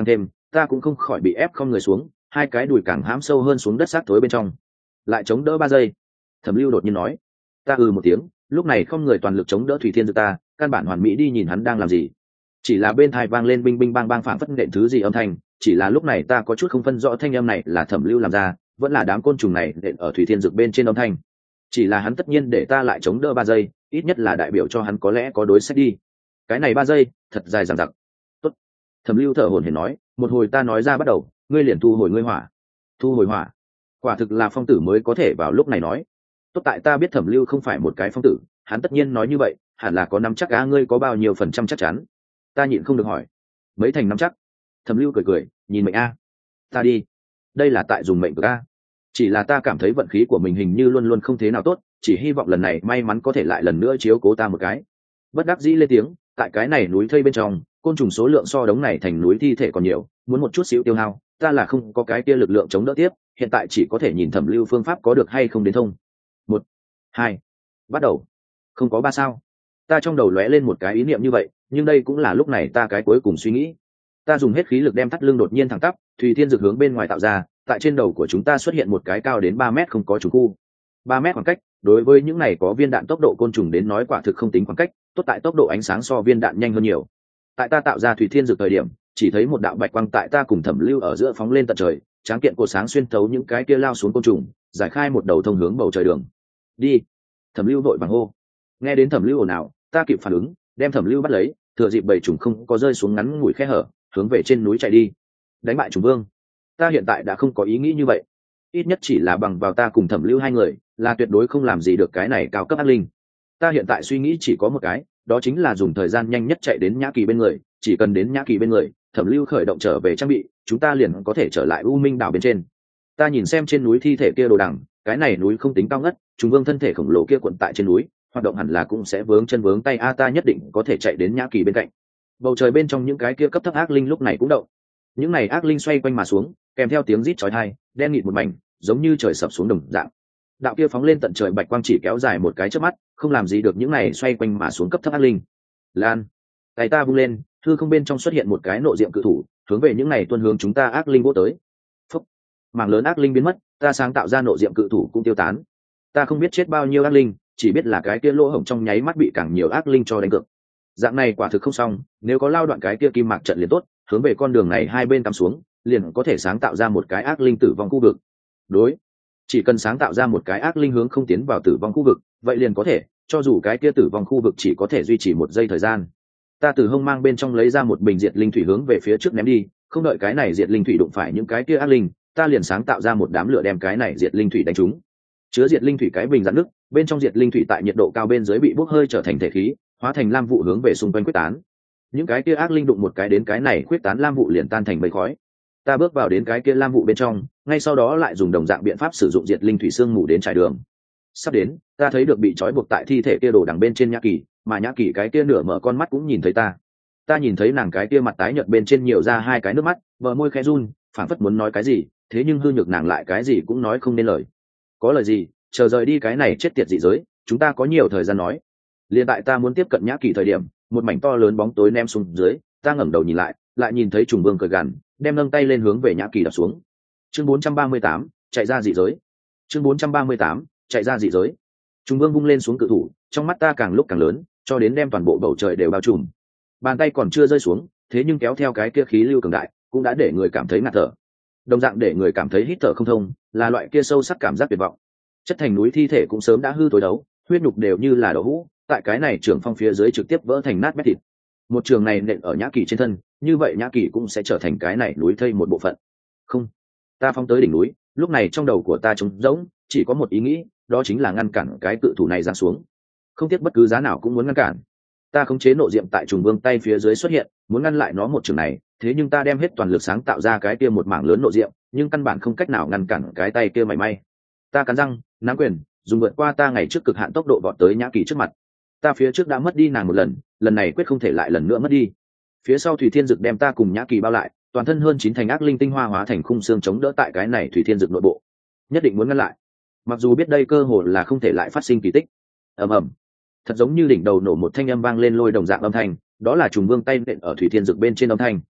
ta cũng không khỏi bị ép không người xuống, hai cái đùi càng hãm sâu hơn xuống đất xác thối bên trong. Lại chống đỡ 3 giây. Thẩm Lưu đột nhiên nói. Ta một tiếng, lúc này không người toàn lực chống đỡ Thủy Thiên Dực ta, căn bản hoàn mỹ đi nhìn hắn đang làm gì. Chỉ là bên tai vang lên binh binh bang bang phảng phất nện thứ gì âm thanh, chỉ là lúc này ta có chút không phân rõ thanh âm này là Thẩm Lưu làm ra, vẫn là đám côn trùng này nện ở Thủy Thiên Dực bên trên âm thanh. Chỉ là hắn tất nhiên để ta lại chống đỡ 3 giây, ít nhất là đại biểu cho hắn có lẽ có đối sách đi. Cái này 3 giây, thật dài dằng dặc. Tốt. Thẩm Lưu thở hổn hển nói, một hồi ta nói ra bắt đầu, ngươi liền thu hồi ngươi hỏa. Thu hồi hỏa. Quả thực là phong tử mới có thể vào lúc này nói. Tốt, tại ta biết Thẩm Lưu không phải một cái phong tử, hắn tất nhiên nói như vậy, hẳn là có nắm chắc ngươi có bao nhiêu phần trăm chắc chắn. Ta nhịn không được hỏi, mấy thành nắm chắc. Thẩm Lưu cười cười, nhìn mệnh a. Ta đi. Đây là tại dùng mệnh của ta. Chỉ là ta cảm thấy vận khí của mình hình như luôn luôn không thế nào tốt, chỉ hy vọng lần này may mắn có thể lại lần nữa chiếu cố ta một cái. Bất đắc dĩ lên tiếng, tại cái này núi thây bên trong, côn trùng số lượng so đống này thành núi thi thể còn nhiều, muốn một chút xíu tiêu hao, ta là không có cái kia lực lượng chống đỡ tiếp, hiện tại chỉ có thể nhìn Thẩm Lưu phương pháp có được hay không đến thông. 1, 2, bắt đầu. Không có 3 sao. Ta trong đầu lóe lên một cái ý niệm như vậy, nhưng đây cũng là lúc này ta cái cuối cùng suy nghĩ. Ta dùng hết khí lực đem thắt lưng đột nhiên thẳng tắp, Thủy Thiên Dực hướng bên ngoài tạo ra, tại trên đầu của chúng ta xuất hiện một cái cao đến 3 mét không có trùng khu. 3 mét khoảng cách, đối với những này có viên đạn tốc độ côn trùng đến nói quả thực không tính khoảng cách, tốt tại tốc độ ánh sáng so viên đạn nhanh hơn nhiều. Tại ta tạo ra Thủy Thiên Dực thời điểm, chỉ thấy một đạo bạch quang tại ta cùng Thẩm Lưu ở giữa phóng lên tận trời, tráng kiện của sáng xuyên thấu những cái kia lao xuống côn trùng, giải khai một đầu thông hướng bầu trời đường. Đi. Thẩm Lưu vội vàng hô. Nghe đến Thẩm Lưu ồn ào, ta kịp phản ứng, đem Thẩm Lưu bắt lấy, thừa dịp bầy trùng không có rơi xuống ngắn ngủi khe hở, hướng về trên núi chạy đi, đánh bại trùng vương. Ta hiện tại đã không có ý nghĩ như vậy, ít nhất chỉ là bằng vào ta cùng Thẩm Lưu hai người, là tuyệt đối không làm gì được cái này cao cấp ác linh. Ta hiện tại suy nghĩ chỉ có một cái, đó chính là dùng thời gian nhanh nhất chạy đến Nhã Kỳ bên người, chỉ cần đến Nhã Kỳ bên người, Thẩm Lưu khởi động trở về trang bị, chúng ta liền có thể trở lại U Minh đảo bên trên. Ta nhìn xem trên núi thi thể kia đồ đằng, cái này núi không tính cao ngất, trùng vương thân thể khổng lồ kia cuộn tại trên núi, hoạt động hẳn là cũng sẽ vướng chân vướng tay, ta nhất định có thể chạy đến Nhã Kỳ bên cạnh. Bầu trời bên trong những cái kia cấp thấp ác linh lúc này cũng động. Những này ác linh xoay quanh mà xuống, kèm theo tiếng rít chói tai, đen nghịt một mảnh, giống như trời sập xuống đồng dạng. Đạo kia phóng lên tận trời bạch quang chỉ kéo dài một cái chớp mắt, không làm gì được những này xoay quanh mà xuống cấp thấp ác linh. Lan, tay ta vung lên, hư không bên trong xuất hiện một cái nộ diệm cự thủ, hướng về những này tuôn hướng chúng ta ác linh vỗ tới. Phúc, mảng lớn ác linh biến mất, ta sáng tạo ra nộ diệm cự thủ cũng tiêu tán. Ta không biết chết bao nhiêu ác linh, chỉ biết là cái kia lỗ hổng trong nháy mắt bị càng nhiều ác linh cho đánh cược. Dạng này quả thực không xong, nếu có lao đoạn cái kia kim mạc trận liền tốt, hướng về con đường này hai bên cắm xuống, liền có thể sáng tạo ra một cái ác linh tử vong khu vực. Đối, chỉ cần sáng tạo ra một cái ác linh hướng không tiến vào tử vong khu vực, vậy liền có thể, cho dù cái kia tử vong khu vực chỉ có thể duy trì 1 giây thời gian. Ta từ hông mang bên trong lấy ra một bình diệt linh thủy hướng về phía trước ném đi, không đợi cái này diệt linh thủy đụng phải những cái kia ác linh, ta liền sáng tạo ra một đám lửa đem cái này diệt linh thủy đánh trúng. Chứa diệt linh thủy cái bình rắn nước, bên trong diệt linh thủy tại nhiệt độ cao bên dưới bị bốc hơi trở thành thể khí, hóa thành lam vụ hướng về xung quanh quyết tán. Những cái kia ác linh đụng một cái đến cái này quyết tán lam vụ liền tan thành mây khói. Ta bước vào đến cái kia lam vụ bên trong, ngay sau đó lại dùng đồng dạng biện pháp sử dụng diệt linh thủy xương mù đến trải đường. Sắp đến, ta thấy được bị trói buộc tại thi thể kia đồ đằng bên trên Nhã Kỳ, mà Nhã Kỳ cái kia nửa mở con mắt cũng nhìn thấy ta. Ta nhìn thấy nàng cái kia mặt tái nhợt bên trên nhiều ra 2 cái nước mắt, bờ môi khẽ run, phảng phất muốn nói cái gì, thế nhưng hư nhược nàng lại cái gì cũng nói không nên lời. Có lời gì, chờ rời đi cái này chết tiệt dị giới, chúng ta có nhiều thời gian nói. Liên tại ta muốn tiếp cận Nhã Kỳ thời điểm, một mảnh to lớn bóng tối ném xuống dưới, ta ngẩng đầu nhìn lại nhìn thấy trùng vương cười gằn, đem nâng tay lên hướng về Nhã Kỳ đập xuống. Chương 438, chạy ra dị giới. Chương 438, chạy ra dị giới. Trùng vương vung lên xuống cự thủ, trong mắt ta càng lúc càng lớn, cho đến đem toàn bộ bầu trời đều bao trùm. Bàn tay còn chưa rơi xuống, thế nhưng kéo theo cái kia khí lưu cường đại, cũng đã để người cảm thấy ngạt thở. Đồng dạng để người cảm thấy hít thở không thông, là loại kia sâu sắc cảm giác tuyệt vọng. Chất thành núi thi thể cũng sớm đã hư tối đấu, huyết nhục đều như là đậu hũ, tại cái này trường phong phía dưới trực tiếp vỡ thành nát bét thịt. Một trường này nện ở Nhã Kỳ trên thân, như vậy Nhã Kỳ cũng sẽ trở thành cái này núi thây một bộ phận. Không, ta phóng tới đỉnh núi, lúc này trong đầu của ta trống rỗng, chỉ có một ý nghĩ, đó chính là ngăn cản cái cự thủ này giáng xuống. Không tiếc bất cứ giá nào cũng muốn ngăn cản. Ta khống chế nộ diệm tại trùng vương tay phía dưới xuất hiện, muốn ngăn lại nó một trường này, thế nhưng ta đem hết toàn lực sáng tạo ra cái kia một mảng lớn nộ diệm, nhưng căn bản không cách nào ngăn cản cái tay kia mảy may. Ta cắn răng, nắm quyền, dùng vượt qua ta ngày trước cực hạn tốc độ vọt tới Nhã Kỳ trước mặt. Ta phía trước đã mất đi nàng một lần này quyết không thể lại lần nữa mất đi. Phía sau Thủy Thiên Dực đem ta cùng Nhã Kỳ bao lại, toàn thân hơn 9 thành ác linh tinh hoa hóa thành khung xương chống đỡ tại cái này Thủy Thiên Dực nội bộ. Nhất định muốn ngăn lại. Mặc dù biết đây cơ hội là không thể lại phát sinh kỳ tích. Ầm ầm. Thật giống như đỉnh đầu nổ một thanh âm vang lên lôi đồng dạng âm thanh, đó là trùng vương tay nện ở Thủy Thiên Dực bên trên âm thanh.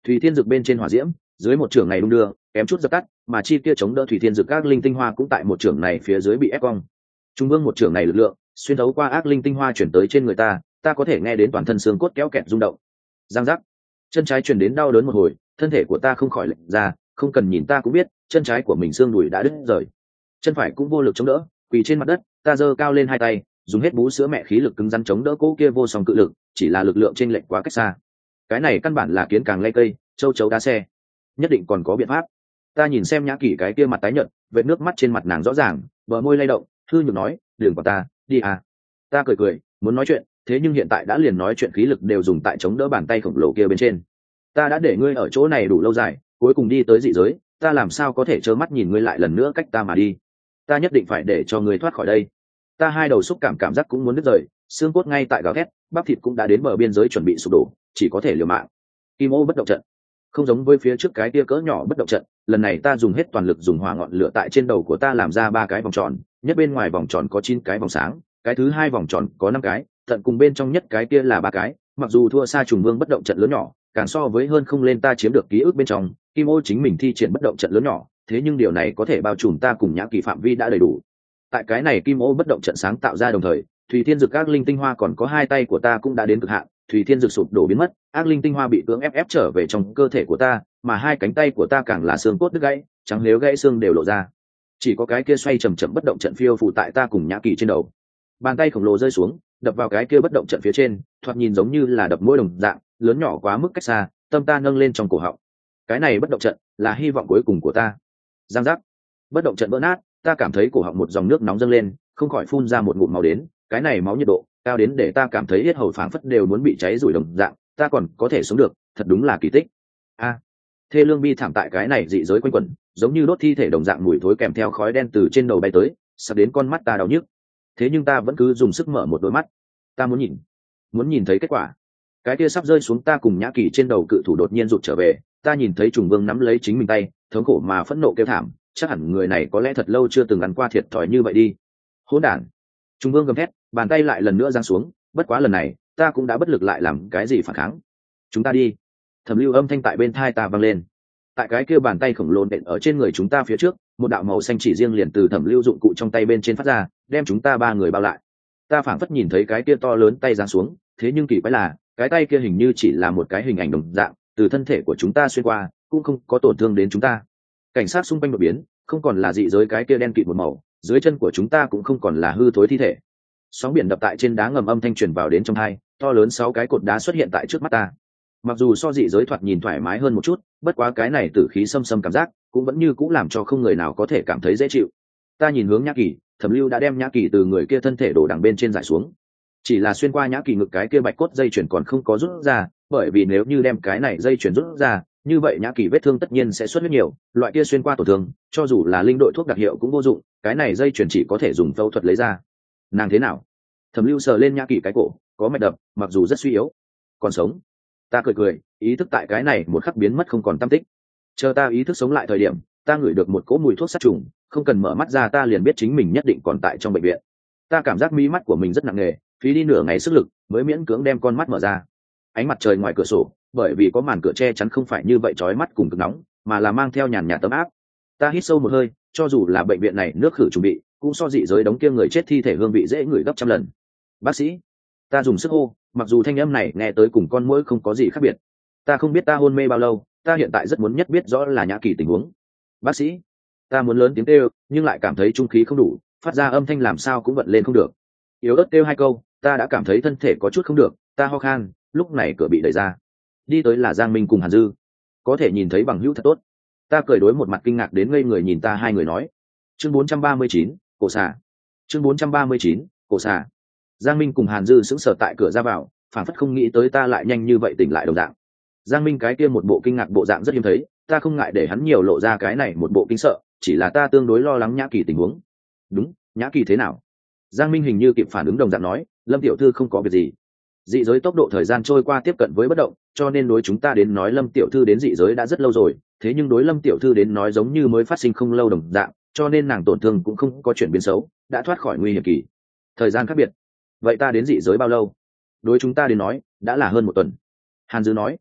Thủy Thiên Dực bên trên hỏa diễm, dưới một trường này đung đưa, kém chút dập tắt, mà chi kia chống đỡ Thủy Thiên Dực các linh tinh hoa cũng tại một trường này phía dưới bị ép cong. Trung vương một trường này lực lượng, xuyên thấu qua ác linh tinh hoa chuyển tới trên người ta có thể nghe đến toàn thân xương cốt kéo kẹt rung động. Giang giác, chân trái truyền đến đau đớn một hồi, thân thể của ta không khỏi lệch ra, không cần nhìn ta cũng biết, chân trái của mình xương đùi đã đứt rời. Chân phải cũng vô lực chống đỡ, quỳ trên mặt đất, ta giơ cao lên hai tay, dùng hết bú sữa mẹ khí lực cứng rắn chống đỡ cỗ kia vô song cự lực, chỉ là lực lượng chênh lệch quá cách xa. Cái này căn bản là kiến càng lay cây, châu chấu đá xe. Nhất định còn có biện pháp. Ta nhìn xem Nhã Kỳ cái kia mặt tái nhợt, vệt nước mắt trên mặt nàng rõ ràng, bờ môi lay động, hư nhược nói, "Đừng vào ta, đi à." Ta cười cười, muốn nói chuyện, thế nhưng hiện tại đã liền nói chuyện khí lực đều dùng tại chống đỡ bàn tay khổng lồ kia bên trên. Ta đã để ngươi ở chỗ này đủ lâu dài, cuối cùng đi tới dị giới, ta làm sao có thể trơ mắt nhìn ngươi lại lần nữa cách ta mà đi. Ta nhất định phải để cho ngươi thoát khỏi đây. Ta hai đầu xúc cảm giác cũng muốn đứt rời, xương cốt ngay tại gào thét, bắp thịt cũng đã đến bờ biên giới chuẩn bị sụp đổ, chỉ có thể liều mạng. Kim ô bất động trận, không giống với phía trước cái tia cỡ nhỏ bất động trận, lần này ta dùng hết toàn lực, dùng hỏa ngọn lửa tại trên đầu của ta làm ra 3 cái vòng tròn, nhất bên ngoài vòng tròn có 9 cái vòng sáng, cái thứ hai vòng tròn có 5 cái, tận cùng bên trong nhất cái kia là 3 cái, mặc dù thua xa trùng vương bất động trận lớn nhỏ, càng so với hơn không lên ta chiếm được ký ức bên trong, Kim ô chính mình thi triển bất động trận lớn nhỏ, thế nhưng điều này có thể bao trùm ta cùng Nhã Kỳ phạm vi đã đầy đủ. Tại cái này Kim ô bất động trận sáng tạo ra đồng thời, Thủy Thiên Dực các linh tinh hoa còn có 2 tay của ta cũng đã đến cực hạn, Thủy Thiên Dực sụp đổ biến mất, ác linh tinh hoa bị cưỡng ép trở về trong cơ thể của ta, mà 2 cánh tay của ta càng là xương cốt đứt gãy, trắng nếu gãy xương đều lộ ra. Chỉ có cái kia xoay chậm chậm bất động trận phiêu phù tại ta cùng Nhã Kỳ trên đầu. Bàn tay khổng lồ rơi xuống, đập vào cái kia bất động trận phía trên, thoạt nhìn giống như là đập mũi đồng dạng, lớn nhỏ quá mức cách xa, tâm ta nâng lên trong cổ họng. Cái này bất động trận là hy vọng cuối cùng của ta. Giang giác, bất động trận vỡ nát, ta cảm thấy cổ họng một dòng nước nóng dâng lên, không khỏi phun ra một ngụm máu đến, cái này máu nhiệt độ cao đến để ta cảm thấy yết hầu phảng phất đều muốn bị cháy rủi đồng dạng, ta còn có thể sống được, thật đúng là kỳ tích. A, thê lương bi thảm tại cái này dị giới quanh quẩn, giống như đốt thi thể đồng dạng, mùi thối kèm theo khói đen từ trên đầu bay tới, sắp đến con mắt ta đau nhức. Thế nhưng ta vẫn cứ dùng sức mở một đôi mắt, ta muốn nhìn thấy kết quả. Cái kia sắp rơi xuống ta cùng Nhã Kỳ trên đầu cự thủ đột nhiên rụt trở về, ta nhìn thấy trùng vương nắm lấy chính mình tay, thống khổ mà phẫn nộ kêu thảm, chắc hẳn người này có lẽ thật lâu chưa từng ăn qua thiệt thòi như vậy đi. Hỗn đản! Trùng vương gầm thét, bàn tay lại lần nữa giáng xuống, bất quá lần này ta cũng đã bất lực lại làm cái gì phản kháng. Chúng ta đi. Thẩm Lưu âm thanh tại bên tai ta vang lên. Tại cái kia bàn tay khổng lồ nện ở trên người chúng ta phía trước, một đạo màu xanh chỉ riêng liền từ Thẩm Lưu dụng cụ trong tay bên trên phát ra, đem chúng ta 3 người bao lại. Ta phảng phất nhìn thấy cái kia to lớn tay giáng xuống, thế nhưng kỳ quái là, cái tay kia hình như chỉ là một cái hình ảnh đồng dạng, từ thân thể của chúng ta xuyên qua, cũng không có tổn thương đến chúng ta. Cảnh sát xung quanh đột biến, không còn là dị giới cái kia đen kịt một màu, dưới chân của chúng ta cũng không còn là hư thối thi thể. Sóng biển đập tại trên đá ngầm, âm thanh truyền vào đến trong tai, to lớn 6 cái cột đá xuất hiện tại trước mắt ta. Mặc dù so dị giới thoạt nhìn thoải mái hơn một chút, bất quá cái này tử khí xâm xâm cảm giác cũng vẫn như cũng làm cho không người nào có thể cảm thấy dễ chịu. Ta nhìn hướng Nhã Kỳ, Thẩm Lưu đã đem Nhã Kỳ từ người kia thân thể đổ đằng bên trên giải xuống, chỉ là xuyên qua Nhã Kỳ ngực cái kia bạch cốt dây chuyền còn không có rút ra, bởi vì nếu như đem cái này dây chuyền rút ra, như vậy Nhã Kỳ vết thương tất nhiên sẽ xuất huyết nhiều, loại kia xuyên qua tổn thương, cho dù là linh đội thuốc đặc hiệu cũng vô dụng, cái này dây chuyền chỉ có thể dùng phẫu thuật lấy ra. Nàng thế nào? Thẩm Lưu sờ lên Nhã Kỳ cái cổ, có mạch đập, mặc dù rất suy yếu, còn sống. Ta cười cười, ý thức tại cái này một khắc biến mất không còn tăm tích. Chờ ta ý thức sống lại thời điểm, ta ngửi được một cỗ mùi thuốc sát trùng, không cần mở mắt ra ta liền biết chính mình nhất định còn tại trong bệnh viện. Ta cảm giác mí mắt của mình rất nặng nề, phí đi nửa ngày sức lực mới miễn cưỡng đem con mắt mở ra. Ánh mặt trời ngoài cửa sổ, bởi vì có màn cửa che chắn không phải như vậy chói mắt cùng cực nóng, mà là mang theo nhàn nhạt tấm áp. Ta hít sâu một hơi, cho dù là bệnh viện này nước khử trùng bị, cũng so dị giới đống kia người chết thi thể hương vị dễ ngửi gấp trăm lần. Bác sĩ! Ta dùng sức hô, mặc dù thanh âm này nghe tới cùng con muỗi không có gì khác biệt. Ta không biết ta hôn mê bao lâu, ta hiện tại rất muốn nhất biết rõ là Nhã Kỳ tình huống. Bác sĩ! Ta muốn lớn tiếng kêu, nhưng lại cảm thấy trung khí không đủ, phát ra âm thanh làm sao cũng vận lên không được. Yếu ớt kêu 2 câu, ta đã cảm thấy thân thể có chút không được, ta ho khan, lúc này cửa bị đẩy ra. Đi tới là Giang Minh cùng Hàn Dư. Có thể nhìn thấy bằng hữu thật tốt. Ta cười đối một mặt kinh ngạc đến ngây người nhìn ta 2 người nói. Chương 439, cổ xà. Chương 439, cổ xà. Giang Minh cùng Hàn Dư sững sờ tại cửa ra vào, phảng phất không nghĩ tới ta lại nhanh như vậy tỉnh lại đồng dạng. Giang Minh cái kia một bộ kinh ngạc bộ dạng rất hiếm thấy, ta không ngại để hắn nhiều lộ ra cái này một bộ kinh sợ, chỉ là ta tương đối lo lắng Nhã Kỳ tình huống. Đúng, Nhã Kỳ thế nào? Giang Minh hình như kịp phản ứng đồng dạng nói, Lâm tiểu thư không có việc gì. Dị giới tốc độ thời gian trôi qua tiếp cận với bất động, cho nên đối chúng ta đến nói Lâm tiểu thư đến dị giới đã rất lâu rồi, thế nhưng đối Lâm tiểu thư đến nói giống như mới phát sinh không lâu đồng dạng, cho nên nàng tổn thương cũng không có chuyển biến xấu, đã thoát khỏi nguy hiểm kỳ. Thời gian khác biệt. Vậy ta đến dị giới bao lâu? Đối chúng ta đến nói, đã là hơn 1 tuần. Hàn Dư nói.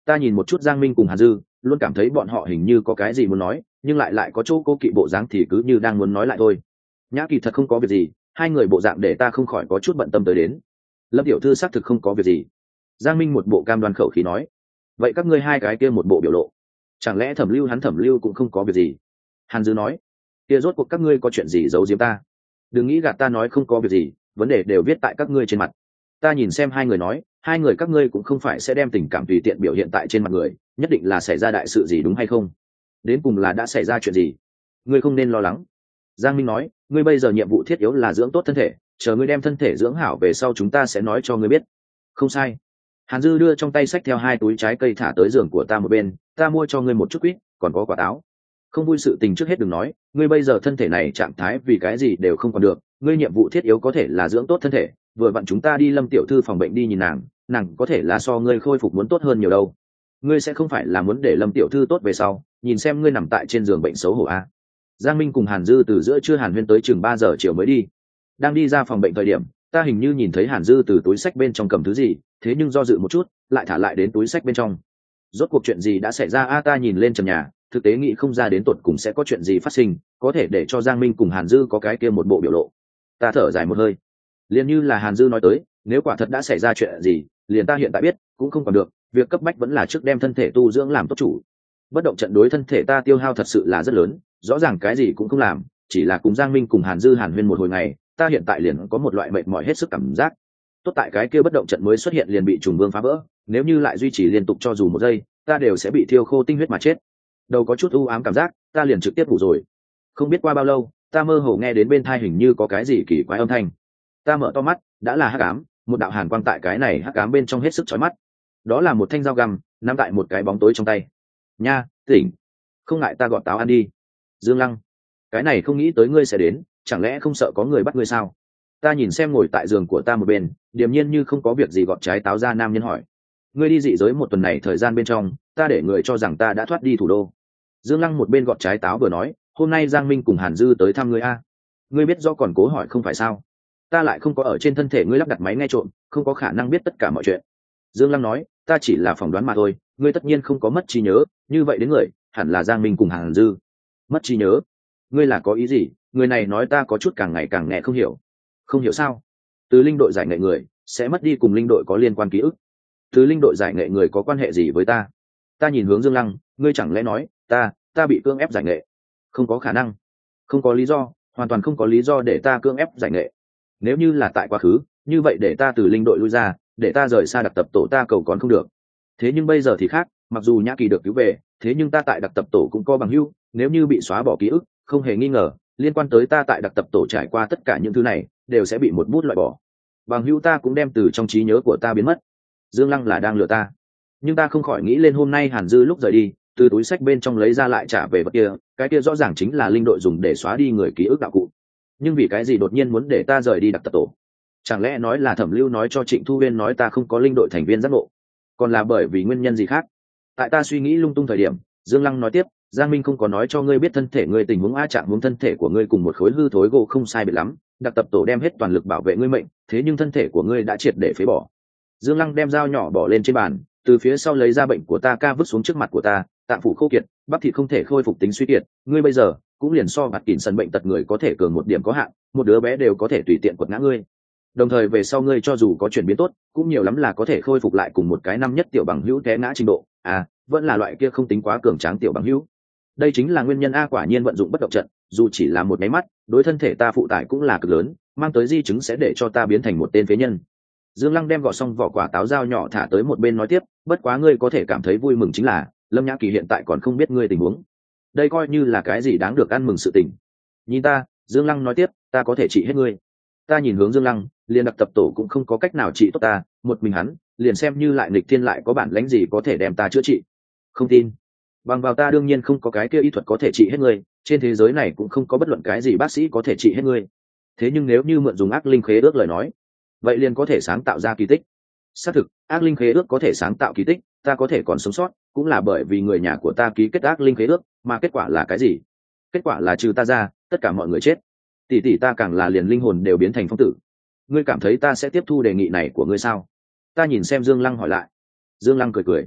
Ta nhìn một chút Giang Minh cùng Hàn Dư, luôn cảm thấy bọn họ hình như có cái gì muốn nói, nhưng lại có chỗ cố kỵ bộ dáng thì cứ như đang muốn nói lại thôi. Nhã Kỳ thật không có việc gì, hai người bộ dạng để ta không khỏi có chút bận tâm tới đến. Lâm tiểu thư xác thực không có việc gì. Giang Minh một bộ cam đoan khẩu khí nói. Vậy các ngươi hai cái kia một bộ biểu lộ, chẳng lẽ Thẩm Lưu cũng không có việc gì? Hàn Dư nói. Kia rốt cuộc các ngươi có chuyện gì giấu giếm ta? Đừng nghĩ gạt ta nói không có việc gì, vấn đề đều viết tại các ngươi trên mặt. Ta nhìn xem hai người nói, hai người các ngươi cũng không phải sẽ đem tình cảm tùy tiện biểu hiện tại trên mặt người, nhất định là xảy ra đại sự gì đúng hay không? Đến cùng là đã xảy ra chuyện gì? Ngươi không nên lo lắng. Giang Minh nói, ngươi bây giờ nhiệm vụ thiết yếu là dưỡng tốt thân thể, chờ ngươi đem thân thể dưỡng hảo về sau chúng ta sẽ nói cho ngươi biết. Không sai. Hàn Dư đưa trong tay xách theo hai túi trái cây thả tới giường của ta một bên, ta mua cho ngươi một chút quýt, còn có quả táo. Không vui sự tình trước hết đừng nói, ngươi bây giờ thân thể này trạng thái vì cái gì đều không còn được, ngươi nhiệm vụ thiết yếu có thể là dưỡng tốt thân thể, vừa vặn chúng ta đi Lâm tiểu thư phòng bệnh đi nhìn nàng có thể là so ngươi khôi phục muốn tốt hơn nhiều đâu. Ngươi sẽ không phải là muốn để Lâm tiểu thư tốt về sau, nhìn xem ngươi nằm tại trên giường bệnh xấu hổ a. Giang Minh cùng Hàn Dư từ giữa trưa Hàn Huyên tới chừng 3 giờ chiều mới đi. Đang đi ra phòng bệnh thời điểm, ta hình như nhìn thấy Hàn Dư từ túi sách bên trong cầm thứ gì, thế nhưng do dự một chút, lại thả lại đến túi sách bên trong. Rốt cuộc chuyện gì đã xảy ra a? Ta nhìn lên trần nhà, thực tế nghĩ không ra đến tột cùng sẽ có chuyện gì phát sinh, có thể để cho Giang Minh cùng Hàn Dư có cái kia một bộ biểu lộ. Ta thở dài một hơi. Liền như là Hàn Dư nói tới, nếu quả thật đã xảy ra chuyện gì, liền ta hiện tại biết, cũng không còn được, việc cấp bách vẫn là trước đem thân thể tu dưỡng làm tốt chủ. Bất động trận đối thân thể ta tiêu hao thật sự là rất lớn, rõ ràng cái gì cũng không làm, chỉ là cùng Giang Minh cùng Hàn Dư Hàn Huyên một hồi ngày, ta hiện tại liền có một loại mệt mỏi hết sức cảm giác. Tốt tại cái kia bất động trận mới xuất hiện liền bị trùng vương phá vỡ, nếu như lại duy trì liên tục cho dù một giây, ta đều sẽ bị thiêu khô tinh huyết mà chết. Đầu có chút u ám cảm giác, ta liền trực tiếp ngủ rồi. Không biết qua bao lâu, ta mơ hồ nghe đến bên tai hình như có cái gì kỳ quái âm thanh. Ta mở to mắt, đã là hắc ám, một đạo hàn quang tại cái này hắc ám bên trong hết sức chói mắt. Đó là một thanh dao găm, nắm tại một cái bóng tối trong tay. Nha, tỉnh, không ngại ta gọt táo ăn đi. Dương Lăng, cái này không nghĩ tới ngươi sẽ đến, chẳng lẽ không sợ có người bắt ngươi sao? Ta nhìn xem ngồi tại giường của ta một bên, điềm nhiên như không có việc gì gọt trái táo ra nam nhân hỏi. Ngươi đi dị giới một tuần này thời gian bên trong, ta để người cho rằng ta đã thoát đi thủ đô. Dương Lăng một bên gọt trái táo vừa nói, hôm nay Giang Minh cùng Hàn Dư tới thăm ngươi a. Ngươi biết do còn cố hỏi không phải sao? Ta lại không có ở trên thân thể ngươi lắp đặt máy nghe trộm, không có khả năng biết tất cả mọi chuyện. Dương Lăng nói, ta chỉ là phỏng đoán mà thôi, ngươi tất nhiên không có mất trí nhớ, như vậy đến người hẳn là Giang Minh cùng Hàn Dư. Mất trí nhớ? Ngươi là có ý gì? Người này nói ta có chút càng ngày càng nghe không hiểu. Không hiểu sao? Từ linh đội giải nghệ người sẽ mất đi cùng linh đội có liên quan ký ức. Từ linh đội giải nghệ người có quan hệ gì với ta? Ta nhìn hướng Dương Lăng, ngươi chẳng lẽ nói ta bị cưỡng ép giải nghệ? Không có khả năng, không có lý do, hoàn toàn không có lý do để ta cưỡng ép giải nghệ. Nếu như là tại quá khứ, như vậy để ta từ linh đội lui ra, để ta rời xa đặc tập tổ ta cầu còn không được. Thế nhưng bây giờ thì khác, mặc dù Nhã Kỳ được cứu về, thế nhưng ta tại đặc tập tổ cũng có bằng hữu, nếu như bị xóa bỏ ký ức, không hề nghi ngờ, liên quan tới ta tại đặc tập tổ trải qua tất cả những thứ này, đều sẽ bị một bút loại bỏ. Bằng hữu ta cũng đem từ trong trí nhớ của ta biến mất. Dương Lăng là đang lừa ta. Nhưng ta không khỏi nghĩ lên hôm nay Hàn Dư lúc rời đi, từ túi sách bên trong lấy ra lại trả về vật kia, cái kia rõ ràng chính là linh đội dùng để xóa đi người ký ức đạo cụ. Nhưng vì cái gì đột nhiên muốn để ta rời đi đặc tập tổ? Chẳng lẽ nói là Thẩm Lưu nói cho Trịnh Thu Uyên nói ta không có linh đội thành viên giác ngộ? Còn là bởi vì nguyên nhân gì khác? Tại ta suy nghĩ lung tung thời điểm, Dương Lăng nói tiếp, Giang Minh không có nói cho ngươi biết thân thể ngươi tình huống trạng huống thân thể của ngươi cùng một khối hư thối gỗ không sai biệt lắm, đặc tập tổ đem hết toàn lực bảo vệ ngươi mệnh, thế nhưng thân thể của ngươi đã triệt để phế bỏ. Dương Lăng đem dao nhỏ bỏ lên trên bàn, từ phía sau lấy ra bệnh của ta ca vứt xuống trước mặt của ta, tạng phủ khô kiệt, bắp thịt không thể khôi phục tính suy kiệt, ngươi bây giờ cũng liền so bạt kỉn sần bệnh tật người có thể cường một điểm có hạn, một đứa bé đều có thể tùy tiện quật ngã ngươi. Đồng thời về sau ngươi cho dù có chuyển biến tốt, cũng nhiều lắm là có thể khôi phục lại cùng một cái năm nhất tiểu bằng hữu té ngã trình độ, vẫn là loại kia không tính quá cường tráng tiểu bằng hữu. Đây chính là nguyên nhân a, quả nhiên vận dụng bất động trận, dù chỉ là một máy mắt, đối thân thể ta phụ tải cũng là cực lớn, mang tới di chứng sẽ để cho ta biến thành một tên phế nhân. Dương Lăng đem gọt xong vỏ quả táo dao nhỏ thả tới một bên nói tiếp, bất quá ngươi có thể cảm thấy vui mừng chính là Lâm Nhã Kỳ hiện tại còn không biết ngươi tình huống, đây coi như là cái gì đáng được ăn mừng sự tình. Nhìn ta, Dương Lăng nói tiếp, ta có thể trị hết ngươi. Ta nhìn hướng Dương Lăng, liền đặc tập tổ cũng không có cách nào trị tốt ta, một mình hắn liền xem như lại nghịch thiên lại có bản lãnh gì có thể đem ta chữa trị. Không tin? Bằng vào ta đương nhiên không có cái kia y thuật có thể trị hết ngươi, trên thế giới này cũng không có bất luận cái gì bác sĩ có thể trị hết ngươi. Thế nhưng nếu như mượn dùng ác linh khế ước lời nói, vậy liền có thể sáng tạo ra kỳ tích. Xác thực, ác linh khế ước có thể sáng tạo kỳ tích, ta có thể còn sống sót cũng là bởi vì người nhà của ta ký kết ác linh khế ước, mà kết quả là cái gì? Kết quả là trừ ta ra, tất cả mọi người chết. Tỷ tỷ ta càng là liền linh hồn đều biến thành phong tử. Ngươi cảm thấy ta sẽ tiếp thu đề nghị này của ngươi sao? Ta nhìn xem Dương Lăng hỏi lại. Dương Lăng cười cười.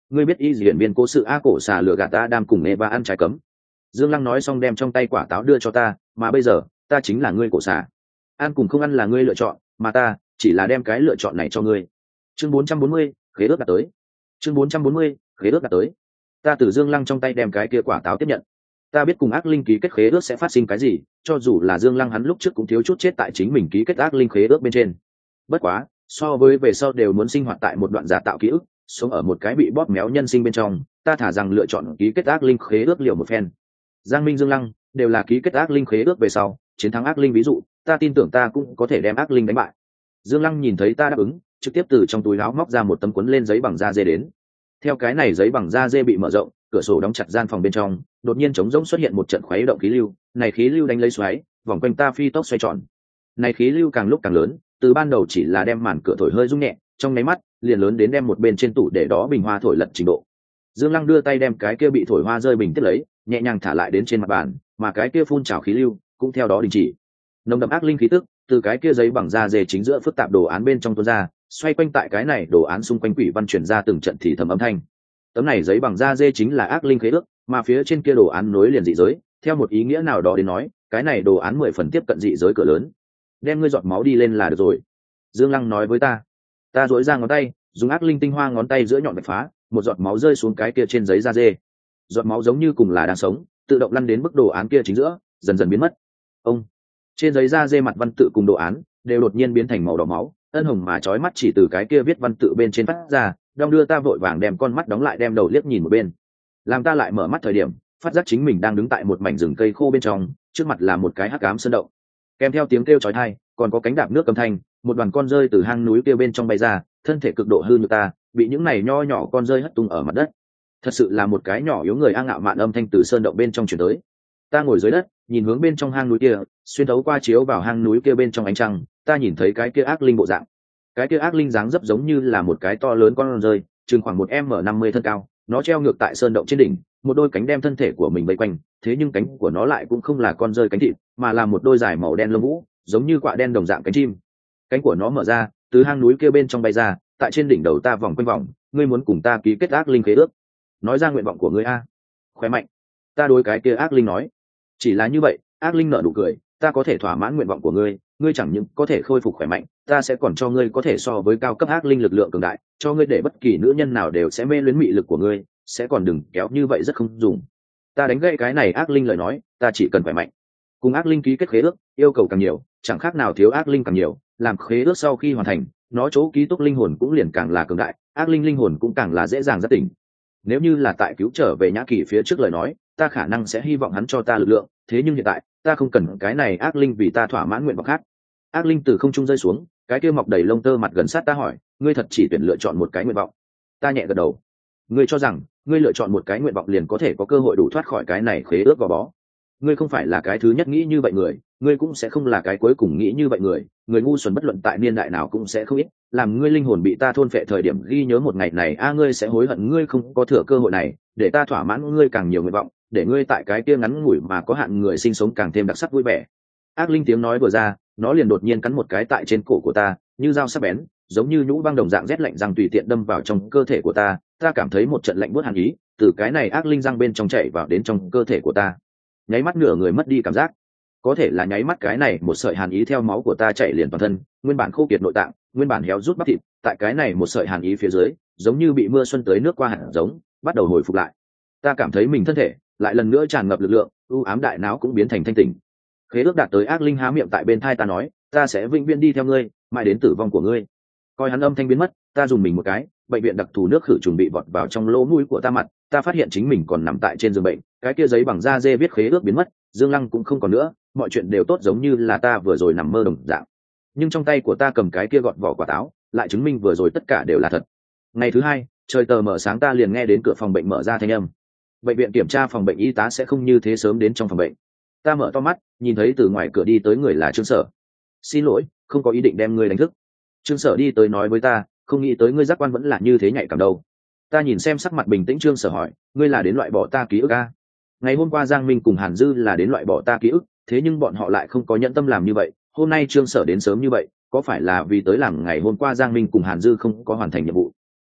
ngươi biết y diễn viên cố sự a cổ xà lừa gạt ta đam cùng Eva ăn trái cấm. Dương Lăng nói xong đem trong tay quả táo đưa cho ta, mà bây giờ ta chính là ngươi cổ xà, ăn cùng không ăn là ngươi lựa chọn, mà ta chỉ là đem cái lựa chọn này cho ngươi. Chương 440, khế ước đã tới. Chương 440, khế ước đã tới. Ta từ Dương Lăng trong tay đem cái kia quả táo tiếp nhận. Ta biết cùng ác linh ký kết khế ước sẽ phát sinh cái gì, cho dù là Dương Lăng hắn lúc trước cũng thiếu chút chết tại chính mình ký kết ác linh khế ước bên trên. Bất quá, so với về sau đều muốn sinh hoạt tại một đoạn giả tạo ký ức, sống ở một cái bị bóp méo nhân sinh bên trong, ta thả rằng lựa chọn ký kết ác linh khế ước liều một phen. Giang Minh, Dương Lăng đều là ký kết ác linh khế ước về sau chiến thắng ác linh, ví dụ ta tin tưởng ta cũng có thể đem ác linh đánh bại. Dương Lăng nhìn thấy ta đáp ứng, trực tiếp từ trong túi áo móc ra một tấm cuốn lên giấy bằng da dê đến. Theo cái này giấy bằng da dê bị mở rộng, cửa sổ đóng chặt gian phòng bên trong đột nhiên trống rỗng xuất hiện một trận khuấy động khí lưu, này khí lưu đánh lấy xoáy vòng quanh ta phi tốc xoay tròn. Này khí lưu càng lúc càng lớn, từ ban đầu chỉ là đem màn cửa thổi hơi rung nhẹ, trong nháy mắt liền lớn đến đem một bên trên tủ để đó bình hoa thổi lật trình độ. Dương Lăng đưa tay đem cái kia bị thổi hoa rơi bình tiếp lấy, nhẹ nhàng thả lại đến trên mặt bàn, mà cái kia phun trào khí lưu cũng theo đó đình chỉ. Nồng đậm ác linh khí tức từ cái kia giấy bằng da dê chính giữa phức tạp đồ án bên trong tuôn ra, xoay quanh tại cái này đồ án xung quanh quỷ văn truyền ra từng trận thì thầm âm thanh. Tấm này giấy bằng da dê chính là ác linh khế ước, mà phía trên kia đồ án nối liền dị giới, theo một ý nghĩa nào đó đến nói, cái này đồ án 10 phần tiếp cận dị giới cửa lớn. Đem ngươi giọt máu đi lên là được rồi. Dương Lăng nói với ta. Ta duỗi ra ngón tay, dùng ác linh tinh hoa ngón tay giữa nhọn vạch phá, một giọt máu rơi xuống cái kia trên giấy da dê. Giọt máu giống như cùng là đang sống, tự động lăn đến bức đồ án kia chính giữa, dần dần biến mất. Ông, trên giấy da dê mặt văn tự cùng đồ án đều đột nhiên biến thành màu đỏ máu, ân hồng mà chói mắt chỉ từ cái kia viết văn tự bên trên phát ra. Đong đưa ta vội vàng đem con mắt đóng lại, đem đầu liếc nhìn một bên. Làm ta lại mở mắt thời điểm, phát giác chính mình đang đứng tại một mảnh rừng cây khô bên trong, trước mặt là một cái hắc ám sơn động. Kèm theo tiếng kêu chói tai, còn có cánh đạp nước âm thanh, một đoàn con rơi từ hang núi kia bên trong bay ra, thân thể cực độ hư nhược ta, bị những này nho nhỏ con rơi hất tung ở mặt đất. Thật sự là một cái nhỏ yếu người a ngạo mạn âm thanh từ sơn động bên trong truyền tới. Ta ngồi dưới đất, nhìn hướng bên trong hang núi kia, xuyên thấu qua chiếu vào hang núi kia bên trong ánh trăng, ta nhìn thấy cái kia ác linh bộ dạng. Cái kia ác linh dáng dấp giống như là một cái to lớn con rơi, chừng khoảng 1m50 thân cao, nó treo ngược tại sơn động trên đỉnh, một đôi cánh đem thân thể của mình vây quanh, thế nhưng cánh của nó lại cũng không là con rơi cánh thịt, mà là một đôi dài màu đen lông vũ, giống như quạ đen đồng dạng cánh chim. Cánh của nó mở ra, từ hang núi kia bên trong bay ra, tại trên đỉnh đầu ta vòng quanh vòng. Ngươi muốn cùng ta ký kết ác linh khế ước? Nói ra nguyện vọng của ngươi a. Khỏe mạnh. Ta đối cái kia ác linh nói. Chỉ là như vậy. Ác linh nở nụ cười. Ta có thể thỏa mãn nguyện vọng của ngươi, ngươi chẳng những có thể khôi phục khỏe mạnh, ta sẽ còn cho ngươi có thể so với cao cấp ác linh lực lượng cường đại, cho ngươi để bất kỳ nữ nhân nào đều sẽ mê luyến mị lực của ngươi, sẽ còn đừng kéo như vậy rất không dùng. Ta đánh gãy cái này ác linh lời nói, ta chỉ cần khỏe mạnh. Cùng ác linh ký kết khế ước, yêu cầu càng nhiều, chẳng khác nào thiếu ác linh càng nhiều, làm khế ước sau khi hoàn thành, nó chỗ ký túc linh hồn cũng liền càng là cường đại, ác linh linh hồn cũng càng là dễ dàng giác tỉnh. Nếu như là tại cứu trở về Nhã Kỳ phía trước lời nói, ta khả năng sẽ hy vọng hắn cho ta lực lượng, thế nhưng hiện tại ta không cần cái này ác linh vì ta thỏa mãn nguyện vọng khác. Ác linh từ không trung rơi xuống, cái kia mọc đầy lông tơ mặt gần sát ta hỏi, ngươi thật chỉ tuyển lựa chọn một cái nguyện vọng? Ta nhẹ gật đầu. Ngươi cho rằng ngươi lựa chọn một cái nguyện vọng liền có thể có cơ hội đủ thoát khỏi cái này khế ước gò bó? Ngươi không phải là cái thứ nhất nghĩ như vậy người, ngươi cũng sẽ không là cái cuối cùng nghĩ như vậy người. Người ngu xuẩn bất luận tại niên đại nào cũng sẽ không ít, làm ngươi linh hồn bị ta thôn phệ thời điểm ghi nhớ một ngày này ngươi sẽ hối hận ngươi không có thừa cơ hội này, để ta thỏa mãn ngươi càng nhiều nguyện vọng, để ngươi tại cái kia ngắn ngủi mà có hạn người sinh sống càng thêm đặc sắc vui vẻ. Ác linh tiếng nói vừa ra, nó liền đột nhiên cắn một cái tại trên cổ của ta, như dao sắc bén, giống như nhũ băng đồng dạng rét lạnh răng tùy tiện đâm vào trong cơ thể của ta. Ta cảm thấy một trận lạnh buốt hàn ý từ cái này ác linh răng bên trong chảy vào đến trong cơ thể của ta, nháy mắt nửa người mất đi cảm giác. Có thể là nháy mắt cái này một sợi hàn ý theo máu của ta chạy liền toàn thân, nguyên bản khô kiệt nội tạng, nguyên bản héo rút bắp thịt, tại cái này một sợi hàn ý phía dưới, giống như bị mưa xuân tới nước qua hạt giống, bắt đầu hồi phục lại. Ta cảm thấy mình thân thể lại lần nữa tràn ngập lực lượng, u ám đại não cũng biến thành thanh tỉnh. Khế ước đạt tới ác linh há miệng tại bên thai ta nói, ta sẽ vĩnh viễn đi theo ngươi, mãi đến tử vong của ngươi. Coi hắn âm thanh biến mất, ta dùng mình một cái, bệnh viện đặc thù nước khử trùng bị vọt vào trong lỗ mũi của ta mặt, ta phát hiện chính mình còn nằm tại trên giường bệnh, cái kia giấy bằng da dê viết khế ước biến mất, Dương Lăng cũng không còn nữa, mọi chuyện đều tốt giống như là ta vừa rồi nằm mơ đồng dạng. Nhưng trong tay của ta cầm cái kia gọt vỏ quả táo, lại chứng minh vừa rồi tất cả đều là thật. Ngày thứ hai, trời tờ mờ sáng ta liền nghe đến cửa phòng bệnh mở ra thanh âm. Bệnh viện kiểm tra phòng bệnh y tá sẽ không như thế sớm đến trong phòng bệnh. Ta mở to mắt, nhìn thấy từ ngoài cửa đi tới người là Trương Sở. Xin lỗi, không có ý định đem ngươi đánh thức. Trương Sở đi tới nói với ta, không nghĩ tới ngươi giác quan vẫn là như thế nhạy cảm đâu. Ta nhìn xem sắc mặt bình tĩnh Trương Sở hỏi, ngươi là đến loại bỏ ta ký ức à? Ngày hôm qua Giang Minh cùng Hàn Dư là đến loại bỏ ta ký ức, thế nhưng bọn họ lại không có nhẫn tâm làm như vậy. Hôm nay Trương Sở đến sớm như vậy, có phải là vì tới làm ngày hôm qua Giang Minh cùng Hàn Dư không có hoàn thành nhiệm vụ?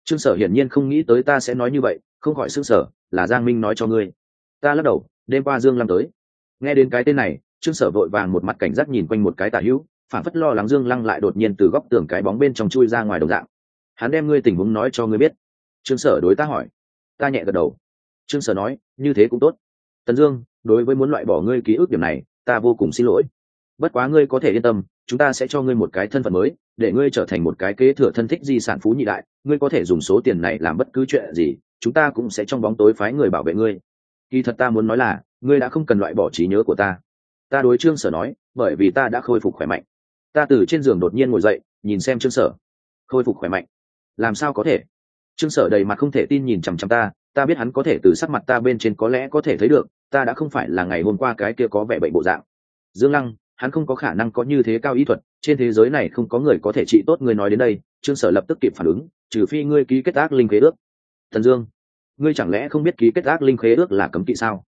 Trương Sở hiển nhiên không nghĩ tới ta sẽ nói như vậy, không khỏi sững sờ, là Giang Minh nói cho ngươi. Ta lắc đầu, đêm qua Dương Lăng tới. Nghe đến cái tên này, Trương Sở vội vàng một mặt cảnh giác nhìn quanh một cái tả hữu, phản phất lo lắng Dương Lăng lại đột nhiên từ góc tường cái bóng bên trong chui ra ngoài đồng dạng. Hắn đem ngươi tình huống nói cho ngươi biết. Trương Sở đối ta hỏi. Ta nhẹ gật đầu. Trương Sở nói, như thế cũng tốt. Tần Dương, đối với muốn loại bỏ ngươi ký ức điểm này, ta vô cùng xin lỗi. Bất quá ngươi có thể yên tâm, chúng ta sẽ cho ngươi một cái thân phận mới, để ngươi trở thành một cái kế thừa thân thích di sản phú nhị đại, ngươi có thể dùng số tiền này làm bất cứ chuyện gì, chúng ta cũng sẽ trong bóng tối phái người bảo vệ ngươi. Kỳ thật ta muốn nói là, ngươi đã không cần loại bỏ trí nhớ của ta. Ta đối Trương Sở nói, bởi vì ta đã khôi phục khỏe mạnh. Ta từ trên giường đột nhiên ngồi dậy, nhìn xem Trương Sở. Khôi phục khỏe mạnh? Làm sao có thể? Trương Sở đầy mặt không thể tin nhìn chằm chằm ta biết hắn có thể từ sắc mặt ta bên trên có lẽ có thể thấy được, ta đã không phải là ngày hôm qua cái kia có vẻ bệnh bộ dạng. Dương Lăng, hắn không có khả năng có như thế cao ý thuật, trên thế giới này không có người có thể trị tốt. Ngươi nói đến đây, Trương Sở lập tức kịp phản ứng, trừ phi ngươi ký kết ác linh khế ước. Thần Dương, ngươi chẳng lẽ không biết ký kết ác linh khế ước là cấm kỵ sao?